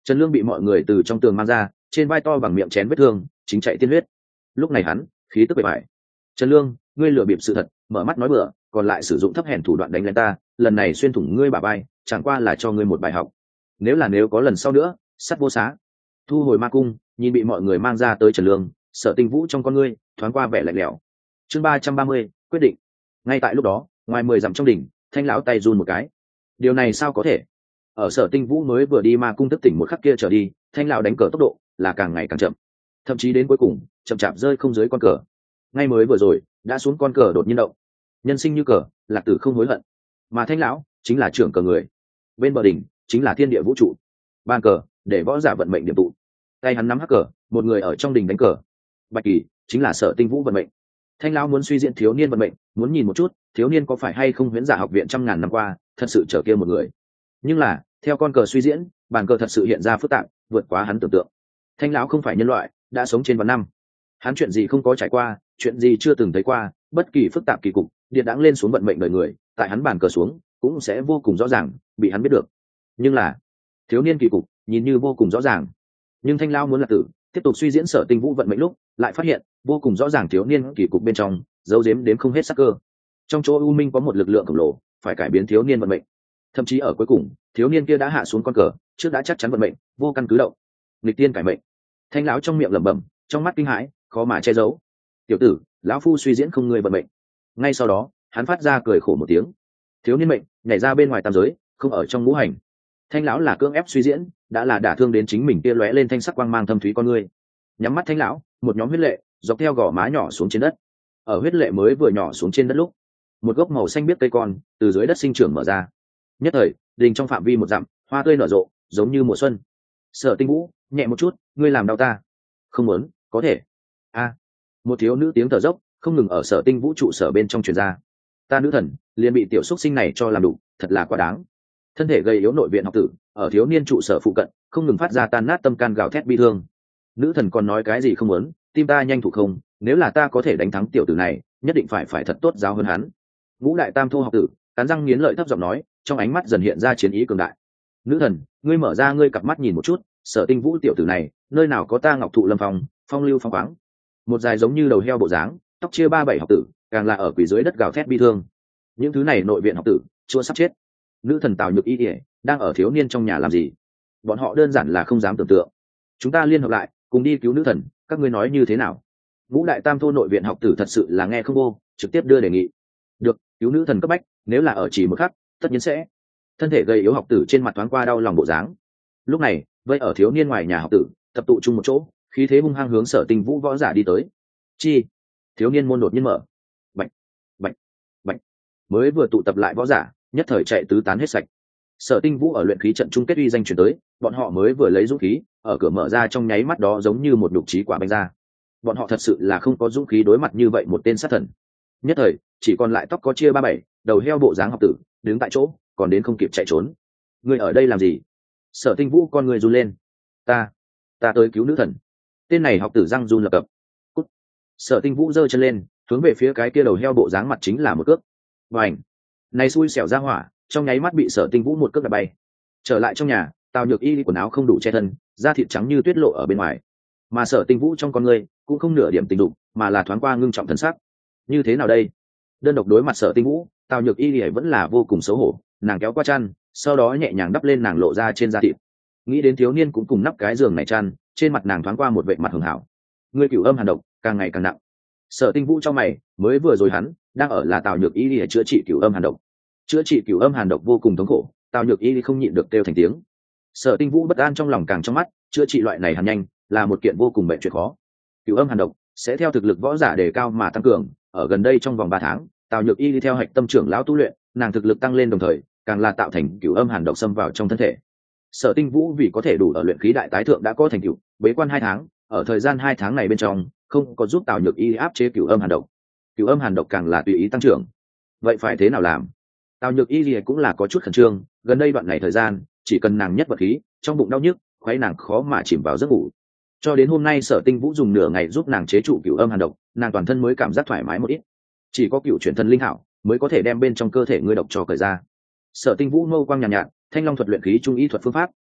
Trần Lương bị mọi người từ trong tường mang ra, trên vai to bằng miệng chén vết thương chính chạy tiên huyết. Lúc này hắn khí tức bề bại. Trần Lương, ngươi lừa bịp sự thật, mở mắt nói bừa, còn lại sử dụng thấp hèn thủ đoạn đánh lên ta, lần này xuyên thủng ngươi bả vai, chẳng qua là cho ngươi một bài học. Nếu là nếu có lần sau nữa, sắt vô xá. Thu hồi ma cung, nhìn bị mọi người mang ra tới Trần Lương, Sở Tinh Vũ trong con ngươi thoáng qua vẻ lạnh lẽo. Chương ba trăm ba mươi, quyết định. Ngay tại lúc đó, ngoài mười dặm trong đỉnh, Thanh lão tay run một cái. Điều này sao có thể? Ở Sở Tinh Vũ mới vừa đi ma cung thức tỉnh một khắc kia trở đi, Thanh lão đánh cờ tốc độ là càng ngày càng chậm, thậm chí đến cuối cùng chậm chạp rơi không dưới con cờ. Ngay mới vừa rồi, đã xuống con cờ đột nhiên động. Nhân sinh như cờ, lạc tử không hối hận. Mà Thanh lão chính là trưởng cờ người. Bên bờ đỉnh chính là thiên địa vũ trụ. Bàn cờ để võ giả vận mệnh điểm tụ. Tay hắn nắm hắc cờ, một người ở trong đỉnh đánh cờ. Bạch kỳ chính là Sở Tinh Vũ vận mệnh. Thanh lão muốn suy diễn thiếu niên vận mệnh, muốn nhìn một chút thiếu niên có phải hay không huyễn giả học viện trăm ngàn năm qua thật sự trở kia một người. Nhưng là theo con cờ suy diễn, bàn cờ thật sự hiện ra phức tạp, vượt quá hắn tưởng tượng. Thanh lão không phải nhân loại, đã sống trên vạn năm. Hắn chuyện gì không có trải qua, chuyện gì chưa từng thấy qua, bất kỳ phức tạp kỳ cục, điện đãng lên xuống vận mệnh đời người, tại hắn bàn cờ xuống cũng sẽ vô cùng rõ ràng, bị hắn biết được. Nhưng là thiếu niên kỳ cục nhìn như vô cùng rõ ràng, nhưng Thanh lão muốn là tử tiếp tục suy diễn Sở Tinh Vũ vận mệnh lúc, lại phát hiện vô cùng rõ ràng thiếu niên kỳ cục bên trong giấu giếm đếm không hết sắc cơ. Trong chỗ u minh có một lực lượng khổng lồ phải cải biến thiếu niên vận mệnh. Thậm chí ở cuối cùng, thiếu niên kia đã hạ xuống con cờ, trước đã chắc chắn vận mệnh, vô căn cứ động. Nghịch tiên cải mệnh. Thanh lão trong miệng lẩm bẩm, trong mắt kinh hãi, khó mà che giấu. Tiểu tử, lão phu suy diễn không ngươi vận mệnh. Ngay sau đó, hắn phát ra cười khổ một tiếng. Thiếu niên mệnh nhảy ra bên ngoài tam giới, không ở trong ngũ hành. Thanh lão là cưỡng ép suy diễn, đã là đả thương đến chính mình kia lóe lên thanh sắc quang mang thâm thúy con ngươi. Nhắm mắt Thanh lão, một nhóm huyết lệ dọc theo gò má nhỏ xuống trên đất. Ở huyết lệ mới vừa nhỏ xuống trên đất lúc, một gốc màu xanh biếc cây con từ dưới đất sinh trưởng mở ra. Nhất thời, đình trong phạm vi một dặm, hoa tươi nở rộ, giống như mùa xuân. Sở Tinh Vũ, nhẹ một chút, ngươi làm đau ta. Không muốn, có thể. A, một thiếu nữ tiếng thở dốc không ngừng ở Sở Tinh Vũ trụ sở bên trong truyền ra. Ta nữ thần liền bị tiểu xúc sinh này cho làm đủ, thật là quá đáng. Thân thể gầy yếu nội viện học tử ở thiếu niên trụ sở phụ cận không ngừng phát ra tan nát tâm can gào thét bi thương. Nữ thần còn nói cái gì không muốn, tim ta nhanh thủ không, nếu là ta có thể đánh thắng tiểu tử này, nhất định phải phải thật tốt giáo hơn hắn. Ngũ đại tam thô học tử cắn răng nghiến lợi thấp giọng nói, trong ánh mắt dần hiện ra chiến ý cường đại. Nữ thần, ngươi mở ra ngươi cặp mắt nhìn một chút, Sở Tinh Vũ tiểu tử này nơi nào có ta ngọc thụ lâm phong, phong lưu phong khoáng. Một dài giống như đầu heo bộ dáng, tóc chia ba bảy học tử càng là ở quỷ dưới đất gào thét bi thương. Những thứ này nội viện học tử chưa sắp chết. Nữ thần Tào Nhược Y ỉa đang ở thiếu niên trong nhà làm gì? Bọn họ đơn giản là không dám tưởng tượng. Chúng ta liên hợp lại cùng đi cứu nữ thần, các ngươi nói như thế nào? Ngũ đại tam thô nội viện học tử thật sự là nghe không vô, trực tiếp đưa đề nghị. Được, cứu nữ thần cấp bách, nếu là ở chỉ một khắc tất nhiên sẽ. Thân thể gầy yếu học tử trên mặt thoáng qua đau lòng bộ dáng. Lúc này vây ở thiếu niên ngoài nhà học tử tập tụ chung một chỗ, khí thế hung hăng hướng Sở Tinh Vũ võ giả đi tới. Chi? Thiếu niên môn đột nhiên mở. Bạch, bạch, bạch. Mới vừa tụ tập lại võ giả nhất thời chạy tứ tán hết sạch. Sở Tinh Vũ ở luyện khí trận chung kết uy danh truyền tới, bọn họ mới vừa lấy dũng khí ở cửa mở ra trong nháy mắt đó giống như một đục trí quả banh ra. Bọn họ thật sự là không có dũng khí đối mặt như vậy một tên sát thần. Nhất thời chỉ còn lại tóc có chia ba bảy, đầu heo bộ dáng học tử đứng tại chỗ, còn đến không kịp chạy trốn. Ngươi ở đây làm gì? Sở Tinh Vũ con người run lên. Ta, ta tới cứu nữ thần. Tên này học tử răng run lập cập. Cút. Sở Tinh Vũ giơ chân lên, hướng về phía cái kia đầu heo bộ dáng mặt chính là một cước. Bành. Này xui xẻo ra hỏa, trong nháy mắt bị Sở Tinh Vũ một cước đạp bay. Trở lại trong nhà, Tào Nhược Y quần áo không đủ che thân, da thịt trắng như tuyết lộ ở bên ngoài. Mà Sở Tinh Vũ trong con người cũng không nửa điểm tình đụng, mà là thoáng qua ngưng trọng thần sắc. Như thế nào đây? Đơn độc đối mặt Sở Tinh Vũ, Tào Nhược Y vẫn là vô cùng xấu hổ, nàng kéo qua chăn, sau đó nhẹ nhàng đắp lên nàng lộ ra trên da thịt. Nghĩ đến thiếu niên cũng cùng nắp cái giường này chăn, trên mặt nàng thoáng qua một vệt mặt hường hảo. Người cửu âm hàn độc càng ngày càng nặng. Sở Tinh Vũ trong mày, mới vừa rồi hắn đang ở là Tào Nhược Y để chữa trị cửu âm hàn độc. Chữa trị cửu âm hàn độc vô cùng thống khổ, Tào Nhược Y không nhịn được kêu thành tiếng. Sở Tinh Vũ bất an trong lòng càng trong mắt, chữa trị loại này hàn nhanh là một kiện vô cùng bệnh chuyện khó. Cửu âm hàn độc sẽ theo thực lực võ giả đề cao mà tăng cường, ở gần đây trong vòng ba tháng, Tào Nhược Y đi theo hạch tâm trưởng lão tu luyện, nàng thực lực tăng lên đồng thời, càng là tạo thành cửu âm hàn độc xâm vào trong thân thể. Sở Tinh Vũ vì có thể đủ ở luyện khí đại tái thượng đã có thành tựu, bế quan hai tháng, ở thời gian hai tháng này bên trong, không có giúp Tào Nhược Y áp chế cửu âm hàn độc. Cửu âm hàn độc càng là tùy ý tăng trưởng. Vậy phải thế nào làm? Tào Nhược Y cũng là có chút khẩn trương, gần đây đoạn này thời gian, chỉ cần nàng nhất vật khí, trong bụng đau nhức, khoái nàng khó mà chìm vào giấc ngủ. Cho đến hôm nay Sở Tinh Vũ dùng nửa ngày giúp nàng chế trụ cửu âm hàn độc, nàng toàn thân mới cảm giác thoải mái một ít. Chỉ có cửu chuyển thần linh hảo mới có thể đem bên trong cơ thể ngươi độc cho cởi ra. Sở Tinh Vũ mâu quang nhàn nhạt, nhạt, thanh long thuật luyện khí trung ý thuật phương pháp,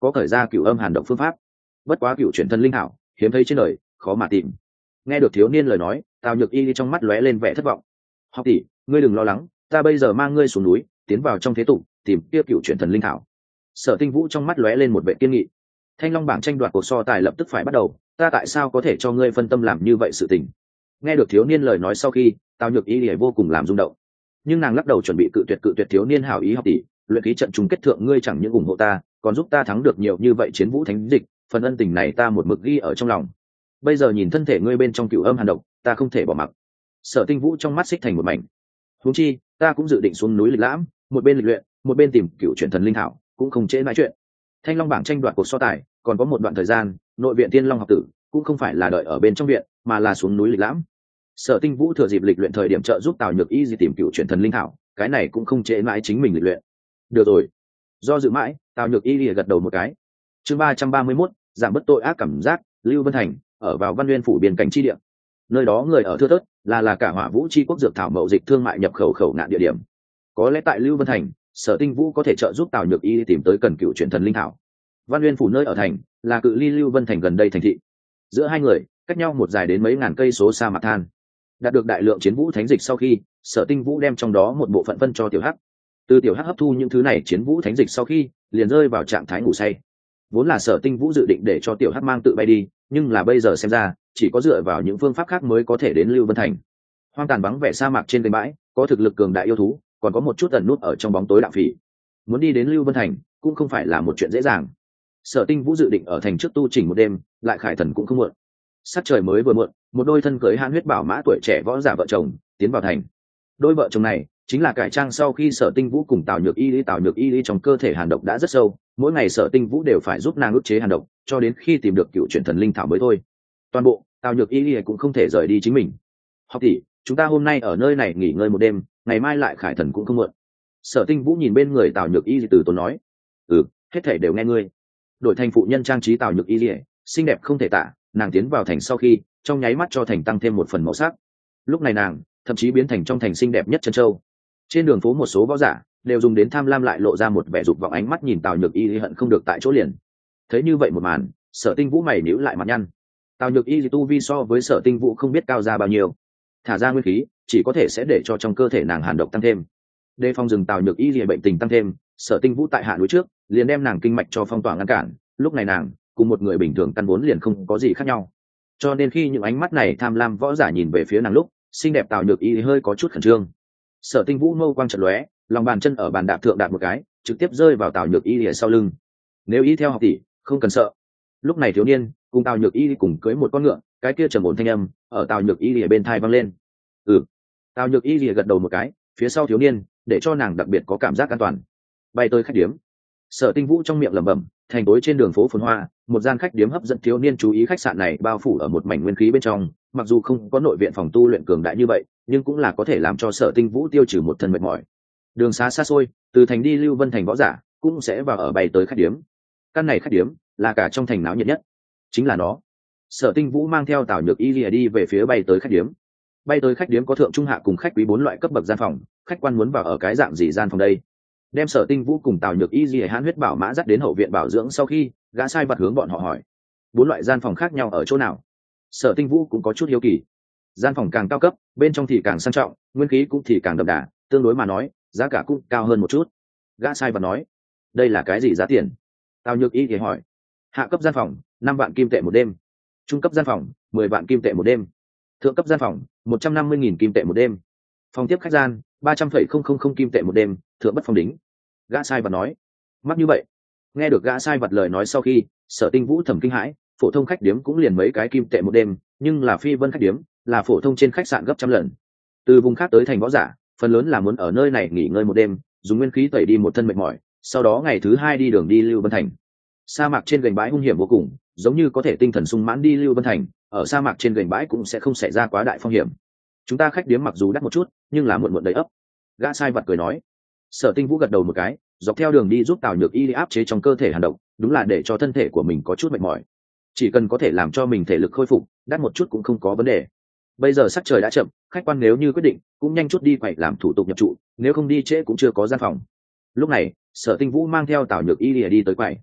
có khởi ra cửu âm hàn độc phương pháp, bất quá cửu chuyển thần linh hảo hiếm thấy trên đời, khó mà tìm. Nghe được thiếu niên lời nói, Tào Nhược Y trong mắt lóe lên vẻ thất vọng. Học tỷ, ngươi đừng lo lắng, ta bây giờ mang ngươi xuống núi, tiến vào trong thế tục, tìm kia cửu chuyển thần linh thảo. Sở Tinh Vũ trong mắt lóe lên một vẻ kiên nghị. Thanh Long bảng tranh đoạt cuộc so tài lập tức phải bắt đầu, ta tại sao có thể cho ngươi phân tâm làm như vậy sự tình? Nghe được thiếu niên lời nói sau khi, Tào Nhược Y lìa vô cùng làm rung động, nhưng nàng lắc đầu chuẩn bị cự tuyệt cự tuyệt thiếu niên hảo ý. Học tỷ, luyện khí trận chung kết thượng ngươi chẳng những ủng hộ ta, còn giúp ta thắng được nhiều như vậy chiến vũ thánh dịch, phần ân tình này ta một mực ghi ở trong lòng. Bây giờ nhìn thân thể ngươi bên trong cửu âm hàn độc, ta không thể bỏ mặc. Sở Tinh Vũ trong mắt xích thành một mảnh. Huống chi, ta cũng dự định xuống núi lịch lãm, một bên lịch luyện, một bên tìm cửu chuyển thần linh thảo, cũng không trễ nói chuyện. Thanh Long bảng tranh đoạt cuộc so tài, còn có một đoạn thời gian, nội viện Tiên Long học tử cũng không phải là đợi ở bên trong viện, mà là xuống núi lịch lãm. Sở Tinh Vũ thừa dịp lịch luyện thời điểm trợ giúp Tào Nhược Y tìm cửu chuyển thần linh thảo, cái này cũng không trễ mãi chính mình lịch luyện. Được rồi. Do dự mãi, Tào Nhược Y gật đầu một cái. Chương ba trăm ba mươi mốt, giảm bất tội ác cảm giác, Lưu Vân Thành, ở vào Văn Nguyên phủ biên cảnh chi địa. Nơi đó người ở thưa thớt, là là cả Hỏa Vũ chi quốc dược thảo mậu dịch thương mại nhập khẩu khẩu nạn địa điểm. Có lẽ tại Lưu Vân Thành, Sở Tinh Vũ có thể trợ giúp Tào Nhược Y tìm tới cần cựu chuyển thần linh thảo. Văn Nguyên phủ nơi ở thành, là cự ly Lưu Vân Thành gần đây thành thị. Giữa hai người, cách nhau một dài đến mấy ngàn cây số sa mạc than. Đạt được đại lượng chiến vũ thánh dịch sau khi, Sở Tinh Vũ đem trong đó một bộ phận phân cho Tiểu Hắc. Từ Tiểu Hắc hấp thu những thứ này chiến vũ thánh dịch sau khi, liền rơi vào trạng thái ngủ say. Vốn là Sở Tinh Vũ dự định để cho Tiểu Hắc mang tự bay đi, nhưng là bây giờ xem ra, chỉ có dựa vào những phương pháp khác mới có thể đến Lưu Vân Thành. Hoang tàn vắng vẻ sa mạc trên kênh bãi, có thực lực cường đại yêu thú, còn có một chút ẩn nút ở trong bóng tối đạo phỉ. Muốn đi đến Lưu Vân Thành, cũng không phải là một chuyện dễ dàng. Sở Tinh Vũ dự định ở thành trước tu chỉnh một đêm, lại khải thần cũng không muộn. Sắc trời mới vừa muộn, một đôi thân cưới hãn huyết bảo mã tuổi trẻ võ giả vợ chồng tiến vào thành. Đôi vợ chồng này chính là cải trang sau khi Sở Tinh Vũ cùng Tào Nhược Y Lý Tào Nhược Y Lý trong cơ thể hàn độc đã rất sâu, mỗi ngày Sở Tinh Vũ đều phải giúp nàng ức chế hàn độc, cho đến khi tìm được cựu chuyển thần linh thảo mới thôi. Toàn bộ Tào Nhược Y Lý cũng không thể rời đi chính mình. Học tỷ, chúng ta hôm nay ở nơi này nghỉ ngơi một đêm, ngày mai lại khải thần cũng không muộn. Sở Tinh Vũ nhìn bên người Tào Nhược Y từ tốn nói. Ừ, hết thảy đều nghe ngươi. Đổi thành phụ nhân trang trí Tào Nhược Y Lý, xinh đẹp không thể tả, nàng tiến vào thành sau khi, trong nháy mắt cho thành tăng thêm một phần màu sắc. Lúc này nàng thậm chí biến thành trong thành xinh đẹp nhất chân châu. Trên đường phố một số võ giả đều dùng đến tham lam lại lộ ra một vẻ dục vọng ánh mắt nhìn Tào Nhược Y Lý hận không được tại chỗ liền. Thấy như vậy một màn, Sở Tinh Vũ mày nhíu lại mặt nhăn. Tào Nhược Y tu vi so với Sở Tinh Vũ không biết cao ra bao nhiêu, thả ra nguyên khí chỉ có thể sẽ để cho trong cơ thể nàng hàn độc tăng thêm. Đề phòng rừng Tào Nhược Y lìa bệnh tình tăng thêm, Sở Tinh Vũ tại hạ núi trước liền đem nàng kinh mạch cho phong tỏa ngăn cản. Lúc này nàng cùng một người bình thường căn vốn liền không có gì khác nhau, cho nên khi những ánh mắt này tham lam võ giả nhìn về phía nàng lúc, xinh đẹp Tào Nhược Y hơi có chút khẩn trương. Sở Tinh Vũ mâu quang chợt lóe, lòng bàn chân ở bàn đạp thượng đạp một cái, trực tiếp rơi vào Tào Nhược Y lìa sau lưng. Nếu ý theo học tỷ, không cần sợ. Lúc này thiếu niên cùng Tào Nhược Y cùng cưới một con ngựa, cái kia trầm ổn thanh âm ở Tào Nhược Y lìa bên tai vang lên. Ừ. Tào Nhược Y lìa gật đầu một cái, phía sau thiếu niên để cho nàng đặc biệt có cảm giác an toàn. Bay tới khách điếm. Sở Tinh Vũ trong miệng lẩm bẩm, thành tối trên đường phố phồn hoa, một gian khách điếm hấp dẫn thiếu niên chú ý. Khách sạn này bao phủ ở một mảnh nguyên khí bên trong, mặc dù không có nội viện phòng tu luyện cường đại như vậy, nhưng cũng là có thể làm cho Sở Tinh Vũ tiêu trừ một thân mệt mỏi. Đường xá xa xôi, từ thành đi Lưu Vân Thành võ giả cũng sẽ vào ở bay tới khách điếm. Căn này khách điếm là cả trong thành náo nhiệt nhất, chính là nó. Sở Tinh Vũ mang theo Tào Nhược Y lìa đi về phía bay tới khách điếm. Bay tới khách điếm có thượng trung hạ cùng khách quý bốn loại cấp bậc gian phòng, khách quan muốn vào ở cái dạng gì gian phòng đây? Đem Sở Tinh Vũ cùng Tào Nhược Y lìa hãn huyết bảo mã dắt đến hậu viện bảo dưỡng sau khi, gã sai vặt hướng bọn họ hỏi, bốn loại gian phòng khác nhau ở chỗ nào? Sở Tinh Vũ cũng có chút hiếu kỳ. Gian phòng càng cao cấp, bên trong thì càng sang trọng, nguyên khí cũng thì càng đậm đà, tương đối mà nói, giá cả cũng cao hơn một chút. Gã sai vặt nói, đây là cái gì giá tiền? Tào Nhược Y thì hỏi. Hạ cấp gian phòng năm vạn kim tệ một đêm, trung cấp gian phòng mười vạn kim tệ một đêm, thượng cấp gian phòng một trăm năm mươi nghìn kim tệ một đêm, phòng tiếp khách gian ba trăm phẩy không không không kim tệ một đêm, thượng bất phong đính. Gã sai vật nói, mắc như vậy? Nghe được gã sai vật lời nói sau khi, Sở Tinh Vũ thầm kinh hãi. Phổ thông khách điếm cũng liền mấy cái kim tệ một đêm, nhưng là phi vân khách điếm là phổ thông trên khách sạn gấp trăm lần. Từ vùng khác tới thành võ giả phần lớn là muốn ở nơi này nghỉ ngơi một đêm, dùng nguyên khí tẩy đi một thân mệt mỏi, sau đó ngày thứ hai đi đường đi Lưu Vân Thành. Sa mạc trên gành bãi hung hiểm vô cùng, giống như có thể tinh thần sung mãn đi Lưu Vân Thành, ở sa mạc trên gành bãi cũng sẽ không xảy ra quá đại phong hiểm. Chúng ta khách điếm mặc dù đắt một chút, nhưng là muộn muộn đầy ấp. Gã sai vật cười nói. Sở Tinh Vũ gật đầu một cái, dọc theo đường đi giúp Tào Nhược Y áp chế trong cơ thể hàn độc, đúng là để cho thân thể của mình có chút mệt mỏi. Chỉ cần có thể làm cho mình thể lực khôi phục, đắt một chút cũng không có vấn đề. Bây giờ sắc trời đã chậm, khách quan nếu như quyết định, cũng nhanh chút đi quậy làm thủ tục nhập trụ, nếu không đi trễ cũng chưa có gian phòng. Lúc này, Sở Tinh Vũ mang theo Tào Nhược Y đi tới quậy.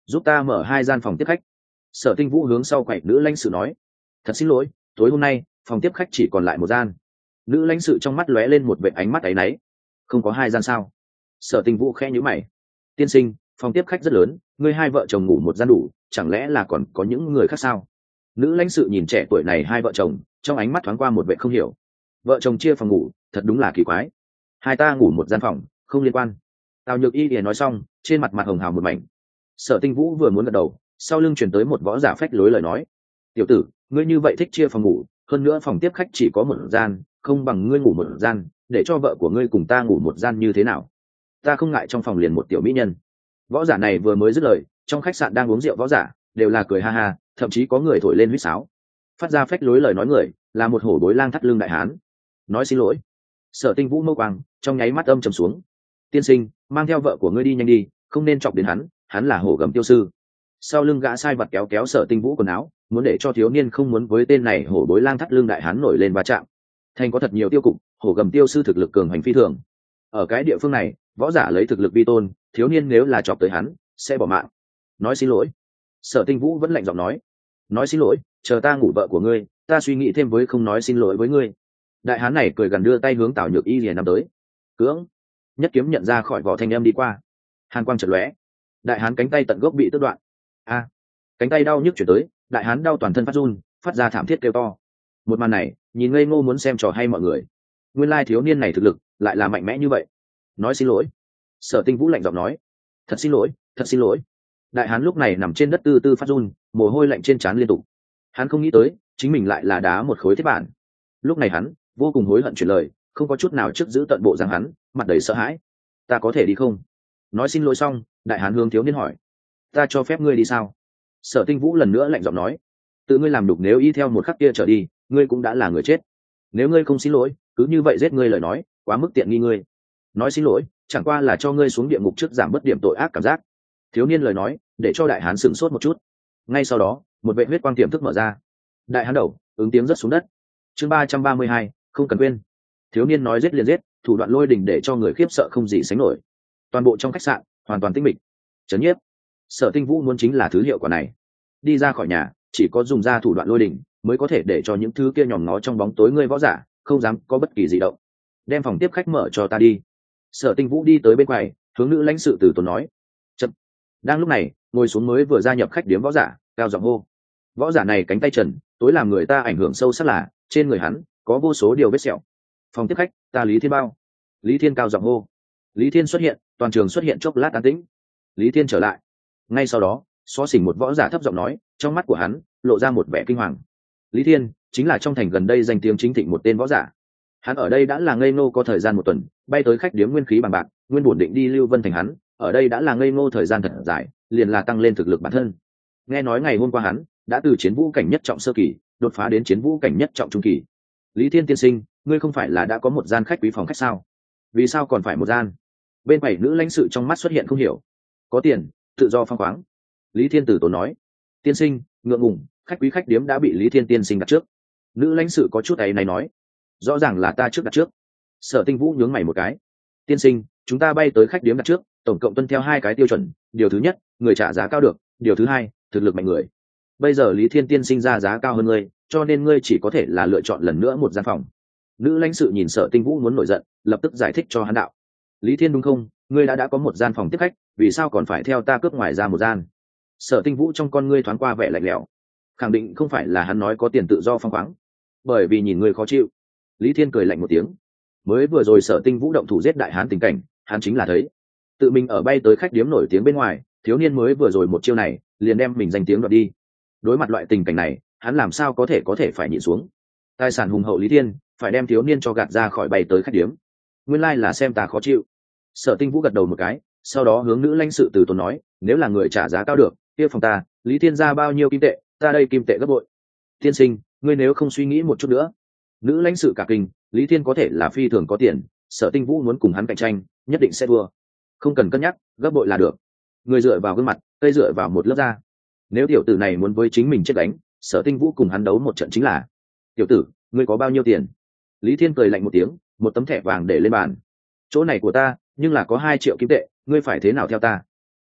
giúp ta mở hai gian phòng tiếp khách. Sở Tinh Vũ hướng sau quầy nữ lãnh sự nói. Thật xin lỗi, tối hôm nay phòng tiếp khách chỉ còn lại một gian. Nữ lãnh sự trong mắt lóe lên một vệt ánh mắt áy náy. Không có hai gian sao? Sở Tinh Vũ khẽ nhíu mày. Tiên sinh, phòng tiếp khách rất lớn, ngươi hai vợ chồng ngủ một gian đủ, chẳng lẽ là còn có những người khác sao? Nữ lãnh sự nhìn trẻ tuổi này hai vợ chồng, trong ánh mắt thoáng qua một vẻ không hiểu. Vợ chồng chia phòng ngủ, thật đúng là kỳ quái. Hai ta ngủ một gian phòng, không liên quan. Tào Nhược Y liền nói xong, trên mặt mặt hồng hào một mảnh. Sở Tinh Vũ vừa muốn gật đầu, sau lưng truyền tới một võ giả phách lối lời nói. Tiểu tử, ngươi như vậy thích chia phòng ngủ, hơn nữa phòng tiếp khách chỉ có một gian, không bằng ngươi ngủ một gian, để cho vợ của ngươi cùng ta ngủ một gian như thế nào? Ta không ngại trong phòng liền một tiểu mỹ nhân. Võ giả này vừa mới dứt lời, trong khách sạn đang uống rượu võ giả đều là cười ha ha, thậm chí có người thổi lên huýt sáo. Phát ra phách lối lời nói người là một hổ bối lang thắt lưng đại hán. Nói xin lỗi. Sở Tinh Vũ mâu quang trong nháy mắt âm trầm xuống. Tiên sinh, mang theo vợ của ngươi đi nhanh đi, không nên chọc đến hắn, hắn là hổ gầm tiêu sư. Sau lưng gã sai vật kéo kéo Sở Tinh Vũ quần áo, muốn để cho thiếu niên không muốn với tên này hổ bối lang thắt lưng đại hán nổi lên va chạm. Thành có thật nhiều tiêu cục, hổ gầm tiêu sư thực lực cường hành phi thường. Ở cái địa phương này, võ giả lấy thực lực vi tôn, thiếu niên nếu là chọc tới hắn sẽ bỏ mạng. Nói xin lỗi. Sở Tinh Vũ vẫn lạnh giọng nói. Nói xin lỗi, chờ ta ngủ vợ của ngươi, ta suy nghĩ thêm với không nói xin lỗi với ngươi. Đại hán này cười gần đưa tay hướng Tào Nhược Y liền nắm tới. Cưỡng. Nhất kiếm nhận ra khỏi vỏ thanh em đi qua. Hàn quang chợt lóe. Đại hán cánh tay tận gốc bị tước đoạn. A. Cánh tay đau nhức chuyển tới, đại hán đau toàn thân phát run, phát ra thảm thiết kêu to. Một màn này, nhìn ngây ngô muốn xem trò hay mọi người. Nguyên lai thiếu niên này thực lực lại là mạnh mẽ như vậy. Nói xin lỗi. Sở Tinh Vũ lạnh giọng nói. Thật xin lỗi, thật xin lỗi. Đại hán lúc này nằm trên đất tư tư phát run, mồ hôi lạnh trên trán liên tục. Hắn không nghĩ tới chính mình lại là đá một khối thiết bản. Lúc này hắn vô cùng hối hận chuyển lời, không có chút nào trước giữ tận bộ dáng hắn, mặt đầy sợ hãi. Ta có thể đi không? Nói xin lỗi xong, đại hán hướng thiếu niên hỏi. Ta cho phép ngươi đi sao? Sở Tinh Vũ lần nữa lạnh giọng nói. Tự ngươi làm đục, nếu y theo một khắc kia trở đi, ngươi cũng đã là người chết. Nếu ngươi không xin lỗi, cứ như vậy giết ngươi lời nói, quá mức tiện nghi ngươi. Nói xin lỗi, chẳng qua là cho ngươi xuống địa ngục trước giảm bớt điểm tội ác cảm giác. Thiếu niên lời nói để cho đại hán sửng sốt một chút. Ngay sau đó, một vệ huyết quang tiềm thức mở ra. Đại hán đầu ứng tiếng rất xuống đất. Chương ba trăm ba mươi hai, không cần quên. Thiếu niên nói giết liền giết, thủ đoạn lôi đình để cho người khiếp sợ không gì sánh nổi. Toàn bộ trong khách sạn hoàn toàn tĩnh mịch. Chấn nhiếp. Sở Tinh Vũ muốn chính là thứ hiệu quả này. Đi ra khỏi nhà, chỉ có dùng ra thủ đoạn lôi đình mới có thể để cho những thứ kia nhòm ngó trong bóng tối ngươi võ giả không dám có bất kỳ gì động. Đem phòng tiếp khách mở cho ta đi. Sở Tinh Vũ đi tới bên quầy, hướng nữ lãnh sự từ tốn nói. Chậm. Đang lúc này, ngồi xuống mới vừa gia nhập khách điếm võ giả cao giọng hô. Võ giả này cánh tay trần, tối làm người ta ảnh hưởng sâu sắc là trên người hắn có vô số điều vết sẹo. Phòng tiếp khách, ta Lý Thiên bao. Lý Thiên cao giọng hô. Lý Thiên xuất hiện, toàn trường xuất hiện chốc lát an tĩnh. Lý Thiên trở lại. Ngay sau đó, xó xỉnh một võ giả thấp giọng nói, trong mắt của hắn lộ ra một vẻ kinh hoàng. Lý Thiên chính là trong thành gần đây danh tiếng chính thịnh một tên võ giả. Hắn ở đây đã là ngây ngô có thời gian một tuần, bay tới khách điếm nguyên khí bằng bạc, nguyên bổn định đi Lưu Vân thành hắn, ở đây đã là ngây ngô thời gian thật dài, liền là tăng lên thực lực bản thân. Nghe nói ngày hôm qua hắn đã từ chiến vũ cảnh nhất trọng sơ kỳ đột phá đến chiến vũ cảnh nhất trọng trung kỳ. Lý Thiên tiên sinh, ngươi không phải là đã có một gian khách quý phòng khách sao? Vì sao còn phải một gian? Bên bảy nữ lãnh sự trong mắt xuất hiện không hiểu. Có tiền, tự do phăng khoáng. Lý Thiên tử tốn nói. Tiên sinh, ngượng ngùng, khách quý khách điếm đã bị Lý Thiên tiên sinh đặt trước. Nữ lãnh sự có chút ấy này nói. Rõ ràng là ta trước đặt trước. Sở Tinh Vũ nhướng mày một cái. Tiên sinh, chúng ta bay tới khách điếm đặt trước, tổng cộng tuân theo hai cái tiêu chuẩn. Điều thứ nhất, người trả giá cao được. Điều thứ hai, thực lực mạnh người. Bây giờ Lý Thiên tiên sinh ra giá cao hơn ngươi, cho nên ngươi chỉ có thể là lựa chọn lần nữa một gian phòng. Nữ lãnh sự nhìn Sở Tinh Vũ muốn nổi giận, lập tức giải thích cho hắn đạo. Lý Thiên đúng không? Ngươi đã đã có một gian phòng tiếp khách, vì sao còn phải theo ta cướp ngoài ra một gian? Sở Tinh Vũ trong con ngươi thoáng qua vẻ lạnh lẽo, khẳng định không phải là hắn nói có tiền tự do phăng khoáng, bởi vì nhìn ngươi khó chịu. Lý Thiên cười lạnh một tiếng. Mới vừa rồi Sở Tinh Vũ động thủ giết đại hán tình cảnh, hắn chính là thấy. Tự mình ở bay tới khách điếm nổi tiếng bên ngoài, thiếu niên mới vừa rồi một chiêu này, liền đem mình danh tiếng đoạt đi. Đối mặt loại tình cảnh này, hắn làm sao có thể có thể phải nhịn xuống. Tài sản hùng hậu Lý Thiên, phải đem thiếu niên cho gạt ra khỏi bay tới khách điếm. Nguyên lai là xem ta khó chịu. Sở Tinh Vũ gật đầu một cái, sau đó hướng nữ lãnh sự từ tốn nói, nếu là người trả giá cao được, kia phòng ta, Lý Thiên ra bao nhiêu kim tệ, ta đây kim tệ gấp bội. Tiên sinh, ngươi nếu không suy nghĩ một chút nữa. Nữ lãnh sự cả kinh, Lý Thiên có thể là phi thường có tiền, Sở Tinh Vũ muốn cùng hắn cạnh tranh, nhất định sẽ thua. Không cần cân nhắc, gấp bội là được. Người dựa vào gương mặt, cây dựa vào một lớp da. Nếu tiểu tử này muốn với chính mình chết đánh, Sở Tinh Vũ cùng hắn đấu một trận chính là. Tiểu tử, ngươi có bao nhiêu tiền? Lý Thiên cười lạnh một tiếng, một tấm thẻ vàng để lên bàn. Chỗ này của ta, nhưng là có hai triệu kim tệ, ngươi phải thế nào theo ta?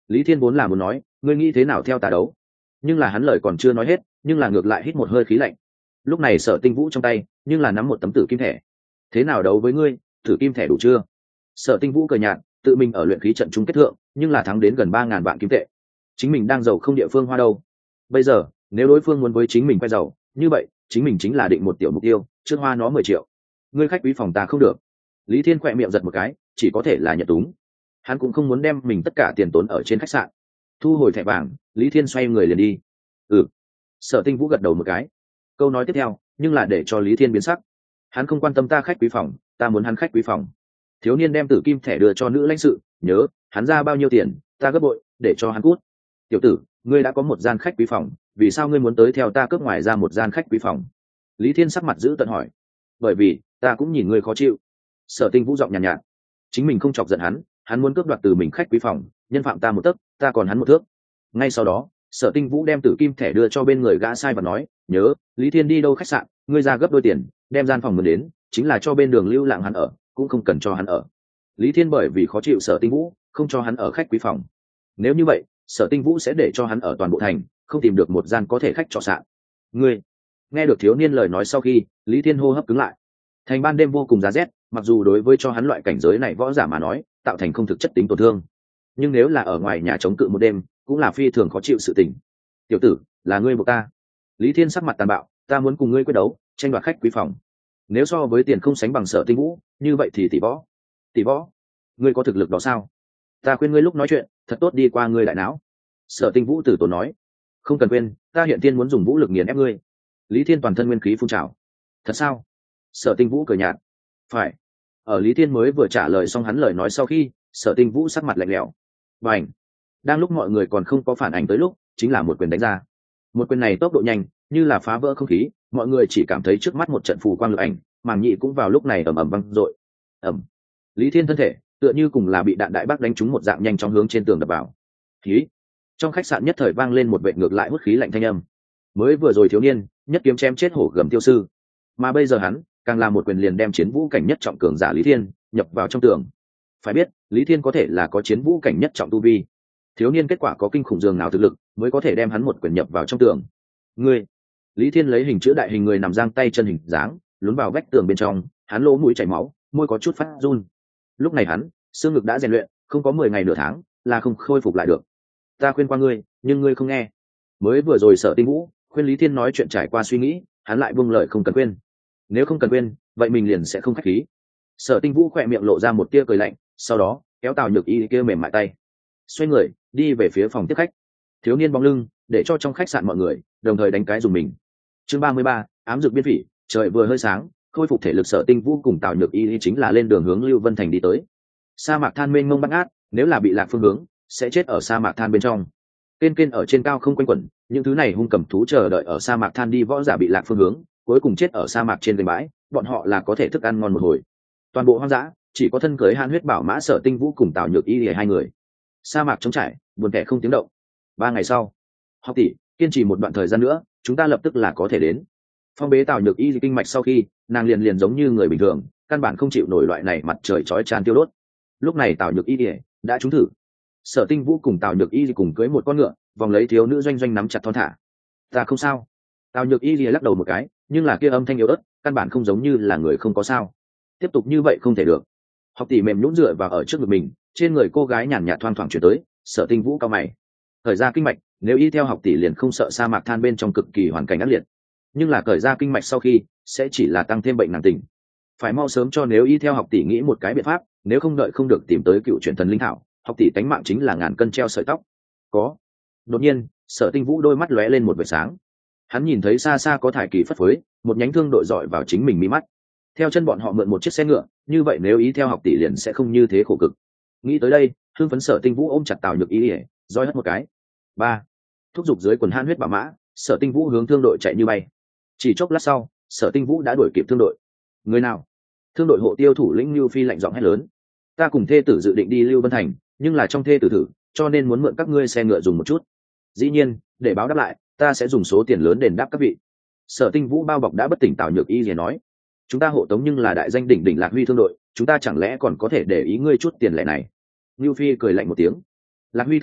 Lý Thiên vốn là muốn nói ngươi nghĩ thế nào theo ta đấu, nhưng là hắn lời còn chưa nói hết, nhưng là ngược lại hít một hơi khí lạnh. Lúc này Sở Tinh Vũ trong tay nhưng là nắm một tấm tử kim thẻ. Thế nào đấu với ngươi, tử kim thẻ đủ chưa? Sở Tinh Vũ cười nhạt, tự mình ở luyện khí trận chung kết thượng, nhưng là thắng đến gần ba ngàn vạn kim tệ. Chính mình đang giàu không địa phương hoa đâu. Bây giờ, nếu đối phương muốn với chính mình quay giàu, như vậy, chính mình chính là định một tiểu mục tiêu, trước hoa nó mười triệu. Ngươi khách quý phòng ta không được. Lý Thiên khỏe miệng giật một cái, chỉ có thể là nhận túng. Hắn cũng không muốn đem mình tất cả tiền tốn ở trên khách sạn. Thu hồi thẻ vàng, Lý Thiên xoay người liền đi. Ừ. Sở Tinh Vũ gật đầu một cái. Câu nói tiếp theo, nhưng là để cho Lý Thiên biến sắc. Hắn không quan tâm ta khách quý phòng, ta muốn hắn khách quý phòng. Thiếu niên đem tử kim thẻ đưa cho nữ lãnh sự, nhớ, hắn ra bao nhiêu tiền, ta gấp bội, để cho hắn cút. Tiểu tử, ngươi đã có một gian khách quý phòng, vì sao ngươi muốn tới theo ta cướp ngoài ra một gian khách quý phòng? Lý Thiên sắc mặt giữ tận hỏi. Bởi vì ta cũng nhìn ngươi khó chịu. Sở Tinh Vũ giọng nhàn nhạt, nhạt, chính mình không chọc giận hắn, hắn muốn cướp đoạt từ mình khách quý phòng, nhân phạm ta một tấc, ta còn hắn một thước. Ngay sau đó, Sở Tinh Vũ đem tử kim thẻ đưa cho bên người gã sai và nói, nhớ, Lý Thiên đi đâu khách sạn, ngươi ra gấp đôi tiền, đem gian phòng mượn đến, chính là cho bên đường lưu lạng hắn ở, cũng không cần cho hắn ở. Lý Thiên bởi vì khó chịu Sở Tinh Vũ, không cho hắn ở khách quý phòng. Nếu như vậy, Sở Tinh Vũ sẽ để cho hắn ở toàn bộ thành, không tìm được một gian có thể khách trọ sạn. Ngươi, nghe được thiếu niên lời nói sau khi, Lý Thiên hô hấp cứng lại. Thành ban đêm vô cùng giá rét, mặc dù đối với cho hắn loại cảnh giới này võ giả mà nói, tạo thành không thực chất tính tổn thương, nhưng nếu là ở ngoài nhà chống cự một đêm, cũng là phi thường khó chịu sự tình. Tiểu tử, là ngươi buộc ta. Lý Thiên sắc mặt tàn bạo, ta muốn cùng ngươi quyết đấu, tranh đoạt khách quý phòng. Nếu so với tiền không sánh bằng Sở Tinh Vũ, như vậy thì tỷ võ. Tỷ võ? Ngươi có thực lực đó sao? Ta khuyên ngươi lúc nói chuyện, thật tốt đi qua ngươi đại não. Sở Tinh Vũ tử tốn nói, không cần quên, ta hiện tiên muốn dùng vũ lực nghiền ép ngươi. Lý Thiên toàn thân nguyên khí phun trào. Thật sao? Sở Tinh Vũ cười nhạt. Phải. Ở Lý Thiên mới vừa trả lời xong hắn lời nói sau khi, Sở Tinh Vũ sắc mặt lạnh lẽo. Bành. Đang lúc mọi người còn không có phản ảnh tới lúc, chính là một quyền đánh ra. Một quyền này tốc độ nhanh, như là phá vỡ không khí, mọi người chỉ cảm thấy trước mắt một trận phù quang lực ảnh, màng nhị cũng vào lúc này ầm ầm vang dội. Ầm. Lý Thiên thân thể, tựa như cùng là bị đạn đại bác đánh trúng một dạng nhanh chóng hướng trên tường đập vào. Khí. Trong khách sạn nhất thời vang lên một vệt ngược lại hút khí lạnh thanh âm. Mới vừa rồi thiếu niên, nhất kiếm chém chết hổ gầm tiêu sư, mà bây giờ hắn, càng là một quyền liền đem chiến vũ cảnh nhất trọng cường giả Lý Thiên nhập vào trong tường. Phải biết, Lý Thiên có thể là có chiến vũ cảnh nhất trọng tu vi. Thiếu niên kết quả có kinh khủng dường nào thực lực, mới có thể đem hắn một quyền nhập vào trong tường. Ngươi. Lý Thiên lấy hình chữ đại hình người nằm giang tay chân hình dáng, lún vào vách tường bên trong, hắn lỗ mũi chảy máu, môi có chút phát run. Lúc này hắn, xương ngực đã rèn luyện, không có mười ngày nửa tháng, là không khôi phục lại được. Ta khuyên qua ngươi, nhưng ngươi không nghe. Mới vừa rồi Sở Tinh Vũ khuyên Lý Thiên nói chuyện trải qua suy nghĩ, hắn lại buông lời không cần khuyên. Nếu không cần khuyên, vậy mình liền sẽ không khách khí. Sở Tinh Vũ khỏe miệng lộ ra một tia cười lạnh, sau đó kéo Tào Nhược Y kia mềm mại tay, xoay người đi về phía phòng tiếp khách. Thiếu niên bóng lưng để cho trong khách sạn mọi người đồng thời đánh cái dùng mình. Chương ba mươi ba, ám dược biên phỉ. Trời vừa hơi sáng, khôi phục thể lực Sở Tinh Vũ cùng Tào Nhược Y chính là lên đường hướng Lưu Vân Thành đi tới. Sa mạc than mênh mông bát ngát, nếu là bị lạc phương hướng, sẽ chết ở sa mạc than bên trong. Kên kên ở trên cao không quanh quẩn, những thứ này hung cầm thú chờ đợi ở sa mạc than đi võ giả bị lạc phương hướng, cuối cùng chết ở sa mạc trên gành bãi, bọn họ là có thể thức ăn ngon một hồi. Toàn bộ hoang dã chỉ có thân cưới Han huyết bảo mã Sở Tinh Vũ cùng Tào Nhược Y hai người. Sa mạc trống trải, buồn tẻ không tiếng động. Ba ngày sau, học tỷ, kiên trì một đoạn thời gian nữa, chúng ta lập tức là có thể đến. Phong bế Tào Nhược Y kinh mạch sau khi, nàng liền liền giống như người bình thường, căn bản không chịu nổi loại này mặt trời chói chang tiêu đốt. Lúc này Tào Nhược Y đã trúng thử. Sở Tinh Vũ cùng Tào Nhược Y cùng cưới một con ngựa, vòng lấy thiếu nữ doanh doanh nắm chặt thon thả. Ta không sao. Tào Nhược Y lắc đầu một cái, nhưng là kia âm thanh yếu ớt, căn bản không giống như là người không có sao. Tiếp tục như vậy không thể được. Học tỷ mềm nhũn dựa vào ở trước ngực mình, trên người cô gái nhàn nhạt thoang thoảng chuyển tới. Sở Tinh Vũ cao mày. Thời ra kinh mạch, nếu y theo học tỷ liền không sợ sa mạc than bên trong cực kỳ hoàn cảnh ác liệt, nhưng là cởi ra kinh mạch sau khi sẽ chỉ là tăng thêm bệnh nàng tình. Phải mau sớm cho nếu y theo học tỷ nghĩ một cái biện pháp, nếu không đợi không được tìm tới cựu truyền thần linh thảo, học tỷ tánh mạng chính là ngàn cân treo sợi tóc. Có. Đột nhiên, Sở Tinh Vũ đôi mắt lóe lên một vệt sáng. Hắn nhìn thấy xa xa có thải kỳ phất phới, một nhánh thương đội dọi vào chính mình mí mắt. Theo chân bọn họ mượn một chiếc xe ngựa, như vậy nếu ý theo học tỷ liền sẽ không như thế khổ cực. Nghĩ tới đây, hưng phấn Sở Tinh Vũ ôm chặt Tào Nhược Y ỉa, roi hất một cái. Ba. Thúc giục dưới quần Han huyết bảo mã, Sở Tinh Vũ hướng thương đội chạy như bay. Chỉ chốc lát sau, Sở Tinh Vũ đã đuổi kịp thương đội. Người nào? Thương đội hộ tiêu thủ lĩnh Lưu Phi lạnh giọng hét lớn. Ta cùng thê tử dự định đi Lưu Vân Thành, nhưng là trong thê tử thử, cho nên muốn mượn các ngươi xe ngựa dùng một chút. Dĩ nhiên, để báo đáp lại, ta sẽ dùng số tiền lớn đền đáp các vị. Sở Tinh Vũ bao bọc đã bất tỉnh Tào Nhược Y liền nói, chúng ta hộ tống nhưng là đại danh đỉnh đỉnh Lạc Huy thương đội, chúng ta chẳng lẽ còn có thể để ý ngươi chút tiền lẻ này? Lưu Phi cười lạnh một tiếng. Lạc Huy thương đội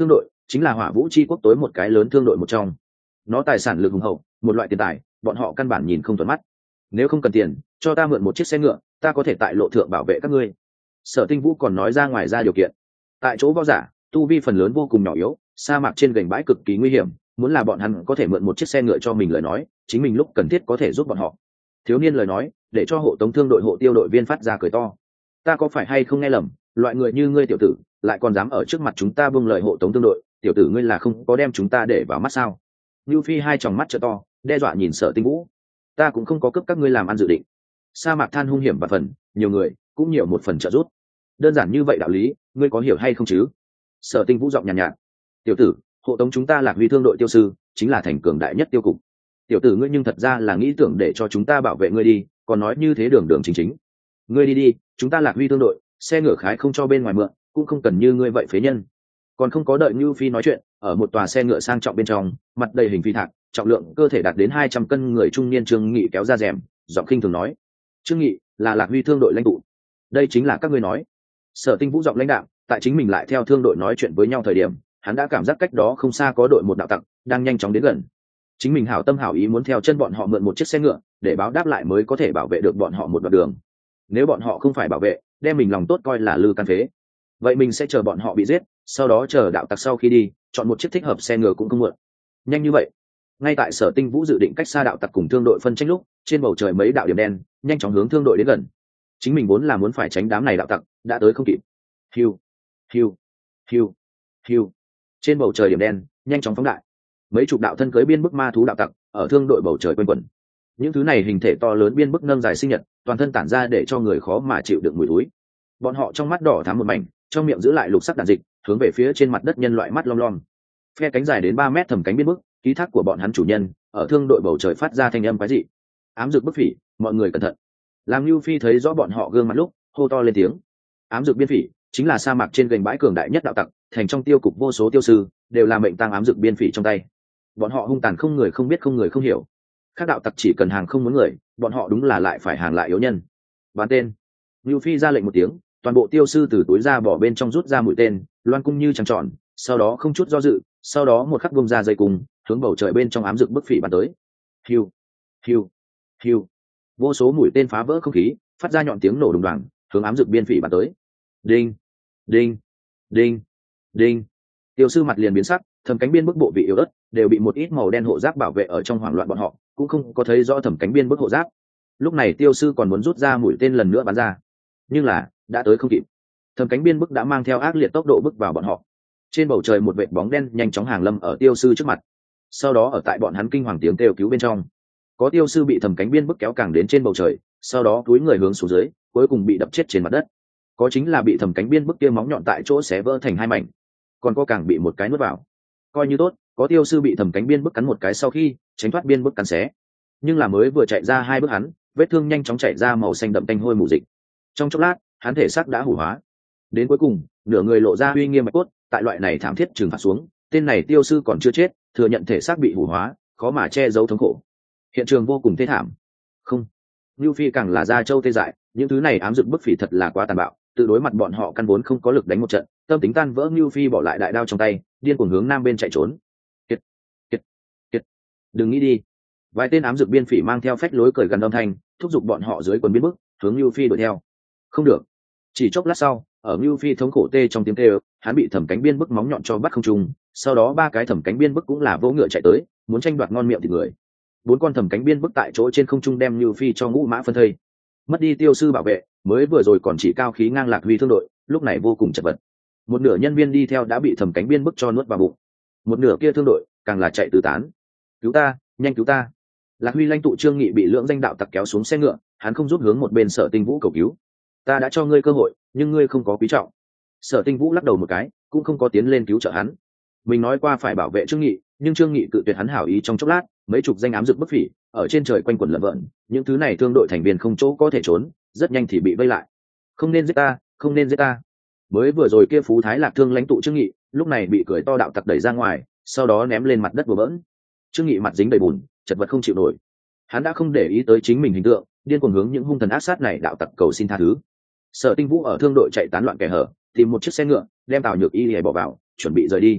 chính là hỏa vũ chi quốc tối một cái lớn thương đội một trong. Nó tài sản lực hùng hậu, một loại tiền tài bọn họ căn bản nhìn không thuận mắt. Nếu không cần tiền, cho ta mượn một chiếc xe ngựa, ta có thể tại lộ thượng bảo vệ các ngươi. Sở Tinh Vũ còn nói ra ngoài ra điều kiện. Tại chỗ võ giả tu vi phần lớn vô cùng nhỏ yếu, sa mạc trên gành bãi cực kỳ nguy hiểm, muốn là bọn hắn có thể mượn một chiếc xe ngựa cho mình lời nói, chính mình lúc cần thiết có thể giúp bọn họ. Thiếu niên lời nói để cho hộ tống thương đội hộ tiêu đội viên phát ra cười to. Ta có phải hay không nghe lầm, loại người như ngươi tiểu tử lại còn dám ở trước mặt chúng ta buông lời hộ tống thương đội, tiểu tử ngươi là không có đem chúng ta để vào mắt sao? Nưu Phi hai tròng mắt trợ to, đe dọa nhìn Sở Tinh Vũ. Ta cũng không có cướp các ngươi làm ăn dự định. Sa mạc than hung hiểm và phần, nhiều người cũng nhiều một phần trợ giúp. Đơn giản như vậy đạo lý, ngươi có hiểu hay không chứ? Sở Tinh Vũ giọng nhàn nhạt, nhạt. Tiểu tử, hộ tống chúng ta Lạc Huy thương đội tiêu sư, chính là thành cường đại nhất tiêu cục. Tiểu tử ngươi nhưng thật ra là nghĩ tưởng để cho chúng ta bảo vệ ngươi đi, còn nói như thế đường đường chính chính. Ngươi đi đi, chúng ta Lạc Huy thương đội, xe ngựa khái không cho bên ngoài mượn, cũng không cần như ngươi vậy phế nhân. Còn không có đợi Nưu Phi nói chuyện, ở một tòa xe ngựa sang trọng bên trong, mặt đầy hình phi thạc, trọng lượng cơ thể đạt đến hai trăm cân người trung niên Trương Nghị kéo ra rèm, giọng khinh thường nói: "Trương Nghị là Lạc Huy thương đội lãnh tụ, đây chính là các ngươi nói." Sở Tinh Vũ giọng lãnh đạm, tại chính mình lại theo thương đội nói chuyện với nhau thời điểm, hắn đã cảm giác cách đó không xa có đội một đạo tặc đang nhanh chóng đến gần. Chính mình hảo tâm hảo ý muốn theo chân bọn họ mượn một chiếc xe ngựa, để báo đáp lại mới có thể bảo vệ được bọn họ một đoạn đường. Nếu bọn họ không phải bảo vệ, đem mình lòng tốt coi là lư can phế, vậy mình sẽ chờ bọn họ bị giết, sau đó chờ đạo tặc sau khi đi, chọn một chiếc thích hợp xe ngựa cũng không muộn. Nhanh như vậy. Ngay tại Sở Tinh Vũ dự định cách xa đạo tặc cùng thương đội phân tranh lúc, trên bầu trời mấy đạo điểm đen nhanh chóng hướng thương đội đến gần. Chính mình vốn là muốn phải tránh đám này đạo tặc, đã tới không kịp. Hiu, hiu, hiu, hiu. Trên bầu trời điểm đen nhanh chóng phóng đại. Mấy chục đạo thân cưới biên bức ma thú đạo tặc ở thương đội bầu trời quanh quẩn. Những thứ này hình thể to lớn biên bức nâng dài sinh nhật, toàn thân tản ra để cho người khó mà chịu được mùi túi. Bọn họ trong mắt đỏ thắm một mảnh, trong miệng giữ lại lục sắc đạn dịch, hướng về phía trên mặt đất nhân loại mắt lom lom. Phe cánh dài đến ba mét thầm cánh biên bức, ký thác của bọn hắn chủ nhân, ở thương đội bầu trời phát ra thanh âm quái dị. Ám dược bức phỉ, mọi người cẩn thận. Làm Nưu Phi thấy rõ bọn họ gương mặt lúc, hô to lên tiếng. Ám dược biên phỉ chính là sa mạc trên gành bãi cường đại nhất đạo tặc, thành trong tiêu cục vô số tiêu sư đều là mệnh tang ám dược biên phỉ trong tay. Bọn họ hung tàn không người không biết không người không hiểu. Các đạo tặc chỉ cần hàng không muốn người, bọn họ đúng là lại phải hàng lại yếu nhân. Bán tên. Nưu Phi ra lệnh một tiếng, toàn bộ tiêu sư từ túi ra bỏ bên trong rút ra mũi tên, loan cung như trăng tròn, sau đó không chút do dự, sau đó một khắc vung ra dây cung, hướng bầu trời bên trong ám dược bức phỉ bắn tới. Hiu, hiu, hiu. Vô số mũi tên phá vỡ không khí, phát ra nhọn tiếng nổ đùng đoàng, hướng ám dược biên phỉ bắn tới. Đinh, đinh, đinh, đinh. Tiêu sư mặt liền biến sắc, thẩm cánh biên bức bộ vị yếu ớt đều bị một ít màu đen hộ giáp bảo vệ ở trong hoảng loạn, bọn họ cũng không có thấy rõ thẩm cánh biên bức hộ giáp. Lúc này tiêu sư còn muốn rút ra mũi tên lần nữa bắn ra, nhưng là đã tới không kịp. Thẩm cánh biên bức đã mang theo ác liệt tốc độ bức vào bọn họ. Trên bầu trời một vệt bóng đen nhanh chóng hàng lâm ở tiêu sư trước mặt, sau đó ở tại bọn hắn kinh hoàng tiếng kêu cứu bên trong, có tiêu sư bị thẩm cánh biên bức kéo càng đến trên bầu trời, sau đó túi người hướng xuống dưới, cuối cùng bị đập chết trên mặt đất. Có chính là bị thẩm cánh biên bức kia móng nhọn tại chỗ xé vỡ thành hai mảnh, còn có càng bị một cái nuốt vào. Coi như tốt, có tiêu sư bị thẩm cánh biên bức cắn một cái sau khi tránh thoát biên bức cắn xé, nhưng là mới vừa chạy ra hai bước hắn vết thương nhanh chóng chạy ra màu xanh đậm tanh hôi mù dịch. Trong chốc lát hắn thể xác đã hủ hóa, đến cuối cùng nửa người lộ ra uy nghiêm bạch cốt. Tại loại này thảm thiết trừng phạt xuống, tên này tiêu sư còn chưa chết, thừa nhận thể xác bị hủ hóa, khó mà che giấu thống khổ. Hiện trường vô cùng thê thảm. Không, Nưu Phi càng là da trâu tê dại, những thứ này ám dược bức phỉ thật là quá tàn bạo, tự đối mặt bọn họ căn vốn không có lực đánh một trận, tâm tính tan vỡ. Nưu Phi bỏ lại đại đao trong tay, điên cuồng hướng nam bên chạy trốn. Kiệt, kiệt, kiệt, đừng nghĩ đi. Vài tên ám dược biên phỉ mang theo phách lối cười gần âm thanh, thúc giục bọn họ dưới quần biên bức hướng Nưu Phi đuổi theo. Không được. Chỉ chốc lát sau, ở Nưu Phi thống khổ tê trong tiếng kêu, hắn bị thẩm cánh biên bức móng nhọn cho bắt không trung, sau đó ba cái thẩm cánh biên bức cũng là vỗ ngựa chạy tới, muốn tranh đoạt ngon miệng thịt người. Bốn con thẩm cánh biên bức tại chỗ trên không trung đem Nưu Phi cho ngũ mã phân thây. Mất đi tiêu sư bảo vệ, mới vừa rồi còn chỉ cao khí ngang Lạc Huy thương đội, lúc này vô cùng chật vật. Một nửa nhân viên đi theo đã bị thẩm cánh biên bức cho nuốt vào bụng, một nửa kia thương đội càng là chạy tứ tán. Cứu ta, nhanh cứu ta. Lạc Huy lãnh tụ Trương Nghị bị lưỡng danh đạo tặc kéo xuống xe ngựa, hắn không giúp hướng một bên Sở Tinh Vũ cầu cứu. Ta đã cho ngươi cơ hội, nhưng ngươi không có quý trọng. Sở Tinh Vũ lắc đầu một cái, cũng không có tiến lên cứu trợ hắn. Mình nói qua phải bảo vệ Trương Nghị, nhưng Trương Nghị cự tuyệt hắn hảo ý. Trong chốc lát, mấy chục danh ám dược bức phỉ ở trên trời quanh quẩn lợn vợn, những thứ này thương đội thành viên không chỗ có thể trốn, rất nhanh thì bị vây lại. Không nên giết ta, không nên giết ta. Mới vừa rồi kia phú thái lạc thương lãnh tụ Trương Nghị, lúc này bị cười to đạo tặc đẩy ra ngoài, sau đó ném lên mặt đất bừa bỡn. Trương Nghị mặt dính đầy bùn, chật vật không chịu nổi. Hắn đã không để ý tới chính mình hình tượng, điên cuồng hướng những hung thần ác sát này đạo tặc cầu xin tha thứ. Sở Tinh Vũ ở thương đội chạy tán loạn kẻ hở, tìm một chiếc xe ngựa, đem Tào Nhược Y lìa bỏ vào, chuẩn bị rời đi.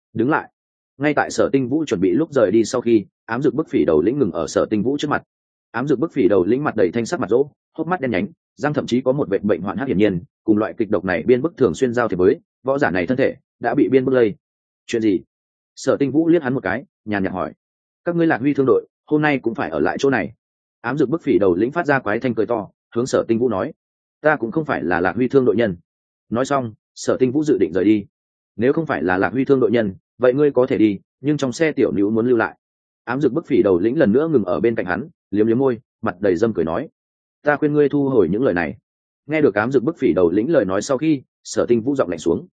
đứng lại. Ngay tại Sở Tinh Vũ chuẩn bị lúc rời đi sau khi, ám dược bức phỉ đầu lĩnh ngừng ở Sở Tinh Vũ trước mặt. Ám dược bức phỉ đầu lĩnh mặt đầy thanh sắc mặt rỗ, hốc mắt đen nhánh, răng thậm chí có một bệnh bệnh hoạn hắc, hiển nhiên cùng loại kịch độc này biên bức thường xuyên giao thiệp với võ giả này thân thể đã bị biên bức lây. Chuyện gì? Sở Tinh Vũ liếc hắn một cái, nhàn nhạt hỏi. Các ngươi Lạc Huy thương đội hôm nay cũng phải ở lại chỗ này. Ám dược bức phỉ đầu lĩnh phát ra quái thanh cười to, hướng Sở Tinh Vũ nói. Ta cũng không phải là Lạc Huy thương đội nhân. Nói xong, Sở Tinh Vũ dự định rời đi. Nếu không phải là Lạc Huy thương đội nhân, vậy ngươi có thể đi, nhưng trong xe tiểu nữ muốn lưu lại. Ám dược bức phỉ đầu lĩnh lần nữa ngừng ở bên cạnh hắn, liếm liếm môi, mặt đầy dâm cười nói. Ta khuyên ngươi thu hồi những lời này. Nghe được ám dược bức phỉ đầu lĩnh lời nói sau khi, Sở Tinh Vũ giọng lạnh xuống.